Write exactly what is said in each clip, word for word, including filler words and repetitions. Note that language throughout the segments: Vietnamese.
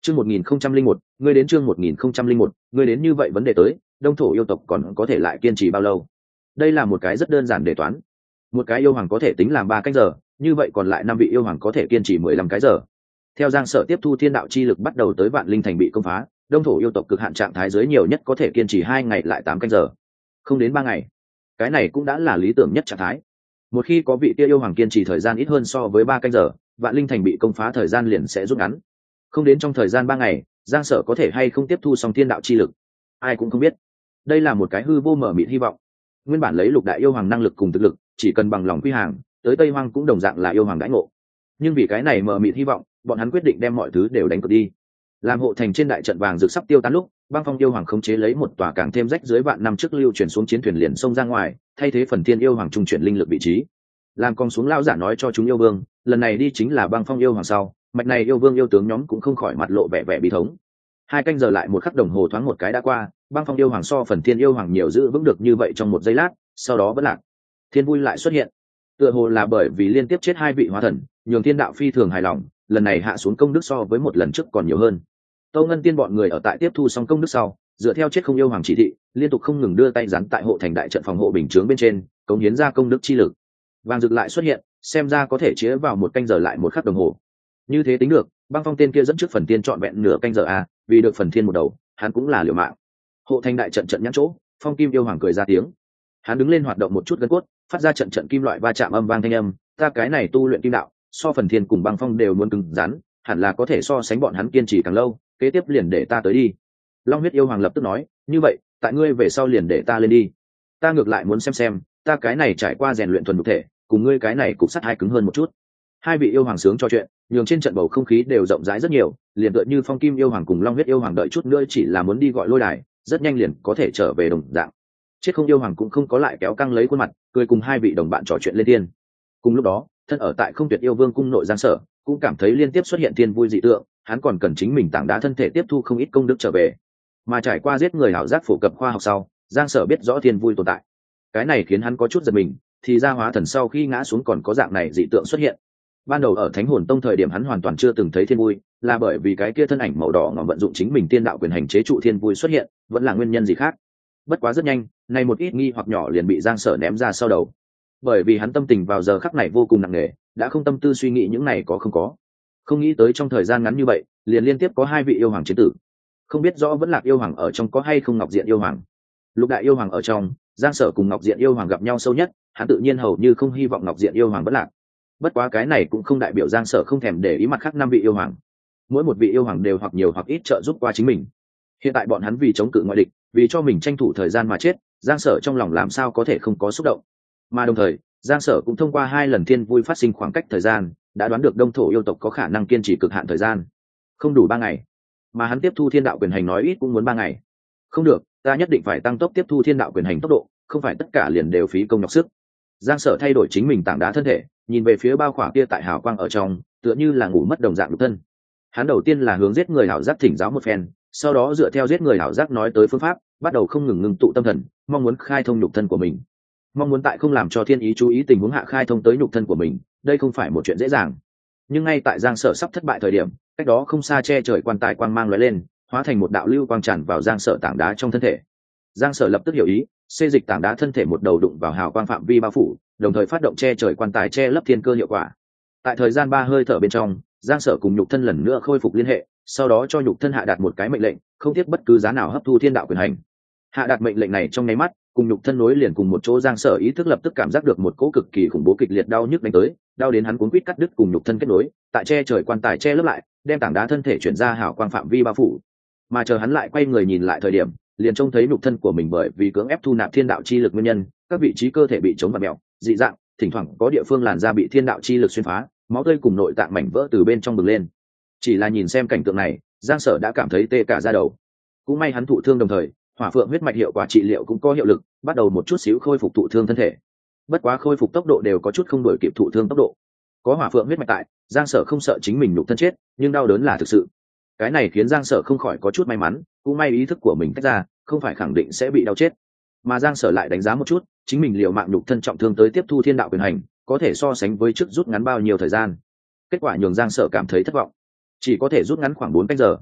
Chương một nghìn không trăm linh một, ngươi đến chương một nghìn không trăm linh một, ngươi đến như vậy vấn đề tới, đông thổ yêu tộc còn có thể lại kiên trì bao lâu? Đây là một cái rất đơn giản đề toán. Một cái yêu hoàng có thể tính làm ba canh giờ, như vậy còn lại năm vị yêu hoàng có thể kiên trì mười lăm cái giờ. Theo Giang Sở tiếp thu thiên đạo chi lực bắt đầu tới Vạn Linh Thành bị công phá, đông thổ yêu tộc cực hạn trạng thái dưới nhiều nhất có thể kiên trì hai ngày lại tám canh giờ, không đến ba ngày. Cái này cũng đã là lý tưởng nhất trạng thái. Một khi có vị kia yêu hoàng kiên trì thời gian ít hơn so với ba canh giờ, Vạn Linh Thành bị công phá thời gian liền sẽ rút ngắn. Không đến trong thời gian ba ngày, Giang Sở có thể hay không tiếp thu xong thiên đạo chi lực, ai cũng không biết. Đây là một cái hư vô mở mịt hy vọng. Nguyên bản lấy lục đại yêu hoàng năng lực cùng thực lực, chỉ cần bằng lòng quy hàng, tới Tây Hoang cũng đồng dạng là yêu hoàng đãi ngộ. Nhưng vì cái này mở mịt hy vọng, bọn hắn quyết định đem mọi thứ đều đánh cược đi. Làm hộ thành trên đại trận vàng rực sắp tiêu tán lúc, Băng Phong yêu hoàng khống chế lấy một tòa càng thêm rách dưới vạn năm trước lưu chuyển xuống chiến thuyền liền xông ra ngoài, thay thế phần thiên yêu hoàng trung chuyển linh lực vị trí. Làm con xuống lao giả nói cho chúng yêu vương, lần này đi chính là Băng Phong yêu hoàng sau, mạch này yêu vương yêu tướng nhóm cũng không khỏi mặt lộ vẻ vẻ bí thống. Hai canh giờ lại một khắc đồng hồ thoáng một cái đã qua, Băng Phong yêu hoàng so phần thiên yêu hoàng nhiều giữ vững được như vậy trong một giây lát, sau đó bất lạc. Thiên vui lại xuất hiện, tựa hồ là bởi vì liên tiếp chết hai vị hóa thần, nhường thiên đạo phi thường hài lòng, lần này hạ xuống công đức so với một lần trước còn nhiều hơn. Tâu Ngân Tiên bọn người ở tại tiếp thu xong công đức sau, dựa theo chết không yêu hoàng chỉ thị, liên tục không ngừng đưa tay dán tại hộ thành đại trận phòng hộ bình chướng bên trên, cống hiến ra công đức chi lực. Vàng rực lại xuất hiện, xem ra có thể chĩa vào một canh giờ lại một khắc đồng hồ. Như thế tính được, Băng Phong tên kia dẫn trước phần tiên trọn vẹn nửa canh giờ a, vì được phần thiên một đầu, hắn cũng là liều mạng. Hộ thành đại trận trận nhãn chỗ, Phong Kim yêu hoàng cười ra tiếng. Hắn đứng lên hoạt động một chút gân cốt, phát ra trận trận kim loại va chạm âm vang thanh âm, ta cái này tu luyện kim đạo, so phần thiên cùng Băng Phong đều muốn cứng rắn, hẳn là có thể so sánh bọn hắn kiên trì càng lâu, kế tiếp liền để ta tới đi. Long huyết yêu hoàng lập tức nói, như vậy, tại ngươi về sau liền để ta lên đi. Ta ngược lại muốn xem xem, ta cái này trải qua rèn luyện thuần nhục thể, cùng ngươi cái này cục sắt hai cứng hơn một chút. Hai vị yêu hoàng sướng trò chuyện, nhường trên trận bầu không khí đều rộng rãi rất nhiều, liền tựa như Phong Kim yêu hoàng cùng Long huyết yêu hoàng đợi chút nữa chỉ là muốn đi gọi lôi đài, rất nhanh liền có thể trở về đồng dạng. Chết không yêu hoàng cũng không có lại kéo căng lấy khuôn mặt, cười cùng hai vị đồng bạn trò chuyện lên thiên. Cùng lúc đó, thân ở tại Không Tuyệt yêu vương cung nội Giang Sở cũng cảm thấy liên tiếp xuất hiện thiên vui dị tượng, hắn còn cần chính mình tảng đá thân thể tiếp thu không ít công đức trở về. Mà trải qua giết người hảo giác phổ cập khoa học sau, Giang Sở biết rõ thiên vui tồn tại. Cái này khiến hắn có chút giật mình, thì ra hóa thần sau khi ngã xuống còn có dạng này dị tượng xuất hiện. Ban đầu ở Thánh Hồn Tông thời điểm hắn hoàn toàn chưa từng thấy thiên vui, là bởi vì cái kia thân ảnh màu đỏ ngòm vận dụng chính mình tiên đạo quyền hành chế trụ thiên vui xuất hiện, vẫn là nguyên nhân gì khác. Bất quá rất nhanh, này một ít nghi hoặc nhỏ liền bị Giang Sở ném ra sau đầu. Bởi vì hắn tâm tình vào giờ khắc này vô cùng nặng nề, đã không tâm tư suy nghĩ những này có không có. Không nghĩ tới trong thời gian ngắn như vậy, liền liên tiếp có hai vị yêu hoàng chiến tử. Không biết rõ vẫn Lạc yêu hoàng ở trong có hay không Ngọc Diện yêu hoàng. Lục đại yêu hoàng ở trong, Giang Sở cùng Ngọc Diện yêu hoàng gặp nhau sâu nhất, hắn tự nhiên hầu như không hy vọng Ngọc Diện yêu hoàng vẫn lạc. Bất quá cái này cũng không đại biểu Giang Sở không thèm để ý mặt khác năm vị yêu hoàng. Mỗi một vị yêu hoàng đều hoặc nhiều hoặc ít trợ giúp qua chính mình. Hiện tại bọn hắn vì chống cự ngoại địch, vì cho mình tranh thủ thời gian mà chết, Giang Sở trong lòng làm sao có thể không có xúc động. Mà đồng thời, Giang Sở cũng thông qua hai lần thiên vui phát sinh khoảng cách thời gian, đã đoán được đông thổ yêu tộc có khả năng kiên trì cực hạn thời gian không đủ ba ngày, mà hắn tiếp thu thiên đạo quyền hành nói ít cũng muốn ba ngày. Không được, ta nhất định phải tăng tốc tiếp thu thiên đạo quyền hành tốc độ, không phải tất cả liền đều phí công nhọc sức. Giang Sở thay đổi chính mình tảng đá thân thể, nhìn về phía bao khỏa kia tại hào quang ở trong, tựa như là ngủ mất đồng dạng nhục thân. Hắn đầu tiên là hướng giết người hảo giác thỉnh giáo một phen, sau đó dựa theo giết người hảo giác nói tới phương pháp, bắt đầu không ngừng ngưng tụ tâm thần, mong muốn khai thông nhục thân của mình. Mong muốn tại không làm cho thiên ý chú ý tình huống hạ khai thông tới nhục thân của mình, đây không phải một chuyện dễ dàng. Nhưng ngay tại Giang Sở sắp thất bại thời điểm, cách đó không xa che trời quan tài quang mang lóe lên, hóa thành một đạo lưu quang tràn vào Giang Sở tảng đá trong thân thể. Giang Sở lập tức hiểu ý, xê dịch tảng đá thân thể một đầu đụng vào hào quang phạm vi bao phủ, đồng thời phát động che trời quan tài che lấp thiên cơ hiệu quả. Tại thời gian ba hơi thở bên trong, Giang Sở cùng nhục thân lần nữa khôi phục liên hệ, sau đó cho nhục thân hạ đạt một cái mệnh lệnh, không tiếc bất cứ giá nào hấp thu thiên đạo quyền hành. Hạ đạt mệnh lệnh này trong nháy mắt, cùng nhục thân nối liền cùng một chỗ, Giang Sở ý thức lập tức cảm giác được một cỗ cực kỳ khủng bố kịch liệt đau nhức đánh tới, đau đến hắn cuốn quýt cắt đứt cùng nhục thân kết nối, tại che trời quan tài che lấp lại, đem tảng đá thân thể chuyển ra hào quang phạm vi bao phủ. Mà chờ hắn lại quay người nhìn lại thời điểm, liền trông thấy nhục thân của mình bởi vì cưỡng ép thu nạp thiên đạo chi lực nguyên nhân, các vị trí cơ thể bị chống vặn mèo, dị dạng, thỉnh thoảng có địa phương làn da bị thiên đạo chi lực xuyên phá, máu tươi cùng nội tạng mảnh vỡ từ bên trong bừng lên. Chỉ là nhìn xem cảnh tượng này, Giang Sở đã cảm thấy tê cả da đầu. Cũng may hắn thụ thương đồng thời, hỏa phượng huyết mạch hiệu quả trị liệu cũng có hiệu lực, bắt đầu một chút xíu khôi phục thụ thương thân thể. Bất quá khôi phục tốc độ đều có chút không đổi kịp thụ thương tốc độ. Có hỏa phượng huyết mạch tại, Giang Sở không sợ chính mình nhục thân chết, nhưng đau đớn là thực sự. Cái này khiến Giang Sở không khỏi có chút may mắn, cũng may ý thức của mình tách ra, không phải khẳng định sẽ bị đau chết. Mà Giang Sở lại đánh giá một chút, chính mình liều mạng nhục thân trọng thương tới tiếp thu thiên đạo quyền hành, có thể so sánh với trước rút ngắn bao nhiêu thời gian. Kết quả nhường Giang Sở cảm thấy thất vọng, chỉ có thể rút ngắn khoảng bốn canh giờ,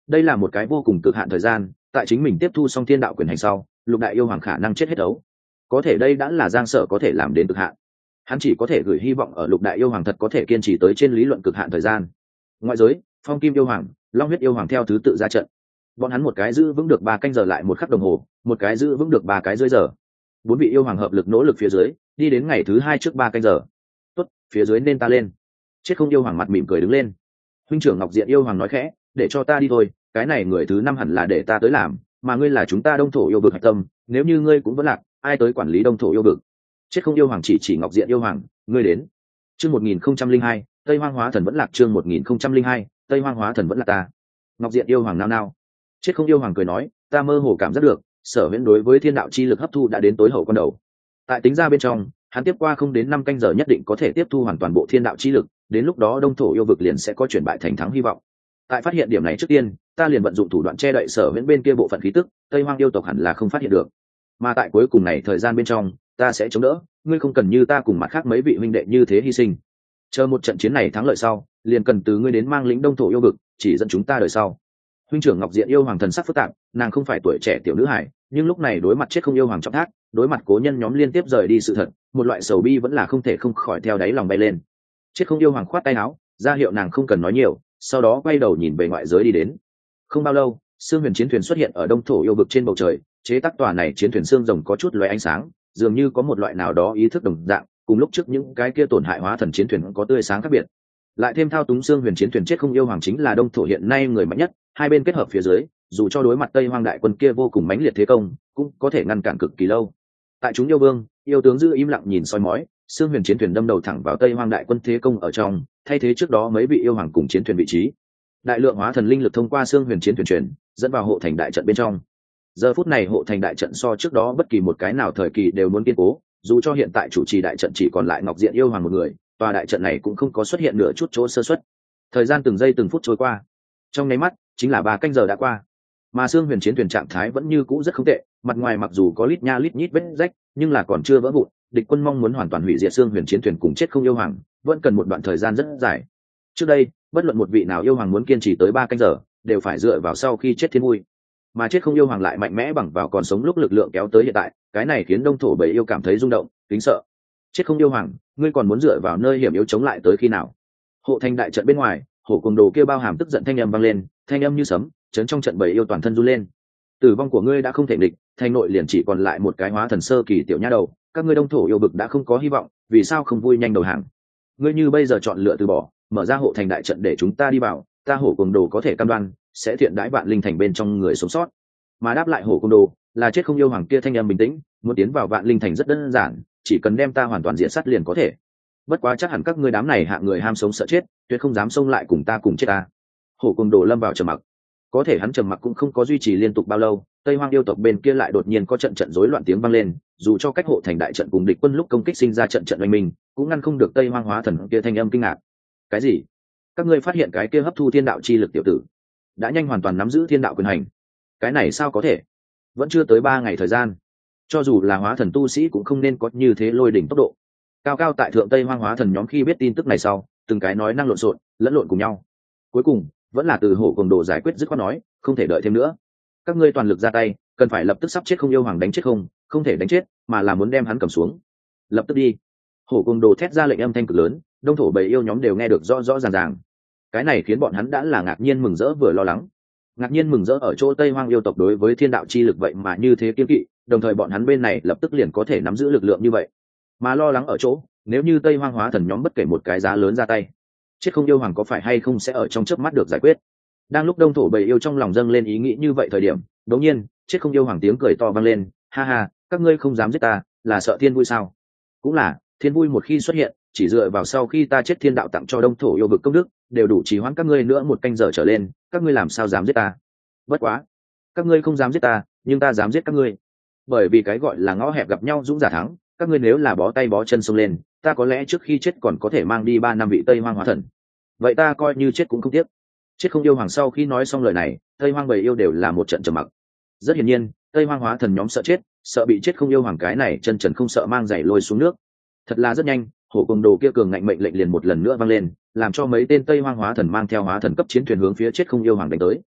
đây là một cái vô cùng cực hạn thời gian, tại chính mình tiếp thu xong thiên đạo quyền hành sau, lục đại yêu hoàng khả năng chết hết đấu. Có thể đây đã là Giang Sở có thể làm đến cực hạn. Hắn chỉ có thể gửi hy vọng ở lục đại yêu hoàng thật có thể kiên trì tới trên lý luận cực hạn thời gian. Ngoại giới, Phong Kim yêu hoàng, Long huyết yêu hoàng theo thứ tự ra trận. Bọn hắn một cái giữ vững được ba canh giờ lại một khắc đồng hồ, một cái giữ vững được ba cái dưới giờ. Bốn vị yêu hoàng hợp lực nỗ lực phía dưới, đi đến ngày thứ hai trước ba canh giờ. Tốt, phía dưới nên ta lên. Chết không yêu hoàng mặt mỉm cười đứng lên. Huynh trưởng Ngọc Diện yêu hoàng nói khẽ, để cho ta đi thôi, cái này người thứ năm hẳn là để ta tới làm, mà ngươi là chúng ta Đông Thổ yêu vực hạch tâm, nếu như ngươi cũng vẫn lạc, ai tới quản lý Đông Thổ yêu vực? Chết không yêu hoàng chỉ chỉ Ngọc Diện yêu hoàng, ngươi đến. Chương một nghìn không trăm linh hai, Tây Hoang Hóa Thần vẫn lạc. Chương một nghìn không trăm linh hai, Tây Hoang Hóa Thần vẫn là ta. Ngọc Diện yêu hoàng nao nao. Chết không yêu hoàng cười nói, ta mơ hồ cảm giác được, Sở Viễn đối với thiên đạo chi lực hấp thu đã đến tối hậu con đầu. Tại tính ra bên trong, hắn tiếp qua không đến năm canh giờ nhất định có thể tiếp thu hoàn toàn bộ thiên đạo chi lực, đến lúc đó Đông Thổ yêu vực liền sẽ có chuyển bại thành thắng hy vọng. Tại phát hiện điểm này trước tiên, ta liền vận dụng thủ đoạn che đậy Sở Viễn bên kia bộ phận khí tức, Tây Hoang yêu tộc hẳn là không phát hiện được. Mà tại cuối cùng này thời gian bên trong, ta sẽ chống đỡ, ngươi không cần như ta cùng mặt khác mấy vị huynh đệ như thế hy sinh. Chờ một trận chiến này thắng lợi sau, liền cần từ ngươi đến mang lĩnh Đông Thổ yêu vực, chỉ dẫn chúng ta đời sau. Huynh trưởng Ngọc Diện yêu hoàng thần sắc phức tạp, nàng không phải tuổi trẻ tiểu nữ hải, nhưng lúc này đối mặt chết không yêu hoàng trọng thác, đối mặt cố nhân nhóm liên tiếp rời đi sự thật, một loại sầu bi vẫn là không thể không khỏi theo đáy lòng bay lên. Chết không yêu hoàng khoát tay áo, ra hiệu nàng không cần nói nhiều, sau đó quay đầu nhìn về ngoại giới đi đến. Không bao lâu, xương huyền chiến thuyền xuất hiện ở Đông Thổ yêu vực trên bầu trời, chế tác tòa này chiến thuyền xương rồng có chút lóe ánh sáng, dường như có một loại nào đó ý thức đồng dạng, cùng lúc trước những cái kia tổn hại hóa thần chiến thuyền có tươi sáng khác biệt. Lại thêm thao túng xương huyền chiến thuyền chết không yêu hoàng chính là Đông Thổ hiện nay người mạnh nhất, hai bên kết hợp phía dưới, dù cho đối mặt Tây Hoang đại quân kia vô cùng mãnh liệt thế công, cũng có thể ngăn cản cực kỳ lâu. Tại chúng yêu vương, yêu tướng giữ im lặng nhìn soi mói, xương huyền chiến thuyền đâm đầu thẳng vào Tây Hoang đại quân thế công ở trong, thay thế trước đó mấy vị yêu hoàng cùng chiến thuyền vị trí. Đại lượng hóa thần linh lực thông qua xương huyền chiến thuyền truyền, dẫn vào hộ thành đại trận bên trong. Giờ phút này hộ thành đại trận so trước đó bất kỳ một cái nào thời kỳ đều muốn kiên cố, dù cho hiện tại chủ trì đại trận chỉ còn lại Ngọc Diện yêu hoàng một người, tòa đại trận này cũng không có xuất hiện nửa chút chỗ sơ suất. Thời gian từng giây từng phút trôi qua, trong nháy mắt chính là ba canh giờ đã qua, mà xương huyền chiến thuyền trạng thái vẫn như cũ rất không tệ, mặt ngoài mặc dù có lít nha lít nhít vết rách, nhưng là còn chưa vỡ vụn. Địch quân mong muốn hoàn toàn hủy diệt xương huyền chiến thuyền cùng chết không yêu hoàng, vẫn cần một đoạn thời gian rất dài. Trước đây, bất luận một vị nào yêu hoàng muốn kiên trì tới ba canh giờ, đều phải dựa vào sau khi chết thiên vui, mà chết không yêu hoàng lại mạnh mẽ bằng vào còn sống lúc lực lượng kéo tới hiện tại, cái này khiến Đông Thổ bầy yêu cảm thấy rung động, kính sợ. Chết không yêu hoàng, ngươi còn muốn dựa vào nơi hiểm yếu chống lại tới khi nào? Hộ thành đại trận bên ngoài, hổ cùng đồ kêu bao hàm tức giận thanh âm vang lên, thanh âm như sấm, chấn trong trận bầy yêu toàn thân run lên. Tử vong của ngươi đã không thể địch, thành nội liền chỉ còn lại một cái hóa thần sơ kỳ tiểu nha đầu, các ngươi Đông Thổ yêu vực đã không có hy vọng, vì sao không vui nhanh đầu hàng? Ngươi như bây giờ chọn lựa từ bỏ, mở ra hộ thành đại trận để chúng ta đi vào, ta hổ cùng đồ có thể cam đoan sẽ thiện đãi vạn linh thành bên trong người sống sót. Mà đáp lại hổ cùng đồ là chết không yêu hoàng kia thanh âm bình tĩnh, muốn tiến vào vạn linh thành rất đơn giản, chỉ cần đem ta hoàn toàn diệt sát liền có thể. Bất quá chắc hẳn các ngươi đám này hạ người ham sống sợ chết, tuyệt không dám xông lại cùng ta cùng chết ta. Hổ cùng đồ lâm vào trầm mặc. Có thể hắn trầm mặc cũng không có duy trì liên tục bao lâu, Tây Hoang yêu tộc bên kia lại đột nhiên có trận trận rối loạn tiếng vang lên, dù cho cách hộ thành đại trận cùng địch quân lúc công kích sinh ra trận trận oanh minh, cũng ngăn không được Tây Hoang hóa thần kia thanh âm kinh ngạc. Cái gì? Các ngươi phát hiện cái kia hấp thu thiên đạo chi lực tiểu tử đã nhanh hoàn toàn nắm giữ thiên đạo quyền hành? Cái này sao có thể? Vẫn chưa tới ba ngày thời gian, cho dù là hóa thần tu sĩ cũng không nên có như thế lôi đỉnh tốc độ. Cao cao tại thượng Tây Hoang hóa thần nhóm khi biết tin tức này sau, từng cái nói năng lộn xộn, lẫn lộn cùng nhau. Cuối cùng vẫn là từ hổ cùng đồ giải quyết dứt khoát nói, không thể đợi thêm nữa, các ngươi toàn lực ra tay, cần phải lập tức sắp chết không yêu hoàng đánh chết không, không thể đánh chết, mà là muốn đem hắn cầm xuống. Lập tức đi. Hổ cùng đồ thét ra lệnh âm thanh cực lớn, Đông Thổ bầy yêu nhóm đều nghe được rõ rõ ràng ràng. Cái này khiến bọn hắn đã là ngạc nhiên mừng rỡ vừa lo lắng. Ngạc nhiên mừng rỡ ở chỗ Tây Hoang yêu tộc đối với thiên đạo chi lực vậy mà như thế kiên kỵ, đồng thời bọn hắn bên này lập tức liền có thể nắm giữ lực lượng như vậy. Mà lo lắng ở chỗ, nếu như Tây Hoang hóa thần nhóm bất kể một cái giá lớn ra tay, chết không yêu hoàng có phải hay không sẽ ở trong chớp mắt được giải quyết. Đang lúc Đông Thổ bầy yêu trong lòng dâng lên ý nghĩ như vậy thời điểm, đột nhiên chết không yêu hoàng tiếng cười to vang lên, ha ha, các ngươi không dám giết ta, là sợ thiên vui sao? Cũng là, thiên vui một khi xuất hiện, chỉ dựa vào sau khi ta chết thiên đạo tặng cho Đông Thổ yêu vực công đức, đều đủ trì hoãn các ngươi nữa một canh giờ trở lên, các ngươi làm sao dám giết ta? Bất quá, các ngươi không dám giết ta, nhưng ta dám giết các ngươi. Bởi vì cái gọi là ngõ hẹp gặp nhau dũng giả thắng, các ngươi nếu là bó tay bó chân xông lên, ta có lẽ trước khi chết còn có thể mang đi ba năm vị Tây Hoang hóa thần. Vậy ta coi như chết cũng không tiếc. Chết không yêu hoàng sau khi nói xong lời này, Tây Hoang bầy yêu đều là một trận trầm mặc. Rất hiển nhiên, Tây Hoang hóa thần nhóm sợ chết, sợ bị chết không yêu hoàng cái này chân trần không sợ mang giày lôi xuống nước. Thật là rất nhanh, hổ cùng đồ kia cường ngạnh mệnh lệnh liền một lần nữa vang lên, làm cho mấy tên Tây Hoang hóa thần mang theo hóa thần cấp chiến thuyền hướng phía chết không yêu hoàng đánh tới.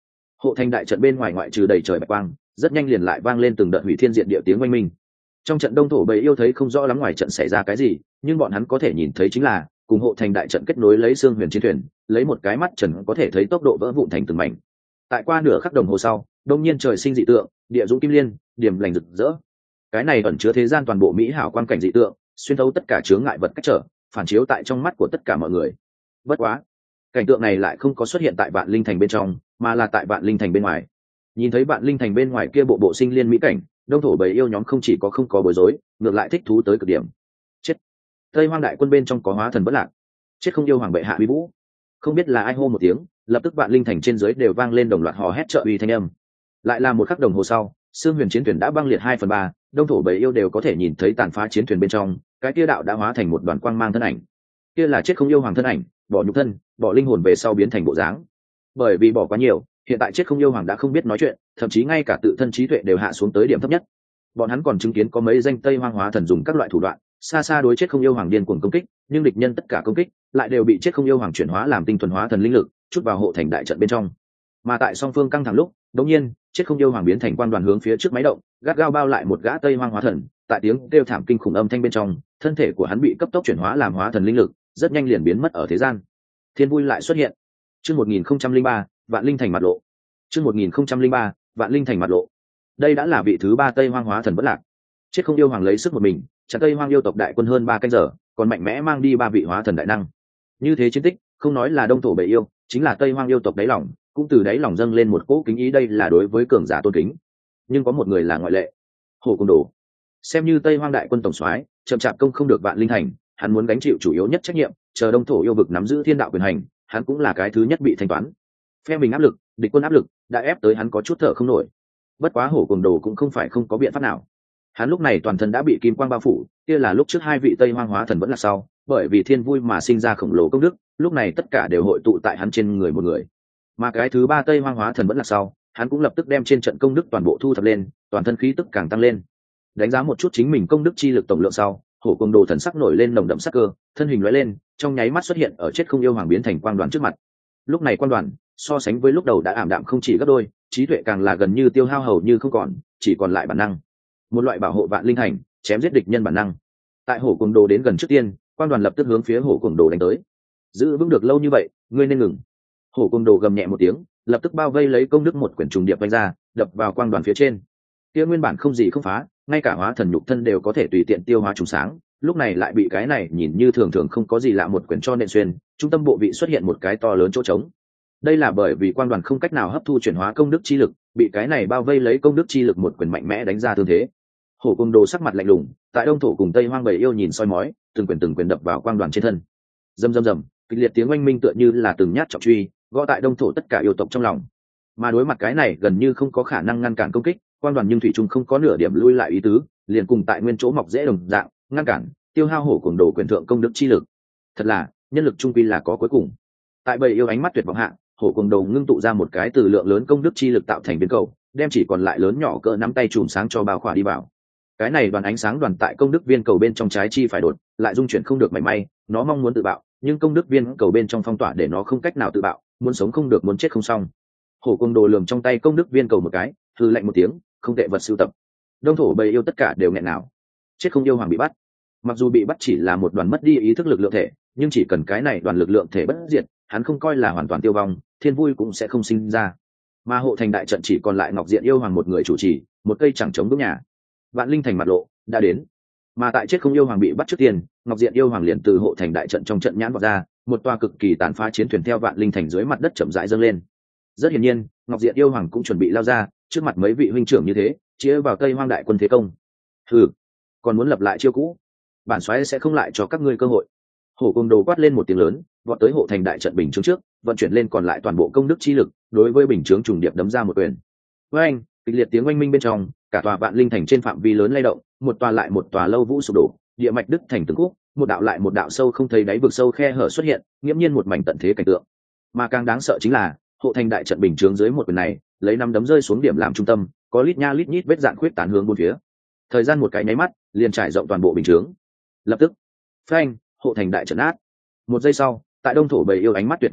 Hộ thành đại trận bên ngoài ngoại trừ đầy trời bạch quang, rất nhanh liền lại vang lên từng đợt hủy thiên diện địa tiếng oanh minh. Trong trận đông thổ bầy yêu thấy không rõ lắm ngoài trận xảy ra cái gì, nhưng bọn hắn có thể nhìn thấy chính là cùng hộ thành đại trận kết nối lấy xương huyền chiến thuyền, lấy một cái mắt trần có thể thấy tốc độ vỡ vụn thành từng mảnh. Tại qua nửa khắc đồng hồ sau, đông nhiên trời sinh dị tượng, địa dũng kim liên, điểm lành rực rỡ. Cái này ẩn chứa thế gian toàn bộ mỹ hảo quan cảnh dị tượng, xuyên thấu tất cả chướng ngại vật cách trở, phản chiếu tại trong mắt của tất cả mọi người. Bất quá, cảnh tượng này lại không có xuất hiện tại Vạn Linh Thành bên trong, mà là tại Vạn Linh Thành bên ngoài. Nhìn thấy Vạn Linh Thành bên ngoài kia bộ bộ sinh liên mỹ cảnh, đông thổ bầy yêu nhóm không chỉ có không có bối rối, ngược lại thích thú tới cực điểm. Chết! Tây Hoang đại quân bên trong có hóa thần bất lạc. Chết không yêu hoàng bệ hạ uy vũ. Không biết là ai hô một tiếng, lập tức Vạn Linh Thành trên dưới đều vang lên đồng loạt hò hét trợ uy thanh âm. Lại là một khắc đồng hồ sau, xương huyền chiến thuyền đã băng liệt hai phần ba, đông thổ bầy yêu đều có thể nhìn thấy tàn phá chiến thuyền bên trong, cái kia đạo đã hóa thành một đoàn quang mang thân ảnh. Kia là chết không yêu hoàng thân ảnh, bỏ nhục thân, bỏ linh hồn về sau biến thành bộ dáng. Bởi vì bỏ quá nhiều, hiện tại chết không yêu hoàng đã không biết nói chuyện, thậm chí ngay cả tự thân trí tuệ đều hạ xuống tới điểm thấp nhất. Bọn hắn còn chứng kiến có mấy danh Tây Hoang hóa thần dùng các loại thủ đoạn, xa xa đối chết không yêu hoàng điên cuồng công kích, nhưng địch nhân tất cả công kích lại đều bị chết không yêu hoàng chuyển hóa làm tinh thuần hóa thần linh lực, chút vào hộ thành đại trận bên trong. Mà tại song phương căng thẳng lúc, đột nhiên, chết không yêu hoàng biến thành quang đoàn hướng phía trước máy động, gắt gao bao lại một gã Tây Hoang hóa thần, tại tiếng kêu thảm kinh khủng âm thanh bên trong, thân thể của hắn bị cấp tốc chuyển hóa làm hóa thần linh lực, rất nhanh liền biến mất ở thế gian. Thiên vui lại xuất hiện. Chương một nghìn không trăm linh ba, Vạn Linh Thành mặt lộ. Chương một nghìn không trăm linh ba, Vạn Linh Thành mặt lộ. Đây đã là vị thứ ba Tây Hoang hóa thần bất lạc. Chết không yêu hoàng lấy sức một mình, chặn Tây Hoang yêu tộc đại quân hơn ba canh giờ, còn mạnh mẽ mang đi ba vị hóa thần đại năng. Như thế chiến tích, không nói là đông thổ bệ yêu, chính là Tây Hoang yêu tộc đáy lòng, cũng từ đáy lòng dâng lên một cỗ kính ý, đây là đối với cường giả tôn kính. Nhưng có một người là ngoại lệ. Hổ Cung Đồ. Xem như Tây Hoang đại quân tổng soái, chậm chạp công không được Vạn Linh Thành, hắn muốn gánh chịu chủ yếu nhất trách nhiệm, chờ đông thổ yêu vực nắm giữ thiên đạo quyền hành, hắn cũng là cái thứ nhất bị thanh toán. Phe mình áp lực, địch quân áp lực, đã ép tới hắn có chút thở không nổi. Bất quá Hổ Cuồng Đồ cũng không phải không có biện pháp nào. Hắn lúc này toàn thân đã bị kim quang bao phủ, kia là lúc trước hai vị Tây Hoang hóa thần vẫn là sau, bởi vì thiên vui mà sinh ra khổng lồ công đức, lúc này tất cả đều hội tụ tại hắn trên người một người. Mà cái thứ ba Tây Hoang hóa thần vẫn là sau, hắn cũng lập tức đem trên trận công đức toàn bộ thu thập lên, toàn thân khí tức càng tăng lên. Đánh giá một chút chính mình công đức chi lực tổng lượng sau, Hổ Cuồng Đồ thần sắc nổi lên nồng đậm sắc cơ, thân hình lóe lên, trong nháy mắt xuất hiện ở chết không yêu hoàng biến thành quang đoàn trước mặt. Lúc này quang đoàn, so sánh với lúc đầu đã ảm đạm không chỉ gấp đôi, trí tuệ càng là gần như tiêu hao hầu như không còn, chỉ còn lại bản năng. Một loại bảo hộ Vạn Linh Thành, chém giết địch nhân bản năng. Tại Hổ Cuồng Đồ đến gần trước tiên, quang đoàn lập tức hướng phía Hổ Cuồng Đồ đánh tới. Giữ vững được lâu như vậy, ngươi nên ngừng. Hổ Cuồng Đồ gầm nhẹ một tiếng, lập tức bao vây lấy công đức một quyển trùng điệp vung ra, đập vào quang đoàn phía trên. Kia nguyên bản không gì không phá, ngay cả hóa thần nhục thân đều có thể tùy tiện tiêu hóa trùng sáng, lúc này lại bị cái này nhìn như thường thường không có gì lạ một quyển cho nện xuyên, trung tâm bộ vị xuất hiện một cái to lớn chỗ trống. Đây là bởi vì quang đoàn không cách nào hấp thu chuyển hóa công đức chi lực, bị cái này bao vây lấy công đức chi lực một quyền mạnh mẽ đánh ra thương thế. Hổ Cuồng Đồ sắc mặt lạnh lùng, tại đông thổ cùng Tây Hoang bầy yêu nhìn soi mói, từng quyền từng quyền đập vào quang đoàn trên thân. Rầm rầm rầm, kịch liệt tiếng oanh minh tựa như là từng nhát trọng truy, gõ tại đông thổ tất cả yêu tộc trong lòng. Mà đối mặt cái này gần như không có khả năng ngăn cản công kích, quang đoàn nhưng thủy chung không có nửa điểm lui lại ý tứ, liền cùng tại nguyên chỗ mọc dễ đồng dạng, ngăn cản, tiêu hao Hổ Cuồng Đồ quyền thượng công đức chi lực. Thật là, nhân lực trung quy là có cuối cùng. Tại bầy yêu ánh mắt tuyệt vọng hạ, Hổ Cuồng Đồ ngưng tụ ra một cái từ lượng lớn công đức chi lực tạo thành biến cầu, đem chỉ còn lại lớn nhỏ cỡ nắm tay chùm sáng cho bao khỏa đi vào. Cái này đoàn ánh sáng đoàn tại công đức viên cầu bên trong trái chi phải đột, lại dung chuyển không được mảy may, nó mong muốn tự bạo, nhưng công đức viên cầu bên trong phong tỏa để nó không cách nào tự bạo, muốn sống không được muốn chết không xong. Hổ Cuồng Đồ lườm trong tay công đức viên cầu một cái, hừ lạnh một tiếng, không tệ vật sưu tập. Đông thổ bầy yêu tất cả đều nghẹn nào. Chết không yêu hoàng bị bắt. Mặc dù bị bắt chỉ là một đoàn mất đi ý thức lực lượng thể, nhưng chỉ cần cái này đoàn lực lượng thể bất diệt, hắn không coi là hoàn toàn tiêu vong, thiên vui cũng sẽ không sinh ra. Mà hộ thành đại trận chỉ còn lại Ngọc Diện yêu hoàng một người chủ trì, một cây chẳng chống đúc nhà. Vạn Linh Thành mặt lộ đã đến. Mà tại chết không yêu hoàng bị bắt trước tiên, Ngọc Diện yêu hoàng liền từ hộ thành đại trận trong trận nhãn vọt ra, một toa cực kỳ tàn phá chiến thuyền theo Vạn Linh Thành dưới mặt đất chậm rãi dâng lên. Rất hiển nhiên, Ngọc Diện yêu hoàng cũng chuẩn bị lao ra, trước mặt mấy vị huynh trưởng như thế, chia vào Tây Hoang đại quân thế công. Hừ, còn muốn lập lại chiêu cũ, bản soái sẽ không lại cho các ngươi cơ hội. Hổ Cuồng Đồ quát lên một tiếng lớn, vọt tới hộ thành đại trận bình chướng trước, vận chuyển lên còn lại toàn bộ công đức chi lực, đối với bình chướng trùng điệp đấm ra một quyền. Với anh, kịch liệt tiếng oanh minh bên trong, cả tòa Vạn Linh Thành trên phạm vi lớn lay động, một tòa lại một tòa lâu vũ sụp đổ, địa mạch đứt thành từng khúc, một đạo lại một đạo sâu không thấy đáy vực sâu khe hở xuất hiện, nghiễm nhiên một mảnh tận thế cảnh tượng. Mà càng đáng sợ chính là, hộ thành đại trận bình chướng dưới một quyền này, lấy năm đấm rơi xuống điểm làm trung tâm, có lít nha lít nhít vết dạn khuyết tán hướng bốn phía. Thời gian một cái nháy mắt, liền trải rộng toàn bộ bình chướng. Lập tức, phanh, hộ thành đại trận át. Một giây sau, tại đông thổ bầy yêu ánh mắt tuyệt vọng hạ,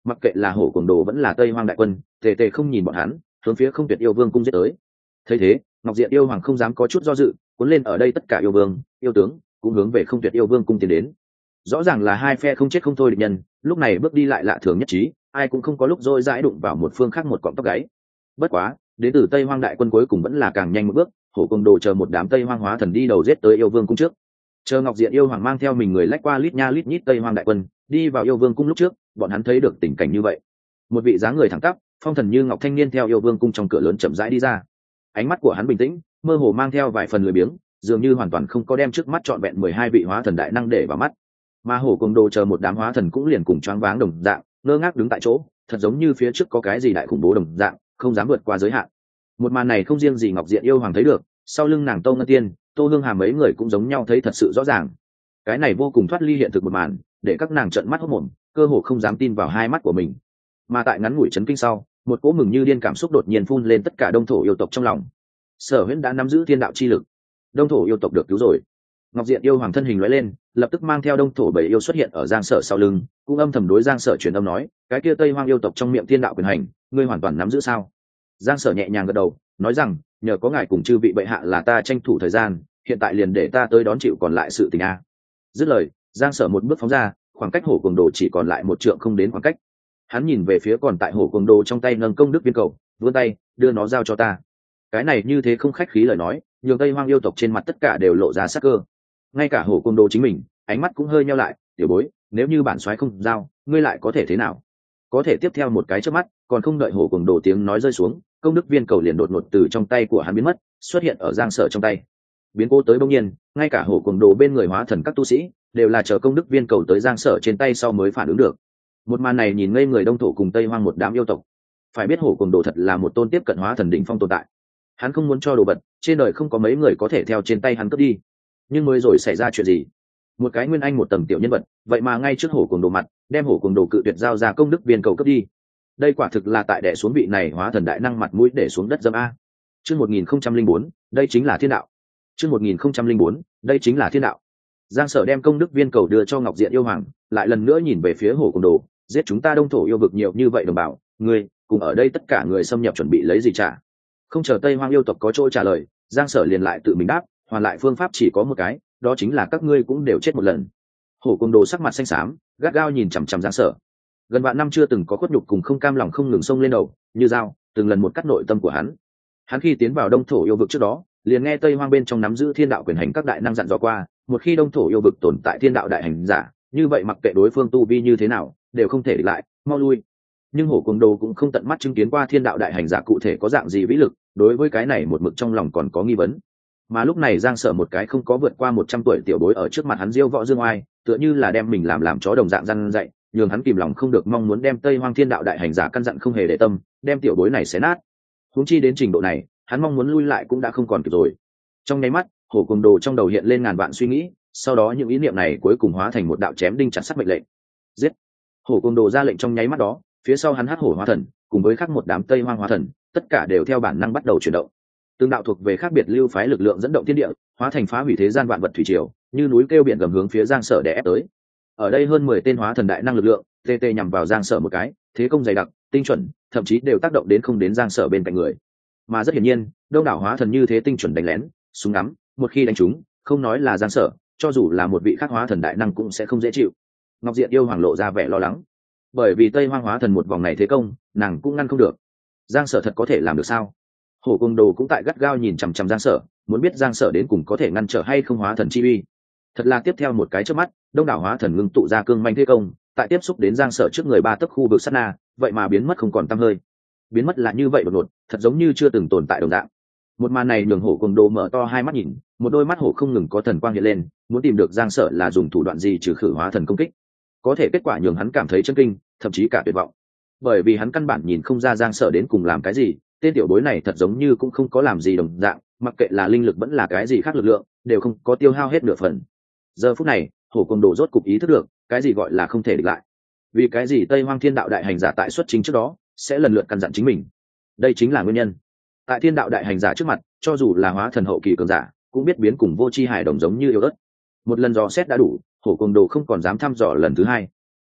mặc kệ là hổ cuồng đồ vẫn là tây hoang đại quân, tề tề không nhìn bọn hắn, hướng phía không tuyệt yêu vương cung giết tới. Thấy thế, ngọc diện yêu hoàng không dám có chút do dự, cuốn lên ở đây tất cả yêu vương yêu tướng cũng hướng về không tuyệt yêu vương cung tiến đến. Rõ ràng là hai phe không chết không thôi địch nhân, lúc này bước đi lại lạ thường nhất trí, ai cũng không có lúc dôi dãi đụng vào một phương khác một cọng tóc gáy. Bất quá, đến từ tây hoang đại quân cuối cùng vẫn là càng nhanh một bước, hổ cuồng đồ chờ một đám tây hoang hóa thần đi đầu giết tới yêu vương cung trước. Chờ ngọc diện yêu hoàng mang theo mình người lách qua lít nha lít nhít tây hoang đại quân đi vào yêu vương cung lúc trước, bọn hắn thấy được tình cảnh như vậy. Một vị dáng người thẳng tắp, phong thần như ngọc thanh niên theo yêu vương cung trong cửa lớn chậm rãi đi ra. Ánh mắt của hắn bình tĩnh, mơ hồ mang theo vài phần lười biếng, dường như hoàn toàn không có đem trước mắt trọn vẹn mười hai vị hóa thần đại năng để vào mắt. Mà hổ cuồng đồ chờ một đám hóa thần cũng liền cùng choáng váng đồng dạng, ngơ ngác đứng tại chỗ, thật giống như phía trước có cái gì đại khủng bố đồng dạng, không dám vượt qua giới hạn. Một màn này không riêng gì ngọc diện yêu hoàng thấy được, sau lưng nàng Tô Ngân Tiên, Tô Hương Hà mấy người cũng giống nhau thấy thật sự rõ ràng. Cái này vô cùng thoát ly hiện thực một màn, để các nàng trợn mắt hốt mồm, cơ hồ không dám tin vào hai mắt của mình. Mà tại ngắn ngủi chấn kinh sau, một cỗ mừng như điên cảm xúc đột nhiên phun lên tất cả đông thổ yêu tộc trong lòng. Sở Huyễn đã nắm giữ thiên đạo chi lực, đông thổ yêu tộc được cứu rồi. Ngọc diện yêu hoàng thân hình lóe lên, lập tức mang theo đông thổ bảy yêu xuất hiện ở Giang Sở sau lưng, cũng âm thầm đối Giang Sở truyền âm nói, cái kia Tây Hoang yêu tộc trong miệng thiên đạo quyền hành, ngươi hoàn toàn nắm giữ sao? Giang Sở nhẹ nhàng gật đầu, nói rằng, nhờ có ngài cùng chư vị bệ hạ là ta tranh thủ thời gian, hiện tại liền để ta tới đón chịu còn lại sự tình a. Dứt lời, Giang Sở một bước phóng ra, khoảng cách hổ cuồng đồ chỉ còn lại một trượng không đến khoảng cách. Hắn nhìn về phía còn tại hổ cuồng đồ trong tay nâng công đức viên cầu, vươn tay đưa nó giao cho ta. Cái này như thế không khách khí lời nói, nhường Tây Hoang yêu tộc trên mặt tất cả đều lộ ra sắc cơ. Ngay cả hổ cuồng đồ chính mình, ánh mắt cũng hơi nheo lại, tiểu bối, nếu như bản soái không giao, ngươi lại có thể thế nào? Có thể tiếp theo một cái chớp mắt, còn không đợi hổ cuồng đồ tiếng nói rơi xuống, công đức viên cầu liền đột ngột từ trong tay của hắn biến mất, xuất hiện ở Giang Sở trong tay. Biến cố tới bỗng nhiên, ngay cả hổ cuồng đồ bên người hóa thần các tu sĩ đều là chờ công đức viên cầu tới Giang Sở trên tay sau mới phản ứng được. Một màn này nhìn ngây người đông thổ cùng Tây Hoang một đám yêu tộc. Phải biết hổ cuồng đồ thật là một tôn tiếp cận hóa thần đỉnh phong tồn tại. Hắn không muốn cho đồ vật, trên đời không có mấy người có thể theo trên tay hắn cướp đi. Nhưng mới rồi xảy ra chuyện gì? Một cái nguyên anh một tầng tiểu nhân vật, vậy mà ngay trước hổ cuồng đồ mặt, đem hổ cuồng đồ cự tuyệt giao ra công đức viên cầu cướp đi. Đây quả thực là tại đè xuống vị này hóa thần đại năng mặt mũi để xuống đất dâm a. Chương một nghìn không trăm linh bốn, đây chính là thiên đạo. Chương một nghìn không trăm linh bốn, đây chính là thiên đạo. Giang Sở đem công đức viên cầu đưa cho Ngọc Diện yêu hoàng, lại lần nữa nhìn về phía hổ cuồng đồ, giết chúng ta đông thổ yêu vực nhiều như vậy đồng bào, ngươi cùng ở đây tất cả người xâm nhập chuẩn bị lấy gì trả? Không chờ Tây Hoang yêu tộc có chỗ trả lời, Giang Sở liền lại tự mình đáp, hoàn lại phương pháp chỉ có một cái, đó chính là các ngươi cũng đều chết một lần. Hổ cuồng đồ sắc mặt xanh xám, gắt gao nhìn chằm chằm Giang Sở. Gần vạn năm chưa từng có khuất nhục cùng không cam lòng không ngừng xông lên đầu, như dao, từng lần một cắt nội tâm của hắn. Hắn khi tiến vào đông thổ yêu vực trước đó, liền nghe Tây Hoang bên trong nắm giữ thiên đạo quyền hành các đại năng dặn dò qua, một khi đông thổ yêu vực tồn tại thiên đạo đại hành giả, như vậy mặc kệ đối phương tu vi như thế nào, đều không thể địch lại, mau lui. Nhưng hổ cuồng đồ cũng không tận mắt chứng kiến qua thiên đạo đại hành giả cụ thể có dạng gì vĩ lực, đối với cái này một mực trong lòng còn có nghi vấn. Mà lúc này Giang Sở một cái không có vượt qua một trăm tuổi tiểu bối ở trước mặt hắn diêu võ dương oai, tựa như là đem mình làm làm chó đồng dạng răn dạy, nhường hắn kìm lòng không được mong muốn đem Tây Hoang thiên đạo đại hành giả căn dặn không hề để tâm, đem tiểu bối này xé nát. Huống chi đến trình độ này, hắn mong muốn lui lại cũng đã không còn kịp rồi. Trong nháy mắt, hổ cuồng đồ trong đầu hiện lên ngàn vạn suy nghĩ, sau đó những ý niệm này cuối cùng hóa thành một đạo chém đinh chặt sắt mệnh lệnh. Giết! Hổ cuồng đồ ra lệnh trong nháy mắt đó, phía sau hắn hắc hổ hóa thần, cùng với khác một đám Tây Hoang hóa thần, tất cả đều theo bản năng bắt đầu chuyển động. Từng đạo thuộc về khác biệt lưu phái lực lượng dẫn động thiên địa, hóa thành phá hủy thế gian vạn vật thủy triều, như núi kêu biển gầm hướng phía Giang Sở đè ép tới. Ở đây hơn mười tên hóa thần đại năng lực lượng, tê tê nhằm vào Giang Sở một cái, thế công dày đặc, tinh chuẩn, thậm chí đều tác động đến không đến Giang Sở bên cạnh người. Mà rất hiển nhiên, đông đảo hóa thần như thế tinh chuẩn đánh lén, súng ngắm, một khi đánh trúng, không nói là Giang Sở, cho dù là một vị khác hóa thần đại năng cũng sẽ không dễ chịu. Ngọc Diện yêu hoàng lộ ra vẻ lo lắng, bởi vì Tây Hoang hóa thần một vòng này thế công, nàng cũng ngăn không được. Giang Sở thật có thể làm được sao? Hổ cuồng đồ cũng tại gắt gao nhìn chằm chằm Giang Sở, muốn biết Giang Sở đến cùng có thể ngăn trở hay không hóa thần chi uy. Thật là tiếp theo một cái chớp mắt, đông đảo hóa thần ngưng tụ ra cương manh thế công, tại tiếp xúc đến Giang Sở trước người ba tấc khu vực sát na, vậy mà biến mất không còn tăm hơi. Biến mất là như vậy đột ngột, thật giống như chưa từng tồn tại đồng dạng. Một màn này nhường hổ cuồng đồ mở to hai mắt nhìn, một đôi mắt hổ không ngừng có thần quang hiện lên, muốn tìm được Giang Sở là dùng thủ đoạn gì trừ khử hóa thần công kích. Có thể kết quả nhường hắn cảm thấy chấn kinh, thậm chí cả tuyệt vọng. Bởi vì hắn căn bản nhìn không ra Giang Sở đến cùng làm cái gì, tên tiểu bối này thật giống như cũng không có làm gì đồng dạng, mặc kệ là linh lực vẫn là cái gì khác lực lượng, đều không có tiêu hao hết nửa phần. Giờ phút này, hổ cuồng đồ rốt cục ý thức được, cái gì gọi là không thể địch lại. Vì cái gì Tây Hoang Thiên Đạo đại hành giả tại xuất chính trước đó sẽ lần lượt căn dặn chính mình. Đây chính là nguyên nhân. Tại Thiên Đạo đại hành giả trước mặt, cho dù là hóa thần hậu kỳ cường giả, cũng biết biến cùng vô chi hải đồng giống như yêu đất. Một lần dò xét đã đủ, hổ cuồng đồ không còn dám thăm dò lần thứ hai.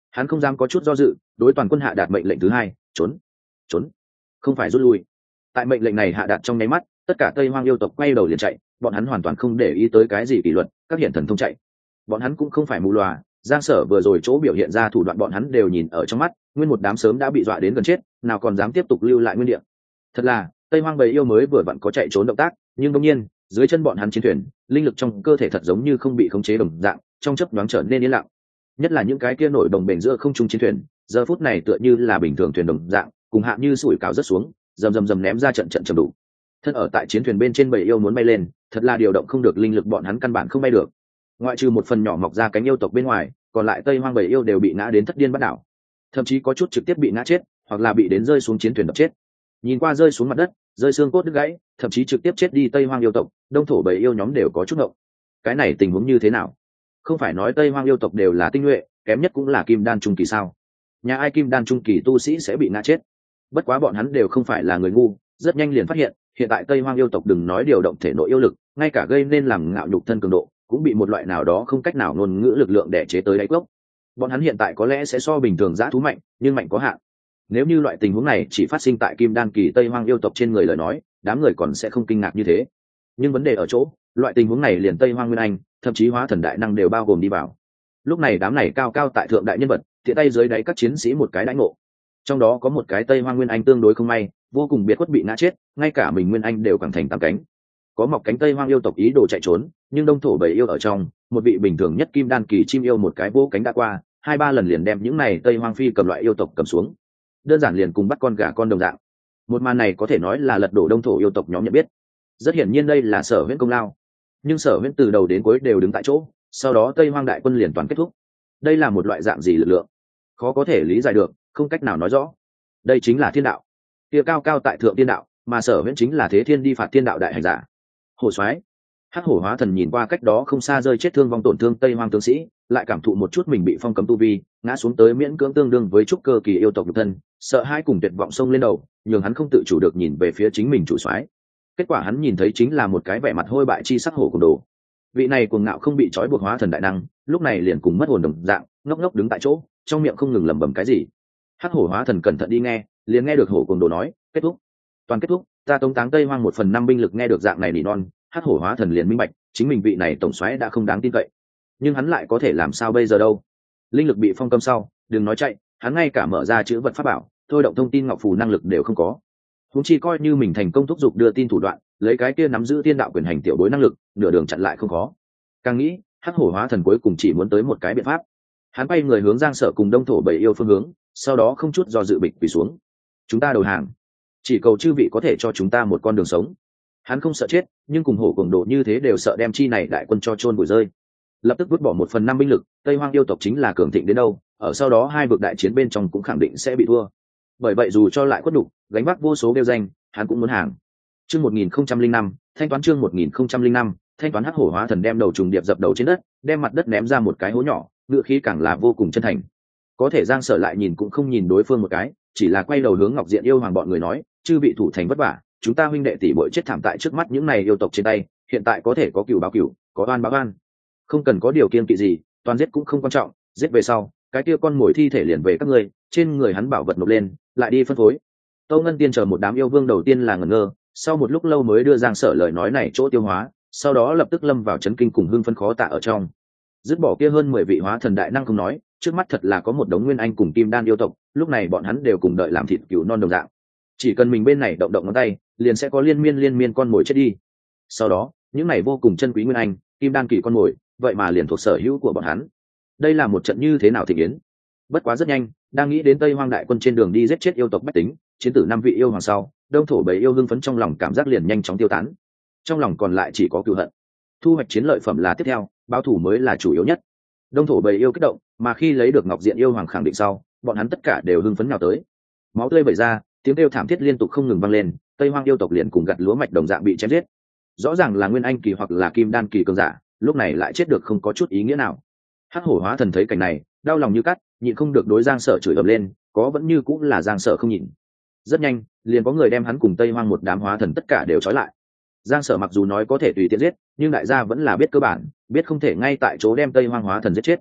Hắn không dám có chút do dự, đối toàn quân hạ đạt mệnh lệnh thứ hai: trốn, trốn, không phải rút lui. Tại mệnh lệnh này hạ đạt trong nháy mắt, tất cả Tây Hoang yêu tộc quay đầu liền chạy, bọn hắn hoàn toàn không để ý tới cái gì kỷ luật, các hiện thần thông chạy. Bọn hắn cũng không phải mù lòa, Giang Sở vừa rồi chỗ biểu hiện ra thủ đoạn bọn hắn đều nhìn ở trong mắt, nguyên một đám sớm đã bị dọa đến gần chết, nào còn dám tiếp tục lưu lại nguyên địa. Thật là, Tây Hoang bầy yêu mới vừa vặn có chạy trốn động tác, nhưng đột nhiên, dưới chân bọn hắn chiến thuyền, linh lực trong cơ thể thật giống như không bị khống chế đồng dạng, trong chớp nhoáng trở nên yên lặng. Nhất là những cái kia nổi đồng bền giữa không trung chiến thuyền, giờ phút này tựa như là bình thường thuyền đồng dạng, cùng hạ như sủi cảo rất xuống, rầm rầm rầm ném ra trận trận trầm đủ. Thân ở tại chiến thuyền bên trên bầy yêu muốn bay lên, thật là điều động không được linh lực, bọn hắn căn bản không bay được. Ngoại trừ một phần nhỏ mọc ra cánh yêu tộc bên ngoài, còn lại Tây Hoang bầy yêu đều bị ngã đến thất điên bắt đảo, thậm chí có chút trực tiếp bị ngã chết, hoặc là bị đến rơi xuống chiến thuyền đập chết. Nhìn qua rơi xuống mặt đất, rơi xương cốt đứt gãy, thậm chí trực tiếp chết đi Tây Hoang yêu tộc, đông thổ bầy yêu nhóm đều có chút ngộng. Cái này tình huống như thế nào? Không phải nói Tây Hoang yêu tộc đều là tinh nhuệ, kém nhất cũng là kim đan trung kỳ sao? Nhà ai kim đan trung kỳ tu sĩ sẽ bị ngã chết? Bất quá bọn hắn đều không phải là người ngu, rất nhanh liền phát hiện, hiện tại Tây Hoang yêu tộc đừng nói điều động thể nội yêu lực, ngay cả gây nên làm ngạo nhục thân cường độ, cũng bị một loại nào đó không cách nào ngôn ngữ lực lượng đè chế tới đáy cốc. Bọn hắn hiện tại có lẽ sẽ so bình thường dã thú mạnh, nhưng mạnh có hạn. Nếu như loại tình huống này chỉ phát sinh tại kim đan kỳ Tây Hoang yêu tộc trên người lời nói, đám người còn sẽ không kinh ngạc như thế. Nhưng vấn đề ở chỗ, loại tình huống này liền Tây Hoang Nguyên Anh, thậm chí hóa thần đại năng đều bao gồm đi vào. Lúc này đám này cao cao tại thượng đại nhân vật, tiện tay dưới đáy các chiến sĩ một cái đãi ngộ. Trong đó có một cái Tây Hoang Nguyên Anh tương đối không may, vô cùng biệt khuất bị ngã chết, ngay cả mình Nguyên Anh đều càng thành tám cánh. Có mọc cánh Tây Hoang yêu tộc ý đồ chạy trốn, nhưng đông thổ bầy yêu ở trong, một vị bình thường nhất kim đan kỳ chim yêu một cái vỗ cánh đã qua, hai ba lần liền đem những này Tây Hoang phi cầm loại yêu tộc cầm xuống. Đơn giản liền cùng bắt con gà con đồng dạng. Một màn này có thể nói là lật đổ đông thổ yêu tộc nhóm nhận biết. Rất hiển nhiên đây là Sở Huyễn công lao. Nhưng Sở Huyễn từ đầu đến cuối đều đứng tại chỗ, sau đó Tây Hoang đại quân liền toàn kết thúc. Đây là một loại dạng gì lực lượng? Khó có thể lý giải được, không cách nào nói rõ. Đây chính là thiên đạo. Kia cao cao tại thượng thiên đạo, mà Sở Huyễn chính là thế thiên đi phạt thiên đạo đại hành giả. Hổ Soái, Hắc Hổ hóa thần nhìn qua cách đó không xa rơi chết thương vong tổn thương Tây Hoang tướng sĩ, lại cảm thụ một chút mình bị phong cấm tu vi, ngã xuống tới miễn cưỡng tương đương với trúc cơ kỳ yêu tộc nhục thân, sợ hai cùng tuyệt vọng xông lên đầu, nhường hắn không tự chủ được nhìn về phía chính mình chủ soái. Kết quả hắn nhìn thấy chính là một cái vẻ mặt hôi bại chi sắc hổ cùng đồ. Vị này cuồng ngạo không bị trói buộc hóa thần đại năng, lúc này liền cùng mất hồn đồng dạng, ngốc ngốc đứng tại chỗ, trong miệng không ngừng lẩm bẩm cái gì. Hắc Hổ hóa thần cẩn thận đi nghe, liền nghe được hổ cùng đồ nói, kết thúc, toàn kết thúc, ta tống táng Tây Hoang một phần năm binh lực. Nghe được dạng này nỉ non, Hắc Hổ hóa thần liền minh bạch, chính mình vị này tổng soái đã không đáng tin cậy. Nhưng hắn lại có thể làm sao bây giờ đâu? Linh lực bị phong cấm sau, đừng nói chạy, hắn ngay cả mở ra chữ vật pháp bảo, thôi động thông tin ngọc phù năng lực đều không có. Huống chi coi như mình thành công thúc giục đưa tin thủ đoạn, lấy cái kia nắm giữ tiên đạo quyền hành tiểu bối năng lực, nửa đường chặn lại không khó. Càng nghĩ, Hắc Hổ hóa thần cuối cùng chỉ muốn tới một cái biện pháp. Hắn bay người hướng Giang Sở cùng đông thổ bầy yêu phương hướng, sau đó không chút do dự bịch quỳ xuống. Chúng ta đầu hàng, chỉ cầu chư vị có thể cho chúng ta một con đường sống. Hắn không sợ chết, nhưng cùng hổ cuồng độ như thế đều sợ đem chi này đại quân cho chôn bụi rơi. Lập tức vứt bỏ một phần năm binh lực, Tây Hoang yêu tộc chính là cường thịnh đến đâu, ở sau đó hai vực đại chiến bên trong cũng khẳng định sẽ bị thua. Bởi vậy dù cho lại quất đục, gánh vác vô số đeo danh, hắn cũng muốn hàng. Chương một nghìn không trăm linh năm, thanh toán chương một nghìn không trăm linh năm, thanh toán. Hắc Hổ hóa thần đem đầu trùng điệp dập đầu trên đất, đem mặt đất ném ra một cái hố nhỏ, ngựa khí càng là vô cùng chân thành. Có thể Giang Sở lại nhìn cũng không nhìn đối phương một cái, chỉ là quay đầu hướng Ngọc Diện yêu hoàng bọn người nói, chư vị thủ thành vất vả, chúng ta huynh đệ tỷ muội chết thảm tại trước mắt những này yêu tộc trên tay, hiện tại có thể có cừu báo cừu, có oan báo oan, không cần có điều kiêng kỵ gì, toàn giết cũng không quan trọng, giết về sau, cái kia con mồi thi thể liền về các ngươi, trên người hắn bảo vật nộp lên, lại đi phân phối. Tâu Ngân Tiên chờ một đám yêu vương đầu tiên là ngẩn ngơ, sau một lúc lâu mới đưa Giang Sở lời nói này chỗ tiêu hóa, sau đó lập tức lâm vào chấn kinh cùng hưng phấn khó tả ở trong. Dứt bỏ kia hơn mười vị hóa thần đại năng không nói, trước mắt thật là có một đống nguyên anh cùng kim đan yêu tộc, lúc này bọn hắn đều cùng đợi làm thịt cừu non đồng dạng. Chỉ cần mình bên này động động ngón tay, liền sẽ có liên miên liên miên con mồi chết đi. Sau đó, những này vô cùng chân quý nguyên anh, kim đan kỳ con mồi, vậy mà liền thuộc sở hữu của bọn hắn. Đây là một trận như thế nào thịnh yến? Bất quá rất nhanh, đang nghĩ đến Tây Hoang đại quân trên đường đi giết chết yêu tộc bách tính, chiến tử năm vị yêu hoàng sau, đông thổ bầy yêu hưng phấn trong lòng cảm giác liền nhanh chóng tiêu tán. Trong lòng còn lại chỉ có cừu hận. Thu hoạch chiến lợi phẩm là tiếp theo, báo thủ mới là chủ yếu nhất. Đông thổ bầy yêu kích động, mà khi lấy được Ngọc Diện yêu hoàng khẳng định sau, bọn hắn tất cả đều hưng phấn nhào tới. Máu tươi vẩy ra, tiếng kêu thảm thiết liên tục không ngừng vang lên, Tây Hoang yêu tộc liền cùng gặt lúa mạch đồng dạng bị chém giết. Rõ ràng là nguyên anh kỳ hoặc là kim đan kỳ cường giả, lúc này lại chết được không có chút ý nghĩa nào. Hắc Hổ hóa thần thấy cảnh này, đau lòng như cắt, nhịn không được đối Giang Sở chửi ầm lên, có vẫn như cũng là Giang Sở không nhịn. Rất nhanh, liền có người đem hắn cùng Tây Hoang một đám hóa thần tất cả đều trói lại. Giang Sở mặc dù nói có thể tùy tiện giết, nhưng đại gia vẫn là biết cơ bản, biết không thể ngay tại chỗ đem Tây Hoang hóa thần giết chết.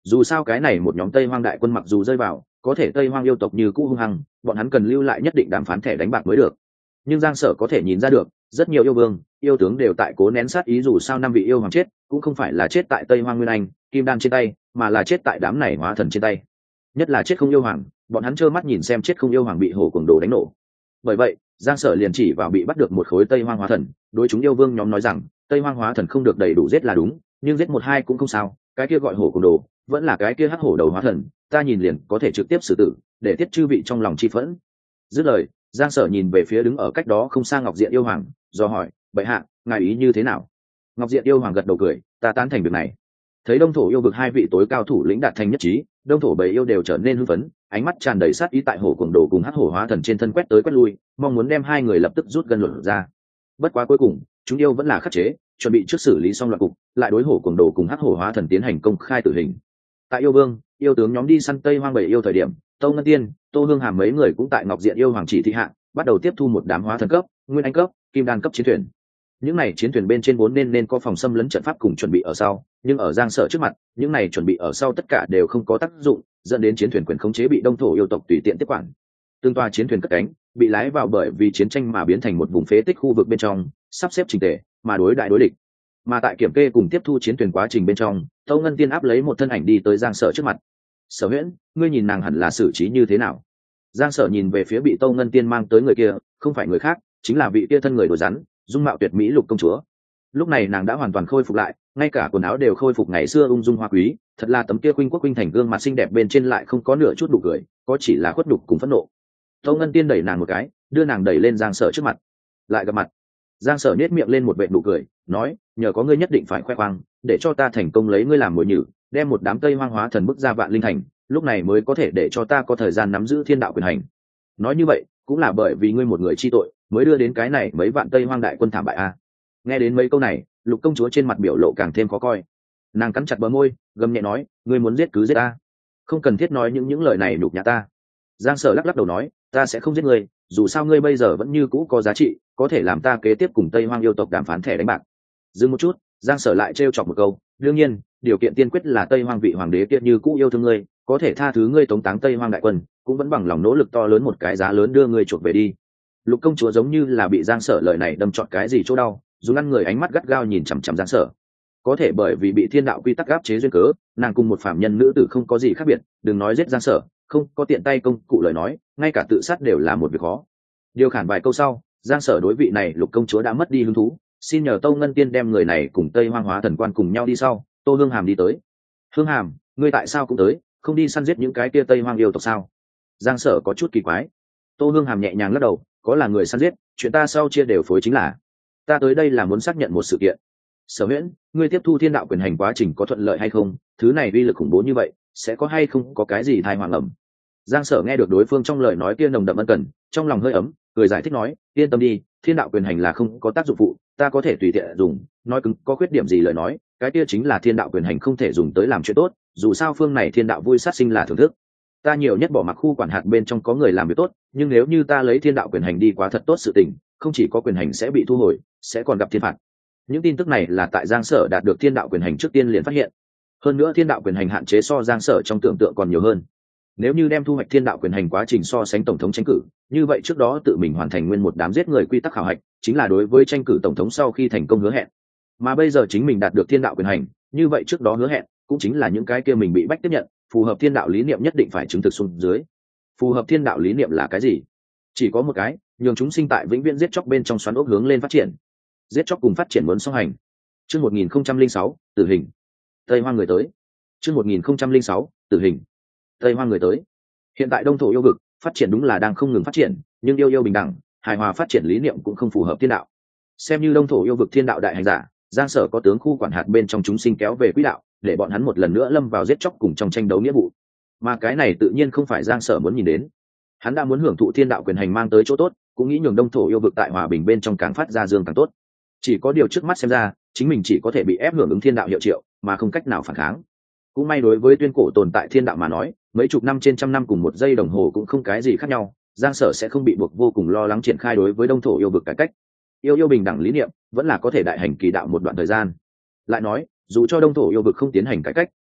Dù sao cái này một nhóm Tây Hoang đại quân mặc dù rơi vào, có thể Tây Hoang yêu tộc như cũ hung hăng, bọn hắn cần lưu lại nhất định đàm phán thẻ đánh bạc mới được. Nhưng Giang Sở có thể nhìn ra được, rất nhiều yêu vương, yêu tướng đều tại cố nén sát ý, dù sao năm vị yêu hoàng chết, cũng không phải là chết tại Tây Hoang Nguyên Anh, Kim Đan trên tay, mà là chết tại đám này hóa thần trên tay. Nhất là chết không yêu hoàng, bọn hắn trơ mắt nhìn xem chết không yêu hoàng bị hổ cuồng đồ đánh nổ. Bởi vậy, Giang Sở liền chỉ vào bị bắt được một khối Tây Hoang hóa thần, đối chúng yêu vương nhóm nói rằng, Tây Hoang hóa thần không được đầy đủ giết là đúng, nhưng giết một hai cũng không sao, cái kia gọi hổ cuồng đồ, vẫn là cái kia hắc hổ đầu hóa thần, ta nhìn liền có thể trực tiếp xử tử, để tiết chư vị trong lòng chi phẫn. Dứt lời, Giang Sở nhìn về phía đứng ở cách đó không xa Ngọc Diện yêu hoàng, do hỏi, bệ hạ, ngài ý như thế nào? Ngọc Diện yêu hoàng gật đầu cười, ta tán thành việc này. Thấy đông thổ yêu vực hai vị tối cao thủ lĩnh đạt thành nhất trí, đông thổ bầy yêu đều trở nên hưng phấn, ánh mắt tràn đầy sát ý tại hổ cuồng đồ cùng hắc hổ hóa thần trên thân quét tới quét lui, mong muốn đem hai người lập tức rút gần luận ra. Bất quá cuối cùng, chúng yêu vẫn là khắc chế, chuẩn bị trước xử lý xong loạt cục, lại đối hổ cuồng đồ cùng hắc hổ hóa thần tiến hành công khai tử hình. Tại yêu vương, yêu tướng nhóm đi săn Tây Hoang bầy yêu thời điểm, Tâu Ngân Tiên, Tô Hương Hàm mấy người cũng tại Ngọc Diện yêu hoàng chỉ thị hạ, bắt đầu tiếp thu một đám hóa thần cấp, nguyên anh cấp, kim đan cấp chiến thuyền. Những này chiến thuyền bên trên vốn nên nên có phòng xâm lấn trận pháp cùng chuẩn bị ở sau, nhưng ở Giang Sở trước mặt, những này chuẩn bị ở sau tất cả đều không có tác dụng, dẫn đến chiến thuyền quyền khống chế bị đông thổ yêu tộc tùy tiện tiếp quản. Tương toa chiến thuyền cất cánh, bị lái vào bởi vì chiến tranh mà biến thành một vùng phế tích khu vực bên trong, sắp xếp chỉnh tề, mà đối đại đối địch. Mà tại kiểm kê cùng tiếp thu chiến thuyền quá trình bên trong, Tâu Ngân Tiên áp lấy một thân ảnh đi tới Giang Sở trước mặt. Sở Huyễn, ngươi nhìn nàng hẳn là xử trí như thế nào? Giang Sở nhìn về phía bị Tâu Ngân Tiên mang tới người kia, không phải người khác, chính là vị kia thân người đồ rắn, dung mạo tuyệt mỹ Lục công chúa. Lúc này nàng đã hoàn toàn khôi phục lại, ngay cả quần áo đều khôi phục ngày xưa ung dung hoa quý, thật là tấm kia khuynh quốc khuynh thành gương mặt xinh đẹp bên trên lại không có nửa chút nụ cười, có chỉ là khuất nhục cùng phẫn nộ. Tâu Ngân Tiên đẩy nàng một cái, đưa nàng đẩy lên Giang Sở trước mặt. Lại gặp mặt. Giang Sở nhếch miệng lên một vệt nụ cười, nói, nhờ có ngươi nhất định phải khoe khoang, để cho ta thành công lấy ngươi làm mồi nhử, đem một đám Tây Hoang hóa thần bức ra Vạn Linh Thành, lúc này mới có thể để cho ta có thời gian nắm giữ thiên đạo quyền hành. Nói như vậy, cũng là bởi vì ngươi một người chi tội, mới đưa đến cái này mấy vạn Tây Hoang đại quân thảm bại a. À. Nghe đến mấy câu này, Lục công chúa trên mặt biểu lộ càng thêm khó coi. Nàng cắn chặt bờ môi, gầm nhẹ nói, ngươi muốn giết cứ giết ta, không cần thiết nói những những lời này nhục nhã ta. Giang Sở lắc lắc đầu nói, ta sẽ không giết ngươi, dù sao ngươi bây giờ vẫn như cũ có giá trị, có thể làm ta kế tiếp cùng Tây Hoang yêu tộc đàm phán thẻ đánh bạc. Dừng một chút, Giang Sở lại trêu chọc một câu, đương nhiên, điều kiện tiên quyết là Tây Hoang vị hoàng đế kia như cũ yêu thương ngươi, có thể tha thứ ngươi tống táng Tây Hoang đại quân, cũng vẫn bằng lòng nỗ lực to lớn một cái giá lớn đưa ngươi chuộc về đi. Lục công chúa giống như là bị Giang Sở lời này đâm trọn cái gì chỗ đau, dùng ăn người ánh mắt gắt gao nhìn chằm chằm Giang Sở. Có thể bởi vì bị thiên đạo quy tắc áp chế duyên cớ, nàng cùng một phàm nhân nữ tử không có gì khác biệt, đừng nói giết Giang Sở, không có tiện tay công cụ lời nói, ngay cả tự sát đều là một việc khó. Điều khản vài câu sau, Giang Sở đối vị này Lục công chúa đã mất đi hứng thú, xin nhờ Tâu Ngân Tiên đem người này cùng Tây Hoang hóa thần quan cùng nhau đi sau. Tô Hương Hàm đi tới. Hương Hàm, ngươi tại sao cũng tới, không đi săn giết những cái kia Tây Hoang yêu tộc sao? Giang Sở có chút kỳ quái. Tô Hương Hàm nhẹ nhàng lắc đầu, có là người săn giết, chuyện ta sau chia đều phối chính là. Ta tới đây là muốn xác nhận một sự kiện. Sở Huyễn, ngươi tiếp thu thiên đạo quyền hành quá trình có thuận lợi hay không? Thứ này uy lực khủng bố như vậy, sẽ có hay không có cái gì tai họa ngầm? Giang Sở nghe được đối phương trong lời nói kia nồng đậm ân cần, trong lòng hơi ấm, cười giải thích nói, yên tâm đi, thiên đạo quyền hành là không có tác dụng phụ, ta có thể tùy tiện dùng, nói cứng có khuyết điểm gì lời nói, cái kia chính là thiên đạo quyền hành không thể dùng tới làm chuyện tốt, dù sao phương này thiên đạo vui sát sinh là thưởng thức. Ta nhiều nhất bỏ mặc khu quản hạt bên trong có người làm việc tốt, nhưng nếu như ta lấy thiên đạo quyền hành đi quá thật tốt sự tình, không chỉ có quyền hành sẽ bị thu hồi, sẽ còn gặp thiên phạt. Những tin tức này là tại Giang Sở đạt được thiên đạo quyền hành trước tiên liền phát hiện. Hơn nữa thiên đạo quyền hành hạn chế so Giang Sở trong tưởng tượng còn nhiều hơn. Nếu như đem thu hoạch thiên đạo quyền hành quá trình so sánh tổng thống tranh cử, như vậy trước đó tự mình hoàn thành nguyên một đám giết người quy tắc khảo hạch, chính là đối với tranh cử tổng thống sau khi thành công hứa hẹn. Mà bây giờ chính mình đạt được thiên đạo quyền hành, như vậy trước đó hứa hẹn cũng chính là những cái kia mình bị bách tiếp nhận, phù hợp thiên đạo lý niệm nhất định phải chứng thực xuống dưới. Phù hợp thiên đạo lý niệm là cái gì? Chỉ có một cái, nhường chúng sinh tại vĩnh viễn giết chóc bên trong xoắn ốc hướng lên phát triển. Giết chóc cùng phát triển muốn song hành. Chương một nghìn không trăm linh sáu, tử hình. Tây Hoang người tới. Chương một nghìn không trăm linh sáu, tử hình. Tây Hoang người tới. Hiện tại đông thổ yêu vực phát triển đúng là đang không ngừng phát triển, nhưng yêu yêu bình đẳng, hài hòa phát triển lý niệm cũng không phù hợp thiên đạo. Xem như đông thổ yêu vực thiên đạo đại hành giả, Giang Sở có tướng khu quản hạt bên trong chúng sinh kéo về quỹ đạo, để bọn hắn một lần nữa lâm vào giết chóc cùng trong tranh đấu nghĩa vụ. Mà cái này tự nhiên không phải Giang Sở muốn nhìn đến. Hắn đã muốn hưởng thụ thiên đạo quyền hành mang tới chỗ tốt, cũng nghĩ nhường đông thổ yêu vực tại hòa bình bên trong càng phát ra dương càng tốt. Chỉ có điều trước mắt xem ra, chính mình chỉ có thể bị ép hưởng ứng thiên đạo hiệu triệu, mà không cách nào phản kháng. Cũng may đối với tuyên cổ tồn tại thiên đạo mà nói, mấy chục năm trên trăm năm cùng một giây đồng hồ cũng không cái gì khác nhau, Giang Sở sẽ không bị buộc vô cùng lo lắng triển khai đối với đông thổ yêu vực cải cách. Yêu yêu bình đẳng lý niệm vẫn là có thể đại hành kỳ đạo một đoạn thời gian. Lại nói, dù cho đông thổ yêu vực không tiến hành cải cách,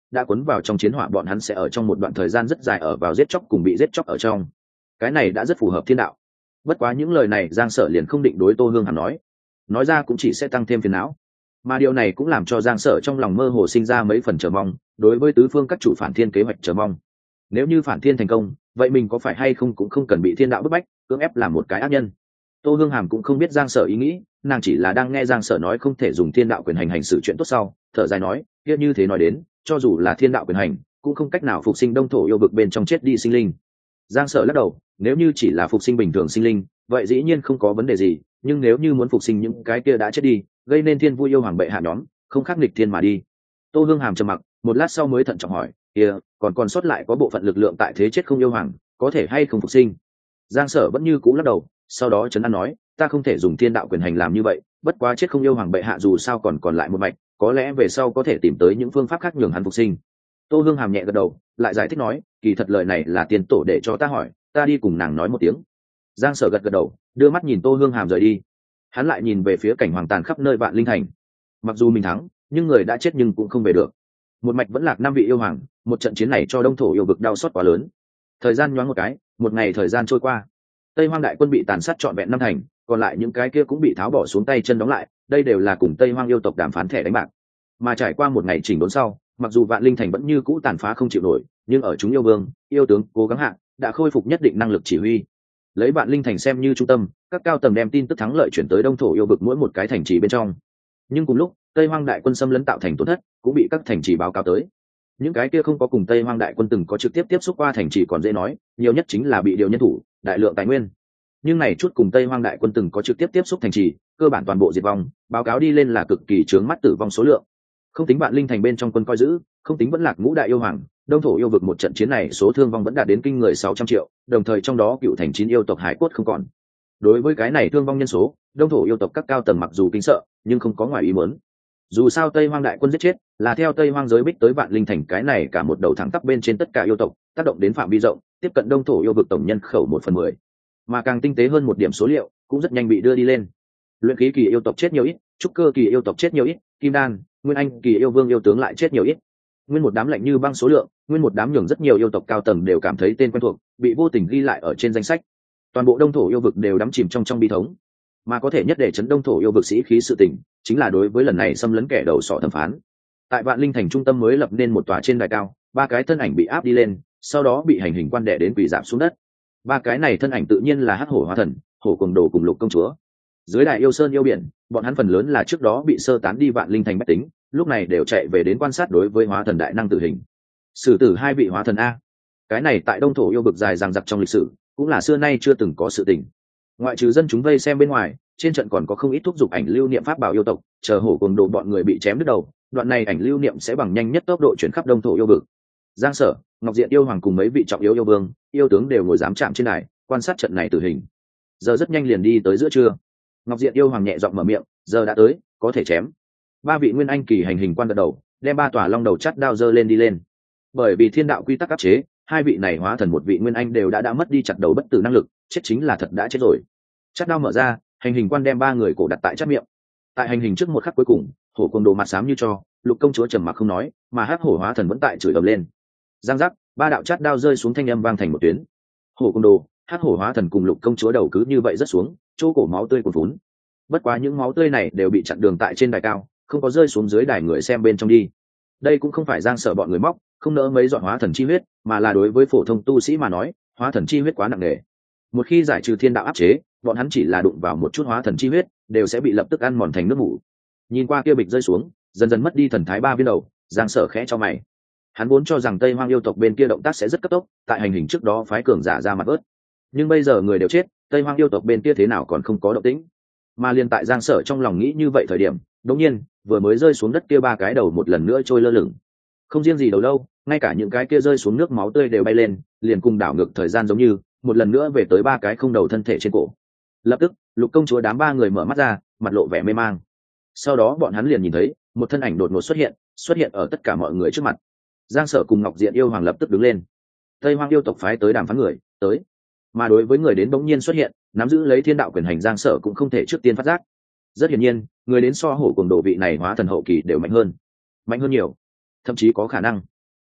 đã cuốn vào trong chiến hỏa bọn hắn sẽ ở trong một đoạn thời gian rất dài ở vào giết chóc cùng bị giết chóc ở trong. Cái này đã rất phù hợp thiên đạo. Bất quá những lời này Giang Sở liền không định đối Tô Hương Hàm nói, nói ra cũng chỉ sẽ tăng thêm phiền não. Mà điều này cũng làm cho Giang Sở trong lòng mơ hồ sinh ra mấy phần chờ mong, đối với tứ phương các chủ phản thiên kế hoạch chờ mong. Nếu như phản thiên thành công, vậy mình có phải hay không cũng không cần bị thiên đạo bức bách, cưỡng ép làm một cái ác nhân. Tô Hương Hàm cũng không biết Giang Sở ý nghĩ, nàng chỉ là đang nghe Giang Sở nói không thể dùng thiên đạo quyền hành hành xử chuyện tốt sau, thở dài nói, kia như thế nói đến, cho dù là thiên đạo quyền hành, cũng không cách nào phục sinh đông thổ yêu vực bên trong chết đi sinh linh. Giang Sở lắc đầu, nếu như chỉ là phục sinh bình thường sinh linh, vậy dĩ nhiên không có vấn đề gì, nhưng nếu như muốn phục sinh những cái kia đã chết đi, gây nên thiên vui yêu hoàng bệ hạ nhóm, không khác nghịch thiên mà đi. Tô Hương Hàm trầm mặc, một lát sau mới thận trọng hỏi, kia, còn còn sót lại có bộ phận lực lượng tại thế chết không yêu hoàng, có thể hay không phục sinh? Giang Sở vẫn như cũ lắc đầu, sau đó trấn an nói, ta không thể dùng thiên đạo quyền hành làm như vậy, bất quá chết không yêu hoàng bệ hạ dù sao còn còn lại một mạch, có lẽ về sau có thể tìm tới những phương pháp khác nhường hắn phục sinh. Tô Hương Hàm nhẹ gật đầu, lại giải thích nói, kỳ thật lời này là tiền tổ để cho ta hỏi, ta đi cùng nàng nói một tiếng. Giang Sở gật gật đầu, đưa mắt nhìn Tô Hương Hàm rời đi. Hắn lại nhìn về phía cảnh hoàng tàn khắp nơi Vạn Linh Thành. Mặc dù mình thắng, nhưng người đã chết nhưng cũng không về được. Một mạch vẫn lạc năm vị yêu hoàng, một trận chiến này cho đông thổ yêu vực đau xót quá lớn. Thời gian nhoáng một cái, một ngày thời gian trôi qua. Tây Hoang đại quân bị tàn sát trọn vẹn năm thành, còn lại những cái kia cũng bị tháo bỏ xuống tay chân đóng lại, đây đều là cùng Tây Hoang yêu tộc đàm phán thẻ đánh bạc. Mà trải qua một ngày chỉnh đốn sau, mặc dù Vạn Linh Thành vẫn như cũ tàn phá không chịu nổi, nhưng ở chúng yêu vương, yêu tướng cố gắng hạ, đã khôi phục nhất định năng lực chỉ huy. Lấy Vạn Linh Thành xem như trung tâm, các cao tầng đem tin tức thắng lợi chuyển tới đông thổ yêu vực mỗi một cái thành trì bên trong. Nhưng cùng lúc, Tây Hoang đại quân xâm lấn tạo thành tổn thất, cũng bị các thành trì báo cáo tới. Những cái kia không có cùng Tây Hoang đại quân từng có trực tiếp tiếp xúc qua thành trì còn dễ nói, nhiều nhất chính là bị điều nhân thủ, đại lượng tài nguyên. Nhưng này chút cùng Tây Hoang đại quân từng có trực tiếp tiếp xúc thành trì, cơ bản toàn bộ diệt vong, báo cáo đi lên là cực kỳ chướng mắt tử vong số lượng. Không tính Vạn Linh Thành bên trong quân coi giữ, không tính vẫn lạc ngũ đại yêu hoàng, đông thổ yêu vực một trận chiến này số thương vong vẫn đạt đến kinh người sáu trăm triệu, đồng thời trong đó cựu thành chín yêu tộc hải cốt không còn. Đối với cái này thương vong nhân số, đông thổ yêu tộc các cao tầng mặc dù kinh sợ, nhưng không có ngoài ý muốn. Dù sao Tây Hoang đại quân giết chết, là theo Tây Hoang giới bích tới Vạn Linh Thành cái này cả một đầu thẳng tắp bên trên tất cả yêu tộc, tác động đến phạm vi rộng, tiếp cận đông thổ yêu vực tổng nhân khẩu một phần mười. Mà càng tinh tế hơn một điểm số liệu, cũng rất nhanh bị đưa đi lên. Luyện khí kỳ yêu tộc chết nhiều ít, trúc cơ kỳ yêu tộc chết nhiều ít, kim đan, nguyên anh kỳ yêu vương yêu tướng lại chết nhiều ít. Nguyên một đám lạnh như băng số lượng, nguyên một đám nhường rất nhiều yêu tộc cao tầng đều cảm thấy tên quen thuộc, bị vô tình ghi lại ở trên danh sách. Toàn bộ đông thổ yêu vực đều đắm chìm trong trong bi thống. Mà có thể nhất để chấn đông thổ yêu vực sĩ khí sự tình, chính là đối với lần này xâm lấn kẻ đầu sọ thẩm phán. Tại Vạn Linh Thành trung tâm mới lập nên một tòa trên đài cao, ba cái thân ảnh bị áp đi lên, sau đó bị hành hình quan đè đến quỳ rạp xuống đất. Ba cái này thân ảnh tự nhiên là Hắc Hổ Hóa Thần, Hổ Cuồng Đồ cùng Lục Công Chúa. Dưới đài yêu sơn yêu biển, bọn hắn phần lớn là trước đó bị sơ tán đi Vạn Linh Thành bách tính, lúc này đều chạy về đến quan sát đối với hóa thần đại năng tử hình. Xử tử hai vị hóa thần a. Cái này tại đông thổ yêu vực dài dằng dặc trong lịch sử, cũng là xưa nay chưa từng có sự tình. Ngoại trừ dân chúng vây xem bên ngoài, trên trận còn có không ít thúc giục ảnh lưu niệm pháp bảo yêu tộc, chờ Hổ Cuồng Đồ bọn người bị chém đứt đầu, đoạn này ảnh lưu niệm sẽ bằng nhanh nhất tốc độ chuyển khắp đông thổ yêu vực. Giang Sở, Ngọc Diện yêu hoàng cùng mấy vị trọng yếu yêu vương, yêu tướng đều ngồi giám chạm trên đài, quan sát trận này tử hình. Giờ rất nhanh liền đi tới giữa trưa. Ngọc Diện yêu hoàng nhẹ giọng mở miệng, giờ đã tới, có thể chém. Ba vị nguyên anh kỳ hành hình quan gật đầu, đem ba tòa long đầu chắt đao giơ lên đi lên. Bởi vì thiên đạo quy tắc áp chế, hai vị này hóa thần một vị nguyên anh đều đã đã mất đi chặt đầu bất tử năng lực, chết chính là thật đã chết rồi. Chắt đao mở ra, hành hình quan đem ba người cổ đặt tại chắt miệng. Tại hành hình trước một khắc cuối cùng, Hổ Cuồng Đồ mặt xám như cho, Lục Công Chúa trầm mặc không nói, mà Hắc Hổ Hóa Thần vẫn tại chửi ầm lên. Giang giác, ba đạo chát đao rơi xuống thanh âm vang thành một tuyến. Hổ Cuồng Đồ, Hắc Hổ Hóa Thần cùng Lục Công Chúa đầu cứ như vậy rất xuống, chỗ cổ máu tươi cuồn vốn. Bất quá những máu tươi này đều bị chặn đường tại trên đài cao, không có rơi xuống dưới đài người xem bên trong đi. Đây cũng không phải Giang Sở bọn người móc, không nỡ mấy giọt hóa thần chi huyết, mà là đối với phổ thông tu sĩ mà nói, hóa thần chi huyết quá nặng nề. Một khi giải trừ thiên đạo áp chế, bọn hắn chỉ là đụng vào một chút hóa thần chi huyết, đều sẽ bị lập tức ăn mòn thành nước mủ. Nhìn qua kia bịch rơi xuống, dần dần mất đi thần thái ba viên đầu, Giang Sở khẽ cho mày. Hắn vốn cho rằng Tây Hoang yêu tộc bên kia động tác sẽ rất cấp tốc, tại hành hình trước đó phái cường giả ra mặt vớt. Nhưng bây giờ người đều chết, Tây Hoang yêu tộc bên kia thế nào còn không có động tĩnh. Mà liền tại Giang Sở trong lòng nghĩ như vậy thời điểm, đột nhiên, vừa mới rơi xuống đất kia ba cái đầu một lần nữa trôi lơ lửng. Không riêng gì đầu lâu, ngay cả những cái kia rơi xuống nước máu tươi đều bay lên, liền cùng đảo ngược thời gian giống như, một lần nữa về tới ba cái không đầu thân thể trên cổ. Lập tức, Lục Công Chúa đám ba người mở mắt ra, mặt lộ vẻ mê mang. Sau đó bọn hắn liền nhìn thấy một thân ảnh đột ngột xuất hiện, xuất hiện ở tất cả mọi người trước mặt. Giang Sở cùng Ngọc Diện yêu hoàng lập tức đứng lên. Tây Hoang yêu tộc phái tới đàm phán người, tới. Mà đối với người đến bỗng nhiên xuất hiện, nắm giữ lấy thiên đạo quyền hành Giang Sở cũng không thể trước tiên phát giác. Rất hiển nhiên, người đến so Hổ Cuồng Đồ vị này hóa thần hậu kỳ đều mạnh hơn, mạnh hơn nhiều, thậm chí có khả năng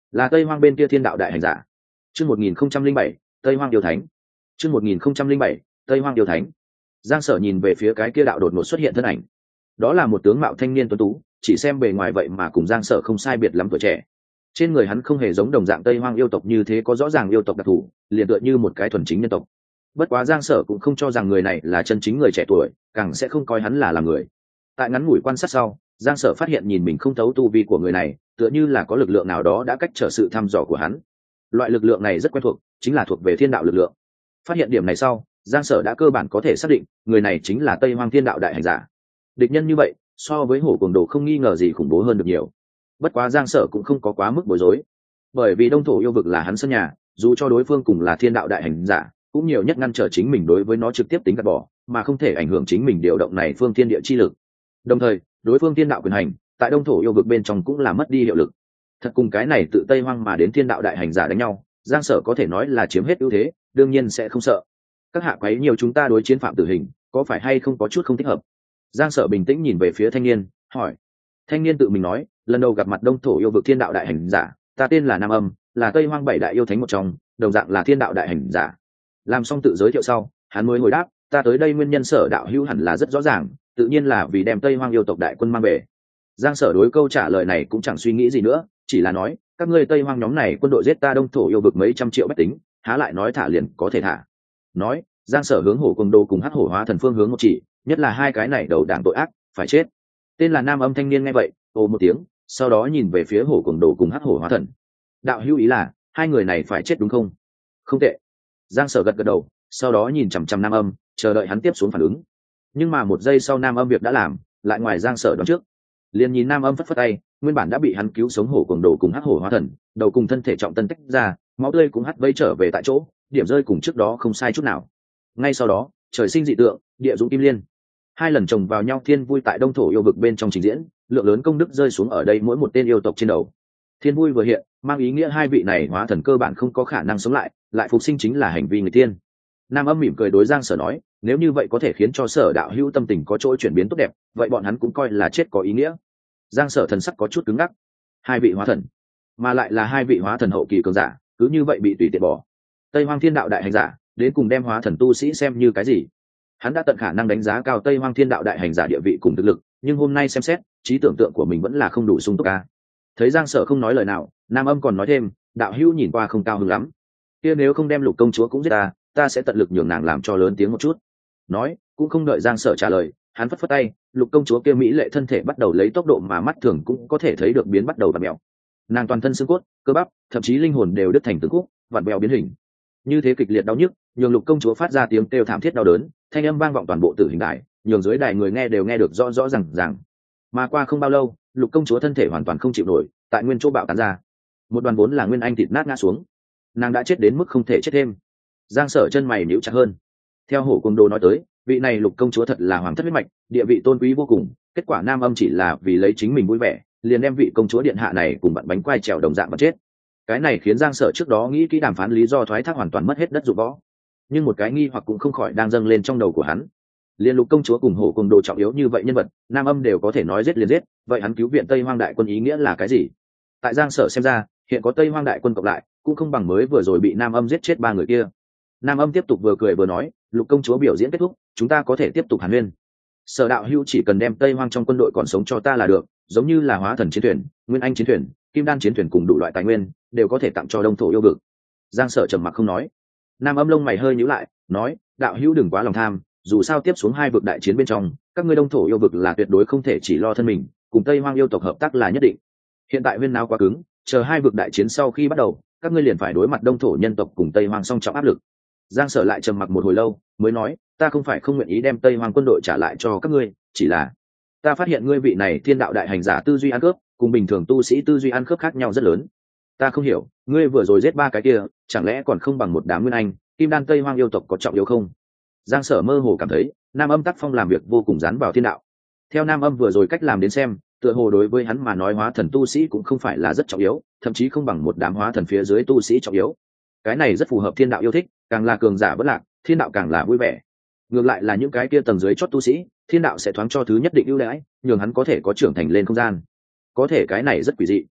là Tây Hoang bên kia thiên đạo đại hành giả. Chương một nghìn không trăm linh bảy, Tây Hoang yêu thánh. Chương một nghìn không trăm linh bảy, Tây Hoang yêu thánh. Giang Sở nhìn về phía cái kia đạo đột ngột xuất hiện thân ảnh. Đó là một tướng mạo thanh niên tuấn tú, chỉ xem bề ngoài vậy mà cùng Giang Sở không sai biệt lắm tuổi trẻ. Trên người hắn không hề giống đồng dạng Tây Hoang yêu tộc như thế có rõ ràng yêu tộc đặc thù, liền tựa như một cái thuần chính nhân tộc. Bất quá Giang Sở cũng không cho rằng người này là chân chính người trẻ tuổi, càng sẽ không coi hắn là làm người. Tại ngắn ngủi quan sát sau, Giang Sở phát hiện nhìn mình không thấu tu vi của người này, tựa như là có lực lượng nào đó đã cách trở sự thăm dò của hắn. Loại lực lượng này rất quen thuộc, chính là thuộc về thiên đạo lực lượng. Phát hiện điểm này sau, Giang Sở đã cơ bản có thể xác định, người này chính là Tây Hoang thiên đạo đại hành giả. Địch nhân như vậy, so với Hổ Cuồng Đồ không nghi ngờ gì khủng bố hơn được nhiều. Bất quá Giang Sở cũng không có quá mức bối rối, bởi vì Đông Thổ yêu vực là hắn sân nhà, dù cho đối phương cùng là thiên đạo đại hành giả, cũng nhiều nhất ngăn trở chính mình đối với nó trực tiếp tính gạt bỏ, mà không thể ảnh hưởng chính mình điều động này phương thiên địa chi lực. Đồng thời, đối phương thiên đạo quyền hành, tại Đông Thổ yêu vực bên trong cũng là mất đi hiệu lực. Thật cùng cái này tự Tây Hoang mà đến thiên đạo đại hành giả đánh nhau, Giang Sở có thể nói là chiếm hết ưu thế, đương nhiên sẽ không sợ. Các hạ quấy nhiều chúng ta đối chiến phạm tử hình, có phải hay không có chút không thích hợp? Giang Sở bình tĩnh nhìn về phía thanh niên, hỏi. Thanh niên tự mình nói, lần đầu gặp mặt Đông Thổ yêu vực thiên đạo đại hành giả, ta tên là Nam Âm, là Tây Hoang bảy đại yêu thánh một trong, đồng dạng là thiên đạo đại hành giả. Làm xong tự giới thiệu sau, hắn mới hồi đáp, ta tới đây nguyên nhân Sở đạo hữu hẳn là rất rõ ràng, tự nhiên là vì đem Tây Hoang yêu tộc đại quân mang về. Giang Sở đối câu trả lời này cũng chẳng suy nghĩ gì nữa, chỉ là nói, các ngươi Tây Hoang nhóm này quân đội giết ta Đông Thổ yêu vực mấy trăm triệu bách tính, há lại nói thả liền có thể thả. Nói, Giang Sở hướng Hổ Cuồng Đồ cùng Hắc Hổ Hóa Thần phương hướng một chỉ, nhất là hai cái này đầu đảng tội ác, phải chết. Tên là Nam Âm thanh niên nghe vậy, ồ một tiếng, sau đó nhìn về phía Hổ Cuồng Đồ cùng Hắc Hổ Hóa Thần. Đạo hữu ý là, hai người này phải chết đúng không? Không tệ. Giang Sở gật gật đầu, sau đó nhìn chằm chằm Nam Âm, chờ đợi hắn tiếp xuống phản ứng. Nhưng mà một giây sau Nam Âm việc đã làm, lại ngoài Giang Sở đoán trước. Liền nhìn Nam Âm phất phất tay, nguyên bản đã bị hắn cứu sống Hổ Cuồng Đồ cùng Hắc Hổ Hóa Thần, đầu cùng thân thể trọng tân tách ra, máu tươi cũng hắt vây trở về tại chỗ, điểm rơi cùng trước đó không sai chút nào. Ngay sau đó, trời sinh dị tượng, địa dũng kim liên, hai lần chồng vào nhau thiên vui tại Đông Thổ yêu vực bên trong trình diễn, lượng lớn công đức rơi xuống ở đây mỗi một tên yêu tộc trên đầu. Thiên vui vừa hiện, mang ý nghĩa hai vị này hóa thần cơ bản không có khả năng sống lại, lại phục sinh chính là hành vi người tiên. Nam Âm mỉm cười đối Giang Sở nói, nếu như vậy có thể khiến cho Sở đạo hữu tâm tình có chỗ chuyển biến tốt đẹp, vậy bọn hắn cũng coi là chết có ý nghĩa. Giang Sở thần sắc có chút cứng ngắc. Hai vị hóa thần, mà lại là hai vị hóa thần hậu kỳ cường giả, cứ như vậy bị tùy tiện bỏ. Tây Hoang thiên đạo đại hành giả, đến cùng đem hóa thần tu sĩ xem như cái gì? Hắn đã tận khả năng đánh giá cao Tây Hoang thiên đạo đại hành giả địa vị cùng thực lực, nhưng hôm nay xem xét, trí tưởng tượng của mình vẫn là không đủ sung túc ca. Thấy Giang Sở không nói lời nào, Nam Âm còn nói thêm, đạo hữu nhìn qua không cao hứng lắm. Kia nếu không đem Lục công chúa cũng giết ta, ta sẽ tận lực nhường nàng làm cho lớn tiếng một chút. Nói, cũng không đợi Giang Sở trả lời, hắn phất phất tay, Lục công chúa kia mỹ lệ thân thể bắt đầu lấy tốc độ mà mắt thường cũng có thể thấy được biến bắt đầu vặn mèo. Nàng toàn thân xương cốt, cơ bắp, thậm chí linh hồn đều đứt thành từng khúc, vặn vẹo biến hình. Như thế kịch liệt đau nhức, nhường Lục công chúa phát ra tiếng kêu thảm thiết đau đớn, thanh âm vang vọng toàn bộ tử hình đài, nhường dưới đài người nghe đều nghe được rõ rõ ràng ràng. Mà qua không bao lâu, Lục công chúa thân thể hoàn toàn không chịu nổi, tại nguyên chỗ bạo tán ra, một đoàn vốn là nguyên anh thịt nát ngã xuống. Nàng đã chết đến mức không thể chết thêm. Giang Sở chân mày nhíu chặt hơn. Theo Hổ Cuồng Đồ nói tới, vị này Lục công chúa thật là hoàng thất huyết mạch, địa vị tôn quý vô cùng, kết quả Nam Âm chỉ là vì lấy chính mình vui vẻ, liền đem vị công chúa điện hạ này cùng bạn bánh quai trèo đồng dạng mà chết. Cái này khiến Giang Sở trước đó nghĩ kỹ đàm phán lý do thoái thác hoàn toàn mất hết đất dụng võ. Nhưng một cái nghi hoặc cũng không khỏi đang dâng lên trong đầu của hắn. Liên Lục công chúa cùng Hổ Cuồng Đồ trọng yếu như vậy nhân vật, Nam Âm đều có thể nói giết liền giết, vậy hắn cứu viện Tây Hoang đại quân ý nghĩa là cái gì? Tại Giang Sở xem ra, hiện có Tây Hoang đại quân cộng lại, cũng không bằng mới vừa rồi bị Nam Âm giết chết ba người kia. Nam Âm tiếp tục vừa cười vừa nói, Lục công chúa biểu diễn kết thúc, chúng ta có thể tiếp tục hàn huyên. Sở đạo hữu chỉ cần đem Tây Hoang trong quân đội còn sống cho ta là được, giống như là hóa thần chiến thuyền, nguyên anh chiến thuyền, kim đan chiến thuyền cùng đủ loại tài nguyên, đều có thể tặng cho Đông Thổ yêu vực. Giang Sở trầm mặc không nói. Nam Âm lông mày hơi nhíu lại, nói, đạo hữu đừng quá lòng tham, dù sao tiếp xuống hai vực đại chiến bên trong, các ngươi Đông Thổ yêu vực là tuyệt đối không thể chỉ lo thân mình, cùng Tây Hoang yêu tộc hợp tác là nhất định. Hiện tại huyên náo quá cứng, chờ hai vực đại chiến sau khi bắt đầu, các ngươi liền phải đối mặt Đông Thổ nhân tộc cùng Tây Hoang song trọng áp lực. Giang Sở lại trầm mặc một hồi lâu, mới nói, ta không phải không nguyện ý đem Tây Hoang quân đội trả lại cho các ngươi, chỉ là ta phát hiện ngươi vị này thiên đạo đại hành giả tư duy ăn cướp, cùng bình thường tu sĩ tư duy ăn cướp khác nhau rất lớn. Ta không hiểu, ngươi vừa rồi giết ba cái kia, chẳng lẽ còn không bằng một đám nguyên anh, kim đan Tây Hoang yêu tộc có trọng yếu không? Giang Sở mơ hồ cảm thấy, Nam Âm tác phong làm việc vô cùng dán vào thiên đạo. Theo Nam Âm vừa rồi cách làm đến xem, tựa hồ đối với hắn mà nói hóa thần tu sĩ cũng không phải là rất trọng yếu, thậm chí không bằng một đám hóa thần phía dưới tu sĩ trọng yếu. Cái này rất phù hợp thiên đạo yêu thích, càng là cường giả bất lạc, thiên đạo càng là vui vẻ. Ngược lại là những cái kia tầng dưới chót tu sĩ, thiên đạo sẽ thoáng cho thứ nhất định ưu đãi, nhường hắn có thể có trưởng thành lên không gian. Có thể cái này rất quỷ dị.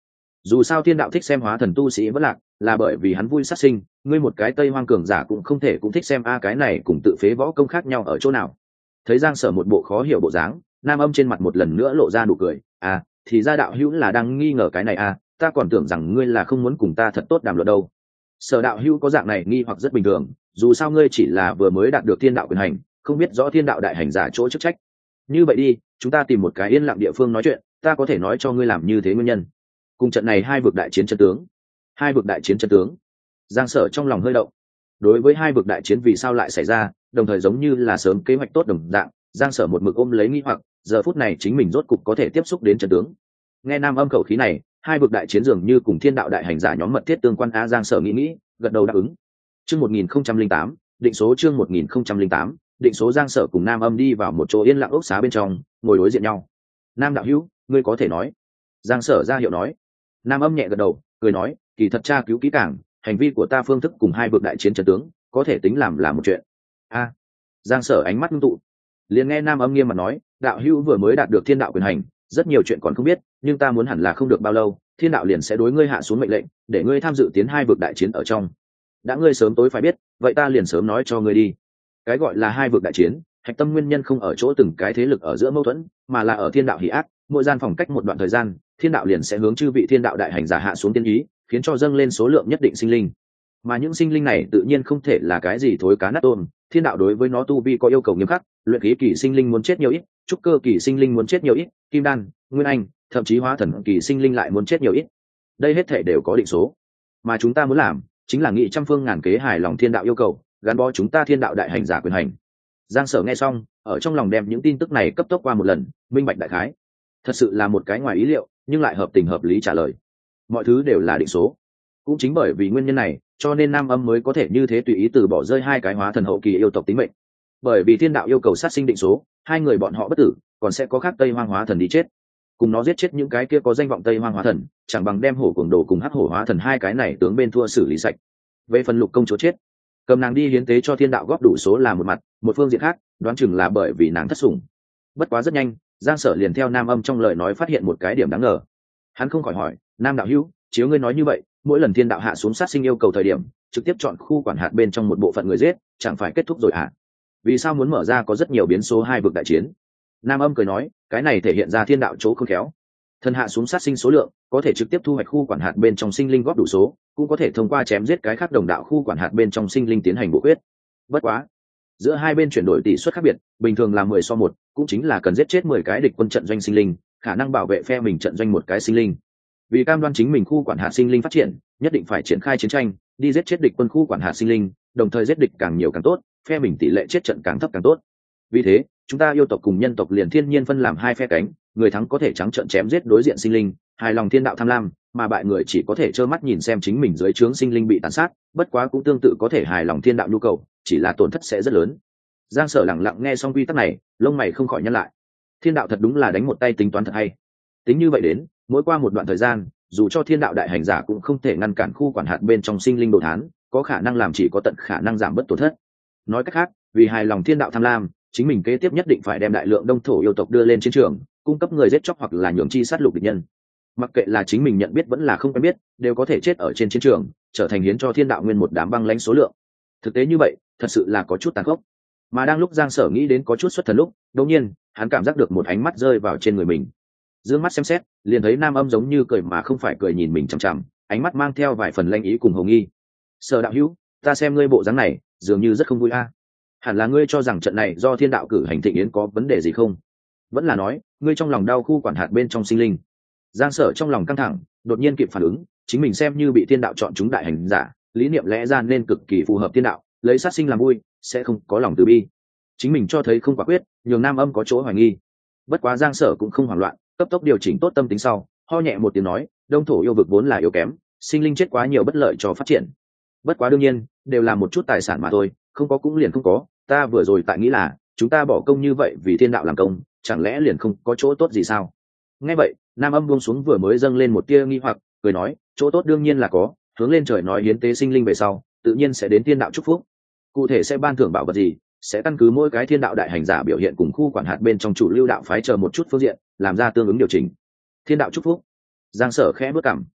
dù sao thiên đạo thích xem hóa thần tu sĩ vẫn lạc là bởi vì hắn vui sát sinh, ngươi một cái tây hoang cường giả cũng không thể cũng thích xem a cái này cùng tự phế võ công khác nhau ở chỗ nào. Thấy Giang Sở một bộ khó hiểu bộ dáng, Nam Âm trên mặt một lần nữa lộ ra nụ cười, à thì ra đạo hữu là đang nghi ngờ cái này à, ta còn tưởng rằng ngươi là không muốn cùng ta thật tốt đàm luận đâu. Sở đạo hữu có dạng này nghi hoặc rất bình thường, dù sao ngươi chỉ là vừa mới đạt được thiên đạo quyền hành, không biết rõ thiên đạo đại hành giả chỗ chức trách. Như vậy đi, chúng ta tìm một cái yên lặng địa phương nói chuyện, ta có thể nói cho ngươi làm như thế nguyên nhân. Cùng trận này hai vực đại chiến chân tướng. Hai vực đại chiến chân tướng. Giang Sở trong lòng hơi động. Đối với hai vực đại chiến vì sao lại xảy ra, đồng thời giống như là sớm kế hoạch tốt đồng dạng, Giang Sở một mực ôm lấy nghi hoặc, giờ phút này chính mình rốt cục có thể tiếp xúc đến chân tướng. Nghe Nam Âm khẩu khí này, hai vực đại chiến dường như cùng thiên đạo đại hành giả nhóm mật thiết tương quan a. Giang Sở nghĩ nghĩ, gật đầu đáp ứng. Chương một nghìn không trăm linh tám, định số chương một nghìn không trăm linh tám, định số. Giang Sở cùng Nam Âm đi vào một chỗ yên lặng ốc xá bên trong, ngồi đối diện nhau. Nam đạo hữu, ngươi có thể nói. Giang Sở ra hiệu nói. Nam Âm nhẹ gật đầu, cười nói, kỳ thật tra cứu kỹ càng, hành vi của ta phương thức cùng hai vực đại chiến chân tướng, có thể tính làm là một chuyện. A. Giang Sở ánh mắt ngưng tụ. Liền nghe Nam Âm nghiêm mặt nói, đạo hữu vừa mới đạt được thiên đạo quyền hành, rất nhiều chuyện còn không biết, nhưng ta muốn hẳn là không được bao lâu, thiên đạo liền sẽ đối ngươi hạ xuống mệnh lệnh, để ngươi tham dự tiến hai vực đại chiến ở trong. Đã ngươi sớm tối phải biết, vậy ta liền sớm nói cho ngươi đi. Cái gọi là hai vực đại chiến, hạch tâm nguyên nhân không ở chỗ từng cái thế lực ở giữa mâu thuẫn, mà là ở thiên đạo hỉ ác, mỗi gian phòng cách một đoạn thời gian, thiên đạo liền sẽ hướng chư vị thiên đạo đại hành giả hạ xuống tiên ý, khiến cho dâng lên số lượng nhất định sinh linh. Mà những sinh linh này tự nhiên không thể là cái gì thối cá nát tôm, thiên đạo đối với nó tu vi có yêu cầu nghiêm khắc, luyện khí kỳ sinh linh muốn chết nhiều ít, trúc cơ kỳ sinh linh muốn chết nhiều ít, kim đan, nguyên anh, thậm chí hóa thần kỳ sinh linh lại muốn chết nhiều ít. Đây hết thể đều có định số. Mà chúng ta muốn làm, chính là nghị trăm phương ngàn kế hài lòng thiên đạo yêu cầu, gắn bó chúng ta thiên đạo đại hành giả quyền hành. Giang Sở nghe xong, ở trong lòng đem những tin tức này cấp tốc qua một lần, minh bạch đại khái. Thật sự là một cái ngoài ý liệu, nhưng lại hợp tình hợp lý trả lời. Mọi thứ đều là định số. Cũng chính bởi vì nguyên nhân này, cho nên Nam Âm mới có thể như thế tùy ý từ bỏ rơi hai cái hóa thần hậu kỳ yêu tộc tính mệnh. Bởi vì thiên đạo yêu cầu sát sinh định số, hai người bọn họ bất tử, còn sẽ có khác Tây Hoang hóa thần đi chết. Cùng nó giết chết những cái kia có danh vọng Tây Hoang hóa thần, chẳng bằng đem hổ cuồng đồ cùng hắc hổ hóa thần hai cái này tướng bên thua xử lý sạch. Về phần Lục công chúa chết, cầm nàng đi hiến tế cho thiên đạo góp đủ số là một mặt, một phương diện khác, đoán chừng là bởi vì nàng thất sủng. Bất quá rất nhanh, Giang Sở liền theo Nam Âm trong lời nói phát hiện một cái điểm đáng ngờ. Hắn không khỏi hỏi, Nam đạo hữu, chiếu ngươi nói như vậy, mỗi lần thiên đạo hạ xuống sát sinh yêu cầu thời điểm, trực tiếp chọn khu quản hạt bên trong một bộ phận người giết, chẳng phải kết thúc rồi hả? Vì sao muốn mở ra có rất nhiều biến số hai vực đại chiến? Nam Âm cười nói, cái này thể hiện ra thiên đạo chỗ không khéo. Thần hạ xuống sát sinh số lượng, có thể trực tiếp thu hoạch khu quản hạt bên trong sinh linh góp đủ số, cũng có thể thông qua chém giết cái khác đồng đạo khu quản hạt bên trong sinh linh tiến hành bổ quyết. Bất quá, giữa hai bên chuyển đổi tỷ suất khác biệt, bình thường là mười so một, cũng chính là cần giết chết mười cái địch quân trận doanh sinh linh, khả năng bảo vệ phe mình trận doanh một cái sinh linh. Vì cam đoan chính mình khu quản hạt sinh linh phát triển, nhất định phải triển khai chiến tranh, đi giết chết địch quân khu quản hạt sinh linh, đồng thời giết địch càng nhiều càng tốt, phe mình tỷ lệ chết trận càng thấp càng tốt. Vì thế, chúng ta yêu tộc cùng nhân tộc liền thiên nhiên phân làm hai phe cánh, người thắng có thể trắng trợn chém giết đối diện sinh linh, hài lòng thiên đạo tham lam, mà bại người chỉ có thể trơ mắt nhìn xem chính mình dưới trướng sinh linh bị tàn sát, bất quá cũng tương tự có thể hài lòng thiên đạo nhu cầu, chỉ là tổn thất sẽ rất lớn. Giang Sở lặng lặng nghe xong quy tắc này, lông mày không khỏi nhăn lại. Thiên đạo thật đúng là đánh một tay tính toán thật hay. Tính như vậy đến, mỗi qua một đoạn thời gian, dù cho thiên đạo đại hành giả cũng không thể ngăn cản khu quản hạt bên trong sinh linh đồ thán, có khả năng làm chỉ có tận khả năng giảm bớt tổn thất. Nói cách khác, vì hài lòng thiên đạo tham lam, chính mình kế tiếp nhất định phải đem đại lượng đông thổ yêu tộc đưa lên chiến trường, cung cấp người giết chóc hoặc là nhường chi sát lục địch nhân. Mặc kệ là chính mình nhận biết vẫn là không quen biết, đều có thể chết ở trên chiến trường, trở thành hiến cho thiên đạo nguyên một đám băng lãnh số lượng. Thực tế như vậy, thật sự là có chút tàn khốc. Mà đang lúc Giang Sở nghĩ đến có chút xuất thần lúc, đột nhiên, hắn cảm giác được một ánh mắt rơi vào trên người mình. Dương mắt xem xét, liền thấy Nam Âm giống như cười mà không phải cười nhìn mình chằm chằm, ánh mắt mang theo vài phần lanh ý cùng hồng nghi. Sở đạo hữu, ta xem ngươi bộ dáng này, dường như rất không vui a. Hẳn là ngươi cho rằng trận này do thiên đạo cử hành thịnh yến có vấn đề gì không? Vẫn là nói, ngươi trong lòng đau khu quản hạt bên trong sinh linh. Giang Sở trong lòng căng thẳng, đột nhiên kịp phản ứng, chính mình xem như bị thiên đạo chọn chúng đại hành giả, lý niệm lẽ ra nên cực kỳ phù hợp thiên đạo, lấy sát sinh làm vui, sẽ không có lòng từ bi. Chính mình cho thấy không quả quyết, nhường Nam Âm có chỗ hoài nghi. Bất quá Giang Sở cũng không hoảng loạn, cấp tốc điều chỉnh tốt tâm tính sau, ho nhẹ một tiếng nói, đông thổ yêu vực vốn là yếu kém, sinh linh chết quá nhiều bất lợi cho phát triển. Bất quá đương nhiên, đều là một chút tài sản mà thôi, không có cũng liền không có, ta vừa rồi tại nghĩ là, chúng ta bỏ công như vậy vì thiên đạo làm công, chẳng lẽ liền không có chỗ tốt gì sao? Nghe vậy, Nam Âm buông xuống vừa mới dâng lên một tia nghi hoặc, cười nói, chỗ tốt đương nhiên là có, hướng lên trời nói hiến tế sinh linh về sau, tự nhiên sẽ đến thiên đạo chúc phúc. Cụ thể sẽ ban thưởng bảo vật gì, sẽ căn cứ mỗi cái thiên đạo đại hành giả biểu hiện cùng khu quản hạt bên trong chủ lưu đạo phái chờ một chút phương diện, làm ra tương ứng điều chỉnh. Thiên đạo chúc phúc. Giang Sở khẽ bước cằm.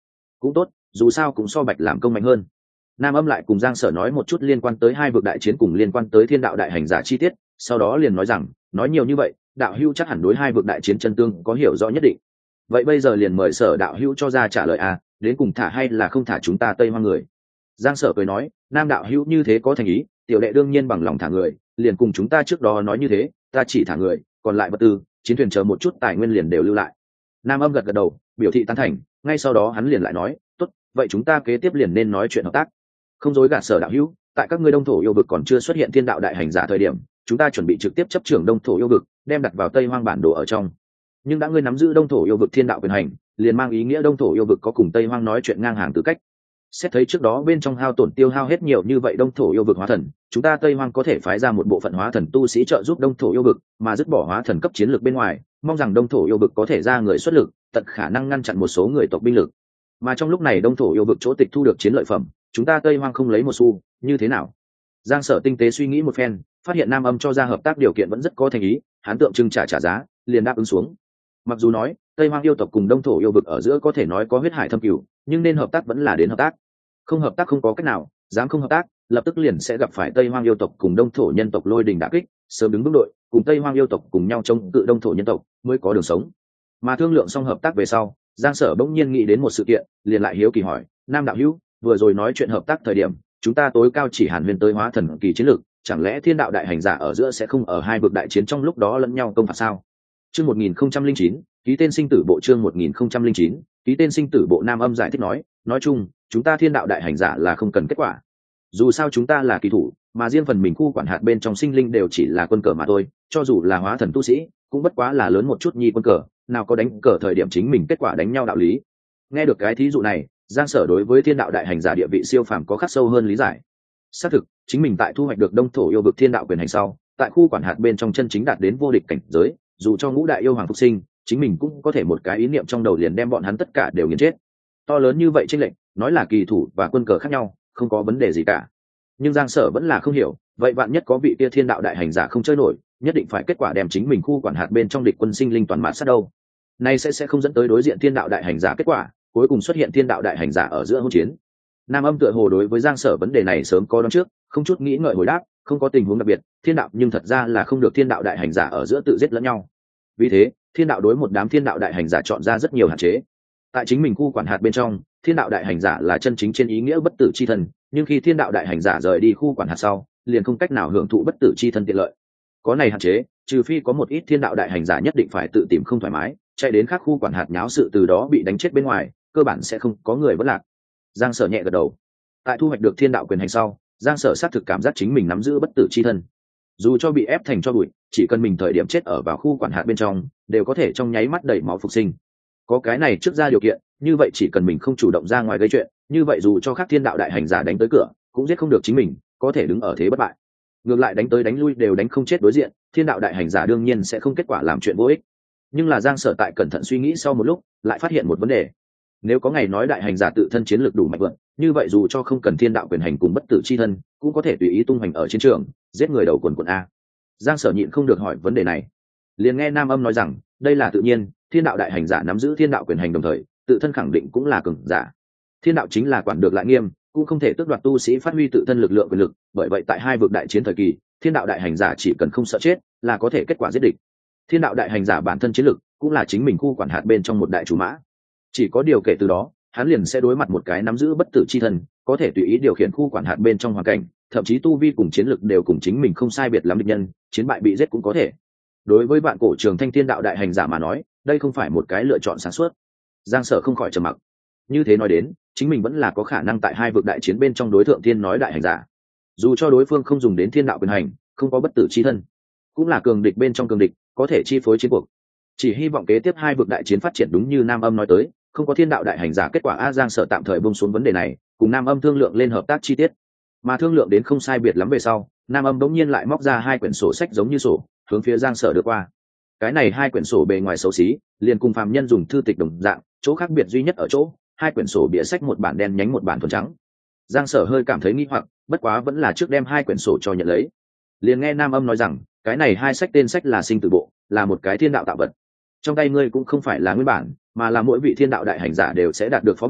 cũng tốt, dù sao cũng so bạch làm công mạnh hơn. Nam Âm lại cùng Giang Sở nói một chút liên quan tới hai vực đại chiến cùng liên quan tới thiên đạo đại hành giả chi tiết, sau đó liền nói rằng, nói nhiều như vậy, đạo hữu chắc hẳn đối hai vực đại chiến chân tương có hiểu rõ nhất định. Vậy bây giờ liền mời Sở đạo hữu cho ra trả lời à, đến cùng thả hay là không thả chúng ta Tây Hoang người. Giang Sở cười nói, Nam đạo hữu như thế có thành ý, tiểu đệ đương nhiên bằng lòng thả người, liền cùng chúng ta trước đó nói như thế, ta chỉ thả người, còn lại vật tư, chiến thuyền chờ một chút tài nguyên liền đều lưu lại. Nam Âm gật gật đầu, biểu thị tán thành, ngay sau đó hắn liền lại nói, tốt, vậy chúng ta kế tiếp liền nên nói chuyện hợp tác. Không dối gạt Sở đạo hữu, tại các ngươi đông thổ yêu vực còn chưa xuất hiện thiên đạo đại hành giả thời điểm, chúng ta chuẩn bị trực tiếp chấp trưởng đông thổ yêu vực, đem đặt vào Tây Hoang bản đồ ở trong. Nhưng đã ngươi nắm giữ đông thổ yêu vực thiên đạo quyền hành, liền mang ý nghĩa đông thổ yêu vực có cùng Tây Hoang nói chuyện ngang hàng tư cách. Xét thấy trước đó bên trong hao tổn tiêu hao hết nhiều như vậy đông thổ yêu vực hóa thần, chúng ta Tây Hoang có thể phái ra một bộ phận hóa thần tu sĩ trợ giúp đông thổ yêu vực, mà dứt bỏ hóa thần cấp chiến lược bên ngoài, mong rằng đông thổ yêu vực có thể ra người xuất lực, tận khả năng ngăn chặn một số người tộc binh lực. Mà trong lúc này đông thổ yêu vực chỗ tịch thu được chiến lợi phẩm, chúng ta Tây Hoang không lấy một xu, như thế nào? Giang Sở tinh tế suy nghĩ một phen, phát hiện Nam Âm cho ra hợp tác điều kiện vẫn rất có thành ý, hắn tượng trưng trả trả giá, liền đáp ứng xuống. Mặc dù nói Tây Hoang yêu tộc cùng đông thổ yêu vực ở giữa có thể nói có huyết hải thâm cửu, nhưng nên hợp tác vẫn là đến hợp tác. Không hợp tác không có cách nào, dám không hợp tác, lập tức liền sẽ gặp phải Tây Hoang yêu tộc cùng đông thổ nhân tộc lôi đình đả kích, sớm đứng vững đội, cùng Tây Hoang yêu tộc cùng nhau chống cự đông thổ nhân tộc, mới có đường sống. Mà thương lượng xong hợp tác về sau, Giang Sở bỗng nhiên nghĩ đến một sự kiện, liền lại hiếu kỳ hỏi, Nam đạo hữu, vừa rồi nói chuyện hợp tác thời điểm, chúng ta tối cao chỉ hàn huyên tới hóa thần kỳ chiến lược, chẳng lẽ thiên đạo đại hành giả ở giữa sẽ không ở hai vực đại chiến trong lúc đó lẫn nhau công phạt sao? Chương một nghìn không trăm lẻ chín, ký tên sinh tử bộ. Chương một nghìn không trăm lẻ chín, ký tên sinh tử bộ. Nam Âm giải thích nói, nói chung, chúng ta thiên đạo đại hành giả là không cần kết quả. Dù sao chúng ta là kỳ thủ, mà riêng phần mình khu quản hạt bên trong sinh linh đều chỉ là quân cờ mà thôi, cho dù là hóa thần tu sĩ, cũng bất quá là lớn một chút nhi quân cờ, nào có đánh cờ thời điểm chính mình kết quả đánh nhau đạo lý. Nghe được cái thí dụ này, Giang Sở đối với thiên đạo đại hành giả địa vị siêu phàm có khắc sâu hơn lý giải. Xác thực, chính mình tại thu hoạch được đông thổ yêu vực thiên đạo quyền hành sau, tại khu quản hạt bên trong chân chính đạt đến vô địch cảnh giới, dù cho ngũ đại yêu hoàng phục sinh, chính mình cũng có thể một cái ý niệm trong đầu liền đem bọn hắn tất cả đều nghiền chết. To lớn như vậy chênh lệch, nói là kỳ thủ và quân cờ khác nhau, không có vấn đề gì cả. Nhưng Giang Sở vẫn là không hiểu, vậy bạn nhất có vị kia thiên đạo đại hành giả không chơi nổi, nhất định phải kết quả đem chính mình khu quản hạt bên trong địch quân sinh linh toàn mã sát đâu. Nay sẽ sẽ không dẫn tới đối diện thiên đạo đại hành giả kết quả, cuối cùng xuất hiện thiên đạo đại hành giả ở giữa hỗn chiến. Nam Âm tựa hồ đối với Giang Sở vấn đề này sớm có đoán trước, không chút nghĩ ngợi hồi đáp, không có tình huống đặc biệt, thiên đạo nhưng thật ra là không được thiên đạo đại hành giả ở giữa tự giết lẫn nhau. Vì thế, thiên đạo đối một đám thiên đạo đại hành giả chọn ra rất nhiều hạn chế. Tại chính mình khu quản hạt bên trong, thiên đạo đại hành giả là chân chính trên ý nghĩa bất tử chi thân, nhưng khi thiên đạo đại hành giả rời đi khu quản hạt sau, liền không cách nào hưởng thụ bất tử chi thân tiện lợi. Có này hạn chế, trừ phi có một ít thiên đạo đại hành giả nhất định phải tự tìm không thoải mái, chạy đến khác khu quản hạt nháo sự từ đó bị đánh chết bên ngoài, cơ bản sẽ không có người vẫn lạc. Giang Sở nhẹ gật đầu. Tại thu hoạch được thiên đạo quyền hành sau, Giang Sở xác thực cảm giác chính mình nắm giữ bất tử chi thân. Dù cho bị ép thành cho bụi, chỉ cần mình thời điểm chết ở vào khu quản hạt bên trong, đều có thể trong nháy mắt đẩy máu phục sinh. Có cái này trước ra điều kiện, như vậy chỉ cần mình không chủ động ra ngoài gây chuyện, như vậy dù cho khác thiên đạo đại hành giả đánh tới cửa, cũng giết không được chính mình, có thể đứng ở thế bất bại. Ngược lại đánh tới đánh lui đều đánh không chết đối diện, thiên đạo đại hành giả đương nhiên sẽ không kết quả làm chuyện vô ích. Nhưng là Giang Sở tại cẩn thận suy nghĩ sau một lúc, lại phát hiện một vấn đề. Nếu có ngày nói đại hành giả tự thân chiến lược đủ mạnh vượn, như vậy dù cho không cần thiên đạo quyền hành cùng bất tử chi thân, cũng có thể tùy ý tung hành ở chiến trường, giết người đầu quần quần a. Giang Sở nhịn không được hỏi vấn đề này. Liền nghe Nam Âm nói rằng, đây là tự nhiên, thiên đạo đại hành giả nắm giữ thiên đạo quyền hành đồng thời, tự thân khẳng định cũng là cường giả. Thiên đạo chính là quản được lại nghiêm, cũng không thể tước đoạt tu sĩ phát huy tự thân lực lượng quyền lực, bởi vậy tại hai vực đại chiến thời kỳ, thiên đạo đại hành giả chỉ cần không sợ chết, là có thể kết quả giết địch. Thiên đạo đại hành giả bản thân chiến lực, cũng là chính mình khu quản hạt bên trong một đại chủ mã. Chỉ có điều kể từ đó, hắn liền sẽ đối mặt một cái nắm giữ bất tử chi thân, có thể tùy ý điều khiển khu quản hạt bên trong hoàn cảnh, thậm chí tu vi cùng chiến lực đều cùng chính mình không sai biệt lắm địch nhân, chiến bại bị giết cũng có thể. Đối với bạn cổ trường thanh thiên đạo đại hành giả mà nói, đây không phải một cái lựa chọn sáng suốt. Giang Sở không khỏi trầm mặc. Như thế nói đến, chính mình vẫn là có khả năng tại hai vực đại chiến bên trong đối thượng thiên nói đại hành giả. Dù cho đối phương không dùng đến thiên đạo quyền hành, không có bất tử chi thân, cũng là cường địch bên trong cường địch, có thể chi phối chiến cuộc. Chỉ hy vọng kế tiếp hai vực đại chiến phát triển đúng như Nam Âm nói tới, không có thiên đạo đại hành giả kết quả a. Giang Sở tạm thời buông xuống vấn đề này, cùng Nam Âm thương lượng lên hợp tác chi tiết. Mà thương lượng đến không sai biệt lắm về sau, Nam Âm bỗng nhiên lại móc ra hai quyển sổ sách giống như sổ, hướng phía Giang Sở đưa qua. Cái này hai quyển sổ bề ngoài xấu xí, liền cùng phàm nhân dùng thư tịch đồng dạng, chỗ khác biệt duy nhất ở chỗ, hai quyển sổ bìa sách một bản đen nhánh một bản thuần trắng. Giang Sở hơi cảm thấy nghi hoặc, bất quá vẫn là trước đem hai quyển sổ cho nhận lấy. Liền nghe Nam Âm nói rằng, cái này hai sách tên sách là sinh tử bộ, là một cái thiên đạo tạo vật. Trong tay ngươi cũng không phải là nguyên bản, mà là mỗi vị thiên đạo đại hành giả đều sẽ đạt được phó bản,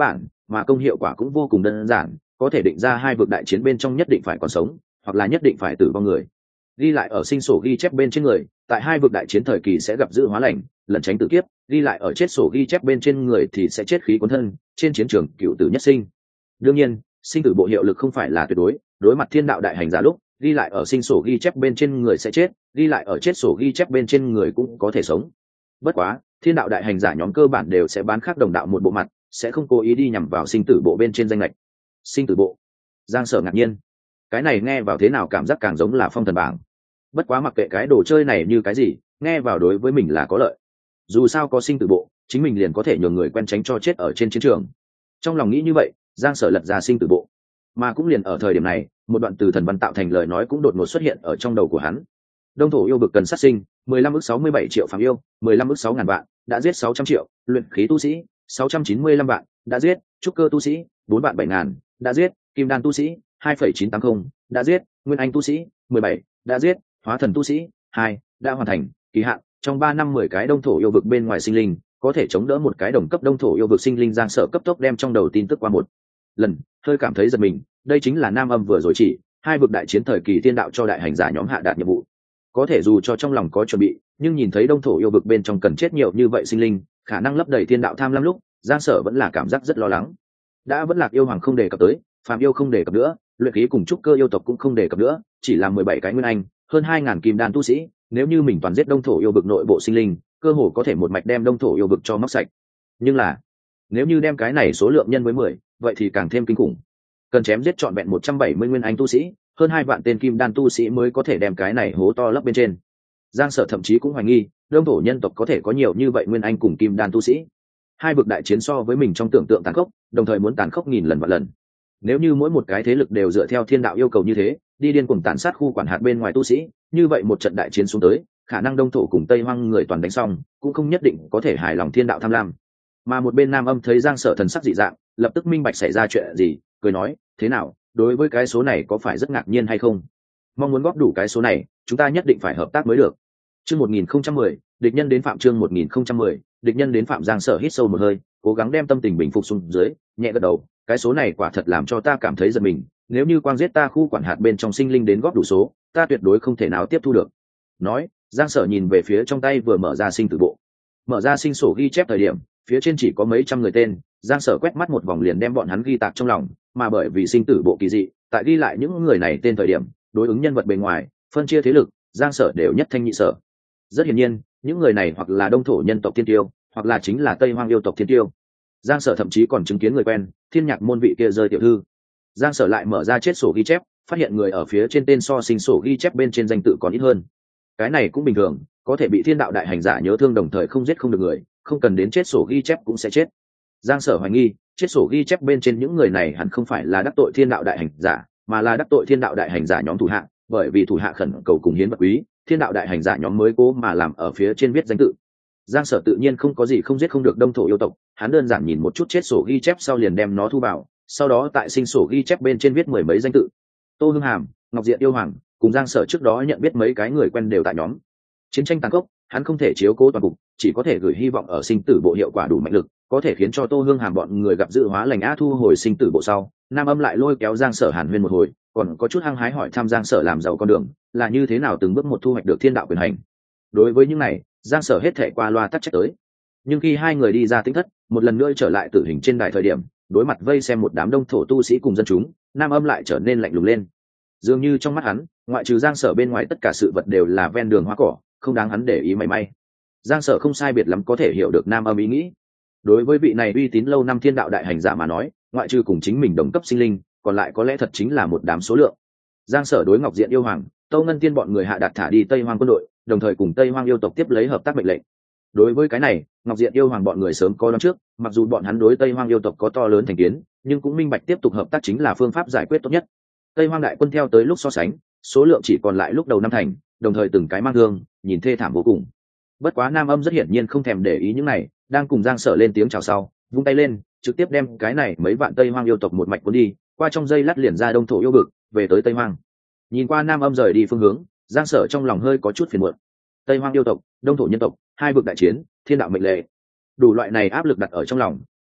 mà công hiệu quả cũng vô cùng đơn giản, có thể định ra hai vực đại chiến bên trong nhất định phải còn sống hoặc là nhất định phải tử vong người. Ghi lại ở sinh sổ ghi chép bên trên người tại hai vực đại chiến thời kỳ sẽ gặp dự hóa lành, lẩn tránh tử kiếp. Ghi lại ở chết sổ ghi chép bên trên người thì sẽ chết khí cuốn thân, trên chiến trường cựu tử nhất sinh. Đương nhiên sinh tử bộ hiệu lực không phải là tuyệt đối, đối mặt thiên đạo đại hành giả lúc ghi lại ở sinh sổ ghi chép bên trên người sẽ chết, ghi lại ở chết sổ ghi chép bên trên người cũng có thể sống. Bất quá thiên đạo đại hành giả nhóm cơ bản đều sẽ bán khác đồng đạo một bộ mặt, sẽ không cố ý đi nhằm vào sinh tử bộ bên trên danh lệch. Sinh tử bộ. Giang Sở ngạc nhiên, cái này nghe vào thế nào cảm giác càng giống là phong thần bảng. Bất quá mặc kệ cái đồ chơi này như cái gì, nghe vào đối với mình là có lợi. Dù sao có sinh tử bộ, chính mình liền có thể nhường người quen tránh cho chết ở trên chiến trường. Trong lòng nghĩ như vậy, Giang Sở lật ra sinh tử bộ. Mà cũng liền ở thời điểm này, một đoạn từ thần văn tạo thành lời nói cũng đột ngột xuất hiện ở trong đầu của hắn. Đông thổ yêu vực cần sát sinh mười lăm ức sáu mươi bảy triệu phàm yêu, mười lăm ức sáu ngàn vạn, đã giết sáu trăm triệu, luyện khí tu sĩ sáu trăm chín mươi lăm vạn, đã giết, trúc cơ tu sĩ bốn vạn bảy ngàn, đã giết, kim đan tu sĩ hai phẩy chín tám không, đã giết, nguyên anh tu sĩ mười bảy, đã giết, hóa thần tu sĩ hai, đã hoàn thành. Kỳ hạn trong ba năm mười cái đông thổ yêu vực bên ngoài sinh linh có thể chống đỡ một cái đồng cấp đông thổ yêu vực sinh linh. Giang Sở cấp tốc đem trong đầu tin tức qua một lần, hơi cảm thấy giật mình. Đây chính là Nam Âm vừa rồi chỉ hai vực đại chiến thời kỳ thiên đạo cho đại hành giả nhóm hạ đạt nhiệm vụ. Có thể dù cho trong lòng có chuẩn bị, nhưng nhìn thấy đông thổ yêu vực bên trong cần chết nhiều như vậy sinh linh, khả năng lấp đầy thiên đạo tham lam lúc, Giang Sở vẫn là cảm giác rất lo lắng. Đã vẫn lạc yêu hoàng không đề cập tới, phàm yêu không đề cập nữa, luyện khí cùng trúc cơ yêu tộc cũng không đề cập nữa, chỉ là mười bảy cái nguyên anh, hơn hai ngàn kim đan tu sĩ. Nếu như mình toàn giết đông thổ yêu vực nội bộ sinh linh, cơ hồ có thể một mạch đem đông thổ yêu vực cho móc sạch. Nhưng là nếu như đem cái này số lượng nhân với mười, vậy thì càng thêm kinh khủng. Cần chém giết trọn vẹn một trăm bảy mươi nguyên anh tu sĩ, hơn hai vạn tên kim đan tu sĩ mới có thể đem cái này hố to lấp bên trên. Giang Sở thậm chí cũng hoài nghi đông thổ nhân tộc có thể có nhiều như vậy nguyên anh cùng kim đan tu sĩ. Hai vực đại chiến so với mình trong tưởng tượng tàn khốc, đồng thời muốn tàn khốc nghìn lần vạn lần. Nếu như mỗi một cái thế lực đều dựa theo thiên đạo yêu cầu như thế đi điên cuồng tàn sát khu quản hạt bên ngoài tu sĩ, như vậy một trận đại chiến xuống tới, khả năng đông thổ cùng tây hoang người toàn đánh xong cũng không nhất định có thể hài lòng thiên đạo tham lam. Mà một bên Nam Âm thấy Giang Sở thần sắc dị dạng, lập tức minh bạch xảy ra chuyện gì, cười nói, thế nào, đối với cái số này có phải rất ngạc nhiên hay không? Mong muốn góp đủ cái số này, chúng ta nhất định phải hợp tác mới được. Chương một nghìn không trăm mười, địch nhân đến phạm. Chương một nghìn không trăm mười, địch nhân đến phạm. Giang Sở hít sâu một hơi, cố gắng đem tâm tình bình phục xuống dưới, nhẹ gật đầu, cái số này quả thật làm cho ta cảm thấy giật mình. Nếu như quang giết ta khu quản hạt bên trong sinh linh đến góp đủ số, ta tuyệt đối không thể nào tiếp thu được. Nói, Giang Sở nhìn về phía trong tay vừa mở ra sinh tử bộ. Mở ra sinh sổ ghi chép thời điểm, phía trên chỉ có mấy trăm người tên. Giang Sở quét mắt một vòng liền đem bọn hắn ghi tạc trong lòng, mà bởi vì sinh tử bộ kỳ dị, tại ghi lại những người này tên thời điểm, đối ứng nhân vật bề ngoài, phân chia thế lực, Giang Sở đều nhất thanh nhị sở. Rất hiển nhiên, những người này hoặc là đông thổ nhân tộc thiên tiêu, hoặc là chính là tây hoang yêu tộc thiên tiêu. Giang Sở thậm chí còn chứng kiến người quen, thiên nhạc môn vị kia rơi tiểu thư. Giang Sở lại mở ra chết sổ ghi chép, phát hiện người ở phía trên tên so sinh sổ ghi chép bên trên danh tự còn ít hơn. Cái này cũng bình thường, có thể bị thiên đạo đại hành giả nhớ thương đồng thời không giết không được người, không cần đến chết sổ ghi chép cũng sẽ chết. Giang Sở hoài nghi, chết sổ ghi chép bên trên những người này hẳn không phải là đắc tội thiên đạo đại hành giả, mà là đắc tội thiên đạo đại hành giả nhóm thủ hạ, bởi vì thủ hạ khẩn cầu cùng hiến vật quý, thiên đạo đại hành giả nhóm mới cố mà làm ở phía trên viết danh tự. Giang Sở tự nhiên không có gì không giết không được đông thổ yêu tộc, hắn đơn giản nhìn một chút chết sổ ghi chép sau liền đem nó thu vào, sau đó tại sinh sổ ghi chép bên trên viết mười mấy danh tự. Tô Hương Hàm, Ngọc Diện yêu hoàng, cùng Giang Sở trước đó nhận biết mấy cái người quen đều tại nhóm. Chiến tranh tàn khốc, hắn không thể chiếu cố toàn cục, chỉ có thể gửi hy vọng ở sinh tử bộ hiệu quả đủ mạnh lực, có thể khiến cho Tô Hương Hàm bọn người gặp dự hóa lành á. Thu hồi sinh tử bộ sau, Nam Âm lại lôi kéo Giang Sở hàn huyên một hồi, còn có chút hăng hái hỏi thăm Giang Sở làm giàu con đường là như thế nào từng bước một thu hoạch được thiên đạo quyền hành. Đối với những này, Giang Sở hết thảy qua loa tắc trách tới. Nhưng khi hai người đi ra tĩnh thất, một lần nữa trở lại tử hình trên đài thời điểm, đối mặt vây xem một đám đông thổ tu sĩ cùng dân chúng, Nam Âm lại trở nên lạnh lùng lên. Dường như trong mắt hắn, ngoại trừ Giang Sở bên ngoài tất cả sự vật đều là ven đường hoa cỏ, không đáng hắn để ý mảy may. Giang Sở không sai biệt lắm có thể hiểu được Nam Âm ý nghĩ. Đối với vị này uy tín lâu năm thiên đạo đại hành giả mà nói, ngoại trừ cùng chính mình đồng cấp sinh linh, còn lại có lẽ thật chính là một đám số lượng. Giang Sở đối Ngọc Diện yêu hoàng, Tâu Ngân Tiên bọn người hạ đạt thả đi Tây Hoang quân đội, đồng thời cùng Tây Hoang yêu tộc tiếp lấy hợp tác mệnh lệnh. Đối với cái này, Ngọc Diện yêu hoàng bọn người sớm có đoán trước, mặc dù bọn hắn đối Tây Hoang yêu tộc có to lớn thành kiến, nhưng cũng minh bạch tiếp tục hợp tác chính là phương pháp giải quyết tốt nhất. Tây Hoang đại quân theo tới lúc so sánh, số lượng chỉ còn lại lúc đầu năm thành, đồng thời từng cái mang thương, nhìn thê thảm vô cùng. Bất quá Nam Âm rất hiển nhiên không thèm để ý những này, đang cùng Giang Sở lên tiếng chào sau, vung tay lên, trực tiếp đem cái này mấy vạn Tây Hoang yêu tộc một mạch cuốn đi, qua trong dây lát liền ra đông thổ yêu vực, về tới Tây Hoang. Nhìn qua Nam Âm rời đi phương hướng, Giang Sở trong lòng hơi có chút phiền muộn. Tây Hoang yêu tộc, đông thổ nhân tộc, hai vực đại chiến, thiên đạo mệnh lệ, đủ loại này áp lực đặt ở trong lòng,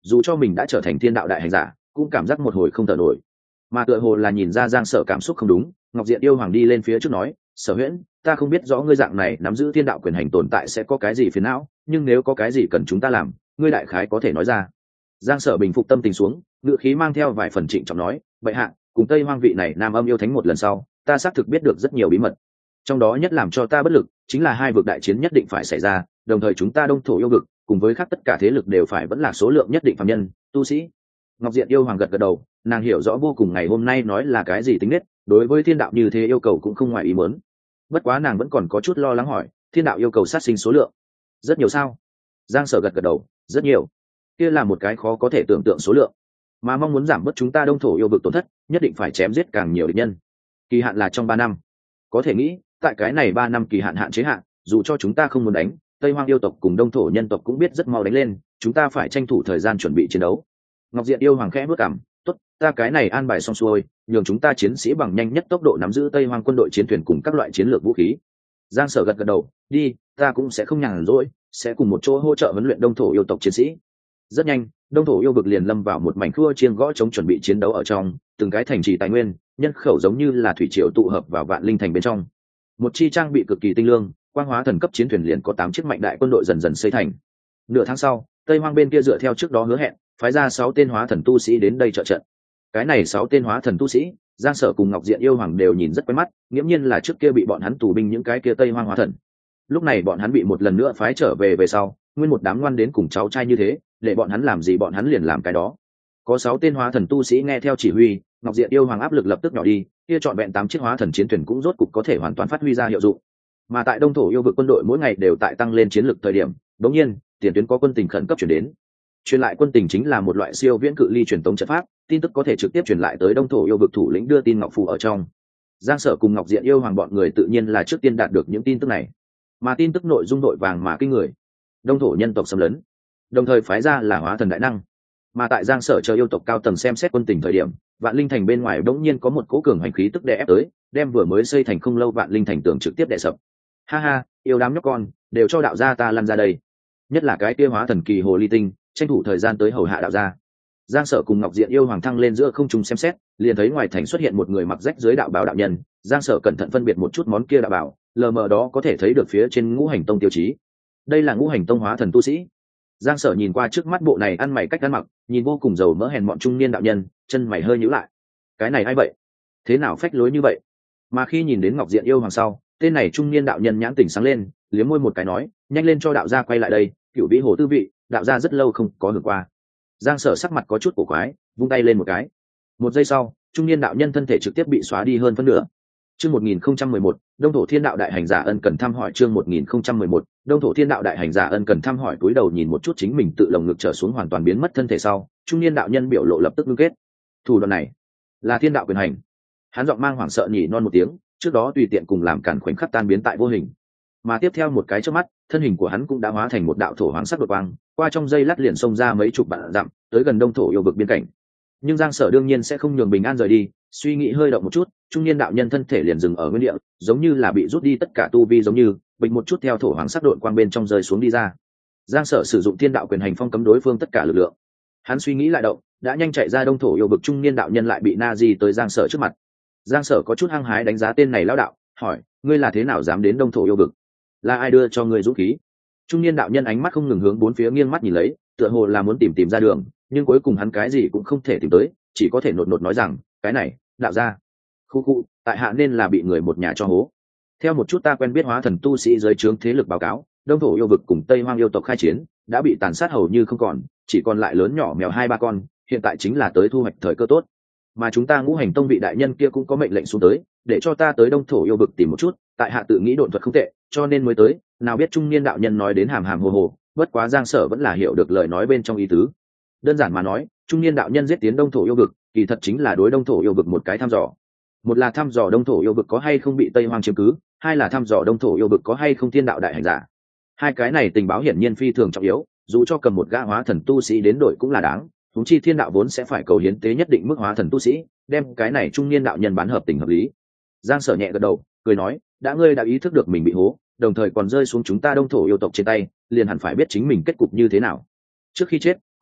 dù cho mình đã trở thành thiên đạo đại hành giả cũng cảm giác một hồi không thở nổi. Mà tựa hồ là nhìn ra Giang Sở cảm xúc không đúng, Ngọc Diện yêu hoàng đi lên phía trước nói, Sở Huyễn, ta không biết rõ ngươi dạng này nắm giữ thiên đạo quyền hành tồn tại sẽ có cái gì phiền não, nhưng nếu có cái gì cần chúng ta làm, ngươi đại khái có thể nói ra. Giang Sở bình phục tâm tình xuống, ngữ khí mang theo vài phần trịnh trọng nói, bệ hạ, cùng Tây Hoang vị này nam âm yêu thánh một lần sau, ta xác thực biết được rất nhiều bí mật. Trong đó nhất làm cho ta bất lực chính là hai vực đại chiến nhất định phải xảy ra, đồng thời chúng ta đông thổ yêu vực cùng với khác tất cả thế lực đều phải vẫn là số lượng nhất định phàm nhân, tu sĩ. Ngọc Diện yêu hoàng gật gật đầu, nàng hiểu rõ vô cùng ngày hôm nay nói là cái gì tính nết, đối với thiên đạo như thế yêu cầu cũng không ngoài ý muốn. Bất quá nàng vẫn còn có chút lo lắng hỏi, thiên đạo yêu cầu sát sinh số lượng rất nhiều sao? Giang Sở gật gật đầu, rất nhiều. Kia là một cái khó có thể tưởng tượng số lượng, mà mong muốn giảm bớt chúng ta đông thổ yêu vực tổn thất, nhất định phải chém giết càng nhiều địch nhân. Kỳ hạn là trong ba năm. Có thể nghĩ, tại cái này ba năm kỳ hạn hạn chế hạn, dù cho chúng ta không muốn đánh, Tây Hoang yêu tộc cùng đông thổ nhân tộc cũng biết rất mau đánh lên, chúng ta phải tranh thủ thời gian chuẩn bị chiến đấu. Ngọc Diện yêu hoàng khẽ bước cằm, tốt, ta cái này an bài xong xuôi, nhường chúng ta chiến sĩ bằng nhanh nhất tốc độ nắm giữ Tây Hoang quân đội chiến thuyền cùng các loại chiến lược vũ khí. Giang Sở gật gật đầu, đi, ta cũng sẽ không nhàn rỗi, sẽ cùng một chỗ hỗ trợ huấn luyện đông thổ yêu tộc chiến sĩ. Rất nhanh, đông thổ yêu vực liền lâm vào một mảnh khua chiêng gõ chống chuẩn bị chiến đấu ở trong, từng cái thành trì tài nguyên, nhân khẩu giống như là thủy triều tụ hợp vào Vạn Linh thành bên trong. Một chi trang bị cực kỳ tinh lương, quang hóa thần cấp chiến thuyền liền có tám chiếc mạnh đại quân đội dần dần xây thành. Nửa tháng sau, Tây Hoang bên kia dựa theo trước đó hứa hẹn, phái ra sáu tên hóa thần tu sĩ đến đây trợ trận. Cái này sáu tên hóa thần tu sĩ, Giang Sở cùng Ngọc Diện yêu hoàng đều nhìn rất quen mắt, nghiễm nhiên là trước kia bị bọn hắn tù binh những cái kia Tây Hoang hóa thần. Lúc này bọn hắn bị một lần nữa phái trở về về sau, nguyên một đám ngoan đến cùng cháu trai như thế, để bọn hắn làm gì bọn hắn liền làm cái đó. Có sáu tên hóa thần tu sĩ nghe theo chỉ huy, Ngọc Diện yêu hoàng áp lực lập tức nhỏ đi, kia chọn vẹn tám chiếc hóa thần chiến thuyền cũng rốt cục có thể hoàn toàn phát huy ra hiệu dụng. Mà tại đông thổ yêu vực quân đội mỗi ngày đều tại tăng lên chiến lược thời điểm, đống nhiên tiền tuyến có quân tình khẩn cấp chuyển đến. Truyền lại quân tình chính là một loại siêu viễn cự ly truyền tống trận pháp, tin tức có thể trực tiếp truyền lại tới đông thổ yêu vực thủ lĩnh đưa tin ngọc phù ở trong. Giang Sở cùng Ngọc Diện yêu hoàng bọn người tự nhiên là trước tiên đạt được những tin tức này, mà tin tức nội dung nội vàng mà kinh người. Đông thổ nhân tộc xâm lấn, đồng thời phái ra là hóa thần đại năng. Mà tại Giang Sở chờ yêu tộc cao tầng xem xét quân tình thời điểm, Vạn Linh thành bên ngoài đống nhiên có một cỗ cường hành khí tức đè ép tới, đem vừa mới xây thành không lâu Vạn Linh thành tường trực tiếp đè sập. Ha ha, yêu đám nhóc con, đều cho đạo gia ta lăn ra đây. Nhất là cái kia hóa thần kỳ hồ ly tinh, tranh thủ thời gian tới hầu hạ đạo gia. Giang Sở cùng Ngọc Diện yêu hoàng thăng lên giữa không trung xem xét, liền thấy ngoài thành xuất hiện một người mặc rách dưới đạo bào đạo nhân. Giang Sở cẩn thận phân biệt một chút món kia đạo bào, lờ mờ đó có thể thấy được phía trên Ngũ Hành Tông tiêu chí. Đây là Ngũ Hành Tông hóa thần tu sĩ. Giang Sở nhìn qua trước mắt bộ này ăn mày cách ăn mặc, nhìn vô cùng giàu mỡ hèn mọn trung niên đạo nhân, chân mày hơi nhíu lại. Cái này ai vậy? Thế nào phách lối như vậy? Mà khi nhìn đến Ngọc Diện yêu hoàng sau, tên này trung niên đạo nhân nhãn tỉnh sáng lên, liếm môi một cái nói, nhanh lên cho đạo gia quay lại đây, cửu vĩ hồ tư vị, đạo gia rất lâu không có hưởng qua. Giang Sở sắc mặt có chút cổ quái, vung tay lên một cái. Một giây sau, trung niên đạo nhân thân thể trực tiếp bị xóa đi hơn phân nửa. Chương một nghìn không trăm mười một, Đông thổ Thiên đạo đại hành giả ân cần thăm hỏi. Chương một nghìn không trăm mười một, Đông thổ Thiên đạo đại hành giả ân cần thăm hỏi. Cúi đầu nhìn một chút chính mình tự lồng ngực trở xuống hoàn toàn biến mất thân thể sau, trung niên đạo nhân biểu lộ lập tức ngưng kết. Thủ đoạn này là thiên đạo quyền hành. Hắn giọng mang hoảng sợ nhỉ non một tiếng, trước đó tùy tiện cùng làm cản khoảnh khắc tan biến tại vô hình. Mà tiếp theo một cái chớp mắt, thân hình của hắn cũng đã hóa thành một đạo thổ hoàng sắc đột quang, qua trong dây lát liền xông ra mấy chục vạn dặm, tới gần đông thổ yêu vực biên cảnh. Nhưng Giang Sở đương nhiên sẽ không nhường bình an rời đi, suy nghĩ hơi động một chút, trung niên đạo nhân thân thể liền dừng ở nguyên địa, giống như là bị rút đi tất cả tu vi, giống như bình một chút theo thổ hoàng sắc đột quang bên trong rơi xuống đi ra. Giang Sở sử dụng thiên đạo quyền hành phong cấm đối phương tất cả lực lượng. Hắn suy nghĩ lại động, đã nhanh chạy ra đông thổ yêu vực, trung niên đạo nhân lại bị na di tới Giang Sở trước mặt. Giang Sở có chút hăng hái đánh giá tên này lão đạo, hỏi, ngươi là thế nào dám đến đông thổ yêu vực? Là ai đưa cho ngươi dũng khí? Trung niên đạo nhân ánh mắt không ngừng hướng bốn phía nghiêng mắt nhìn lấy, tựa hồ là muốn tìm tìm ra đường, nhưng cuối cùng hắn cái gì cũng không thể tìm tới, chỉ có thể nột nột nói rằng, cái này, đạo gia. Khu khu, tại hạ nên là bị người một nhà cho hố. Theo một chút ta quen biết hóa thần tu sĩ dưới trướng thế lực báo cáo, đông thổ yêu vực cùng Tây Hoang yêu tộc khai chiến, đã bị tàn sát hầu như không còn, chỉ còn lại lớn nhỏ mèo hai ba con, hiện tại chính là tới thu hoạch thời cơ tốt. Mà chúng ta Ngũ Hành Tông vị đại nhân kia cũng có mệnh lệnh xuống tới, để cho ta tới đông thổ yêu vực tìm một chút, tại hạ tự nghĩ độn thuật không tệ, cho nên mới tới, nào biết trung niên đạo nhân nói đến hàm hàm hồ hồ, bất quá Giang Sở vẫn là hiểu được lời nói bên trong ý tứ. Đơn giản mà nói, trung niên đạo nhân giết tiến đông thổ yêu vực, kỳ thật chính là đối đông thổ yêu vực một cái thăm dò. Một là thăm dò đông thổ yêu vực có hay không bị Tây Hoang chiếm cứ, hai là thăm dò đông thổ yêu vực có hay không thiên đạo đại hành giả. Hai cái này tình báo hiển nhiên phi thường trọng yếu, dù cho cầm một gã hóa thần tu sĩ đến đổi cũng là đáng, huống chi thiên đạo vốn sẽ phải cầu hiến tế nhất định mức hóa thần tu sĩ, đem cái này trung niên đạo nhân bán hợp tình hợp lý. Giang Sở nhẹ gật đầu, cười nói, đã ngươi đã ý thức được mình bị hố, đồng thời còn rơi xuống chúng ta đông thổ yêu tộc trên tay, liền hẳn phải biết chính mình kết cục như thế nào. Trước khi chết,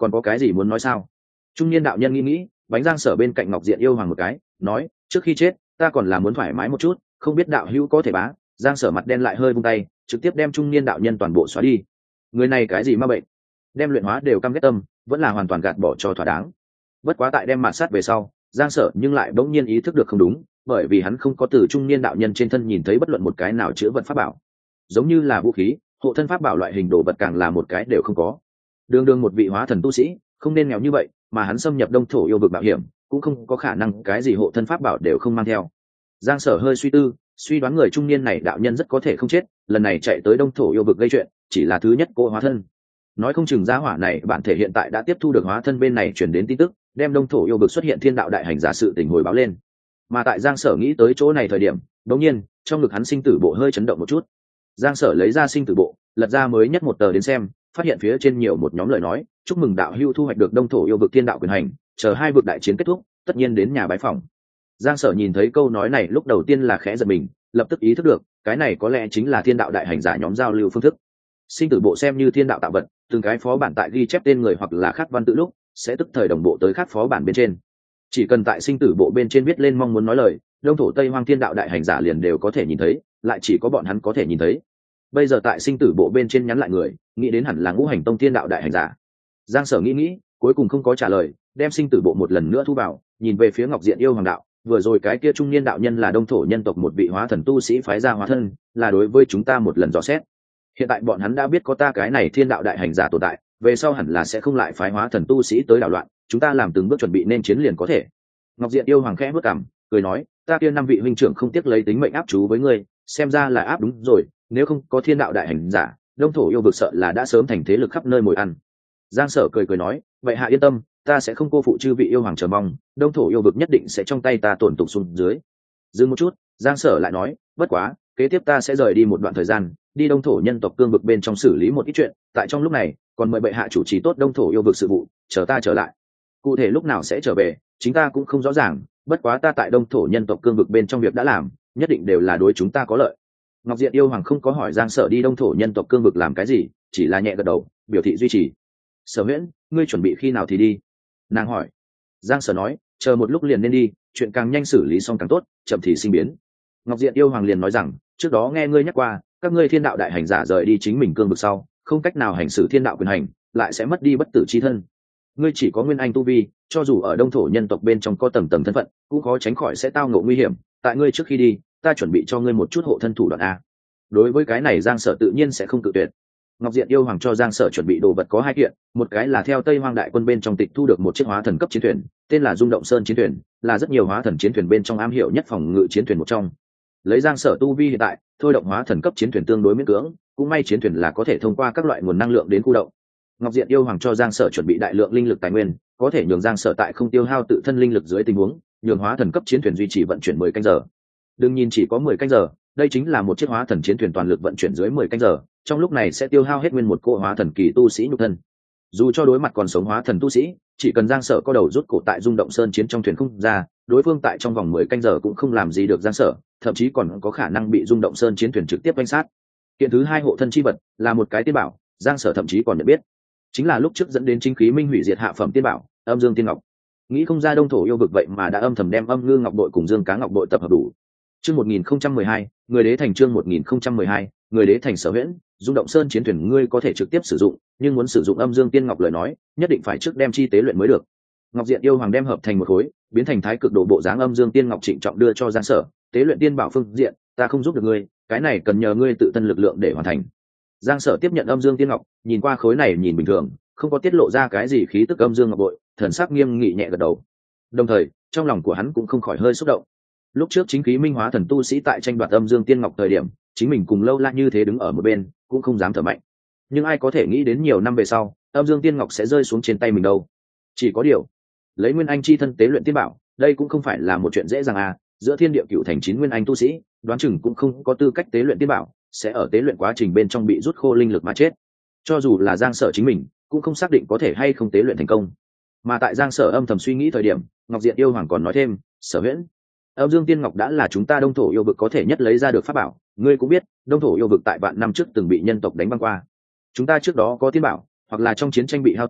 còn có cái gì muốn nói sao? Trung niên đạo nhân nghĩ nghĩ, bánh Giang Sở bên cạnh Ngọc Diện yêu hoàng một cái, nói, trước khi chết ta còn là muốn thoải mái một chút, không biết đạo hữu có thể bá. Giang Sở mặt đen lại hơi vung tay, trực tiếp đem trung niên đạo nhân toàn bộ xóa đi. Người này cái gì ma bệnh, đem luyện hóa đều căm ghét tâm, vẫn là hoàn toàn gạt bỏ cho thỏa đáng. Bất quá tại đem mạt sát về sau, Giang Sở nhưng lại bỗng nhiên ý thức được không đúng, bởi vì hắn không có từ trung niên đạo nhân trên thân nhìn thấy bất luận một cái nào chữa vật pháp bảo, giống như là vũ khí, hộ thân pháp bảo loại hình đồ vật càng là một cái đều không có. Đường đường một vị hóa thần tu sĩ, không nên nghèo như vậy, mà hắn xâm nhập đông thổ yêu vực mạo hiểm, cũng không có khả năng cái gì hộ thân pháp bảo đều không mang theo. Giang Sở hơi suy tư, suy đoán người trung niên này đạo nhân rất có thể không chết, lần này chạy tới đông thổ yêu vực gây chuyện, chỉ là thứ nhất cô hóa thân. Nói không chừng gia hỏa này bản thể hiện tại đã tiếp thu được hóa thân bên này truyền đến tin tức, đem đông thổ yêu vực xuất hiện thiên đạo đại hành giả sự tình hồi báo lên. Mà tại Giang Sở nghĩ tới chỗ này thời điểm, đột nhiên trong ngực hắn sinh tử bộ hơi chấn động một chút. Giang Sở lấy ra sinh tử bộ, lật ra mới nhất một tờ đến xem, phát hiện phía trên nhiều một nhóm lời nói, chúc mừng đạo hữu thu hoạch được đông thổ yêu vực thiên đạo quyền hành, chờ hai vực đại chiến kết thúc, tất nhiên đến nhà bái phỏng. Giang Sở nhìn thấy câu nói này lúc đầu tiên là khẽ giật mình, lập tức ý thức được, cái này có lẽ chính là thiên đạo đại hành giả nhóm giao lưu phương thức. Sinh tử bộ xem như thiên đạo tạo vật, từng cái phó bản tại ghi chép tên người hoặc là khắc văn tự lúc, sẽ tức thời đồng bộ tới khắc phó bản bên trên. Chỉ cần tại sinh tử bộ bên trên viết lên mong muốn nói lời, đông thổ tây hoang thiên đạo đại hành giả liền đều có thể nhìn thấy, lại chỉ có bọn hắn có thể nhìn thấy. Bây giờ tại sinh tử bộ bên trên nhắn lại người, nghĩ đến hẳn là ngũ hành tông thiên đạo đại hành giả. Giang Sở nghĩ nghĩ, cuối cùng không có trả lời, đem sinh tử bộ một lần nữa thu vào, nhìn về phía Ngọc Diện yêu hoàng đạo, vừa rồi cái kia trung niên đạo nhân là đông thổ nhân tộc một vị hóa thần tu sĩ phái ra hóa thân, là đối với chúng ta một lần dò xét. Hiện tại bọn hắn đã biết có ta cái này thiên đạo đại hành giả tồn tại, về sau hẳn là sẽ không lại phái hóa thần tu sĩ tới đảo loạn, chúng ta làm từng bước chuẩn bị nên chiến liền có thể. Ngọc Diện yêu hoàng khẽ bước cằm, cười nói, ta kia năm vị huynh trưởng không tiếc lấy tính mệnh áp chú với ngươi, xem ra là áp đúng rồi, nếu không có thiên đạo đại hành giả, đông thổ yêu vực sợ là đã sớm thành thế lực khắp nơi mồi ăn. Giang Sở cười cười nói, vậy hạ yên tâm, ta sẽ không cô phụ chư vị yêu hoàng chờ mong, đông thổ yêu vực nhất định sẽ trong tay ta tổn tục xuống dưới. Dừng một chút, Giang Sở lại nói, bất quá, kế tiếp ta sẽ rời đi một đoạn thời gian, đi đông thổ nhân tộc cương vực bên trong xử lý một ít chuyện, tại trong lúc này, còn mời bệ hạ chủ trì tốt đông thổ yêu vực sự vụ, chờ ta trở lại. Cụ thể lúc nào sẽ trở về, chính ta cũng không rõ ràng, bất quá ta tại đông thổ nhân tộc cương vực bên trong việc đã làm, nhất định đều là đối chúng ta có lợi. Ngọc Diện yêu hoàng không có hỏi Giang Sở đi đông thổ nhân tộc cương vực làm cái gì, chỉ là nhẹ gật đầu, biểu thị duy trì. Sở Huyễn, ngươi chuẩn bị khi nào thì đi? Nàng hỏi. Giang Sở nói, chờ một lúc liền nên đi, chuyện càng nhanh xử lý xong càng tốt, chậm thì sinh biến. Ngọc Diện yêu hoàng liền nói rằng, trước đó nghe ngươi nhắc qua, các ngươi thiên đạo đại hành giả rời đi chính mình cương vực sau, không cách nào hành xử thiên đạo quyền hành, lại sẽ mất đi bất tử chi thân. Ngươi chỉ có nguyên anh tu vi, cho dù ở đông thổ nhân tộc bên trong có tầng tầng thân phận, cũng khó tránh khỏi sẽ tao ngộ nguy hiểm. Tại ngươi trước khi đi, ta chuẩn bị cho ngươi một chút hộ thân thủ đoạn a. Đối với cái này Giang Sở tự nhiên sẽ không cự tuyệt. Ngọc Diện yêu hoàng cho Giang Sở chuẩn bị đồ vật có hai kiện, một cái là theo Tây Hoang đại quân bên trong tịch thu được một chiếc hóa thần cấp chiến thuyền, tên là Dung Động Sơn chiến thuyền, là rất nhiều hóa thần chiến thuyền bên trong am hiểu nhất phòng ngự chiến thuyền một trong. Lấy Giang Sở tu vi hiện tại, thôi động hóa thần cấp chiến thuyền tương đối miễn cưỡng, cũng may chiến thuyền là có thể thông qua các loại nguồn năng lượng đến khu động. Ngọc Diện yêu hoàng cho Giang Sở chuẩn bị đại lượng linh lực tài nguyên, có thể nhường Giang Sở tại không tiêu hao tự thân linh lực dưới tình huống, nhường hóa thần cấp chiến thuyền duy trì vận chuyển mười canh giờ. Đừng nhìn chỉ có mười canh giờ, đây chính là một chiếc hóa thần chiến thuyền toàn lực vận chuyển dưới mười canh giờ, trong lúc này sẽ tiêu hao hết nguyên một cỗ hóa thần kỳ tu sĩ nhục thân. Dù cho đối mặt còn sống hóa thần tu sĩ, chỉ cần Giang Sở có đầu rút cổ tại Dung Động Sơn chiến trong thuyền không ra, đối phương tại trong vòng mười canh giờ cũng không làm gì được Giang Sở, thậm chí còn có khả năng bị Dung Động Sơn chiến thuyền trực tiếp quanh sát. Kiện thứ hai hộ thân chi vật là một cái tiên bảo, Giang Sở thậm chí còn nhận biết, chính là lúc trước dẫn đến chính khí minh hủy diệt hạ phẩm tiên bảo, Âm Dương Tiên Ngọc. Nghĩ không ra đông thổ yêu vực vậy mà đã âm thầm đem Âm Ngư Ngọc bội cùng Dương Cá Ngọc bội tập hợp đủ. Chương một nghìn không trăm mười hai, người đế thành chương một nghìn không trăm mười hai, người đế thành Sở Huyễn, Dung Động Sơn chiến thuyền ngươi có thể trực tiếp sử dụng, nhưng muốn sử dụng Âm Dương Tiên Ngọc lời nói, nhất định phải trước đem chi tế luyện mới được. Ngọc Diện yêu hoàng đem hợp thành một khối, biến thành thái cực độ bộ dáng Âm Dương Tiên Ngọc trịnh trọng đưa cho Giang Sở, tế luyện tiên bảo phương diện, ta không giúp được ngươi, cái này cần nhờ ngươi tự thân lực lượng để hoàn thành. Giang Sở tiếp nhận Âm Dương Tiên Ngọc, nhìn qua khối này nhìn bình thường, không có tiết lộ ra cái gì khí tức Âm Dương Ngọc bội, thần sắc nghiêm nghị nhẹ gật đầu. Đồng thời, trong lòng của hắn cũng không khỏi hơi xúc động. Lúc trước chính khí minh hóa thần tu sĩ tại tranh đoạt Âm Dương Tiên Ngọc thời điểm, chính mình cùng Lâu La như thế đứng ở một bên, cũng không dám thở mạnh. Nhưng ai có thể nghĩ đến nhiều năm về sau, Âm Dương Tiên Ngọc sẽ rơi xuống trên tay mình đâu? Chỉ có điều, lấy nguyên anh chi thân tế luyện tiên bảo, đây cũng không phải là một chuyện dễ dàng à, giữa thiên địa cựu thành chín nguyên anh tu sĩ, đoán chừng cũng không có tư cách tế luyện tiên bảo, sẽ ở tế luyện quá trình bên trong bị rút khô linh lực mà chết. Cho dù là Giang Sở chính mình, cũng không xác định có thể hay không tế luyện thành công. Mà tại Giang Sở âm thầm suy nghĩ thời điểm, Ngọc Diện yêu hoàng còn nói thêm, Sở Huyễn, Âm Dương Tiên Ngọc đã là chúng ta đông thổ yêu vực có thể nhất lấy ra được pháp bảo, ngươi cũng biết, đông thổ yêu vực tại vạn năm trước từng bị nhân tộc đánh băng qua. Chúng ta trước đó có tiên bảo, hoặc là trong chiến tranh bị hao tổn,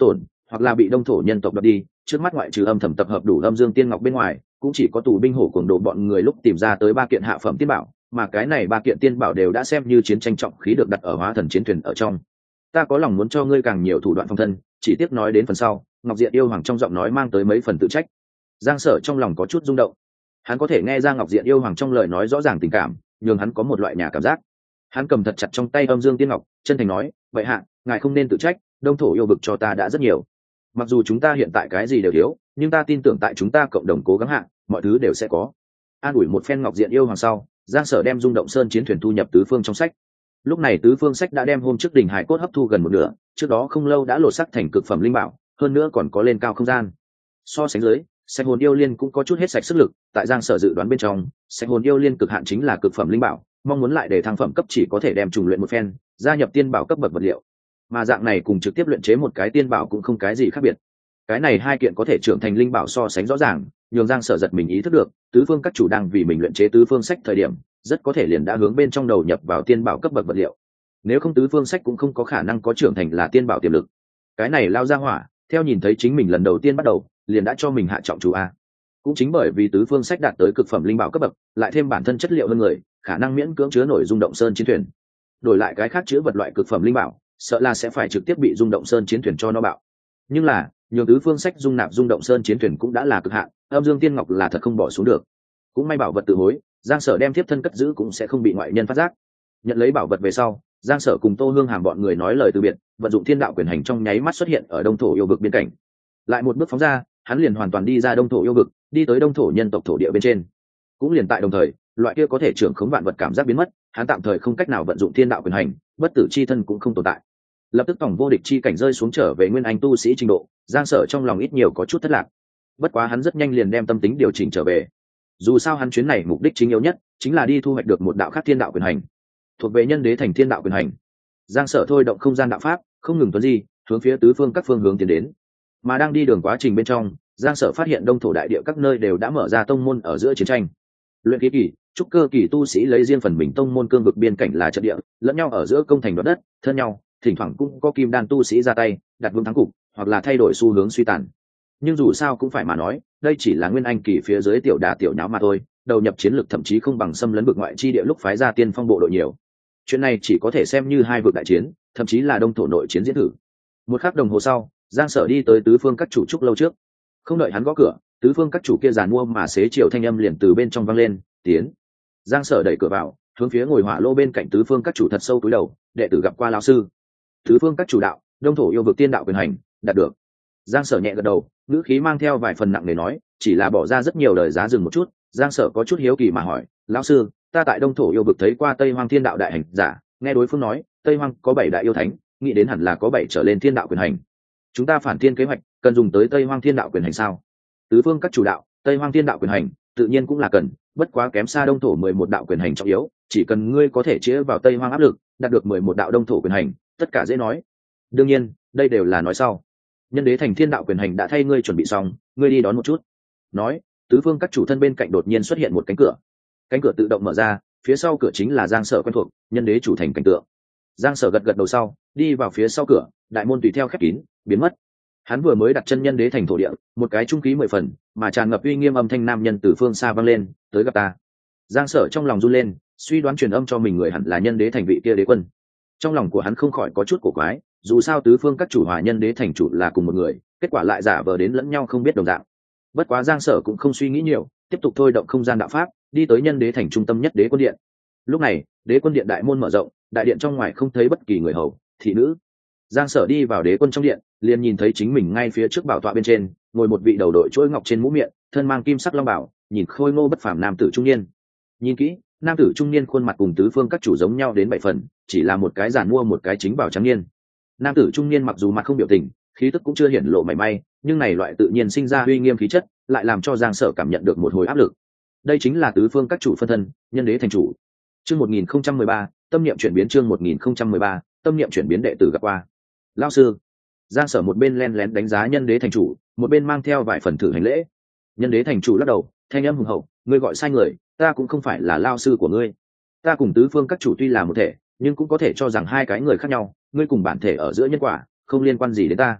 hoặc là bị đông thổ nhân tộc đập đi. Trước mắt ngoại trừ âm thầm tập hợp đủ âm dương tiên ngọc bên ngoài, cũng chỉ có tù binh hổ cuồng độ bọn người lúc tìm ra tới ba kiện hạ phẩm tiên bảo, mà cái này ba kiện tiên bảo đều đã xem như chiến tranh trọng khí được đặt ở hóa thần chiến thuyền ở trong. Ta có lòng muốn cho ngươi càng nhiều thủ đoạn phòng thân, chỉ tiếc nói đến phần sau, Ngọc Diện yêu hoàng trong giọng nói mang tới mấy phần tự trách. Giang Sở trong lòng có chút rung động, hắn có thể nghe ra Ngọc Diện yêu hoàng trong lời nói rõ ràng tình cảm, nhưng hắn có một loại nhà cảm giác. Hắn cầm thật chặt trong tay âm dương tiên ngọc, chân thành nói, vậy hạ, ngài không nên tự trách, đông thổ yêu vực cho ta đã rất nhiều. Mặc dù chúng ta hiện tại cái gì đều thiếu, nhưng ta tin tưởng tại chúng ta cộng đồng cố gắng hạ, mọi thứ đều sẽ có. An ủi một phen Ngọc Diện yêu hoàng sau, Giang Sở đem Rung Động Sơn chiến thuyền thu nhập tứ phương trong sách. Lúc này tứ phương sách đã đem hôm trước đỉnh hải cốt hấp thu gần một nửa, trước đó không lâu đã lột sắc thành cực phẩm linh bảo, hơn nữa còn có lên cao không gian. So sánh dưới, Sạch Hồn Yêu Liên cũng có chút hết sạch sức lực, tại Giang Sở dự đoán bên trong, Sạch Hồn Yêu Liên cực hạn chính là cực phẩm linh bảo, mong muốn lại để thăng phẩm cấp chỉ có thể đem trùng luyện một phen, gia nhập tiên bảo cấp bậc vật liệu. Mà dạng này cùng trực tiếp luyện chế một cái tiên bảo cũng không cái gì khác biệt. Cái này hai kiện có thể trưởng thành linh bảo so sánh rõ ràng, nhường Giang Sở giật mình ý thức được, tứ phương các chủ đang vì mình luyện chế tứ phương sách thời điểm, rất có thể liền đã hướng bên trong đầu nhập vào tiên bảo cấp bậc vật liệu. Nếu không tứ phương sách cũng không có khả năng có trưởng thành là tiên bảo tiềm lực. Cái này lao ra hỏa, theo nhìn thấy chính mình lần đầu tiên bắt đầu, liền đã cho mình hạ trọng chú a. Cũng chính bởi vì tứ phương sách đạt tới cực phẩm linh bảo cấp bậc, lại thêm bản thân chất liệu hơn người, khả năng miễn cưỡng chứa nổi Rung Động Sơn chiến thuyền. Đổi lại cái khác chứa vật loại cực phẩm linh bảo, sợ là sẽ phải trực tiếp bị Rung Động Sơn chiến thuyền cho nó bạo. Nhưng là, nhường tứ phương sách dung nạp Rung Động Sơn chiến thuyền cũng đã là cực hạn, âm dương tiên ngọc là thật không bỏ xuống được. Cũng may bảo vật tự hối, Giang Sở đem tiếp thân cất giữ cũng sẽ không bị ngoại nhân phát giác. Nhận lấy bảo vật về sau, Giang Sở cùng Tô Hương Hàm bọn người nói lời từ biệt, vận dụng thiên đạo quyền hành trong nháy mắt xuất hiện ở đông thổ yêu vực biên cảnh. Lại một bước phóng ra, hắn liền hoàn toàn đi ra đông thổ yêu vực, đi tới đông thổ nhân tộc thổ địa bên trên. Cũng liền tại đồng thời, loại kia có thể trưởng khống vạn vật cảm giác biến mất, hắn tạm thời không cách nào vận dụng thiên đạo quyền hành, bất tử chi thân cũng không tồn tại. Lập tức tổng vô địch chi cảnh rơi xuống trở về nguyên anh tu sĩ trình độ, Giang Sở trong lòng ít nhiều có chút thất lạc. Bất quá hắn rất nhanh liền đem tâm tính điều chỉnh trở về. Dù sao hắn chuyến này mục đích chính yếu nhất chính là đi thu hoạch được một đạo khác thiên đạo quyền hành, thuộc về nhân đế thành thiên đạo quyền hành. Giang Sở thôi động không gian đạo pháp, không ngừng tuấn di, hướng phía tứ phương các phương hướng tiến đến. Mà đang đi đường quá trình bên trong, Giang Sở phát hiện đông thổ đại địa các nơi đều đã mở ra tông môn ở giữa chiến tranh. Luyện khí kỳ, trúc cơ kỳ tu sĩ lấy riêng phần mình tông môn cương vực biên cảnh là trận địa, lẫn nhau ở giữa công thành đoạt đất, thân nhau, thỉnh thoảng cũng có kim đan tu sĩ ra tay, đặt vương thắng cục, hoặc là thay đổi xu hướng suy tàn. Nhưng dù sao cũng phải mà nói, đây chỉ là nguyên anh kỳ phía dưới tiểu đà tiểu nháo mà thôi, đầu nhập chiến lực thậm chí không bằng xâm lấn vực ngoại chi địa lúc phái ra tiên phong bộ đội nhiều. Chuyện này chỉ có thể xem như hai vực đại chiến, thậm chí là đông thổ nội chiến diễn thử. Một khắc đồng hồ sau, Giang Sở đi tới tứ phương các chủ trúc lâu trước. Không đợi hắn gõ cửa, tứ phương các chủ kia giàn mua mà xế chiều thanh âm liền từ bên trong vang lên, "Tiến." Giang Sở đẩy cửa vào, hướng phía ngồi hỏa lô bên cạnh tứ phương các chủ thật sâu cúi đầu, đệ tử gặp qua lão sư. Tứ phương các chủ đạo, đông thổ yêu vực tiên đạo quyền hành, đạt được. Giang Sở nhẹ gật đầu, ngữ khí mang theo vài phần nặng nề nói, chỉ là bỏ ra rất nhiều lời giá dừng một chút. Giang Sở có chút hiếu kỳ mà hỏi, lão sư, ta tại đông thổ yêu vực thấy qua Tây Hoang thiên đạo đại hành giả, nghe đối phương nói Tây Hoang có bảy đại yêu thánh, nghĩ đến hẳn là có bảy trở lên thiên đạo quyền hành. Chúng ta phản thiên kế hoạch cần dùng tới Tây Hoang thiên đạo quyền hành sao? Tứ phương các chủ đạo, Tây Hoang thiên đạo quyền hành tự nhiên cũng là cần, bất quá kém xa đông thổ mười một đạo quyền hành trọng yếu, chỉ cần ngươi có thể chĩa vào Tây Hoang áp lực, đạt được mười một đạo đông thổ quyền hành, tất cả dễ nói. Đương nhiên, đây đều là nói sau. Nhân đế thành thiên đạo quyền hành đã thay ngươi chuẩn bị xong, ngươi đi đón một chút. Nói, tứ phương các chủ thân bên cạnh đột nhiên xuất hiện một cánh cửa. Cánh cửa tự động mở ra, phía sau cửa chính là Giang Sở quen thuộc, nhân đế chủ thành cảnh tượng. Giang Sở gật gật đầu sau, đi vào phía sau cửa, đại môn tùy theo khép kín, biến mất. Hắn vừa mới đặt chân nhân đế thành thổ địa, một cái trung khí mười phần, mà tràn ngập uy nghiêm âm thanh nam nhân từ phương xa vang lên, "Tới gặp ta." Giang Sở trong lòng run lên, suy đoán truyền âm cho mình người hẳn là nhân đế thành vị kia đế quân. Trong lòng của hắn không khỏi có chút cổ quái, dù sao tứ phương các chủ hòa nhân đế thành chủ là cùng một người, kết quả lại giả vờ đến lẫn nhau không biết đồng dạng. Bất quá Giang Sở cũng không suy nghĩ nhiều, tiếp tục thôi động không gian đạo pháp, đi tới nhân đế thành trung tâm nhất đế quân điện. Lúc này, đế quân điện đại môn mở rộng, đại điện trong ngoài không thấy bất kỳ người hầu, thị nữ. Giang Sở đi vào đế quân trong điện, liền nhìn thấy chính mình ngay phía trước bảo tọa bên trên, ngồi một vị đầu đội chuỗi ngọc trên mũ miệng, thân mang kim sắc long bảo, nhìn khôi ngô bất phàm nam tử trung niên. Nhìn kỹ, nam tử trung niên khuôn mặt cùng tứ phương các chủ giống nhau đến bảy phần, chỉ là một cái giản mua một cái chính bảo trắng niên. Nam tử trung niên mặc dù mặt không biểu tình, khí tức cũng chưa hiển lộ mảy may, nhưng này loại tự nhiên sinh ra uy nghiêm khí chất, lại làm cho Giang Sở cảm nhận được một hồi áp lực. Đây chính là tứ phương các chủ phân thân, nhân đế thành chủ. Chương một nghìn không trăm mười ba, tâm niệm chuyển biến chương một nghìn không trăm mười ba, tâm niệm chuyển biến đệ tử gặp qua. Lão sư. Giang Sở một bên len lén đánh giá nhân đế thành chủ, một bên mang theo vài phần thử hành lễ. Nhân đế thành chủ lắc đầu, thanh âm hùng hậu, ngươi gọi sai người, ta cũng không phải là lão sư của ngươi. Ta cùng tứ phương các chủ tuy là một thể, nhưng cũng có thể cho rằng hai cái người khác nhau, ngươi cùng bản thể ở giữa nhân quả, không liên quan gì đến ta.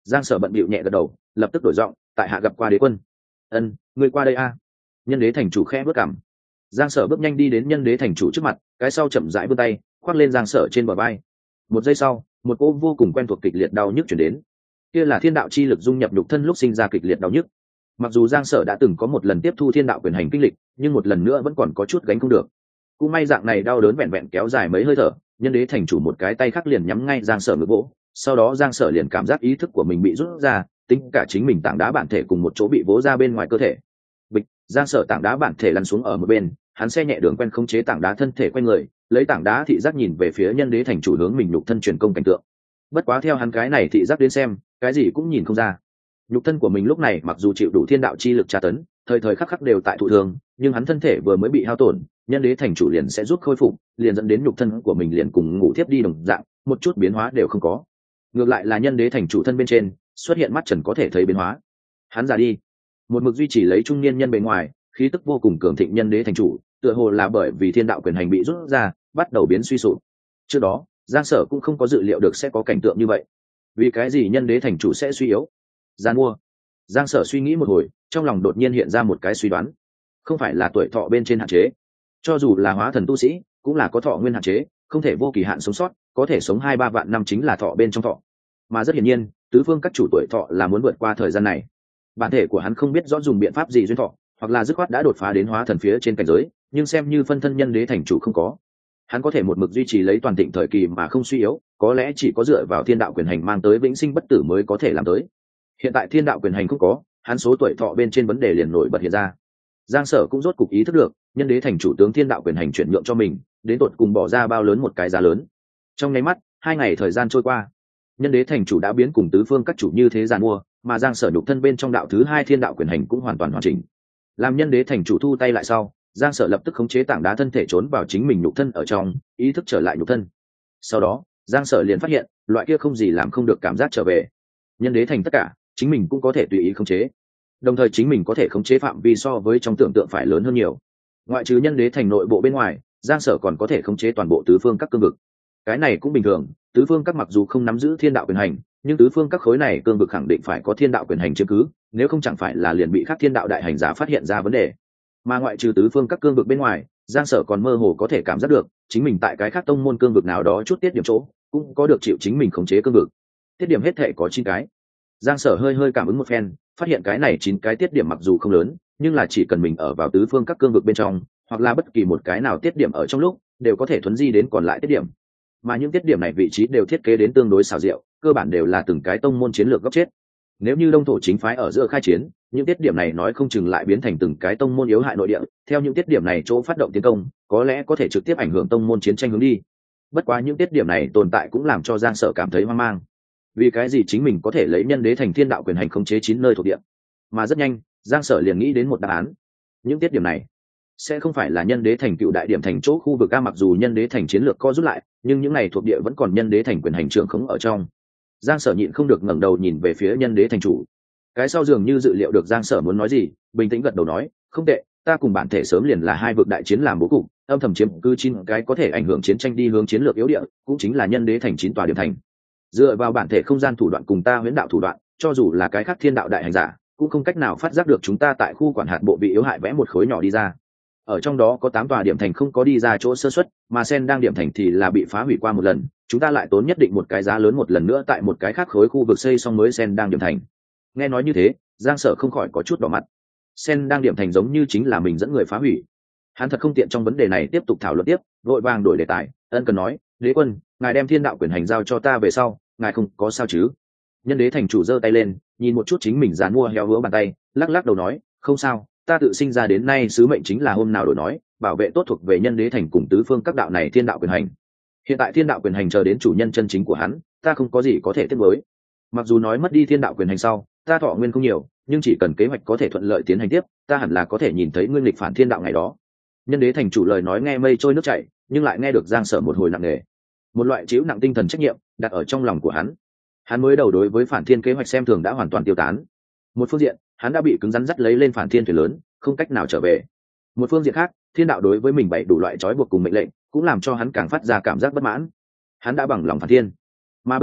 Giang Sở bận bịu nhẹ gật đầu, lập tức đổi giọng, tại hạ gặp qua đế quân. Ân, ngươi qua đây a. Nhân đế thành chủ khẽ bước cằm. Giang Sở bước nhanh đi đến nhân đế thành chủ trước mặt, cái sau chậm rãi vươn tay khoác lên Giang Sở trên bờ vai. Một giây sau, một cỗ vô cùng quen thuộc kịch liệt đau nhức chuyển đến. Kia là thiên đạo chi lực dung nhập nhục thân lúc sinh ra kịch liệt đau nhức. Mặc dù Giang Sở đã từng có một lần tiếp thu thiên đạo quyền hành kinh lịch, nhưng một lần nữa vẫn còn có chút gánh không được. Cũng may dạng này đau đớn vẹn vẹn kéo dài mấy hơi thở, nhân đế thành chủ một cái tay khác liền nhắm ngay Giang Sở ngực vỗ. Sau đó Giang Sở liền cảm giác ý thức của mình bị rút ra, tính cả chính mình tảng đá bản thể cùng một chỗ bị vỗ ra bên ngoài cơ thể. Bịch, Giang Sở tảng đá bản thể lăn xuống ở một bên, hắn xe nhẹ đường quen khống chế tảng đá thân thể quanh người, lấy tảng đá thị giác nhìn về phía nhân đế thành chủ hướng mình nhục thân truyền công cảnh tượng. Bất quá theo hắn cái này thị giác đến xem, cái gì cũng nhìn không ra. Nhục thân của mình lúc này mặc dù chịu đủ thiên đạo chi lực tra tấn, thời thời khắc khắc đều tại thụ thương, nhưng hắn thân thể vừa mới bị hao tổn, nhân đế thành chủ liền sẽ rút khôi phục, liền dẫn đến nhục thân của mình liền cùng ngủ thiếp đi đồng dạng, một chút biến hóa đều không có. Ngược lại là nhân đế thành chủ thân bên trên xuất hiện mắt trần có thể thấy biến hóa. Hắn già đi. Một mực duy trì lấy trung niên nhân bề ngoài, khí tức vô cùng cường thịnh nhân đế thành chủ, tựa hồ là bởi vì thiên đạo quyền hành bị rút ra, bắt đầu biến suy sụp. Trước đó, Giang Sở cũng không có dự liệu được sẽ có cảnh tượng như vậy. Vì cái gì nhân đế thành chủ sẽ suy yếu? Gian mua. Giang Sở suy nghĩ một hồi, trong lòng đột nhiên hiện ra một cái suy đoán. Không phải là tuổi thọ bên trên hạn chế. Cho dù là hóa thần tu sĩ, cũng là có thọ nguyên hạn chế, không thể vô kỳ hạn sống sót, có thể sống hai ba vạn năm chính là thọ bên trong thọ. Mà rất hiển nhiên, tứ phương các chủ tuổi thọ là muốn vượt qua thời gian này. Bản thể của hắn không biết rõ dùng biện pháp gì duyên thọ, hoặc là dứt khoát đã đột phá đến hóa thần phía trên cảnh giới, nhưng xem như phân thân nhân đế thành chủ không có. Hắn có thể một mực duy trì lấy toàn thịnh thời kỳ mà không suy yếu, có lẽ chỉ có dựa vào thiên đạo quyền hành mang tới vĩnh sinh bất tử mới có thể làm tới. Hiện tại thiên đạo quyền hành không có, hắn số tuổi thọ bên trên vấn đề liền nổi bật hiện ra. Giang Sở cũng rốt cục ý thức được, nhân đế thành chủ tướng thiên đạo quyền hành chuyển nhượng cho mình, đến tột cùng bỏ ra bao lớn một cái giá lớn. Trong nháy mắt, hai ngày thời gian trôi qua, nhân đế thành chủ đã biến cùng tứ phương các chủ như thế giàn mua, mà Giang Sở nhục thân bên trong đạo thứ hai thiên đạo quyền hành cũng hoàn toàn hoàn chỉnh. Làm nhân đế thành chủ thu tay lại sau, Giang Sở lập tức khống chế tảng đá thân thể trốn vào chính mình nhục thân ở trong, ý thức trở lại nhục thân. Sau đó, Giang Sở liền phát hiện, loại kia không gì làm không được cảm giác trở về. Nhân đế thành tất cả, chính mình cũng có thể tùy ý khống chế. Đồng thời chính mình có thể khống chế phạm vi so với trong tưởng tượng phải lớn hơn nhiều. Ngoại trừ nhân đế thành nội bộ bên ngoài, Giang Sở còn có thể khống chế toàn bộ tứ phương các cương vực. Cái này cũng bình thường, tứ phương các mặc dù không nắm giữ thiên đạo quyền hành, nhưng tứ phương các khối này cương vực khẳng định phải có thiên đạo quyền hành chứng cứ, nếu không chẳng phải là liền bị các thiên đạo đại hành giả phát hiện ra vấn đề. Mà ngoại trừ tứ phương các cương vực bên ngoài, Giang Sở còn mơ hồ có thể cảm giác được, chính mình tại cái khác tông môn cương vực nào đó chút tiết điểm chỗ, cũng có được chịu chính mình khống chế cương vực. Tiết điểm hết thể có chín cái. Giang Sở hơi hơi cảm ứng một phen, phát hiện cái này chín cái tiết điểm mặc dù không lớn, nhưng là chỉ cần mình ở vào tứ phương các cương vực bên trong, hoặc là bất kỳ một cái nào tiết điểm ở trong lúc, đều có thể thuấn di đến còn lại tiết điểm. Mà những tiết điểm này vị trí đều thiết kế đến tương đối xảo diệu, cơ bản đều là từng cái tông môn chiến lược góc chết. Nếu như đông thổ chính phái ở giữa khai chiến, những tiết điểm này nói không chừng lại biến thành từng cái tông môn yếu hại nội địa, theo những tiết điểm này chỗ phát động tiến công, có lẽ có thể trực tiếp ảnh hưởng tông môn chiến tranh hướng đi. Bất quá những tiết điểm này tồn tại cũng làm cho Giang Sở cảm thấy hoang mang. Vì cái gì chính mình có thể lấy nhân đế thành thiên đạo quyền hành khống chế chín nơi thuộc địa? Mà rất nhanh, Giang Sở liền nghĩ đến một đáp án. Những tiết điểm này sẽ không phải là nhân đế thành cựu đại điểm thành chỗ khu vực A, mặc dù nhân đế thành chiến lược co rút lại, nhưng những này thuộc địa vẫn còn nhân đế thành quyền hành trưởng khống ở trong. Giang Sở nhịn không được ngẩng đầu nhìn về phía nhân đế thành chủ. Cái sau dường như dự liệu được Giang Sở muốn nói gì, bình tĩnh gật đầu nói, không tệ, ta cùng bản thể sớm liền là hai vực đại chiến làm bố cục, âm thầm chiếm cứ chín cái có thể ảnh hưởng chiến tranh đi hướng chiến lược yếu địa, cũng chính là nhân đế thành chín tòa điểm thành. Dựa vào bản thể không gian thủ đoạn cùng ta huyễn đạo thủ đoạn, cho dù là cái khác thiên đạo đại hành giả, cũng không cách nào phát giác được chúng ta tại khu quản hạt bộ bị yếu hại vẽ một khối nhỏ đi ra. Ở trong đó có tám tòa điểm thành không có đi ra chỗ sơ xuất, mà sen đang điểm thành thì là bị phá hủy qua một lần, chúng ta lại tốn nhất định một cái giá lớn một lần nữa tại một cái khác khối khu vực xây xong mới sen đang điểm thành. Nghe nói như thế, Giang Sở không khỏi có chút đỏ mặt. Sen đang điểm thành giống như chính là mình dẫn người phá hủy. Hắn thật không tiện trong vấn đề này tiếp tục thảo luận tiếp, vội vàng đổi đề tài, ân cần nói, đế quân, ngài đem thiên đạo quyền hành giao cho ta về sau, ngài không có sao chứ? Nhân đế thành chủ giơ tay lên, nhìn một chút chính mình dàn mua heo hứa bàn tay, lắc lắc đầu nói, không sao, ta tự sinh ra đến nay sứ mệnh chính là hôm nào đổi nói, bảo vệ tốt thuộc về nhân đế thành cùng tứ phương các đạo này thiên đạo quyền hành. Hiện tại thiên đạo quyền hành chờ đến chủ nhân chân chính của hắn, ta không có gì có thể tiếp nối. Mặc dù nói mất đi thiên đạo quyền hành sau, ta thọ nguyên không nhiều, nhưng chỉ cần kế hoạch có thể thuận lợi tiến hành tiếp, ta hẳn là có thể nhìn thấy nguyên lịch phản thiên đạo ngày đó. Nhân đế thành chủ lời nói nghe mây trôi nước chảy, nhưng lại nghe được Giang Sở một hồi nặng nề. Một loại chịu nặng tinh thần trách nhiệm đặt ở trong lòng của hắn. Hắn mới đầu đối với phản thiên kế hoạch xem thường đã hoàn toàn tiêu tán. Một phương diện, hắn đã bị cứng rắn dắt lấy lên phản thiên thuyền lớn, không cách nào trở về. Một phương diện khác, thiên đạo đối với mình bày đủ loại trói buộc cùng mệnh lệnh, cũng làm cho hắn càng phát ra cảm giác bất mãn. Hắn đã bằng lòng phản thiên, mà bây giờ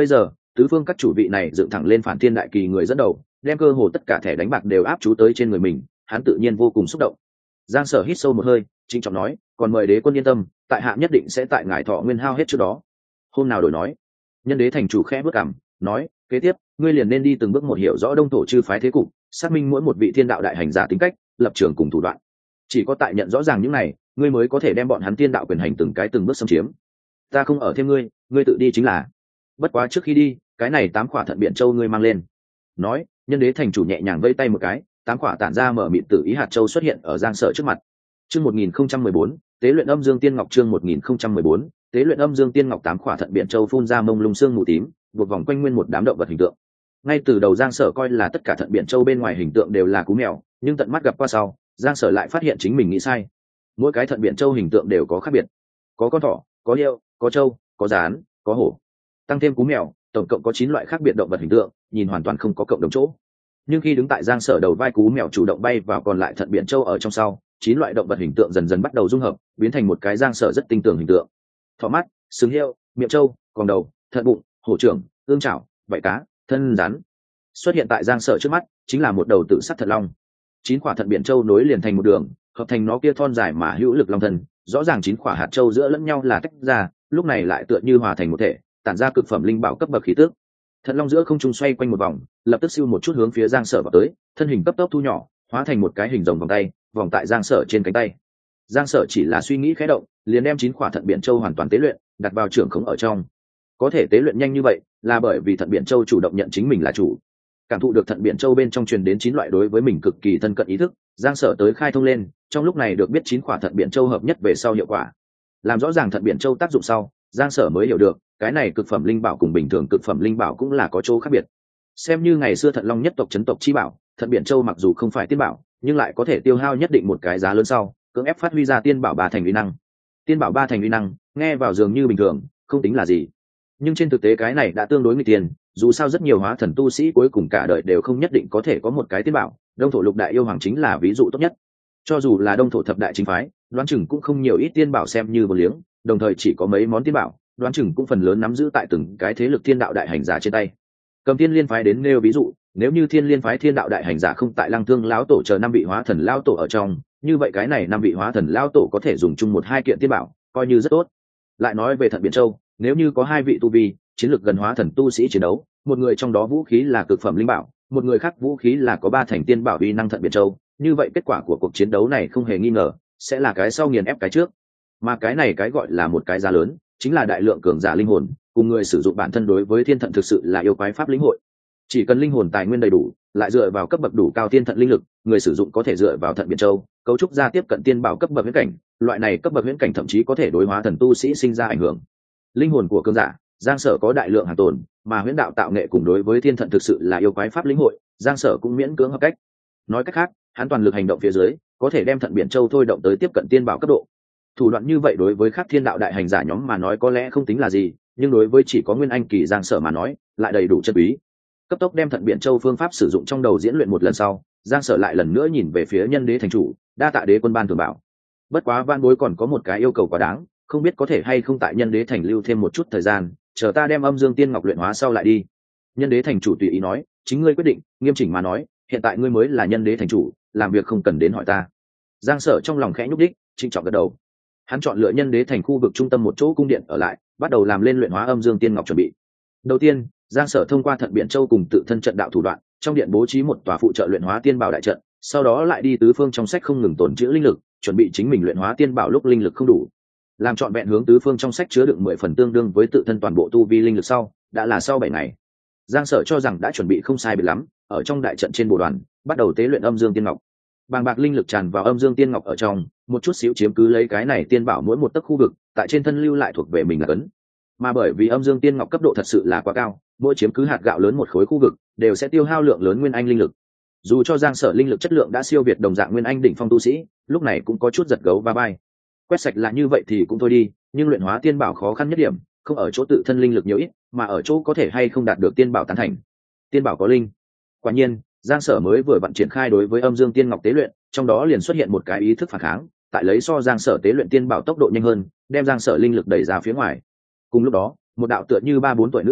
tứ phương các chủ vị này dựng thẳng lên phản thiên đại kỳ người dẫn đầu, đem cơ hồ tất cả thẻ đánh bạc đều áp chú tới trên người mình, hắn tự nhiên vô cùng xúc động. Giang Sở hít sâu một hơi, trịnh trọng nói, còn mời đế quân yên tâm, tại hạ nhất định sẽ tại ngài thọ nguyên hao hết trước đó. Hôm nào đổi nói. Nhân đế thành chủ khẽ bước cằm, nói, kế tiếp ngươi liền nên đi từng bước một hiểu rõ đông thổ chư phái thế cục, xác minh mỗi một vị thiên đạo đại hành giả tính cách, lập trường cùng thủ đoạn. Chỉ có tại nhận rõ ràng những này, ngươi mới có thể đem bọn hắn thiên đạo quyền hành từng cái từng bước xâm chiếm. Ta không ở thêm ngươi, ngươi tự đi chính là. Bất quá trước khi đi, cái này tám khỏa thận biện châu ngươi mang lên. Nói, nhân đế thành chủ nhẹ nhàng vây tay một cái, tám khỏa tản ra mở mịt tự ý hạt châu xuất hiện ở Giang Sở trước mặt. Chương một nghìn không trăm mười bốn, tế luyện âm dương tiên ngọc. Chương một nghìn không trăm mười bốn, tế luyện âm dương tiên ngọc. Tám khỏa thận biện châu phun ra mông lung xương mù tím, buộc vòng quanh nguyên một đám động vật hình tượng. Ngay từ đầu Giang Sở coi là tất cả thận biện châu bên ngoài hình tượng đều là cú mèo, nhưng tận mắt gặp qua sau, Giang Sở lại phát hiện chính mình nghĩ sai. Mỗi cái thận biện châu hình tượng đều có khác biệt, có con thỏ, có heo, có trâu, có rán, có hổ, tăng thêm cú mèo, tổng cộng có chín loại khác biệt động vật hình tượng, nhìn hoàn toàn không có cộng đồng chỗ. Nhưng khi đứng tại Giang Sở đầu vai cú mèo chủ động bay vào còn lại thận biện châu ở trong sau, chín loại động vật hình tượng dần dần bắt đầu dung hợp, biến thành một cái Giang Sở rất tinh tường hình tượng. Thỏ mắt, sừng heo, miệng trâu, còn đầu, thận bụng, hổ trưởng, ương chảo, vảy cá, thân rắn. Xuất hiện tại Giang Sở trước mắt chính là một đầu tự sắt thật long. Chín quả thận biện châu nối liền thành một đường, hợp thành nó kia thon dài mà hữu lực long thân, rõ ràng chín quả hạt châu giữa lẫn nhau là tách ra, lúc này lại tựa như hòa thành một thể, tản ra cực phẩm linh bảo cấp bậc khí tức. Thận long giữa không trung xoay quanh một vòng, lập tức siêu một chút hướng phía Giang Sở vào tới, thân hình cấp tốc thu nhỏ, hóa thành một cái hình rồng vòng tay, vòng tại Giang Sở trên cánh tay. Giang Sở chỉ là suy nghĩ khẽ động, liền đem chín quả thận biện châu hoàn toàn tế luyện, đặt vào trưởng khống ở trong. Có thể tế luyện nhanh như vậy, là bởi vì thận biện châu chủ động nhận chính mình là chủ. Cảm thụ được thận biện châu bên trong truyền đến chín loại đối với mình cực kỳ thân cận ý thức, Giang Sở tới khai thông lên, trong lúc này được biết chín quả thận biện châu hợp nhất về sau hiệu quả. Làm rõ ràng thận biện châu tác dụng sau, Giang Sở mới hiểu được, cái này cực phẩm linh bảo cùng bình thường cực phẩm linh bảo cũng là có chỗ khác biệt. Xem như ngày xưa Thận Long nhất tộc chấn tộc chi bảo, Thận Biện Châu mặc dù không phải tiên bảo, nhưng lại có thể tiêu hao nhất định một cái giá lớn sau, cưỡng ép phát huy ra tiên bảo ba thành uy năng. Tiên bảo ba thành uy năng, nghe vào dường như bình thường, không tính là gì. Nhưng trên thực tế cái này đã tương đối nguy tiền, dù sao rất nhiều hóa thần tu sĩ cuối cùng cả đời đều không nhất định có thể có một cái tiên bảo, Đông thổ lục đại yêu hoàng chính là ví dụ tốt nhất. Cho dù là Đông thổ thập đại chính phái, đoán chừng cũng không nhiều ít tiên bảo xem như một liếng, đồng thời chỉ có mấy món tiên bảo, đoán chừng cũng phần lớn nắm giữ tại từng cái thế lực thiên đạo đại hành giả trên tay. Cầm thiên liên phái đến nêu ví dụ, nếu như thiên liên phái thiên đạo đại hành giả không tại lăng thương lão tổ chờ năm vị hóa thần lão tổ ở trong, như vậy cái này năm vị hóa thần lão tổ có thể dùng chung một hai kiện tiên bảo, coi như rất tốt. Lại nói về Thận Biện Châu, nếu như có hai vị tu vi chiến lược gần hóa thần tu sĩ chiến đấu, một người trong đó vũ khí là cực phẩm linh bảo, một người khác vũ khí là có ba thành tiên bảo uy năng Thận Biện Châu, như vậy kết quả của cuộc chiến đấu này không hề nghi ngờ sẽ là cái sau nghiền ép cái trước. Mà cái này cái gọi là một cái giá lớn, chính là đại lượng cường giả linh hồn cùng người sử dụng bản thân đối với thiên thận thực sự là yêu quái pháp lĩnh hội. Chỉ cần linh hồn tài nguyên đầy đủ, lại dựa vào cấp bậc đủ cao thiên thận linh lực, người sử dụng có thể dựa vào Thận Biện Châu cấu trúc ra tiếp cận tiên bảo cấp bậc huyễn cảnh, loại này cấp bậc huyễn cảnh thậm chí có thể đối hóa thần tu sĩ sinh ra ảnh hưởng. Linh hồn của cường giả, Giang Sở có đại lượng hàng tồn, mà huyễn đạo tạo nghệ cùng đối với thiên thận thực sự là yêu quái pháp lĩnh hội, Giang Sở cũng miễn cưỡng hợp cách. Nói cách khác, hắn toàn lực hành động phía dưới, có thể đem Thận Biện Châu thôi động tới tiếp cận tiên bảo cấp độ. Thủ đoạn như vậy đối với các thiên đạo đại hành giả nhóm mà nói có lẽ không tính là gì, nhưng đối với chỉ có nguyên anh kỳ Giang Sở mà nói lại đầy đủ chân quý. Cấp tốc đem Thận Biện Châu phương pháp sử dụng trong đầu diễn luyện một lần sau, Giang Sở lại lần nữa nhìn về phía nhân đế thành chủ, đa tạ đế quân ban thường bảo. Bất quá van bối còn có một cái yêu cầu quá đáng, không biết có thể hay không tại nhân đế thành lưu thêm một chút thời gian, chờ ta đem âm dương tiên ngọc luyện hóa sau lại đi. Nhân đế thành chủ tùy ý nói, chính ngươi quyết định, nghiêm chỉnh mà nói, hiện tại ngươi mới là nhân đế thành chủ, làm việc không cần đến hỏi ta. Giang Sở trong lòng khẽ nhúc đích, trịnh trọng gật đầu. Hắn chọn lựa nhân đế thành khu vực trung tâm một chỗ cung điện ở lại, bắt đầu làm lên luyện hóa âm dương tiên ngọc chuẩn bị. Đầu tiên, Giang Sở thông qua Thận Biện Châu cùng tự thân trận đạo thủ đoạn, trong điện bố trí một tòa phụ trợ luyện hóa tiên bảo đại trận, sau đó lại đi tứ phương trong sách không ngừng tồn trữ linh lực, chuẩn bị chính mình luyện hóa tiên bảo lúc linh lực không đủ, làm trọn vẹn hướng tứ phương trong sách chứa đựng mười phần tương đương với tự thân toàn bộ tu vi linh lực sau, đã là sau bảy ngày. Giang Sở cho rằng đã chuẩn bị không sai biệt lắm, ở trong đại trận trên bồ đoàn, bắt đầu tế luyện âm dương tiên ngọc. Bàng bạc linh lực tràn vào âm dương tiên ngọc ở trong, một chút xíu chiếm cứ lấy cái này tiên bảo mỗi một tấc khu vực, tại trên thân lưu lại thuộc về mình là cấn. Mà bởi vì âm dương tiên ngọc cấp độ thật sự là quá cao, mỗi chiếm cứ hạt gạo lớn một khối khu vực, đều sẽ tiêu hao lượng lớn nguyên anh linh lực. Dù cho Giang Sở linh lực chất lượng đã siêu việt đồng dạng nguyên anh đỉnh phong tu sĩ, lúc này cũng có chút giật gấu va vai. Quét sạch là như vậy thì cũng thôi đi, nhưng luyện hóa tiên bảo khó khăn nhất điểm, không ở chỗ tự thân linh lực nhiều ít, mà ở chỗ có thể hay không đạt được tiên bảo tán thành. Tiên bảo có linh. Quả nhiên, Giang Sở mới vừa vận triển khai đối với âm dương tiên ngọc tế luyện, trong đó liền xuất hiện một cái ý thức phản kháng, tại lấy so Giang Sở tế luyện tiên bảo tốc độ nhanh hơn, đem Giang Sở linh lực đẩy ra phía ngoài. Cùng lúc đó, một đạo tựa như ba bốn tuổi nữ đồng,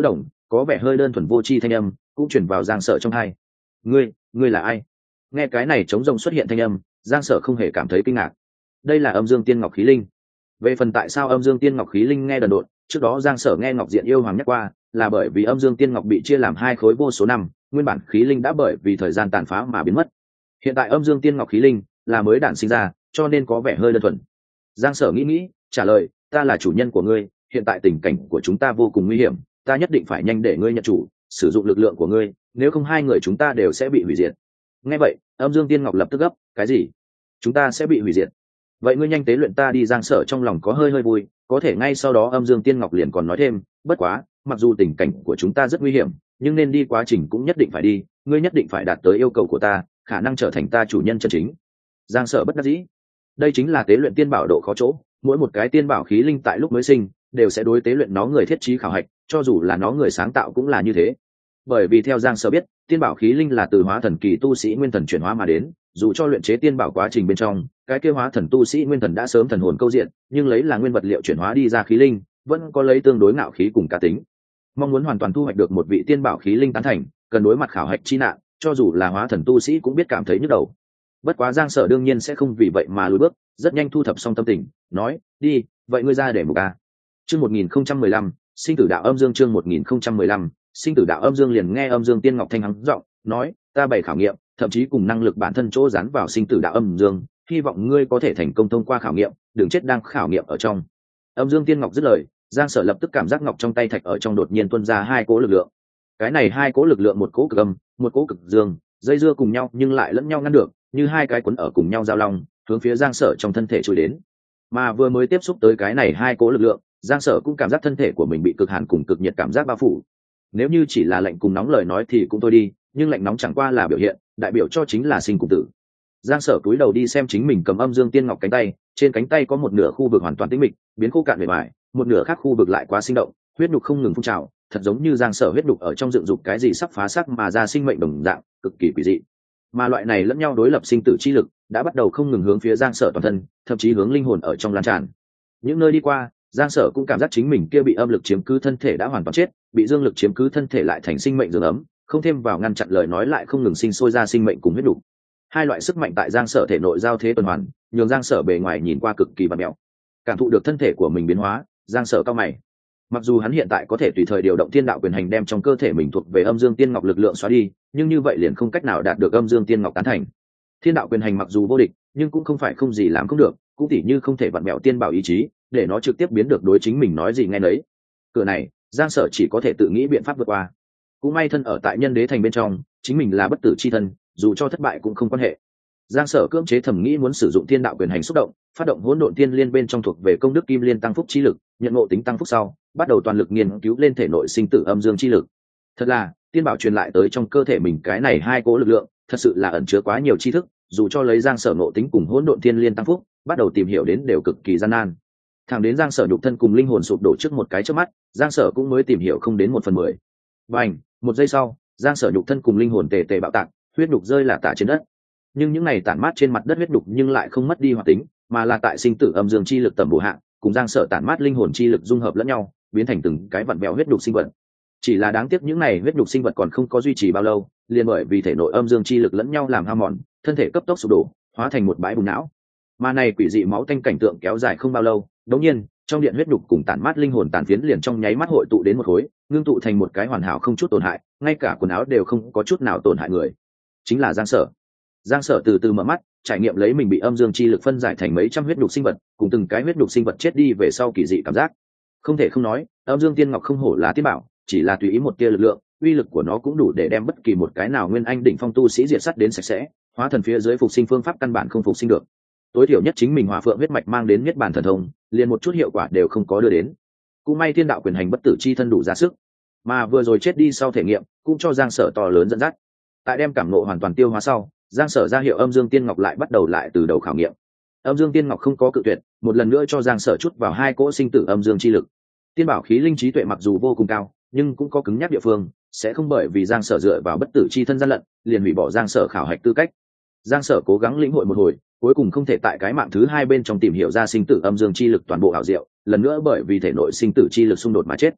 có vẻ hơi đơn thuần vô tri thanh âm cũng chuyển vào giang sở trong hai. Ngươi, ngươi là ai? Nghe cái này trống rông xuất hiện thanh âm, giang sở không hề cảm thấy kinh ngạc. Đây là âm dương tiên ngọc khí linh. Về phần tại sao âm dương tiên ngọc khí linh nghe đần độn, trước đó giang sở nghe ngọc diện yêu hoàng nhắc qua, là bởi vì âm dương tiên ngọc bị chia làm hai khối vô số năm, nguyên bản khí linh đã bởi vì thời gian tàn phá mà biến mất. Hiện tại âm dương tiên ngọc khí linh là mới đản sinh ra, cho nên có vẻ hơi đơn thuần. Giang sở nghĩ nghĩ, trả lời, ta là chủ nhân của ngươi, hiện tại tình cảnh của chúng ta vô cùng nguy hiểm, ta nhất định phải nhanh để ngươi nhận chủ, sử dụng lực lượng của ngươi, nếu không hai người chúng ta đều sẽ bị hủy diệt. Nghe vậy, âm dương tiên ngọc lập tức gấp, cái gì? Chúng ta sẽ bị hủy diệt? Vậy ngươi nhanh tế luyện ta đi. Giang sở trong lòng có hơi hơi vui, có thể ngay sau đó âm dương tiên ngọc liền còn nói thêm, bất quá mặc dù tình cảnh của chúng ta rất nguy hiểm, nhưng nên đi quá trình cũng nhất định phải đi, ngươi nhất định phải đạt tới yêu cầu của ta, khả năng trở thành ta chủ nhân chân chính. Giang sở bất đắc dĩ, đây chính là tế luyện tiên bảo độ khó chỗ, mỗi một cái tiên bảo khí linh tại lúc mới sinh đều sẽ đối tế luyện nó người thiết trí khảo hạch, cho dù là nó người sáng tạo cũng là như thế. Bởi vì theo Giang sở biết, tiên bảo khí linh là từ hóa thần kỳ tu sĩ nguyên thần chuyển hóa mà đến, dù cho luyện chế tiên bảo quá trình bên trong cái kia hóa thần tu sĩ nguyên thần đã sớm thần hồn câu diện, nhưng lấy là nguyên vật liệu chuyển hóa đi ra khí linh vẫn có lấy tương đối ngạo khí cùng cá tính. Mong muốn hoàn toàn thu hoạch được một vị tiên bảo khí linh tán thành, cần đối mặt khảo hạch chi nạn, cho dù là hóa thần tu sĩ cũng biết cảm thấy nhức đầu. Bất quá Giang sở đương nhiên sẽ không vì vậy mà lùi bước, rất nhanh thu thập xong tâm tình, nói, đi, vậy ngươi ra để một ca. Chương một nghìn không trăm mười lăm, sinh tử đạo âm dương. Chương một nghìn không trăm mười lăm, sinh tử đạo âm dương. Liền nghe âm dương tiên ngọc thanh hắng giọng nói, ta bày khảo nghiệm, thậm chí cùng năng lực bản thân chỗ dán vào sinh tử đạo âm dương, hy vọng ngươi có thể thành công thông qua khảo nghiệm, đừng chết đang khảo nghiệm ở trong. Âm dương tiên ngọc dứt lời, Giang sở lập tức cảm giác ngọc trong tay thạch ở trong đột nhiên tuôn ra hai cỗ lực lượng. Cái này hai cỗ lực lượng, một cỗ cực âm, một cỗ cực dương, dây dưa cùng nhau nhưng lại lẫn nhau ngăn được, như hai cái cuốn ở cùng nhau giao long, hướng phía Giang sở trong thân thể trôi đến. Mà vừa mới tiếp xúc tới cái này hai cỗ lực lượng, Giang sở cũng cảm giác thân thể của mình bị cực hàn cùng cực nhiệt cảm giác bao phủ. Nếu như chỉ là lạnh cùng nóng lời nói thì cũng thôi đi, nhưng lạnh nóng chẳng qua là biểu hiện, đại biểu cho chính là sinh cùng tử. Giang sở cúi đầu đi xem chính mình cầm âm dương tiên ngọc cánh tay, trên cánh tay có một nửa khu vực hoàn toàn tĩnh mịch, biến khô cạn bề ngoài, một nửa khác khu vực lại quá sinh động, huyết nhục không ngừng phun trào, thật giống như Giang sở huyết nhục ở trong dựng dục cái gì sắp phá xác mà ra sinh mệnh đồng dạng, cực kỳ quỷ dị. Mà loại này lẫn nhau đối lập sinh tử chi lực đã bắt đầu không ngừng hướng phía Giang sở toàn thân, thậm chí hướng linh hồn ở trong lan tràn. Những nơi đi qua, Giang sở cũng cảm giác chính mình kia bị âm lực chiếm cứ thân thể đã hoàn toàn chết, bị dương lực chiếm cứ thân thể lại thành sinh mệnh giường ấm, không thêm vào ngăn chặn lời nói lại không ngừng sinh sôi ra sinh mệnh cùng huyết đủ. Hai loại sức mạnh tại Giang sở thể nội giao thế tuần hoàn, nhường Giang sở bề ngoài nhìn qua cực kỳ vặn mèo. Cảm thụ được thân thể của mình biến hóa, Giang sở cao mày. Mặc dù hắn hiện tại có thể tùy thời điều động thiên đạo quyền hành đem trong cơ thể mình thuộc về âm dương tiên ngọc lực lượng xóa đi, nhưng như vậy liền không cách nào đạt được âm dương tiên ngọc tán thành. Thiên đạo quyền hành mặc dù vô địch, nhưng cũng không phải không gì làm không được, cũng tỉ như không thể vặn mèo tiên bảo ý chí, để nó trực tiếp biến được đối chính mình nói gì nghe nấy. Cửa này, Giang sở chỉ có thể tự nghĩ biện pháp vượt qua. Cũng may thân ở tại nhân đế thành bên trong, chính mình là bất tử chi thân, dù cho thất bại cũng không quan hệ. Giang sở cưỡng chế thẩm nghĩ muốn sử dụng thiên đạo quyền hành xúc động, phát động hỗn độn tiên liên bên trong thuộc về công đức kim liên tăng phúc chi lực, nhận ngộ tính tăng phúc sau, bắt đầu toàn lực nghiên cứu lên thể nội sinh tử âm dương chi lực. Thật là, tiên bảo truyền lại tới trong cơ thể mình cái này hai cỗ lực lượng, thật sự là ẩn chứa quá nhiều tri thức, dù cho lấy Giang sở ngộ tính cùng hỗn độn tiên liên tăng phúc, bắt đầu tìm hiểu đến đều cực kỳ gian nan. Thẳng đến Giang sở nhục thân cùng linh hồn sụp đổ trước một cái chớp mắt, Giang sở cũng mới tìm hiểu không đến một phần mười. Bành, một giây sau, Giang sở nhục thân cùng linh hồn tề tề bạo tạc, huyết nhục rơi là tả trên đất. Nhưng những này tản mát trên mặt đất huyết nhục nhưng lại không mất đi hoạt tính, mà là tại sinh tử âm dương chi lực tầm bổ hạ, cùng Giang sở tản mát linh hồn chi lực dung hợp lẫn nhau, biến thành từng cái vặn vẹo huyết nhục sinh vật. Chỉ là đáng tiếc những này huyết nhục sinh vật còn không có duy trì bao lâu, liền bởi vì thể nội âm dương chi lực lẫn nhau làm hao mòn, thân thể cấp tốc sụp đổ, hóa thành một bãi bùn não. Mà này quỷ dị máu tanh cảnh tượng kéo dài không bao lâu, đột nhiên, trong điện huyết nhục cùng tản mát linh hồn tàn phiến liền trong nháy mắt hội tụ đến một khối, ngưng tụ thành một cái hoàn hảo không chút tổn hại, ngay cả quần áo đều không có chút nào tổn hại người. Chính là Giang sở. Giang sở từ từ mở mắt, trải nghiệm lấy mình bị âm dương chi lực phân giải thành mấy trăm huyết nhục sinh vật, cùng từng cái huyết nhục sinh vật chết đi về sau kỳ dị cảm giác. Không thể không nói, âm dương tiên ngọc không hổ là tiên bảo, chỉ là tùy ý một tia lực lượng, uy lực của nó cũng đủ để đem bất kỳ một cái nào nguyên anh đỉnh phong tu sĩ diệt sát đến sạch sẽ, hóa thần phía dưới phục sinh phương pháp căn bản không phục sinh được. Tối thiểu nhất chính mình hỏa phượng huyết mạch mang đến niết bàn thần thông, liền một chút hiệu quả đều không có đưa đến. Cũng may thiên đạo quyền hành bất tử chi thân đủ ra sức, mà vừa rồi chết đi sau thể nghiệm, cũng cho Giang sở to lớn dẫn dắt. Tại đem cảm ngộ hoàn toàn tiêu hóa sau, Giang sở ra hiệu âm dương tiên ngọc lại bắt đầu lại từ đầu khảo nghiệm. Âm dương tiên ngọc không có cự tuyệt, một lần nữa cho Giang sở chút vào hai cỗ sinh tử âm dương chi lực. Tiên bảo khí linh trí tuệ mặc dù vô cùng cao, nhưng cũng có cứng nhắc địa phương, sẽ không bởi vì Giang sở dựa vào bất tử chi thân gian lận, liền hủy bỏ Giang sở khảo hạch tư cách. Giang sở cố gắng lĩnh hội một hồi, cuối cùng không thể tại cái mạng thứ hai bên trong tìm hiểu ra sinh tử âm dương chi lực toàn bộ ảo diệu, lần nữa bởi vì thể nội sinh tử chi lực xung đột mà chết.